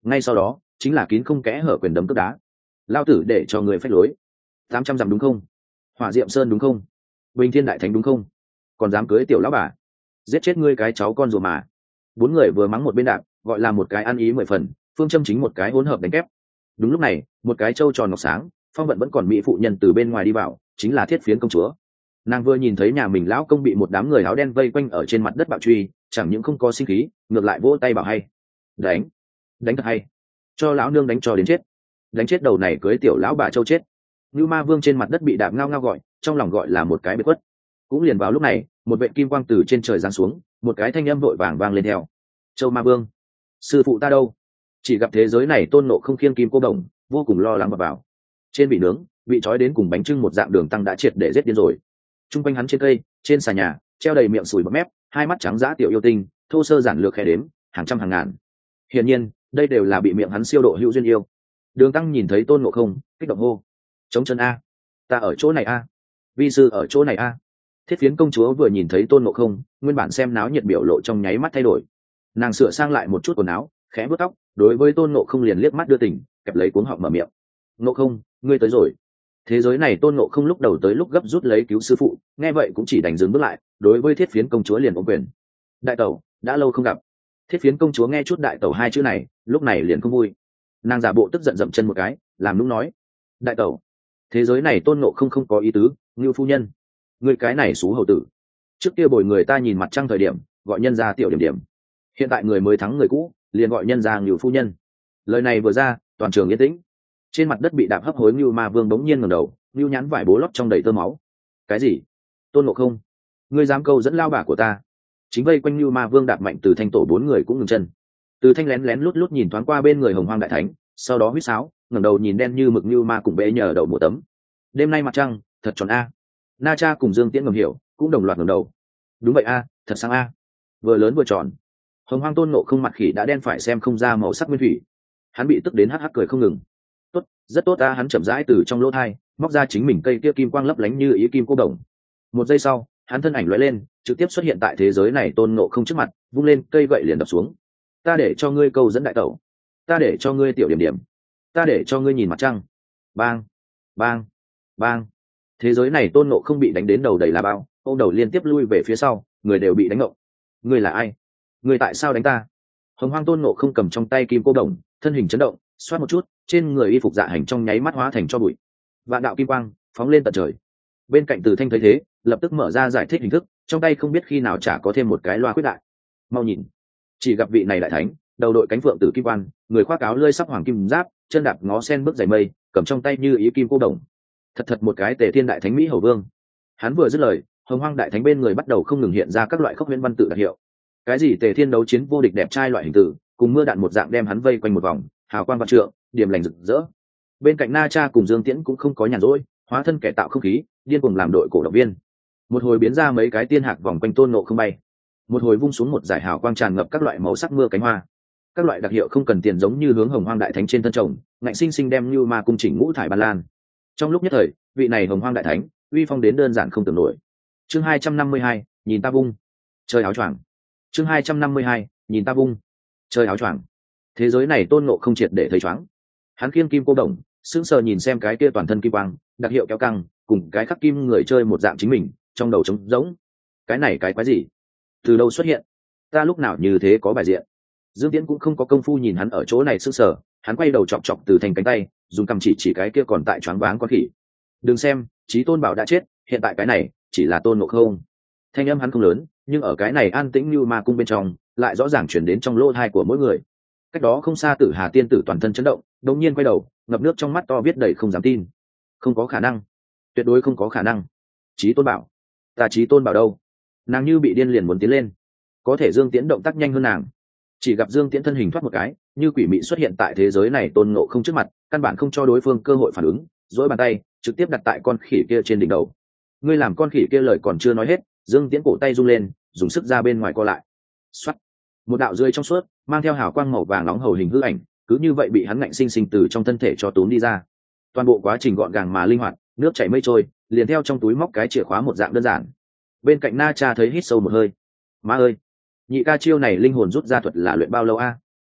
ngay sau đó chính là kín không kẽ hở quyền đấm cướp đá. Lao tử để cho người phách lối. 800 dặm đúng không? Hỏa Diệm Sơn đúng không? Bình Thiên Đại Thánh đúng không? Còn dám cưới tiểu lão bà, giết chết ngươi cái cháu con rùa mà. Bốn người vừa mắng một bên đạp, gọi là một cái ăn ý 10 phần, phương châm chính một cái hỗn hợp đánh kép. Đúng lúc này, một cái trâu tròn ngọc sáng, phong vận vẫn còn mỹ phụ nhân từ bên ngoài đi vào, chính là Thiết Phiến công chúa. Nàng vừa nhìn thấy nhà mình lão công bị một đám người áo đen vây quanh ở trên mặt đất bạo truy, chẳng những không có sinh khí, ngược lại vỗ tay bảo hay. Đánh, đánh thật hay, cho lão nương đánh cho đến chết, đánh chết đầu này cưới tiểu lão bà châu chết. Như Ma Vương trên mặt đất bị đạp ngao ngao gọi, trong lòng gọi là một cái biệt khuất. Cũng liền vào lúc này, một vệ kim quang từ trên trời giáng xuống, một cái thanh âm vội vàng vang lên theo. Châu Ma Vương, sư phụ ta đâu? Chỉ gặp thế giới này Tôn Ngộ Không khiêng kim cô đồng, vô cùng lo lắng vào. Trên bị nướng, bị trói đến cùng bánh trưng một dạng đường tăng đã triệt để giết điên rồi. Trung quanh hắn trên cây, trên xà nhà, treo đầy miệng sùi bọt mép, hai mắt trắng dã tiểu yêu tinh, thô sơ giản lược khẽ đếm, hàng trăm hàng ngàn. Hiển nhiên, đây đều là bị miệng hắn siêu độ hữu duyên yêu. Đường tăng nhìn thấy Tôn Ngộ Không, kích động hô: chống chân a, ta ở chỗ này a, vi sư ở chỗ này a. Thiết Phiến công chúa vừa nhìn thấy Tôn Ngộ Không, nguyên bản xem náo nhiệt biểu lộ trong nháy mắt thay đổi. Nàng sửa sang lại một chút quần áo, khẽ vuốt tóc, đối với Tôn Ngộ Không liền liếc mắt đưa tình, kẹp lấy cuống họng mở miệng: Ngộ Không, ngươi tới rồi. Thế giới này Tôn Ngộ Không lúc đầu tới lúc gấp rút lấy cứu sư phụ, nghe vậy cũng chỉ đành dừng bước lại, đối với Thiết Phiến công chúa liền ôm quyền: đại tẩu, đã lâu không gặp. Thiết Phiến công chúa nghe chút đại tẩu hai chữ này, lúc này liền không vui. Nàng giả bộ tức giận dậm chân một cái, làm nũng nói: đại tẩu, thế giới này Tôn Ngộ Không không có ý tứ, Ngưu phu nhân, ngươi cái này xú hầu tử. Trước kia bồi người ta nhìn mặt trăng thời điểm, gọi nhân ra tiểu điểm điểm, hiện tại người mới thắng người cũ, liền gọi nhân ra Ngưu phu nhân. Lời này vừa ra, toàn trường yên tĩnh. Trên mặt đất bị đạp hấp hối Ngưu Ma Vương bỗng nhiên ngẩng đầu, Ngưu nhãn vải bố lót trong đầy tơ máu. Cái gì? Tôn Ngộ Không, ngươi dám câu dẫn lao bà của ta? Chính vây quanh Ngưu Ma Vương đạp mạnh Từ Thanh tổ bốn người cũng ngừng chân. Từ Thanh lén lén lút lút nhìn thoáng qua bên người Hồng Hoang Đại Thánh, sau đó huýt sáo, ngẩng đầu nhìn đen như mực Ngưu Ma cùng bệ nhờ đầu một tấm. Đêm nay mặt trăng thật tròn a. Na Cha cùng Dương Tiễn ngầm hiểu, cũng đồng loạt ngẩng đầu. Đúng vậy a, thật sáng a, vừa lớn vừa tròn. Hồng Hoang Tôn Ngộ Không mặt khỉ đã đen phải xem không ra màu sắc nguyên thủy, hắn bị tức đến hắc hắc cười không ngừng. Tốt, rất tốt a. Hắn chậm rãi từ trong lỗ thai móc ra chính mình cây kia kim quang lấp lánh như ý kim cô đồng. Một giây sau, hắn thân ảnh lóe lên, trực tiếp xuất hiện tại thế giới này Tôn Ngộ Không trước mặt, vung lên cây gậy liền đập xuống. Ta để cho ngươi câu dẫn đại tẩu, ta để cho ngươi tiểu điểm điểm, ta để cho ngươi nhìn mặt trăng. Bang, bang, bang. Thế giới này Tôn Ngộ Không bị đánh đến đầu đầy là bao, ông đầu liên tiếp lui về phía sau, người đều bị đánh ngộng. Ngươi là ai? Ngươi tại sao đánh ta? Hồng Hoang Tôn Ngộ Không cầm trong tay kim cô đồng, thân hình chấn động, xoát một chút, trên người y phục dạ hành trong nháy mắt hóa thành cho bụi. Vạn đạo kim quang phóng lên tận trời. Bên cạnh Từ Thanh thấy thế, lập tức mở ra giải thích hình thức, trong tay không biết khi nào chả có thêm một cái loa khuyết đại. Mau nhìn, chỉ gặp vị này đại thánh, đầu đội cánh phượng tử kim quan, người khoác áo lơi sắc hoàng kim giáp, chân đạp ngó sen bước giày mây, cầm trong tay như ý kim cô đồng. Thật một cái Tề Thiên Đại Thánh Mỹ Hầu Vương. Hắn vừa dứt lời, Hồng Hoang Đại Thánh bên người bắt đầu không ngừng hiện ra các loại khốc huyễn văn tự đặc hiệu. Cái gì Tề Thiên đấu chiến vô địch đẹp trai loại hình tử, cùng mưa đạn một dạng đem hắn vây quanh một vòng, hào quang vạn trượng, điểm lành rực rỡ. Bên cạnh Na Cha cùng Dương Tiễn cũng không có nhàn rỗi, hóa thân kẻ tạo không khí, điên cuồng làm đội cổ động viên. Một hồi biến ra mấy cái tiên hạc vòng quanh Tôn Ngộ Không bay, một hồi vung xuống một dải hào quang tràn ngập các loại màu sắc mưa cánh hoa. Các loại đặc hiệu không cần tiền giống như hướng Hồng Hoang Đại Thánh trên thân chồng, ngạnh sinh sinh đem Như Ma cung chỉnh ngũ thải ban lan. Trong lúc nhất thời, vị này Hồng Hoang Đại Thánh uy phong đến đơn giản không tưởng nổi. Chương 252, nhìn ta vung, chơi áo choàng. Chương 252, nhìn ta vung, chơi áo choàng. Thế giới này Tôn Ngộ Không triệt để thấy choáng. Hắn khiêng kim cô đồng, sững sờ nhìn xem cái kia toàn thân kim quang, đặc hiệu kéo căng, cùng cái khắc kim người chơi một dạng chính mình, trong đầu trống rỗng. Cái này cái quái gì? Từ đâu xuất hiện? Ta lúc nào như thế có bài diện? Dương Tiễn cũng không có công phu nhìn hắn ở chỗ này sững sờ, hắn quay đầu chọc chọc Từ Thanh cánh tay, dùng cầm chỉ cái kia còn tại choáng váng con khỉ. Đừng xem, Chí Tôn Bảo đã chết, hiện tại cái này chỉ là Tôn Ngộ Không. Thanh âm hắn không lớn, nhưng ở cái này an tĩnh như ma cung bên trong, lại rõ ràng chuyển đến trong lỗ tai của mỗi người. Cách đó không xa Tử Hà tiên tử toàn thân chấn động, đột nhiên quay đầu, ngập nước trong mắt to viết đầy không dám tin. Không có khả năng, tuyệt đối không có khả năng. Chí Tôn Bảo, ta Chí Tôn Bảo đâu? Nàng như bị điên liền muốn tiến lên, có thể Dương Tiễn động tác nhanh hơn nàng. Chỉ gặp Dương Tiễn thân hình thoát một cái, như quỷ mị xuất hiện tại thế giới này Tôn Ngộ Không trước mặt, căn bản không cho đối phương cơ hội phản ứng, duỗi bàn tay trực tiếp đặt tại con khỉ kia trên đỉnh đầu. Ngươi làm con khỉ kia lời còn chưa nói hết, Dương Tiễn cổ tay rung lên, dùng sức ra bên ngoài co lại. Xoát, một đạo rơi trong suốt, mang theo hào quang màu vàng nóng hầu hình hư ảnh, cứ như vậy bị hắn ngạnh sinh sinh từ trong thân thể cho túm đi ra. Toàn bộ quá trình gọn gàng mà linh hoạt, nước chảy mây trôi, liền theo trong túi móc cái chìa khóa một dạng đơn giản. Bên cạnh Na Cha thấy hít sâu một hơi. Má ơi, nhị ca chiêu này linh hồn rút ra thuật là luyện bao lâu a?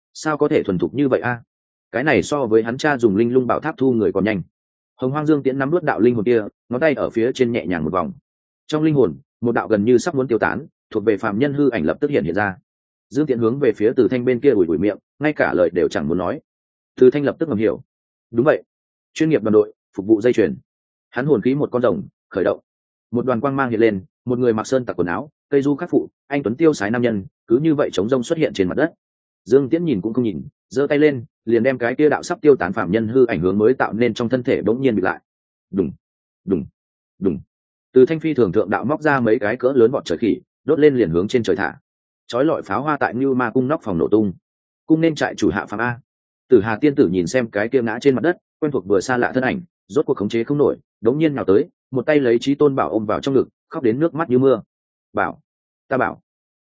sao có thể thuần thục như vậy a? Cái này so với hắn cha dùng linh lung bảo tháp thu người còn nhanh. Hồng Hoang Dương Tiễn nắm nuốt đạo linh hồn kia, ngón tay ở phía trên nhẹ nhàng một vòng. Trong linh hồn, một đạo gần như sắp muốn tiêu tán, thuộc về phàm nhân hư ảnh lập tức hiện ra. Dương Tiễn hướng về phía Từ Thanh bên kia ủi ủi miệng, ngay cả lời đều chẳng muốn nói. Từ Thanh lập tức ngầm hiểu. Đúng vậy, chuyên nghiệp đoàn đội, phục vụ dây chuyền. Hắn hồn khí một con rồng, khởi động. Một đoàn quang mang hiện lên, một người mặc sơn tặc quần áo, cây du khắc phụ, anh tuấn tiêu sái nam nhân, cứ như vậy chống rông xuất hiện trên mặt đất. Dương Tiễn nhìn cũng không nhìn, giơ tay lên, liền đem cái kia đạo sắp tiêu tán phàm nhân hư ảnh hướng mới tạo nên trong thân thể bỗng nhiên bị lại. Đùng, đùng, đùng. Từ Thanh phi thường thượng đạo móc ra mấy cái cỡ lớn vọt trời khỉ, đốt lên liền hướng trên trời thả. Chói lọi pháo hoa tại Như Ma cung nóc phòng nổ tung. Cung nên trại chủ hạ phàm a. Tử Hà tiên tử nhìn xem cái kia ngã trên mặt đất, quen thuộc vừa xa lạ thân ảnh, rốt cuộc khống chế không nổi, đống nhiên nào tới, một tay lấy Chí Tôn Bảo ôm vào trong ngực, khóc đến nước mắt như mưa. Bảo, ta bảo,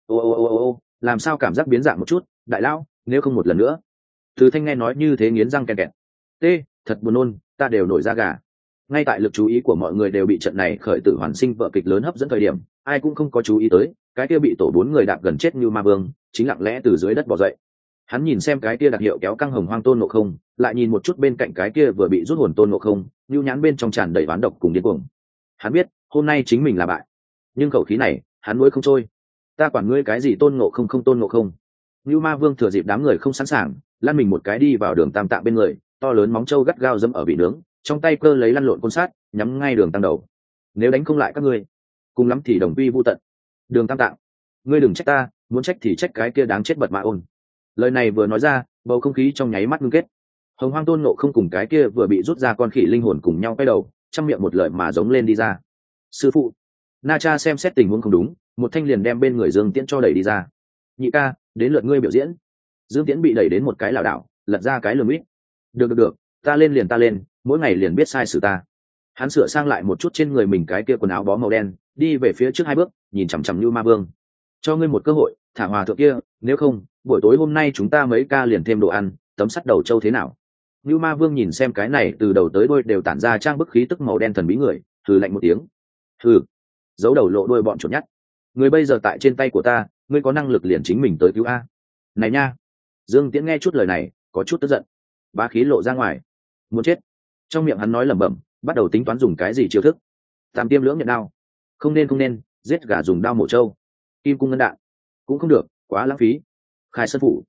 ô, làm sao cảm giác biến dạng một chút, đại lão, nếu không một lần nữa. Từ Thanh nghe nói như thế nghiến răng kẹt kẹt. Tê, thật buồn nôn, ta đều nổi da gà. Ngay tại lực chú ý của mọi người đều bị trận này khởi tử hoàn sinh vở kịch lớn hấp dẫn thời điểm, ai cũng không có chú ý tới, cái kia bị tổ 4 người đạp gần chết như ma vương, chính lặng lẽ từ dưới đất bò dậy. Hắn nhìn xem cái kia đặc hiệu kéo căng hồng hoang Tôn Ngộ Không, lại nhìn một chút bên cạnh cái kia vừa bị rút hồn Tôn Ngộ Không, nhu nhãn bên trong tràn đầy oán độc cùng điên cuồng. Hắn biết, hôm nay chính mình là bại, nhưng khẩu khí này, hắn nuốt không trôi. Ta quản ngươi cái gì Tôn Ngộ Không không Tôn Ngộ Không. Như Ma Vương thừa dịp đám người không sẵn sàng, lăn mình một cái đi vào Đường Tam Tạng bên người, to lớn móng trâu gắt gao dẫm ở vị nướng, trong tay cơ lấy lăn lộn côn sát, nhắm ngay Đường Tam đầu. Nếu đánh không lại các ngươi, cùng lắm thì đồng quy vu tận. Đường Tam Tạng, ngươi đừng trách ta, muốn trách thì trách cái kia đáng chết bật mã ôn. Lời này vừa nói ra, bầu không khí trong nháy mắt ngưng kết. Hồng Hoang Tôn Ngộ Không cùng cái kia vừa bị rút ra con khỉ linh hồn cùng nhau quay đầu, trong miệng một lời mà giống lên đi ra. Sư phụ. Na Cha xem xét tình huống không đúng, một thanh liền đem bên người Dương Tiễn cho đẩy đi ra. Nhị ca, đến lượt ngươi biểu diễn. Dương Tiễn bị đẩy đến một cái lảo đảo, lật ra cái lườm ít. Được, ta lên liền ta lên, mỗi ngày liền biết sai sự ta. Hắn sửa sang lại một chút trên người mình cái kia quần áo bó màu đen, đi về phía trước 2 bước, nhìn chằm chằm Như Ma Vương. Cho ngươi một cơ hội, thả hòa thượng kia, nếu không, buổi tối hôm nay chúng ta mấy ca liền thêm đồ ăn, tấm sắt đầu trâu thế nào? Như Ma Vương nhìn xem cái này từ đầu tới đuôi đều tản ra trang bức khí tức màu đen thần bí người, hừ lạnh một tiếng. Hừ, giấu đầu lộ đuôi bọn chuột nhắt. Người bây giờ tại trên tay của ta, ngươi có năng lực liền chính mình tới cứu a. Này nha. Dương Tiễn nghe chút lời này, có chút tức giận. Bá khí lộ ra ngoài. Muốn chết. Trong miệng hắn nói lẩm bẩm, bắt đầu tính toán dùng cái gì chiêu thức. Tam tiêm lưỡng nhận đao. Không nên, giết gà dùng đao mổ trâu. Kim cung ngân đạn. Cũng không được, quá lãng phí. Khai sơn phủ.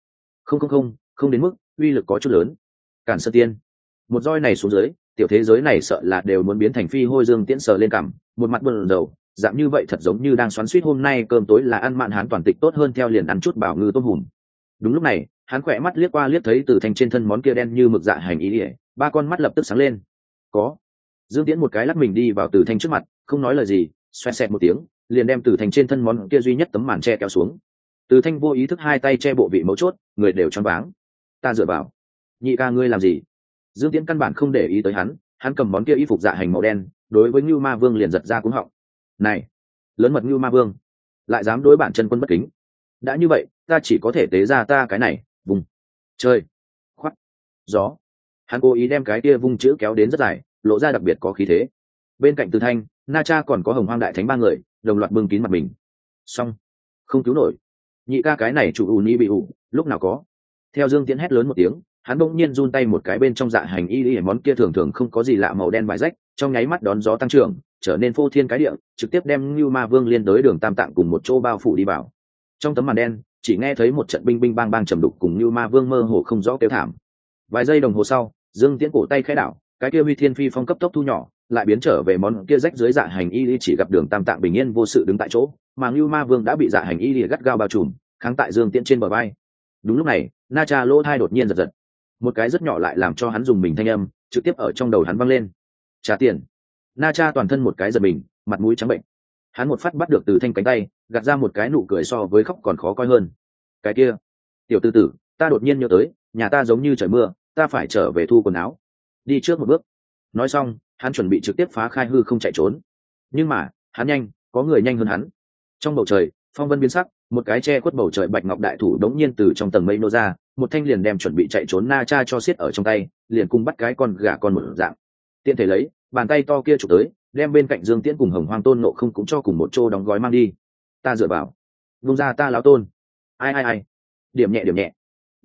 Không đến mức, uy lực có chút lớn. Cản sơn tiên. Một roi này xuống dưới, tiểu thế giới này sợ là đều muốn biến thành phi hôi. Dương Tiễn sờ lên cằm, một mặt buồn rầu, dạng như vậy thật giống như đang xoắn xuýt hôm nay cơm tối là ăn mạn hán toàn tịch tốt hơn theo liền ăn chút bảo ngư tôm hùm. Đúng lúc này, hắn khỏe mắt liếc qua liếc thấy Từ Thanh trên thân món kia đen như mực dạ hành ý ỉa, 3 con mắt lập tức sáng lên. Có. Dương Tiễn một cái lắc mình đi vào Từ Thanh trước mặt, không nói lời gì, xoẹt xẹt một tiếng, liền đem Từ Thanh trên thân món kia duy nhất tấm màn che kéo xuống. Từ Thanh vô ý thức 2 tay che bộ vị mấu chốt, người đều choáng váng. Ta dựa vào. Nhị ca ngươi làm gì? Dương Tiễn căn bản không để ý tới hắn cầm món kia y phục dạ hành màu đen, đối với Như Ma Vương liền giật ra cuống họng. Này, lớn mật Như Ma Vương, lại dám đối bản chân quân bất kính. Đã như vậy, ta chỉ có thể tế ra ta cái này, vùng chơi, khoắt, gió. Hắn cố ý đem cái kia vung chữ kéo đến rất dài, lộ ra đặc biệt có khí thế. Bên cạnh Từ Thanh, Na Cha còn có Hồng Hoang Đại Thánh 3 người, đồng loạt bưng kín mặt mình. Xong, không cứu nổi. Nhị ca cái này chủ ủ ni bị ủ, lúc nào có. Theo Dương Tiễn hét lớn một tiếng, hắn bỗng nhiên run tay một cái bên trong dạ hành y món kia thường thường không có gì lạ màu đen vải rách, trong nháy mắt đón gió tăng trưởng, trở nên phô thiên cái địa, trực tiếp đem Như Ma Vương liên tới Đường Tam Tạng cùng một chỗ bao phủ đi vào. Trong tấm màn đen, chỉ nghe thấy một trận binh binh bang bang trầm đục cùng Như Ma Vương mơ hồ không rõ kêu thảm. Vài giây đồng hồ sau, Dương Tiễn cổ tay khẽ đảo, cái kia Huy Thiên Phi phong cấp tốc thu nhỏ, lại biến trở về món kia rách dưới dạ hành y chỉ gặp Đường Tam Tạng bình yên vô sự đứng tại chỗ, mà Như Ma Vương đã bị dạ hành y gắt gao bao trùm, kháng tại Dương Tiễn trên bờ vai. Đúng lúc này, Na Cha lỗ thai đột nhiên giật giật, một cái rất nhỏ lại làm cho hắn dùng mình thanh âm trực tiếp ở trong đầu hắn vang lên. Trả tiền. Na Cha toàn thân một cái giật mình, mặt mũi trắng bệnh. Hắn một phát bắt được Từ Thanh cánh tay, gạt ra một cái nụ cười so với khóc còn khó coi hơn. Cái kia, tiểu tư tử, ta đột nhiên nhớ tới, nhà ta giống như trời mưa, ta phải trở về thu quần áo. Đi trước một bước. Nói xong, hắn chuẩn bị trực tiếp phá khai hư không chạy trốn. Nhưng mà, hắn nhanh, có người nhanh hơn hắn. Trong bầu trời, phong vân biến sắc, một cái che khuất bầu trời bạch ngọc đại thủ đống nhiên từ trong tầng mây nô ra, một thanh liền đem chuẩn bị chạy trốn Na Cha cho xiết ở trong tay, liền cùng bắt cái con gà con một dạng. Tiện thể lấy, bàn tay to kia chụp tới, đem bên cạnh Dương Tiễn cùng Hồng Hoang Tôn Ngộ Không cũng cho cùng một chỗ đóng gói mang đi. Ta dựa vào, vung ra ta lão tôn. Ai. Điểm nhẹ.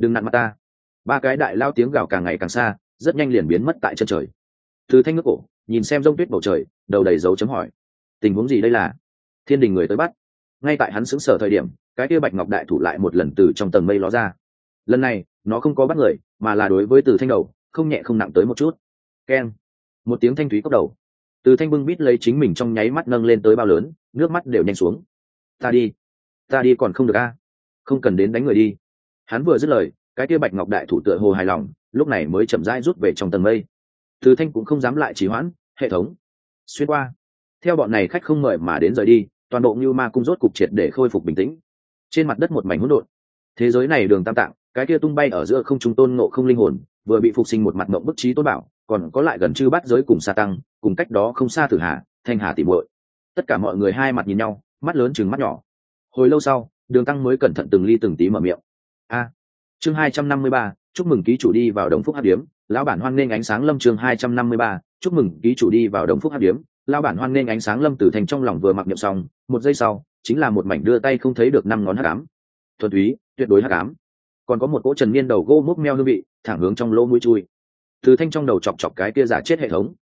đừng nặn mặt ta. Ba cái đại lao tiếng gào càng ngày càng xa, rất nhanh liền biến mất tại chân trời. Từ Thanh ngước cổ nhìn xem rông tuyết bầu trời, đầu đầy dấu chấm hỏi. Tình huống gì đây là? Thiên đình người tới bắt. Ngay tại hắn sững sờ thời điểm, cái kia bạch ngọc đại thủ lại một lần từ trong tầng mây ló ra. Lần này nó không có bắt người, mà là đối với Từ Thanh đầu không nhẹ không nặng tới một chút. Keng, một tiếng thanh thúy cốc đầu. Từ Thanh bưng bít lấy chính mình trong nháy mắt nâng lên tới bao lớn, nước mắt đều nhanh xuống. Ta đi còn không được a. Không cần đến đánh người đi. Hắn vừa dứt lời, cái kia bạch ngọc đại thủ tựa hồ hài lòng, lúc này mới chậm rãi rút về trong tầng mây. Từ Thanh cũng không dám lại trì hoãn, hệ thống xuyên qua. Theo bọn này khách không mời mà đến rời đi, toàn bộ Như Ma cung rốt cục triệt để khôi phục bình tĩnh. Trên mặt đất một mảnh hỗn độn. Thế giới này đường tam tạng, cái kia tung bay ở giữa không trung tôn ngộ không linh hồn, vừa bị phục sinh một mặt mộng bức trí tôn bảo, còn có lại gần chư bát giới cùng sa tăng, cùng cách đó không xa Tử Hà, Thanh Hà tỉ muội. Tất cả mọi người hai mặt nhìn nhau, mắt lớn trừng mắt nhỏ. Hồi lâu sau, Đường Tăng mới cẩn thận từng ly từng tí mở miệng. Chương 253, chúc mừng ký chủ đi vào Đồng Phúc Hắc Điếm, lão bản hoan nghênh ánh sáng lâm. Chương 253, chúc mừng ký chủ đi vào Đồng Phúc Hắc Điếm, lão bản hoan nghênh ánh sáng lâm. Từ Thành trong lòng vừa mặc niệm xong, một giây sau, chính là một mảnh đưa tay không thấy được năm ngón hắc ám. Thuần túy, tuyệt đối hắc ám. Còn có một cỗ trần niên đầu gỗ múc meo hương vị, thẳng hướng trong lỗ mũi chui. Từ Thanh trong đầu chọc chọc cái kia giả chết hệ thống.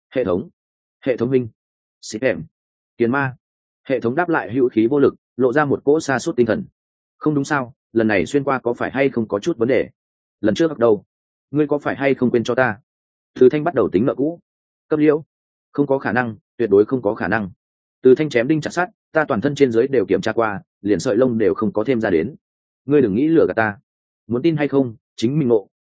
Hệ thống minh. Xích em. Kiến ma. Hệ thống đáp lại hữu khí vô lực, lộ ra một cỗ sa sút tinh thần. Không đúng sao, lần này xuyên qua có phải hay không có chút vấn đề? Lần trước bắt đầu, ngươi có phải hay không quên cho ta? Từ Thanh bắt đầu tính nợ cũ. Cấp liễu. Không có khả năng, tuyệt đối không có khả năng. Từ Thanh chém đinh chặt sắt, ta toàn thân trên dưới đều kiểm tra qua, liền sợi lông đều không có thêm ra đến. Ngươi đừng nghĩ lừa gạt ta. Muốn tin hay không, chính mình ngộ.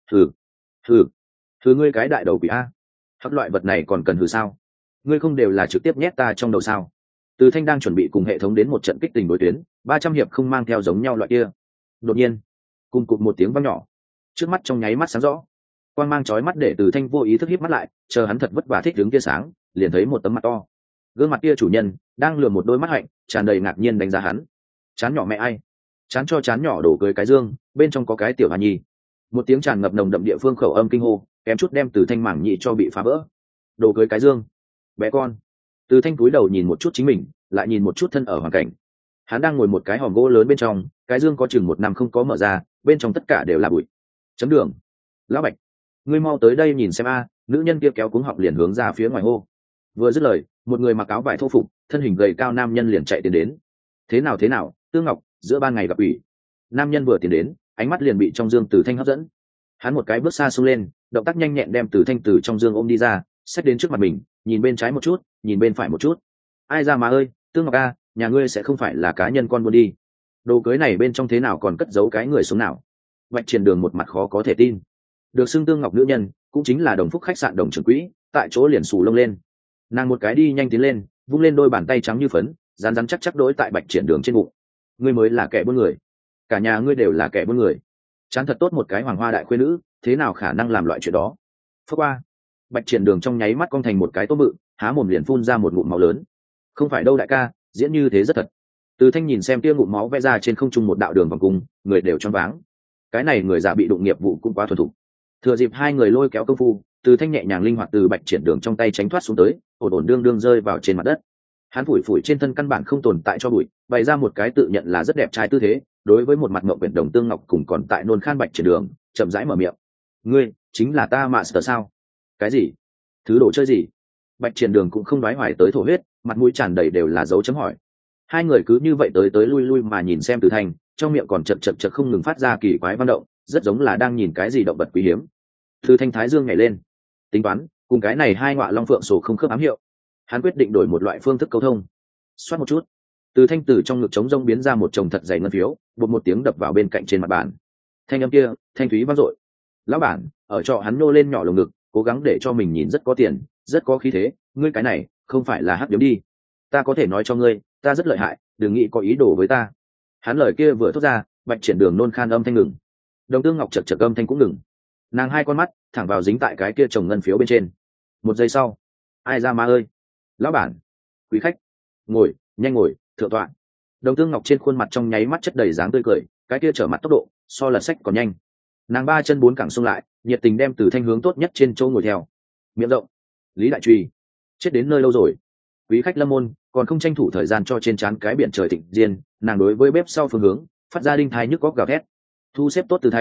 Hừ ngươi cái đại đầu quỷ a. Hắc loại vật này còn cần hừ sao? Ngươi không đều là trực tiếp nhét ta trong đầu sao? Từ Thanh đang chuẩn bị cùng hệ thống đến một trận kích tình đối tuyến, 300 hiệp không mang theo giống nhau loại kia. Đột nhiên, cùng cụt một tiếng vang nhỏ, trước mắt trong nháy mắt sáng rõ, quang mang chói mắt để Từ Thanh vô ý thức híp mắt lại, chờ hắn thật vất vả thích đứng tia sáng, liền thấy một tấm mặt to. Gương mặt kia chủ nhân đang lườm một đôi mắt hạnh, tràn đầy ngạc nhiên đánh giá hắn. Chán nhỏ mẹ ai? Chán cho chán nhỏ đổ cưới cái dương, bên trong có cái tiểu hoa nhi. Một tiếng tràn ngập nồng đậm địa phương khẩu âm kinh hô, kém chút đem Từ Thanh mảng nhị cho bị phá vỡ. Đồ cưới cái dương, bé con. Từ Thanh cúi đầu nhìn một chút chính mình, lại nhìn một chút thân ở hoàn cảnh. Hắn đang ngồi một cái hòm gỗ lớn bên trong, cái dương có chừng 1 năm không có mở ra, bên trong tất cả đều là bụi. Chấm đường. Lão Bạch, ngươi mau tới đây nhìn xem a. Nữ nhân kia kéo cuống họng liền hướng ra phía ngoài hô. Vừa dứt lời, một người mặc áo vải thô phục, thân hình gầy cao nam nhân liền chạy tiến đến. Thế nào, Tương Ngọc, giữa ban ngày gặp ủy. Nam nhân vừa tiến đến, ánh mắt liền bị trong dương Từ Thanh hấp dẫn. Hắn một cái bước xa xông lên, động tác nhanh nhẹn đem Từ Thanh từ trong dương ôm đi ra, xách đến trước mặt mình, nhìn bên trái một chút, nhìn bên phải một chút. Ai ra mà ơi, Tương Ngọc a, nhà ngươi sẽ không phải là cá nhân con buôn đi? Đồ cưới này bên trong thế nào còn cất giấu cái người sống nào? Bạch Triển Đường một mặt khó có thể tin. Được xưng Tương Ngọc nữ nhân, cũng chính là Đồng Phúc khách sạn Đồng trưởng quỹ, tại chỗ liền xù lông lên. Nàng một cái đi nhanh tiến lên, vung lên đôi bàn tay trắng như phấn, rán rán chắc chắc đối tại Bạch Triển Đường trên bụng. Ngươi mới là kẻ buôn người, cả nhà ngươi đều là kẻ buôn người. Chán thật tốt một cái hoàng hoa đại khuê nữ, thế nào khả năng làm loại chuyện đó? Phước qua. Bạch Triển Đường trong nháy mắt cong thành một cái tô bự, há mồm liền phun ra một ngụm máu lớn. Không phải đâu đại ca, diễn như thế rất thật. Từ Thanh nhìn xem tia ngụm máu vẽ ra trên không trung một đạo đường vòng cung, người đều choáng váng. Cái này người giả bị đụng nghiệp vụ cũng quá thuần thục. Thừa dịp hai người lôi kéo công phu, Từ Thanh nhẹ nhàng linh hoạt từ Bạch Triển Đường trong tay tránh thoát xuống tới, ổn ổn đương đương rơi vào trên mặt đất. Hắn phủi phủi trên thân căn bản không tồn tại cho bụi, bày ra một cái tự nhận là rất đẹp trai tư thế, đối với một mặt ngậm quyển Đồng Tương Ngọc cùng còn tại nôn khan Bạch Triển Đường, chậm rãi mở miệng. Ngươi chính là ta Master sao? Cái gì? Thứ đồ chơi gì? Bạch Triển Đường cũng không nói hoài tới thổ huyết, mặt mũi tràn đầy đều là dấu chấm hỏi. Hai người cứ như vậy tới tới lui lui mà nhìn xem Từ Thanh, trong miệng còn chật chật chật không ngừng phát ra kỳ quái văn động, rất giống là đang nhìn cái gì động vật quý hiếm. Từ Thanh thái dương nhảy lên, tính toán cùng cái này hai ngọa long phượng sổ không khớp ám hiệu. Hắn quyết định đổi một loại phương thức câu thông. Xoát một chút, Từ Thanh từ trong ngực trống rông biến ra một chồng thật dày ngân phiếu, bột một tiếng đập vào bên cạnh trên mặt bàn. Thanh âm kia thanh thúy vang dội. Lão bản ở trọ hắn nô lên nhỏ lồng ngực, cố gắng để cho mình nhìn rất có tiền, rất có khí thế. Ngươi cái này không phải là hắc điếm đi? Ta có thể nói cho ngươi, ta rất lợi hại, đừng nghĩ có ý đồ với ta. Hắn lời kia vừa thốt ra, Bạch Triển Đường nôn khan âm thanh ngừng. Đồng Tương Ngọc chật chật âm thanh cũng ngừng. Nàng hai con mắt thẳng vào dính tại cái kia chồng ngân phiếu bên trên. Một giây sau, ai ra ma ơi? Lão bản, quý khách, ngồi, nhanh ngồi, thượng tọa. Đồng Tương Ngọc trên khuôn mặt trong nháy mắt chất đầy dáng tươi cười, cái kia trở mặt tốc độ so lật sách còn nhanh. Nàng ba chân bốn cẳng xông lại, nhiệt tình đem Từ Thanh hướng tốt nhất trên chỗ ngồi theo. Miệng rộng, Lý Đại Truy, chết đến nơi lâu rồi. Quý khách lâm môn, còn không tranh thủ thời gian cho trên trán cái biển trời thịnh diên. Nàng đối với bếp sau phương hướng phát ra đinh thái nhức góc gào thét. Thu xếp tốt Từ Thanh,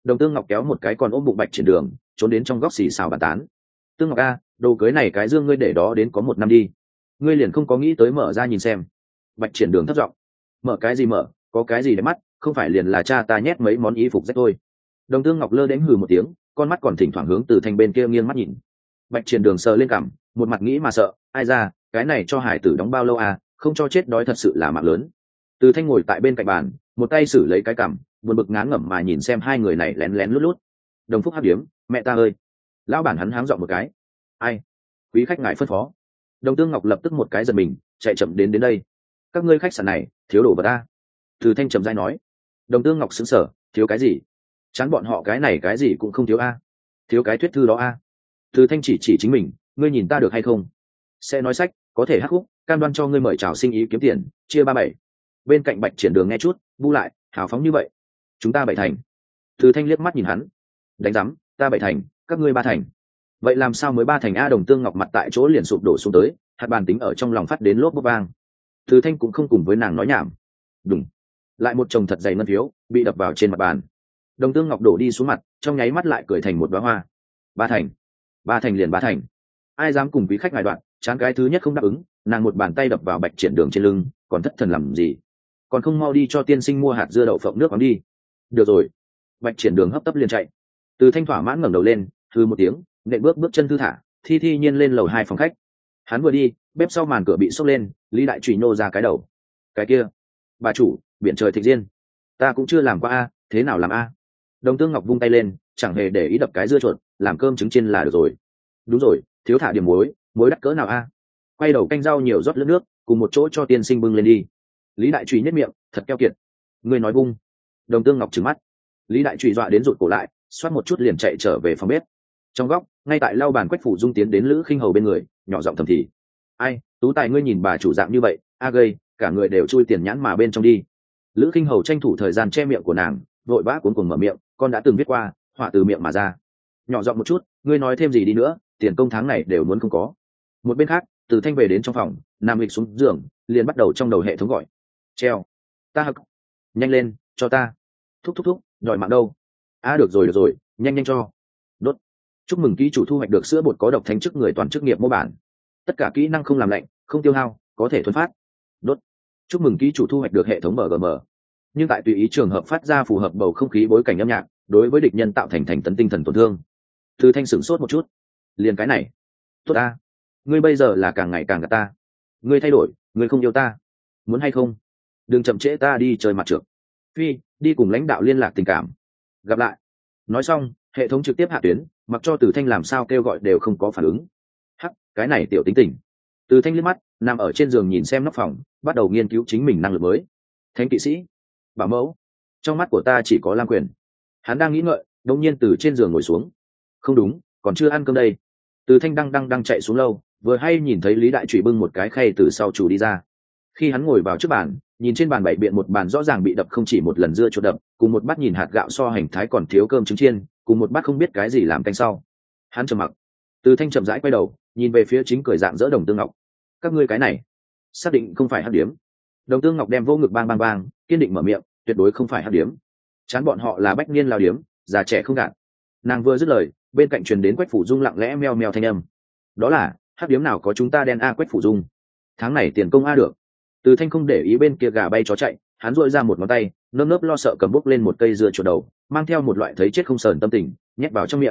Đồng Tương Ngọc kéo một cái còn ôm bụng Bạch Triển Đường trốn đến trong góc xì xào bàn tán. Tương Ngọc a, đồ cưới này cái dương ngươi để đó đến có 1 năm đi, ngươi liền không có nghĩ tới mở ra nhìn xem. Bạch Triển Đường thấp giọng. Mở cái gì mở, có cái gì để mắt, không phải liền là cha ta nhét mấy món y phục rách thôi. Đồng Tương Ngọc lơ đễnh hừ một tiếng, con mắt còn thỉnh thoảng hướng Từ Thanh bên kia nghiêng mắt nhìn. Bạch Triển Đường sờ lên cằm, một mặt nghĩ mà sợ, ai ra, cái này cho hải tử đóng bao lâu à, không cho chết đói thật sự là mạng lớn. Từ Thanh ngồi tại bên cạnh bàn, một tay xử lấy cái cằm, buồn bực ngán ngẩm mà nhìn xem hai người này lén lén lút lút. Đồng Phúc hấp điếm, mẹ ta ơi. Lão bản hắn háng giọng một cái. Ai? Quý khách ngài phân phó. Đồng Tương Ngọc lập tức một cái giật mình, chạy chậm đến đây. Các ngươi khách sạn này thiếu đồ vật ta. Từ Thanh trầm dai nói. Đồng Tương Ngọc sững sờ, thiếu cái gì? Chán bọn họ cái này cái gì cũng không thiếu a. Thiếu cái thuyết thư đó a. Từ Thanh chỉ chính mình, ngươi nhìn ta được hay không? Sẽ nói sách, có thể hát khúc, cam đoan cho ngươi mời chào sinh ý kiếm tiền, chia 37. Bên cạnh Bạch Triển Đường nghe chút, bu lại, hào phóng như vậy. Chúng ta 7 thành. Từ Thanh liếc mắt nhìn hắn. Đánh rắm, ta 7 thành, các ngươi 3 thành. Vậy làm sao mới 3 thành a? Đồng Tương Ngọc mặt tại chỗ liền sụp đổ xuống tới, hạt bàn tính ở trong lòng phát đến lốp bốp vang. Từ Thanh cũng không cùng với nàng nói nhảm. Đùng. Lại một chồng thật dày ngân phiếu bị đập vào trên mặt bàn. Đồng Tương Ngọc đổ đi xuống mặt, trong nháy mắt lại cười thành một đóa hoa. 3 thành. 3 thành liền 3 thành. Ai dám cùng quý khách ngài đoạn, chán cái thứ nhất không đáp ứng, nàng một bàn tay đập vào Bạch Triển Đường trên lưng, còn thất thần làm gì? Còn không mau đi cho tiên sinh mua hạt dưa đậu phộng nước khoáng đi. Được rồi. Bạch Triển Đường hấp tấp liền chạy. Từ Thanh thỏa mãn ngẩng đầu lên, hừ một tiếng, nện bước chân thư thả, thi nhiên lên lầu 2 phòng khách. Hắn vừa đi, bếp sau màn cửa bị xốc lên, Lý Đại Trùy nô ra cái đầu. Cái kia, bà chủ, biển trời thịnh diên, ta cũng chưa làm qua a, thế nào làm a? Đồng Tương Ngọc vung tay lên, chẳng hề để ý đập cái dưa chuột, làm cơm trứng chiên là được rồi. Đúng rồi, thiếu thả điểm muối, muối đắt cỡ nào a? Quay đầu canh rau nhiều rót lướt nước, cùng một chỗ cho tiên sinh bưng lên đi. Lý Đại Trùy nhếch miệng, thật keo kiệt. Ngươi nói bung. Đồng Tương Ngọc trừng mắt. Lý Đại Trùy dọa đến rụt cổ lại, xoát một chút liền chạy trở về phòng bếp. Trong góc, ngay tại lau bàn Quách Phủ Dung tiến đến Lữ Khinh Hầu bên người, nhỏ giọng thầm thì. Ai, Tú Tài ngươi nhìn bà chủ dạng như vậy, a gây, cả người đều chui tiền nhãn mà bên trong đi. Lữ Khinh Hầu tranh thủ thời gian che miệng của nàng, vội vã cuống cuồng mở miệng, con đã từng viết qua, họa từ miệng mà ra. Nhỏ giọng một chút, ngươi nói thêm gì đi nữa, tiền công tháng này đều muốn không có. Một bên khác, Từ Thanh về đến trong phòng, nằm lịch xuống giường, liền bắt đầu trong đầu hệ thống gọi. Treo. Ta hực. Nhanh lên, cho ta. Thúc, đòi mạng đâu? Được rồi, nhanh cho. Đốt. Chúc mừng ký chủ thu hoạch được sữa bột có độc thánh chức người toàn chức nghiệp mô bản. Tất cả kỹ năng không làm lạnh, không tiêu hao, có thể thuần phát. Đốt. Chúc mừng ký chủ thu hoạch được hệ thống BGM. Nhưng tại tùy ý trường hợp phát ra phù hợp bầu không khí bối cảnh âm nhạc, đối với địch nhân tạo thành tấn tinh thần tổn thương. Từ Thanh sửng sốt một chút. Liền cái này. Tốt ta. Ngươi bây giờ là càng ngày càng gạt ta. Ngươi thay đổi, ngươi không yêu ta. Muốn hay không? Đừng chậm trễ ta đi chơi mặt trượt. Phi, đi cùng lãnh đạo liên lạc tình cảm. Gặp lại. Nói xong, hệ thống trực tiếp hạ tuyến, mặc cho Từ Thanh làm sao kêu gọi đều không có phản ứng. Hắc, cái này tiểu tính tình. Từ Thanh liếc mắt, nằm ở trên giường nhìn xem nóc phòng, bắt đầu nghiên cứu chính mình năng lực mới. Thánh kỵ sĩ, bảo mẫu, trong mắt của ta chỉ có Lam Quyền. Hắn đang nghĩ ngợi, đột nhiên từ trên giường ngồi xuống. Không đúng, còn chưa ăn cơm đây. Từ Thanh đang chạy xuống lâu, vừa hay nhìn thấy Lý Đại Trụy bưng một cái khay từ sau chủ đi ra. Khi hắn ngồi vào trước bàn, nhìn trên bàn bày biện một bàn rõ ràng bị đập không chỉ một lần dưa chuột đập, cùng một bát nhìn hạt gạo so hành thái còn thiếu cơm trứng chiên, cùng một bát không biết cái gì làm canh sau. Hắn trầm mặc. Từ Thanh chậm rãi quay đầu, nhìn về phía chính cười dạng dỡ Đồng Tương Ngọc. Các ngươi cái này, xác định không phải hắc điếm. Đồng Tương Ngọc đem vô ngực bang, kiên định mở miệng, tuyệt đối không phải hắc điếm. Chán bọn họ là bách niên lao điếm, già trẻ không gạt. Nàng vừa dứt lời, bên cạnh truyền đến Quách Phủ Dung lặng lẽ meo meo thanh âm. Đó là, hắc điếm nào có chúng ta đen a? Quách Phủ Dung. Tháng này tiền công a được. Từ Thanh không để ý bên kia gà bay chó chạy, hắn duỗi ra một ngón tay, nơm nớp lo sợ cầm bốc lên một cây dưa chuột đầu, mang theo một loại thấy chết không sờn tâm tình, nhét vào trong miệng.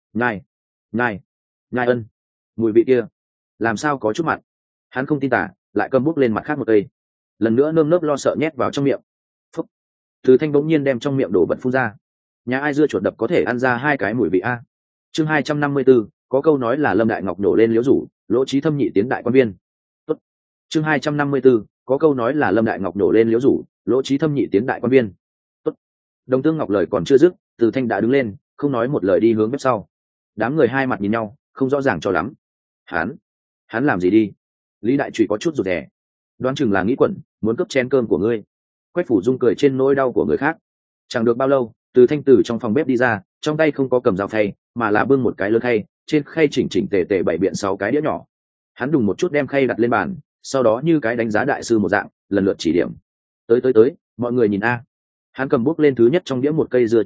Nhai ân, mùi vị kia, làm sao có chút mặn. Hắn không tin tả, lại cầm bốc lên mặt khác một cây, lần nữa nơm nớp lo sợ nhét vào trong miệng. Phúc. Từ Thanh bỗng nhiên đem trong miệng đổ vật phun ra. Nhà ai dưa chuột đập có thể ăn ra hai cái mùi vị a? Chương 254, có câu nói là Lâm Đại Ngọc nổ lên liễu rủ, lỗ trí thâm nhị tiến đại quan viên. Tốt. Chương 254, có câu nói là Lâm Đại Ngọc nổ lên liễu rủ, lỗ trí thâm nhị tiến đại quan viên. Tốt. Đồng Tương Ngọc lời còn chưa dứt, Từ Thanh đã đứng lên, không nói một lời đi hướng bếp sau. Đám người hai mặt nhìn nhau, không rõ ràng cho lắm. Hắn làm gì đi? Lý Đại Trụy có chút rụt rè. Đoán chừng là nghĩ quẩn, muốn cướp chén cơm của ngươi. Quách Phủ Dung cười trên nỗi đau của người khác. Chẳng được bao lâu, Từ Thanh từ trong phòng bếp đi ra, trong tay không có cầm dao phay, mà là bưng một cái lớn khay, trên khay chỉnh tề bảy biện 6 cái đĩa nhỏ. Hắn đùng một chút đem khay đặt lên bàn, sau đó như cái đánh giá đại sư một dạng, lần lượt chỉ điểm. Tới, mọi người nhìn a. Hắn cầm bút lên thứ nhất trong đĩa một cây dưa chuột đầu,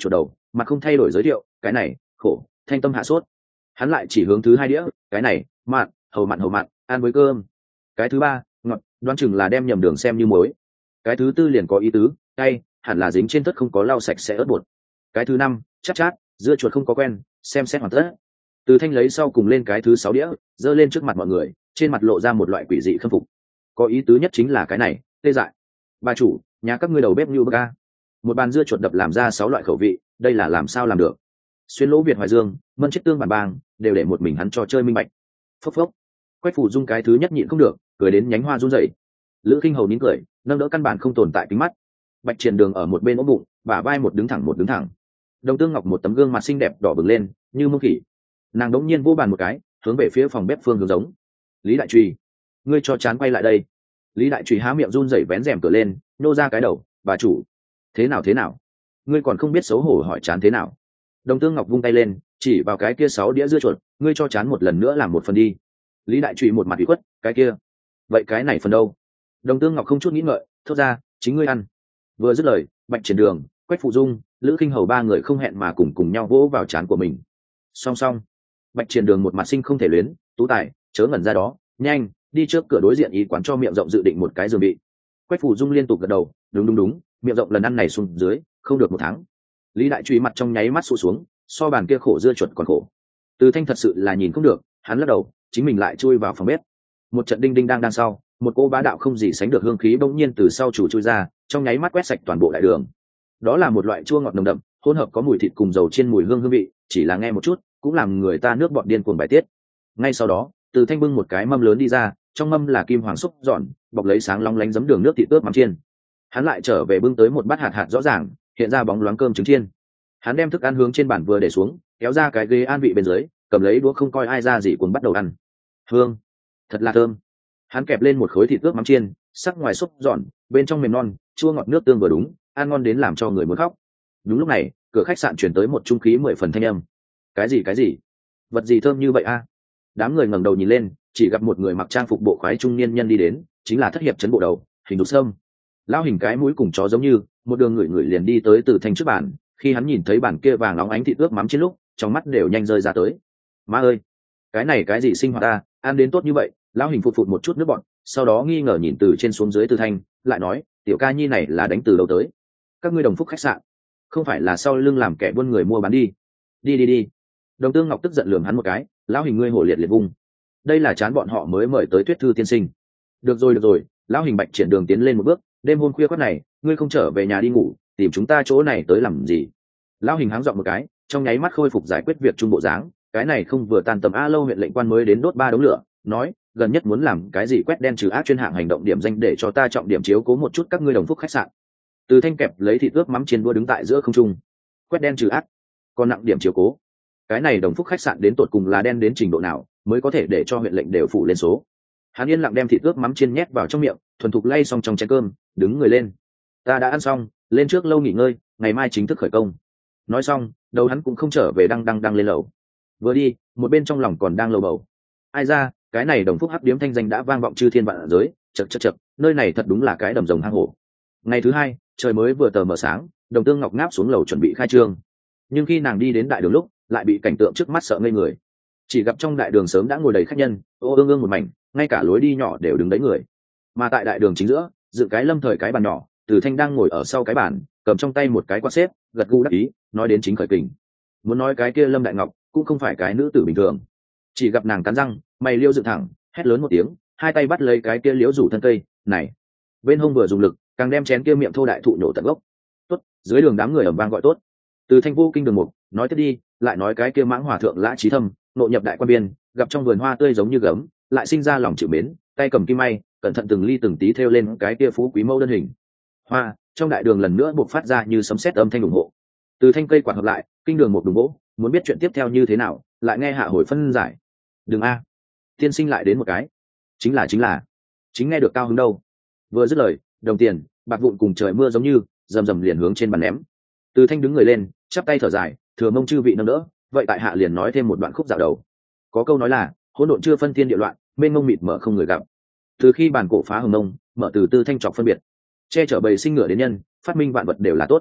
mặt không thay đổi giới thiệu, cái này khổ thanh tâm hạ sốt. Hắn lại chỉ hướng thứ hai đĩa, cái này mặn hầu mặn ăn với cơm. Cái thứ ba ngọt, đoán chừng là đem nhầm đường xem như muối. Cái thứ tư liền có ý tứ, cay, hẳn là dính trên tất không có lau sạch sẽ ớt bột. Cái thứ năm chát chát, dưa chuột không có quen, xem xét hoàn tất. Từ Thanh lấy sau cùng lên cái thứ sáu đĩa, giơ lên trước mặt mọi người, trên mặt lộ ra một loại quỷ dị khâm phục. Có ý tứ nhất chính là cái này, tê dại. Bà chủ, nhà các ngươi đầu bếp như bơ ca. Một bàn dưa chuột đập làm ra 6 loại khẩu vị, đây là làm sao làm được? Xuyên lỗ Việt Hoài Dương, mân chết tương bản bang, đều để một mình hắn cho chơi minh bạch. Phốc phốc. Quách Phủ Dung cái thứ nhất nhịn không được, cười đến nhánh hoa run rẩy. Lữ Kinh Hầu nín cười, nâng đỡ căn bản không tồn tại kính mắt. Bạch Triển Đường ở một bên ôm bụng, bả vai một đứng thẳng. Đồng Tương Ngọc một tấm gương mặt xinh đẹp đỏ bừng lên, như mông khỉ. Nàng đống nhiên vỗ bàn một cái, hướng về phía phòng bếp phương hướng giống. Lý Đại Truy, ngươi cho chán quay lại đây. Lý Đại Truy há miệng run rẩy vén rèm cửa lên, nô ra cái đầu, bà chủ. Thế nào? Ngươi còn không biết xấu hổ hỏi chán thế nào? Đồng Tương Ngọc vung tay lên, chỉ vào cái kia 6 đĩa dưa chuột, ngươi cho chán một lần nữa làm một phần đi. Lý Đại Truy một mặt ủy khuất, cái kia, vậy cái này phần đâu? Đồng Tương Ngọc không chút nghĩ ngợi, thốt ra, chính ngươi ăn. Vừa dứt lời, Bạch Triển Đường, Quách Phụ Dung, Lữ Kinh Hầu ba người không hẹn mà cùng nhau vỗ vào trán của mình. Song. Bạch Triển Đường một mặt sinh không thể luyến, Tú Tài, chớ ngẩn ra đó, nhanh, đi trước cửa đối diện y quán cho miệng rộng dự định một cái giường bị. Quách Phụ Dung liên tục gật đầu, đúng, miệng rộng lần ăn này xuống dưới, không được 1 tháng. Lý Đại Truy mặt trong nháy mắt sụt xuống, so bàn kia khổ dưa chuột còn khổ. Từ Thanh thật sự là nhìn không được, hắn lắc đầu, chính mình lại chui vào phòng bếp. Một trận đinh đinh đang sau, một cô bá đạo không gì sánh được hương khí bỗng nhiên từ sau chủ chui ra, trong nháy mắt quét sạch toàn bộ đại đường. Đó là một loại chua ngọt nồng đậm, hỗn hợp có mùi thịt cùng dầu chiên mùi hương vị, chỉ là nghe một chút, cũng làm người ta nước bọt điên cuồng bài tiết. Ngay sau đó, Từ Thanh bưng một cái mâm lớn đi ra, trong mâm là kim hoàng xúc giòn, bọc lấy sáng long lánh giấm đường nước thịt ướp mắm chiên. Hắn lại trở về bưng tới một bát hạt rõ ràng, hiện ra bóng loáng cơm trứng chiên. Hắn đem thức ăn hướng trên bàn vừa để xuống, kéo ra cái ghế an vị bên dưới, cầm lấy đũa không coi ai ra gì cuốn bắt đầu ăn. Hương, thật là thơm. Hắn kẹp lên một khối thịt ướp mắm chiên, sắc ngoài xúc giòn, bên trong mềm non, chua ngọt nước tương vừa đúng, ăn ngon đến làm cho người muốn khóc. Đúng lúc này, cửa khách sạn truyền tới một trung khí 10 phần thanh âm. Cái gì? Vật gì thơm như vậy a? Đám người ngẩng đầu nhìn lên, chỉ gặp một người mặc trang phục bộ khoái trung niên nhân đi đến, chính là thất hiệp trấn bộ đầu, Hình Đục Sâm. Lao Hình cái mũi cùng chó giống như, một đường người liền đi tới Từ Thanh trước bàn, khi hắn nhìn thấy bàn kia vàng óng ánh thịt ướp mắm trên lúc, trong mắt đều nhanh rơi ra tới. Má ơi, cái này cái gì sinh hoạt ta, ăn đến tốt như vậy? Lão Hình phụt một chút nước bọt, sau đó nghi ngờ nhìn từ trên xuống dưới Từ Thanh, lại nói, tiểu ca nhi này là đánh từ đâu tới? Các ngươi Đồng Phúc khách sạn, không phải là sau lưng làm kẻ buôn người mua bán đi? Đi. Đồng Tương Ngọc tức giận lườm hắn một cái, Lão Hình ngươi hổ liệt liệt vung. Đây là chán bọn họ mới mời tới Tuyết Thư tiên sinh. Được rồi, Lão Hình Bạch Triển Đường tiến lên một bước, đêm hôm khuya khoắt này, ngươi không trở về nhà đi ngủ, tìm chúng ta chỗ này tới làm gì? Lão Hình háng giọng một cái, trong nháy mắt khôi phục giải quyết việc trung bộ dáng, cái này không vừa tan tầm A Lâu huyện lệnh quan mới đến đốt 3 đống lửa, nói gần nhất muốn làm cái gì quét đen trừ ác chuyên hạng hành động điểm danh để cho ta trọng điểm chiếu cố một chút các ngươi Đồng Phúc khách sạn. Từ Thanh kẹp lấy thịt ướp mắm chiên đua đứng tại giữa không trung. Quét đen trừ ác, còn nặng điểm chiếu cố. Cái này Đồng Phúc khách sạn đến tột cùng là đen đến trình độ nào mới có thể để cho huyện lệnh đều phụ lên số? Hắn yên lặng đem thịt ướp mắm chiên nhét vào trong miệng, thuần thục lay xong trong chén cơm, đứng người lên. Ta đã ăn xong, lên trước lâu nghỉ ngơi, ngày mai chính thức khởi công. Nói xong, đầu hắn cũng không trở về đang lên lầu. Vừa đi, một bên trong lòng còn đang lầu bầu. Ai ra, cái này Đồng Phúc hấp điếm thanh danh đã vang vọng chư thiên vạn giới, chậc, nơi này thật đúng là cái đầm rồng hang hổ. Ngày thứ hai, trời mới vừa tờ mờ sáng, Đồng Tương Ngọc ngáp xuống lầu chuẩn bị khai trương. Nhưng khi nàng đi đến đại đường lúc, lại bị cảnh tượng trước mắt sợ ngây người. Chỉ gặp trong đại đường sớm đã ngồi đầy khách nhân, ương một mảnh, ngay cả lối đi nhỏ đều đứng đấy người. Mà tại đại đường chính giữa, dựng cái lâm thời cái bàn nhỏ, Từ Thanh đang ngồi ở sau cái bàn, cầm trong tay một cái quạt xếp, gật gù đắc ý, nói đến chính khởi kình. Muốn nói cái kia Lâm Đại Ngọc cũng không phải cái nữ tử bình thường. Chỉ gặp nàng cắn răng, mày liêu dựng thẳng, hét lớn một tiếng, hai tay bắt lấy cái kia liễu rủ thân cây, này. Bên hông vừa dùng lực, càng đem chén kia miệng thô đại thụ nhổ tận gốc. Tốt, dưới đường đám người ầm vang gọi tốt. Từ Thanh vô kinh đường mục, nói tiếp đi, lại nói cái kia Mãng Hòa thượng Lã Chí Thâm, nộ nhập đại quan biên, gặp trong vườn hoa tươi giống như gấm, lại sinh ra lòng chịu mến, tay cầm kim may, cẩn thận từng ly từng tí thêu lên cái kia phú quý mẫu đơn hình. Hoa, trong đại đường lần nữa buộc phát ra như sấm sét âm thanh ủng hộ. Từ Thanh cây quạt hợp lại, kinh đường một đồng bố, muốn biết chuyện tiếp theo như thế nào, lại nghe hạ hồi phân giải. Đừng a, tiên sinh lại đến một cái. Chính là, chính nghe được cao hứng đâu. Vừa dứt lời, đồng tiền, bạc vụn cùng trời mưa giống như rầm liền hướng trên bàn ném. Từ Thanh đứng người lên, chắp tay thở dài, thừa mông chư vị nâng đỡ, vậy tại hạ liền nói thêm một đoạn khúc dạo đầu. Có câu nói là, hỗn độn chưa phân thiên địa loạn, mênh mông mịt mở không người gặp. Từ khi bản cổ phá hồng mông, mở từ tư thanh trọc phân biệt, che chở bầy sinh ngựa đến nhân, phát minh vạn vật đều là tốt.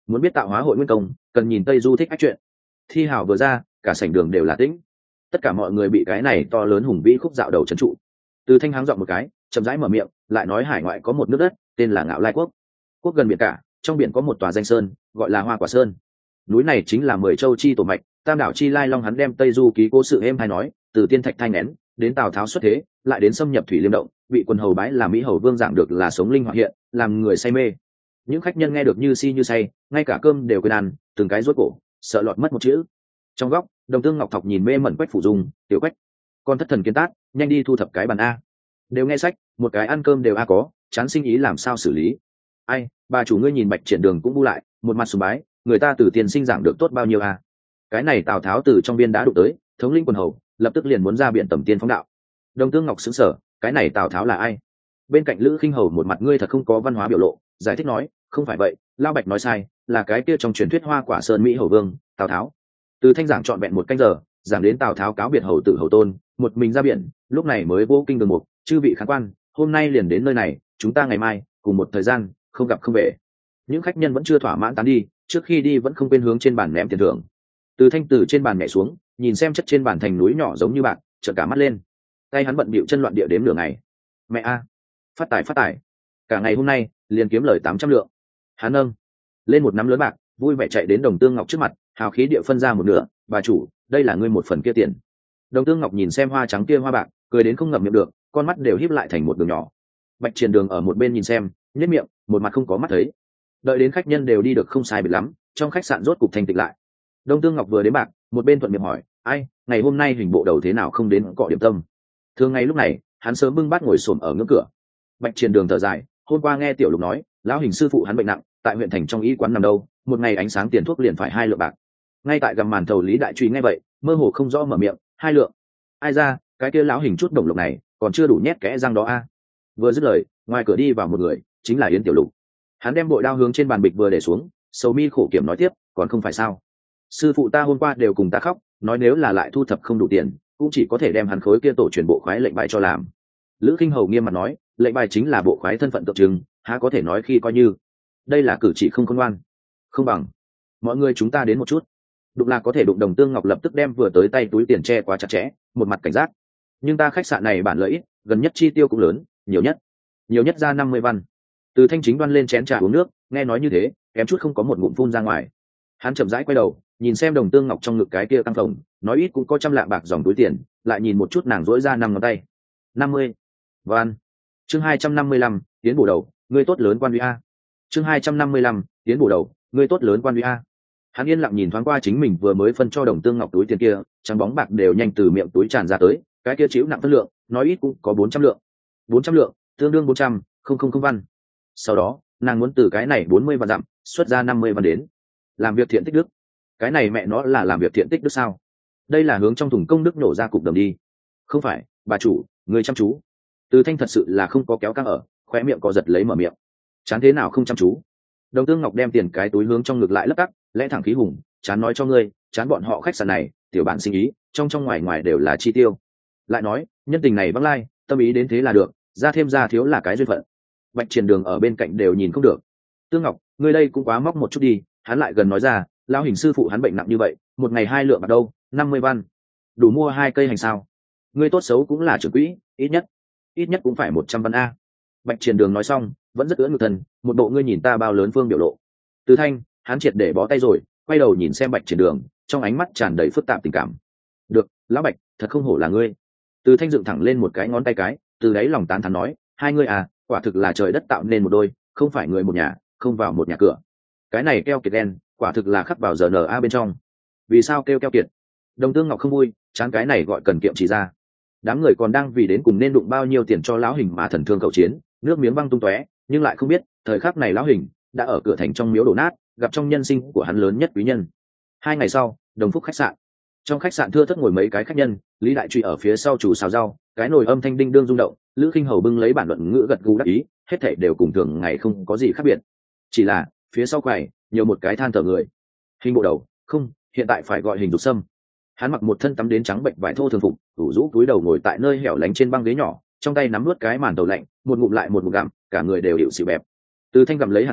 muốn biết tạo hóa hội nguyên công cần nhìn tây du thích ách chuyện. Thi hào vừa ra, cả sảnh đường đều là tĩnh, tất cả mọi người bị cái này to lớn hùng vĩ khúc dạo đầu trấn trụ. Từ Thanh háng giọng một cái, chậm rãi mở miệng, lại nói hải ngoại có một nước đất tên là Ngạo Lai quốc. Quốc gần biển cả, trong biển có một tòa danh sơn gọi là Hoa Quả Sơn. Núi này chính là 10 châu chi tổ mạch, Tam đảo chi lai long. Hắn đem tây du ký cố sự êm hay nói, từ tiên thạch thanh nén đến Tào Tháo xuất thế, lại đến xâm nhập thủy liêm động, bị quần hầu bái là Mỹ hầu vương giảng được là sống linh hoạt hiện, làm người say mê. Những khách nhân nghe được như si như say, ngay cả cơm đều quên ăn, từng cái rốt cổ, sợ lọt mất một chữ. Trong góc, Đồng Tương Ngọc Thọc nhìn mê mẩn Quách Phủ Dung, tiểu Quách, con thất thần kiến tát, nhanh đi thu thập cái bàn a. Đều nghe sách, một cái ăn cơm đều a có, chán sinh ý làm sao xử lý. Ai, bà chủ ngươi nhìn Bạch Triển Đường cũng bu lại, một mặt sùng bái, người ta từ tiền sinh giảng được tốt bao nhiêu a. Cái này Tào Tháo từ trong biên đã đụng tới, thống linh quần hầu, lập tức liền muốn ra biển tầm tiên phóng đạo. Đồng Tương Ngọc sững sờ, cái này Tào Tháo là ai? Bên cạnh Lữ Khinh Hầu một mặt ngươi thật không có văn hóa biểu lộ, giải thích nói, không phải vậy, Lao Bạch nói sai, là cái kia trong truyền thuyết Hoa Quả Sơn Mỹ hầu vương, Tào Tháo. Từ Thanh giảng trọn vẹn một canh giờ, giảng đến Tào Tháo cáo biệt hầu tử hầu tôn, một mình ra biển, lúc này mới vô kinh đường mục, chư vị khán quan, hôm nay liền đến nơi này, chúng ta ngày mai cùng một thời gian không gặp không về. Những khách nhân vẫn chưa thỏa mãn tán đi, trước khi đi vẫn không quên hướng trên bàn ném tiền thưởng. Từ Thanh từ trên bàn nhảy xuống, nhìn xem chất trên bàn thành núi nhỏ giống như bạn, trợn cả mắt lên. Tay hắn bận bịu chân loạn địa đếm nửa ngày. Mẹ a, phát tài, cả ngày hôm nay liền kiếm lời 800 lượng. Hắn nâng lên một nắm lớn bạc, vui vẻ chạy đến Đồng Tương Ngọc trước mặt, hào khí địa phân ra một nửa, bà chủ, đây là ngươi một phần kia tiền. Đồng Tương Ngọc nhìn xem hoa trắng kia hoa bạc, cười đến không ngậm miệng được, con mắt đều híp lại thành một đường nhỏ. Bạch Triển Đường ở một bên nhìn xem, nhếch miệng, một mặt không có mắt thấy. Đợi đến khách nhân đều đi được không sai biệt lắm, trong khách sạn rốt cục thanh tịnh lại. Đông Tương Ngọc vừa đến bạc, một bên thuận miệng hỏi, ai, ngày hôm nay hình bộ đầu thế nào không đến cọ điểm tâm? Thường ngày lúc này, hắn sớm bưng bát ngồi xổm ở ngưỡng cửa. Bạch Triển Đường thở dài, hôm qua nghe Tiểu Lục nói, lão hình sư phụ hắn bệnh nặng, tại huyện thành trong y quán nằm đâu, một ngày ánh sáng tiền thuốc liền phải 2 lượng bạc. Ngay tại gầm màn thầu Lý Đại Truy nghe vậy, mơ hồ không rõ mở miệng, 2 lượng. Ai ra, cái kia lão hình chút đồng lộc này, còn chưa đủ nhét kẽ răng đó a. Vừa dứt lời, ngoài cửa đi vào một người, chính là Yến Tiểu Lục. Hắn đem bội đao hướng trên bàn bịch vừa để xuống, sầu mi khổ kiểm nói tiếp, còn không phải sao? Sư phụ ta hôm qua đều cùng ta khóc, nói nếu là lại thu thập không đủ tiền, cũng chỉ có thể đem hắn khối kia tổ truyền bộ khoái lệnh bài cho làm. Lữ Khinh Hầu nghiêm mặt nói, lệnh bài chính là bộ khoái thân phận tượng trưng, há có thể nói khi coi như. Đây là cử chỉ không khôn ngoan. Không bằng mọi người chúng ta đến một chút. Đụng là có thể đụng. Đồng Tương Ngọc lập tức đem vừa tới tay túi tiền che quá chặt chẽ, một mặt cảnh giác. Nhưng ta khách sạn này bản lợi ích, gần nhất chi tiêu cũng lớn, nhiều nhất ra 50 văn. Từ Thanh chính đoan lên chén trà uống nước, nghe nói như thế, kém chút không có một ngụm phun ra ngoài. Hắn chậm rãi quay đầu, nhìn xem Đồng Tương Ngọc trong ngực cái kia căng phồng, nói ít cũng có 100 lạng bạc dòng túi tiền, lại nhìn một chút nàng dỗi ra 5 ngón tay. 50 văn. Chương 255, tiến bổ đầu, ngươi tốt lớn quan uy a. Chương 255, tiến bổ đầu, ngươi tốt lớn quan uy a. Hắn yên lặng nhìn thoáng qua chính mình vừa mới phân cho Đồng Tương Ngọc túi tiền kia, trắng bóng bạc đều nhanh từ miệng túi tràn ra tới, cái kia chịu nặng phân lượng, nói ít cũng có 400 lượng. 400 lượng, tương đương 400, không văn. Sau đó, nàng muốn từ cái này 40 văn dặm, xuất ra 50 văn đến. Làm việc thiện tích đức. Cái này mẹ nó là làm việc thiện tích đức sao? Đây là hướng trong thùng công đức nổ ra cục đầm đi. Không phải, bà chủ, người chăm chú. Từ Thanh thật sự là không có kéo căng ở, khóe miệng có giật lấy mở miệng. Chán thế nào không chăm chú? Đồng Tương Ngọc đem tiền cái túi hướng trong ngực lại lấp tắc, lẽ thẳng khí hùng, chán nói cho ngươi, chán bọn họ khách sạn này, tiểu bản sinh ý, trong ngoài đều là chi tiêu. Lại nói, nhân tình này vắng lai, tâm ý đến thế là được, ra thêm ra thiếu là cái duyên phận. Bạch Triển Đường ở bên cạnh đều nhìn không được. Tương Ngọc, ngươi đây cũng quá móc một chút đi. Hắn lại gần nói ra, lão hình sư phụ hắn bệnh nặng như vậy, một ngày 2 lượng bạc đâu, 50 văn, đủ mua 2 cây hành sao? Ngươi tốt xấu cũng là trưởng quỹ, ít nhất cũng phải 100 văn a. Bạch Triển Đường nói xong, vẫn rất ưỡn ngực thần, một bộ ngươi nhìn ta bao lớn phương biểu lộ. Từ Thanh, hắn triệt để bó tay rồi, quay đầu nhìn xem Bạch Triển Đường, trong ánh mắt tràn đầy phức tạp tình cảm. Được, lão Bạch, thật không hổ là ngươi. Từ Thanh dựng thẳng lên một cái ngón tay cái, từ đấy lòng tán thán nói, hai ngươi à, quả thực là trời đất tạo nên một đôi, không phải người một nhà, không vào một nhà cửa. Cái này keo kiệt đen, quả thực là khắc vào RNA bên trong. Vì sao keo kiệt? Đồng Tương Ngọc không vui, chán cái này gọi cần kiệm chỉ ra. Đám người còn đang vì đến cùng nên đụng bao nhiêu tiền cho lão hình mà thần thương cầu chiến, nước miếng văng tung tóe, nhưng lại không biết, thời khắc này lão hình đã ở cửa thành trong miếu đổ nát, gặp trong nhân sinh của hắn lớn nhất quý nhân. 2 ngày sau, Đồng Phúc khách sạn. Trong khách sạn thưa thớt ngồi mấy cái khách nhân, Lý Đại Truy ở phía sau chủ xào rau, cái nồi âm thanh đinh đương rung động, Lữ Khinh Hầu bưng lấy bản luận ngữ gật gù đắc ý, hết thảy đều cùng thường ngày không có gì khác biệt. Chỉ là, phía sau quầy, nhiều một cái than thở người. Hình bộ đầu, không, hiện tại phải gọi Hình Dục Sâm. Hắn mặc một thân tắm đến trắng bệnh vải thô thường phục, rủ rũ túi đầu ngồi tại nơi hẻo lánh trên băng ghế nhỏ, trong tay nắm nuốt cái màn tàu lạnh, một ngụm lại một ngụm gặm, cả người đều điệu xỉu bẹp. Từ Thanh gặm lấy hạt dưa,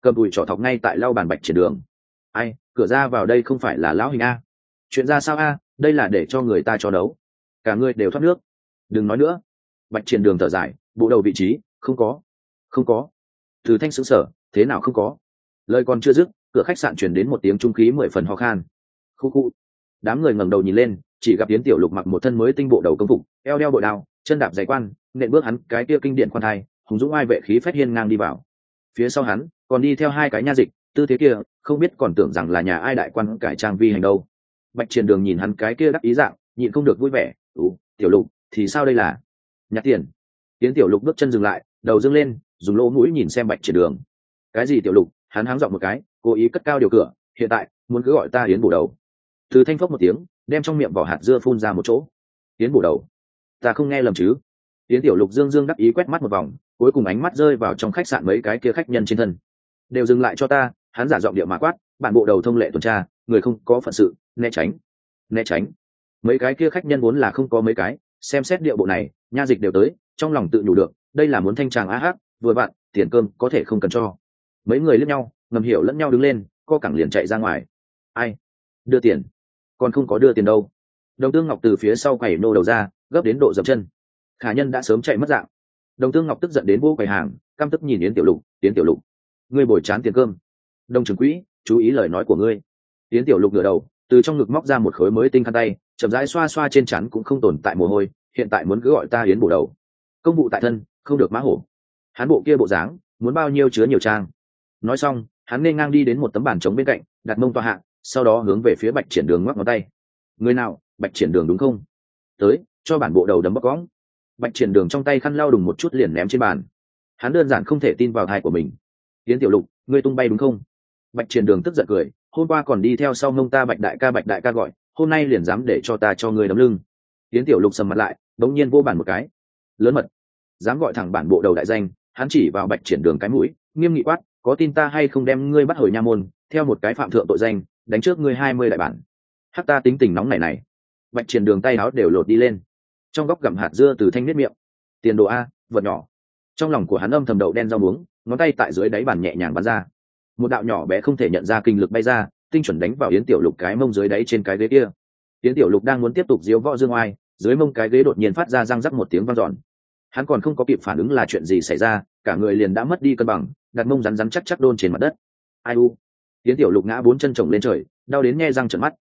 cầm đùi trỏ thọc ngay tại lau bàn Bạch Triển Đường. Ai, cửa ra vào đây không phải là lão hình a? Chuyện ra sao a? Đây là để cho người ta cho đấu, cả người đều thoát nước. Đừng nói nữa. Bạch Triển Đường thở dài, bộ đầu vị trí không có, không có. Từ Thanh sững sờ, thế nào không có? Lời còn chưa dứt, cửa khách sạn truyền đến một tiếng trung khí 10 phần ho khan. Khu khu. Đám người ngẩng đầu nhìn lên, chỉ gặp Yến Tiểu Lục mặc một thân mới tinh bộ đầu công phục, eo đeo bội đao, chân đạp giày quan, nện bước hắn cái kia kinh điển quan thai, hùng dũng ai vệ khí phách hiên ngang đi vào. Phía sau hắn còn đi theo hai cái nha dịch, tư thế kia không biết còn tưởng rằng là nhà ai đại quan cải trang vi hành đâu. Bạch Triển Đường nhìn hắn cái kia đắc ý dạng, nhịn không được vui vẻ. Tiểu Lục thì sao đây là nhặt tiền? Yến Tiểu Lục bước chân dừng lại, đầu dâng lên, dùng lỗ mũi nhìn xem Bạch Triển Đường. Cái gì Tiểu Lục? Hắn háng giọng một cái, cố ý cất cao điều cửa. Hiện tại muốn cứ gọi ta Yến bổ đầu. Từ Thanh phốc một tiếng, đem trong miệng vỏ hạt dưa phun ra một chỗ. Yến bổ đầu, ta không nghe lầm chứ? Yến Tiểu Lục dương dương đắc ý quét mắt một vòng, cuối cùng ánh mắt rơi vào trong khách sạn mấy cái kia khách nhân trên thân. Đều dừng lại cho ta. Hắn giả giọng điệu mà quát, bản bộ đầu thông lệ tuần tra, người không có phận sự né tránh, né tránh. Mấy cái kia khách nhân vốn là không có mấy cái, xem xét điệu bộ này, nha dịch đều tới, trong lòng tự nhủ được, đây là muốn thanh tràng á hát, vừa bạn tiền cơm có thể không cần cho. Mấy người liếc nhau, ngầm hiểu lẫn nhau đứng lên, co cẳng liền chạy ra ngoài. Ai đưa tiền? Còn không có đưa tiền đâu. Đồng Tương Ngọc từ phía sau quầy nô đầu ra, gấp đến độ dập chân. Khả nhân đã sớm chạy mất dạng. Đồng Tương Ngọc tức giận đến vô quầy hàng, căm tức nhìn Yến Tiểu Lục. Yến Tiểu Lục, ngươi bồi chán tiền cơm. Đồng trưởng quỹ, chú ý lời nói của ngươi. Yến Tiểu Lục ngửa đầu, từ trong ngực móc ra một khối mới tinh khăn tay, chậm rãi xoa xoa trên trán cũng không tồn tại mồ hôi. Hiện tại muốn cứ gọi ta Yến bổ đầu, công vụ tại thân, không được mã hổ. Hắn bộ kia bộ dáng, muốn bao nhiêu chứa nhiều trang. Nói xong, hắn nên ngang đi đến một tấm bàn trống bên cạnh, đặt mông toa hạ, sau đó hướng về phía Bạch Triển Đường ngoắc ngón tay. Người nào? Bạch Triển Đường đúng không? Tới, cho bản bộ đầu đấm bóc cõng. Bạch Triển Đường trong tay khăn lau đùng một chút liền ném trên bàn. Hắn đơn giản không thể tin vào tai của mình. Yến Tiểu Lục, ngươi tung bay đúng không? Bạch Triển Đường tức giận cười, hôm qua còn đi theo sau mông ta Bạch đại ca gọi, hôm nay liền dám để cho ta cho ngươi đấm lưng. Yến Tiểu Lục sầm mặt lại, đống nhiên vô bàn một cái. Lớn mật, dám gọi thẳng bản bộ đầu đại danh. Hắn chỉ vào Bạch Triển Đường cái mũi, nghiêm nghị quát, có tin ta hay không đem ngươi bắt hồi nha môn, theo một cái phạm thượng tội danh, đánh trước ngươi 20 đại bản. Hắc ta tính tình nóng này này. Bạch Triển Đường tay áo đều lột đi lên, trong góc gặm hạt dưa từ thanh miết miệng. Tiền đồ a, vật nhỏ. Trong lòng của hắn âm thầm đậu đen rau muống, ngón tay tại dưới đáy bàn nhẹ nhàng bắn ra, một đạo nhỏ bé không thể nhận ra kinh lực bay ra, tinh chuẩn đánh vào Yến Tiểu Lục cái mông dưới đáy trên cái ghế kia. Yến Tiểu Lục đang muốn tiếp tục diếu võ dương oai, dưới mông cái ghế đột nhiên phát ra răng rắc một tiếng vang dọn. Hắn còn không có kịp phản ứng là chuyện gì xảy ra, cả người liền đã mất đi cân bằng, đặt mông rắn rắn chắc chắc đôn trên mặt đất. Ai u? Yến Tiểu Lục ngã bốn chân chồng lên trời, đau đến nhe răng trợn mắt.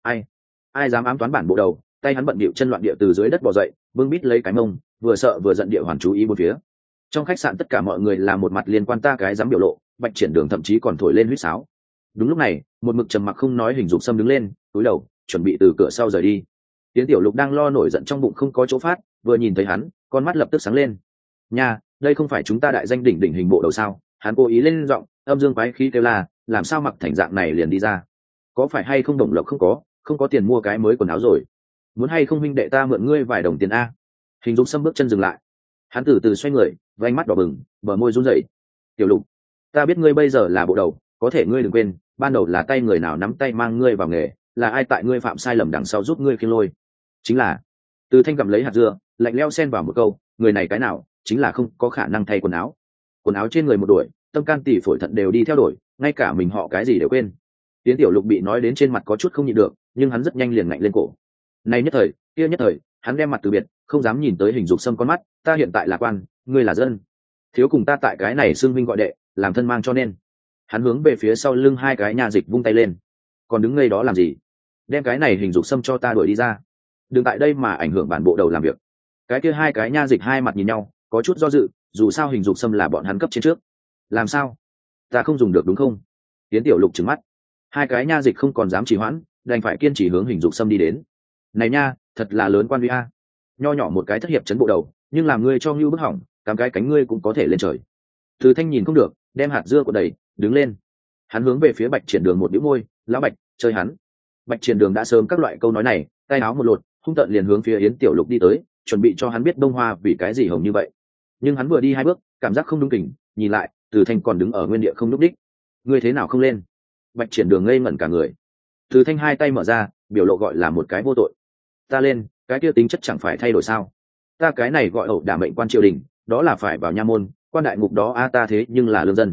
Ai dám ám toán bản bộ đầu? Tay hắn bận bịu chân loạn địa từ dưới đất bò dậy, bưng bít lấy cái mông, vừa sợ vừa giận địa hoàn chú ý bốn phía. Trong khách sạn tất cả mọi người là một mặt liên quan ta cái dám biểu lộ, Bạch Triển Đường thậm chí còn thổi lên huýt sáo. Đúng lúc này, một mực trầm mặc không nói Hình Dục Sâm đứng lên, cúi đầu, chuẩn bị từ cửa sau rời đi. Yến Tiểu Lục đang lo nổi giận trong bụng không có chỗ phát, vừa nhìn thấy hắn, con mắt lập tức sáng lên. Nha, đây không phải chúng ta đại danh đỉnh đỉnh hình bộ đầu sao? Hắn cố ý lên giọng, âm dương quái khí kêu là, làm sao mặc thành dạng này liền đi ra? Có phải hay không đồng lộc không có tiền mua cái mới quần áo rồi? Muốn hay không huynh đệ ta mượn ngươi vài đồng tiền a? Hình Dục Sâm bước chân dừng lại, hắn từ từ xoay người, vành mắt đỏ bừng, bờ môi run rẩy. Tiểu Lục, ta biết ngươi bây giờ là bộ đầu, có thể ngươi đừng quên, ban đầu là tay người nào nắm tay mang ngươi vào nghề, là ai tại ngươi phạm sai lầm đằng sau giúp ngươi khiêng lôi? Chính là Từ Thanh cầm lấy hạt dưa, lạnh lẽo xen vào một câu, người này cái nào, chính là không có khả năng thay quần áo trên người một đuổi, tâm can tỳ phổi thận đều đi theo đuổi, ngay cả mình họ cái gì đều quên. Tiến Tiểu Lục bị nói đến trên mặt có chút không nhịn được, nhưng hắn rất nhanh liền ngạnh lên cổ. Này nhất thời, kia nhất thời, hắn đem mặt từ biệt, không dám nhìn tới Hình Dục Sâm con mắt. Ta hiện tại là quan, ngươi là dân, thiếu cùng ta tại cái này xưng minh gọi đệ, làm thân mang cho nên. Hắn hướng về phía sau lưng hai cái nha dịch vung tay lên. Còn đứng ngây đó làm gì? Đem cái này Hình Dục Sâm cho ta đuổi đi ra, đừng tại đây mà ảnh hưởng bản bộ đầu làm việc. Cái kia hai cái nha dịch hai mặt nhìn nhau, có chút do dự, dù sao Hình Dục Sâm là bọn hắn cấp trên trước. Làm sao? Ta không dùng được đúng không? Tiến Tiểu Lục trừng mắt. Hai cái nha dịch không còn dám trì hoãn, đành phải kiên trì hướng Hình Dục Sâm đi đến. Này nha, thật là lớn quan uy a. Nho nhỏ một cái thất hiệp chấn bộ đầu, nhưng làm ngươi cho ngưu bức hỏng, cắm cái cánh ngươi cũng có thể lên trời. Từ Thanh nhìn không được, đem hạt dưa của đầy, đứng lên. Hắn hướng về phía Bạch Triển Đường một bĩu môi, lão Bạch, chơi hắn. Bạch Triển Đường đã sớm các loại câu nói này, tay áo một lột, hung tợn liền hướng phía Yến Tiểu Lục đi tới, chuẩn bị cho hắn biết bông hoa vì cái gì hồng như vậy. Nhưng hắn vừa đi hai bước, cảm giác không đúng kỉnh, nhìn lại, Từ Thanh còn đứng ở nguyên địa không nhúc đích. Ngươi thế nào không lên? Bạch Triển Đường ngây ngẩn cả người. Từ Thanh hai tay mở ra, biểu lộ gọi là một cái vô tội. Ta lên, cái kia tính chất chẳng phải thay đổi sao? Ta cái này gọi ẩu đả mệnh quan triều đình, đó là phải vào nha môn, quan đại ngục đó a, ta thế nhưng là lương dân.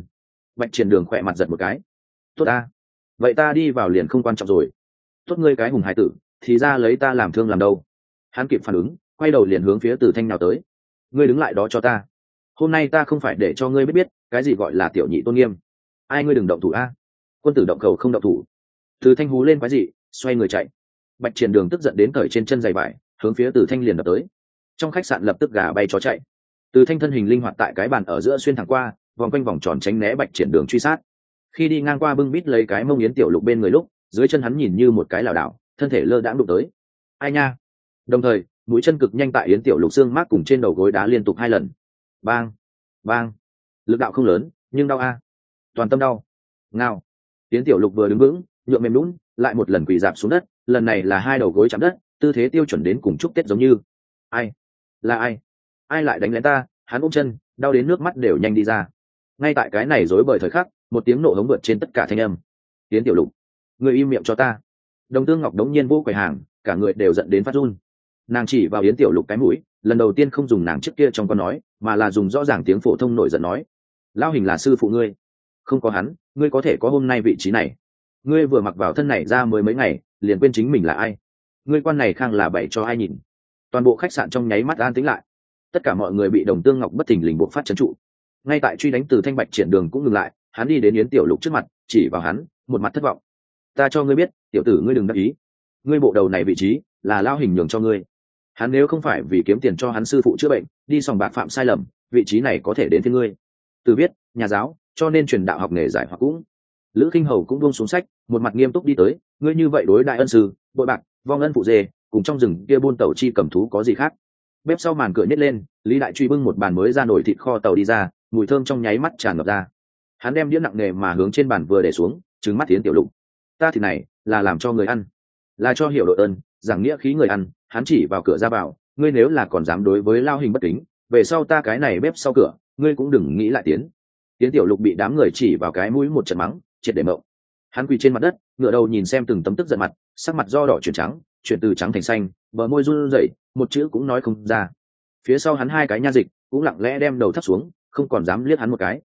Bạch Triển Đường khỏe mặt giật một cái. Tốt ta, vậy ta đi vào liền không quan trọng rồi. Tốt ngươi cái hùng hải tử, thì ra lấy ta làm thương làm đâu. Hắn kịp phản ứng, quay đầu liền hướng phía Từ Thanh nào tới. Ngươi đứng lại đó cho ta. Hôm nay ta không phải để cho ngươi biết cái gì gọi là tiểu nhị tôn nghiêm. Ai ngươi đừng động thủ a. Quân tử động khẩu không động thủ. Từ Thanh hú lên quái dị, xoay người chạy. Bạch Triển Đường tức giận đến cởi trên chân giày vải, hướng phía Từ Thanh liền đập tới. Trong khách sạn lập tức gà bay chó chạy. Từ Thanh thân hình linh hoạt tại cái bàn ở giữa xuyên thẳng qua, vòng quanh vòng tròn tránh né Bạch Triển Đường truy sát. Khi đi ngang qua bưng bít lấy cái mông Yến Tiểu Lục bên người lúc, dưới chân hắn nhìn như một cái lảo đảo, thân thể lơ đãng đụng tới. Ai nha. Đồng thời, mũi chân cực nhanh tại Yến Tiểu Lục xương mác cùng trên đầu gối đá liên tục 2 lần. Bang, bang. Lực đạo không lớn, nhưng đau a. Toàn tâm đau. Ngao. Yến Tiểu Lục vừa đứng vững, nhượng mềm nhũn, lại một lần quỳ rạp xuống đất, lần này là 2 đầu gối chạm đất, tư thế tiêu chuẩn đến cùng chúc Tết giống như. Ai? Là ai? Ai lại đánh lén ta? Hắn ôm chân, đau đến nước mắt đều nhanh đi ra. Ngay tại cái này rối bời thời khắc, một tiếng nộ hống vượt trên tất cả thanh âm. Yến Tiểu Lục, người im miệng cho ta. Đồng Tương Ngọc đống nhiên vô quầy hàng, cả người đều giận đến phát run. Nàng chỉ vào Yến Tiểu Lục cái mũi, lần đầu tiên không dùng nàng trước kia trong con nói, mà là dùng rõ ràng tiếng phổ thông nổi giận nói: Lao Hình là sư phụ ngươi, không có hắn, ngươi có thể có hôm nay vị trí này. Ngươi vừa mặc vào thân này ra mới mấy ngày, liền quên chính mình là ai. Ngươi quan này khang là bậy cho ai nhìn. Toàn bộ khách sạn trong nháy mắt an tĩnh lại. Tất cả mọi người bị Đồng Tương Ngọc bất thình lình buộc phát trấn trụ. Ngay tại truy đánh Từ Thanh, Bạch Triển Đường cũng ngừng lại, hắn đi đến Yến Tiểu Lục trước mặt, chỉ vào hắn, một mặt thất vọng. Ta cho ngươi biết, tiểu tử ngươi đừng đắc ý. Ngươi bộ đầu này vị trí là Lao Hình nhường cho ngươi. Hắn nếu không phải vì kiếm tiền cho hắn sư phụ chữa bệnh, đi sòng bạc phạm sai lầm, vị trí này có thể đến với ngươi. Từ biết, nhà giáo, cho nên truyền đạo học nghề giải hoặc cũng. Lữ Kinh Hầu cũng buông xuống sách, một mặt nghiêm túc đi tới, ngươi như vậy đối đại ân sư, bội bạc, vong ân phụ dê, cùng trong rừng kia buôn tàu chi cầm thú có gì khác. Bếp sau màn cửa nhét lên, Lý Đại Truy bưng một bàn mới ra nổi thịt kho tàu đi ra, mùi thơm trong nháy mắt tràn ngập ra. Hắn đem đĩa nặng nề mà hướng trên bàn vừa để xuống, trừng mắt Yến Tiểu Lục. Ta thịt này là làm cho người ăn, là cho hiểu đội ơn, giảng nghĩa khí người ăn. Hắn chỉ vào cửa ra vào, ngươi nếu là còn dám đối với Lao Hình bất kính, về sau ta cái này bếp sau cửa, ngươi cũng đừng nghĩ lại tiến. Yến Tiểu Lục bị đám người chỉ vào cái mũi một trận mắng, triệt để mộng. Hắn quỳ trên mặt đất, ngửa đầu nhìn xem từng tấm tức giận mặt, sắc mặt do đỏ chuyển trắng, chuyển từ trắng thành xanh, bờ môi run rẩy, một chữ cũng nói không ra. Phía sau hắn 2 cái nha dịch cũng lặng lẽ đem đầu thấp xuống, không còn dám liếc hắn một cái.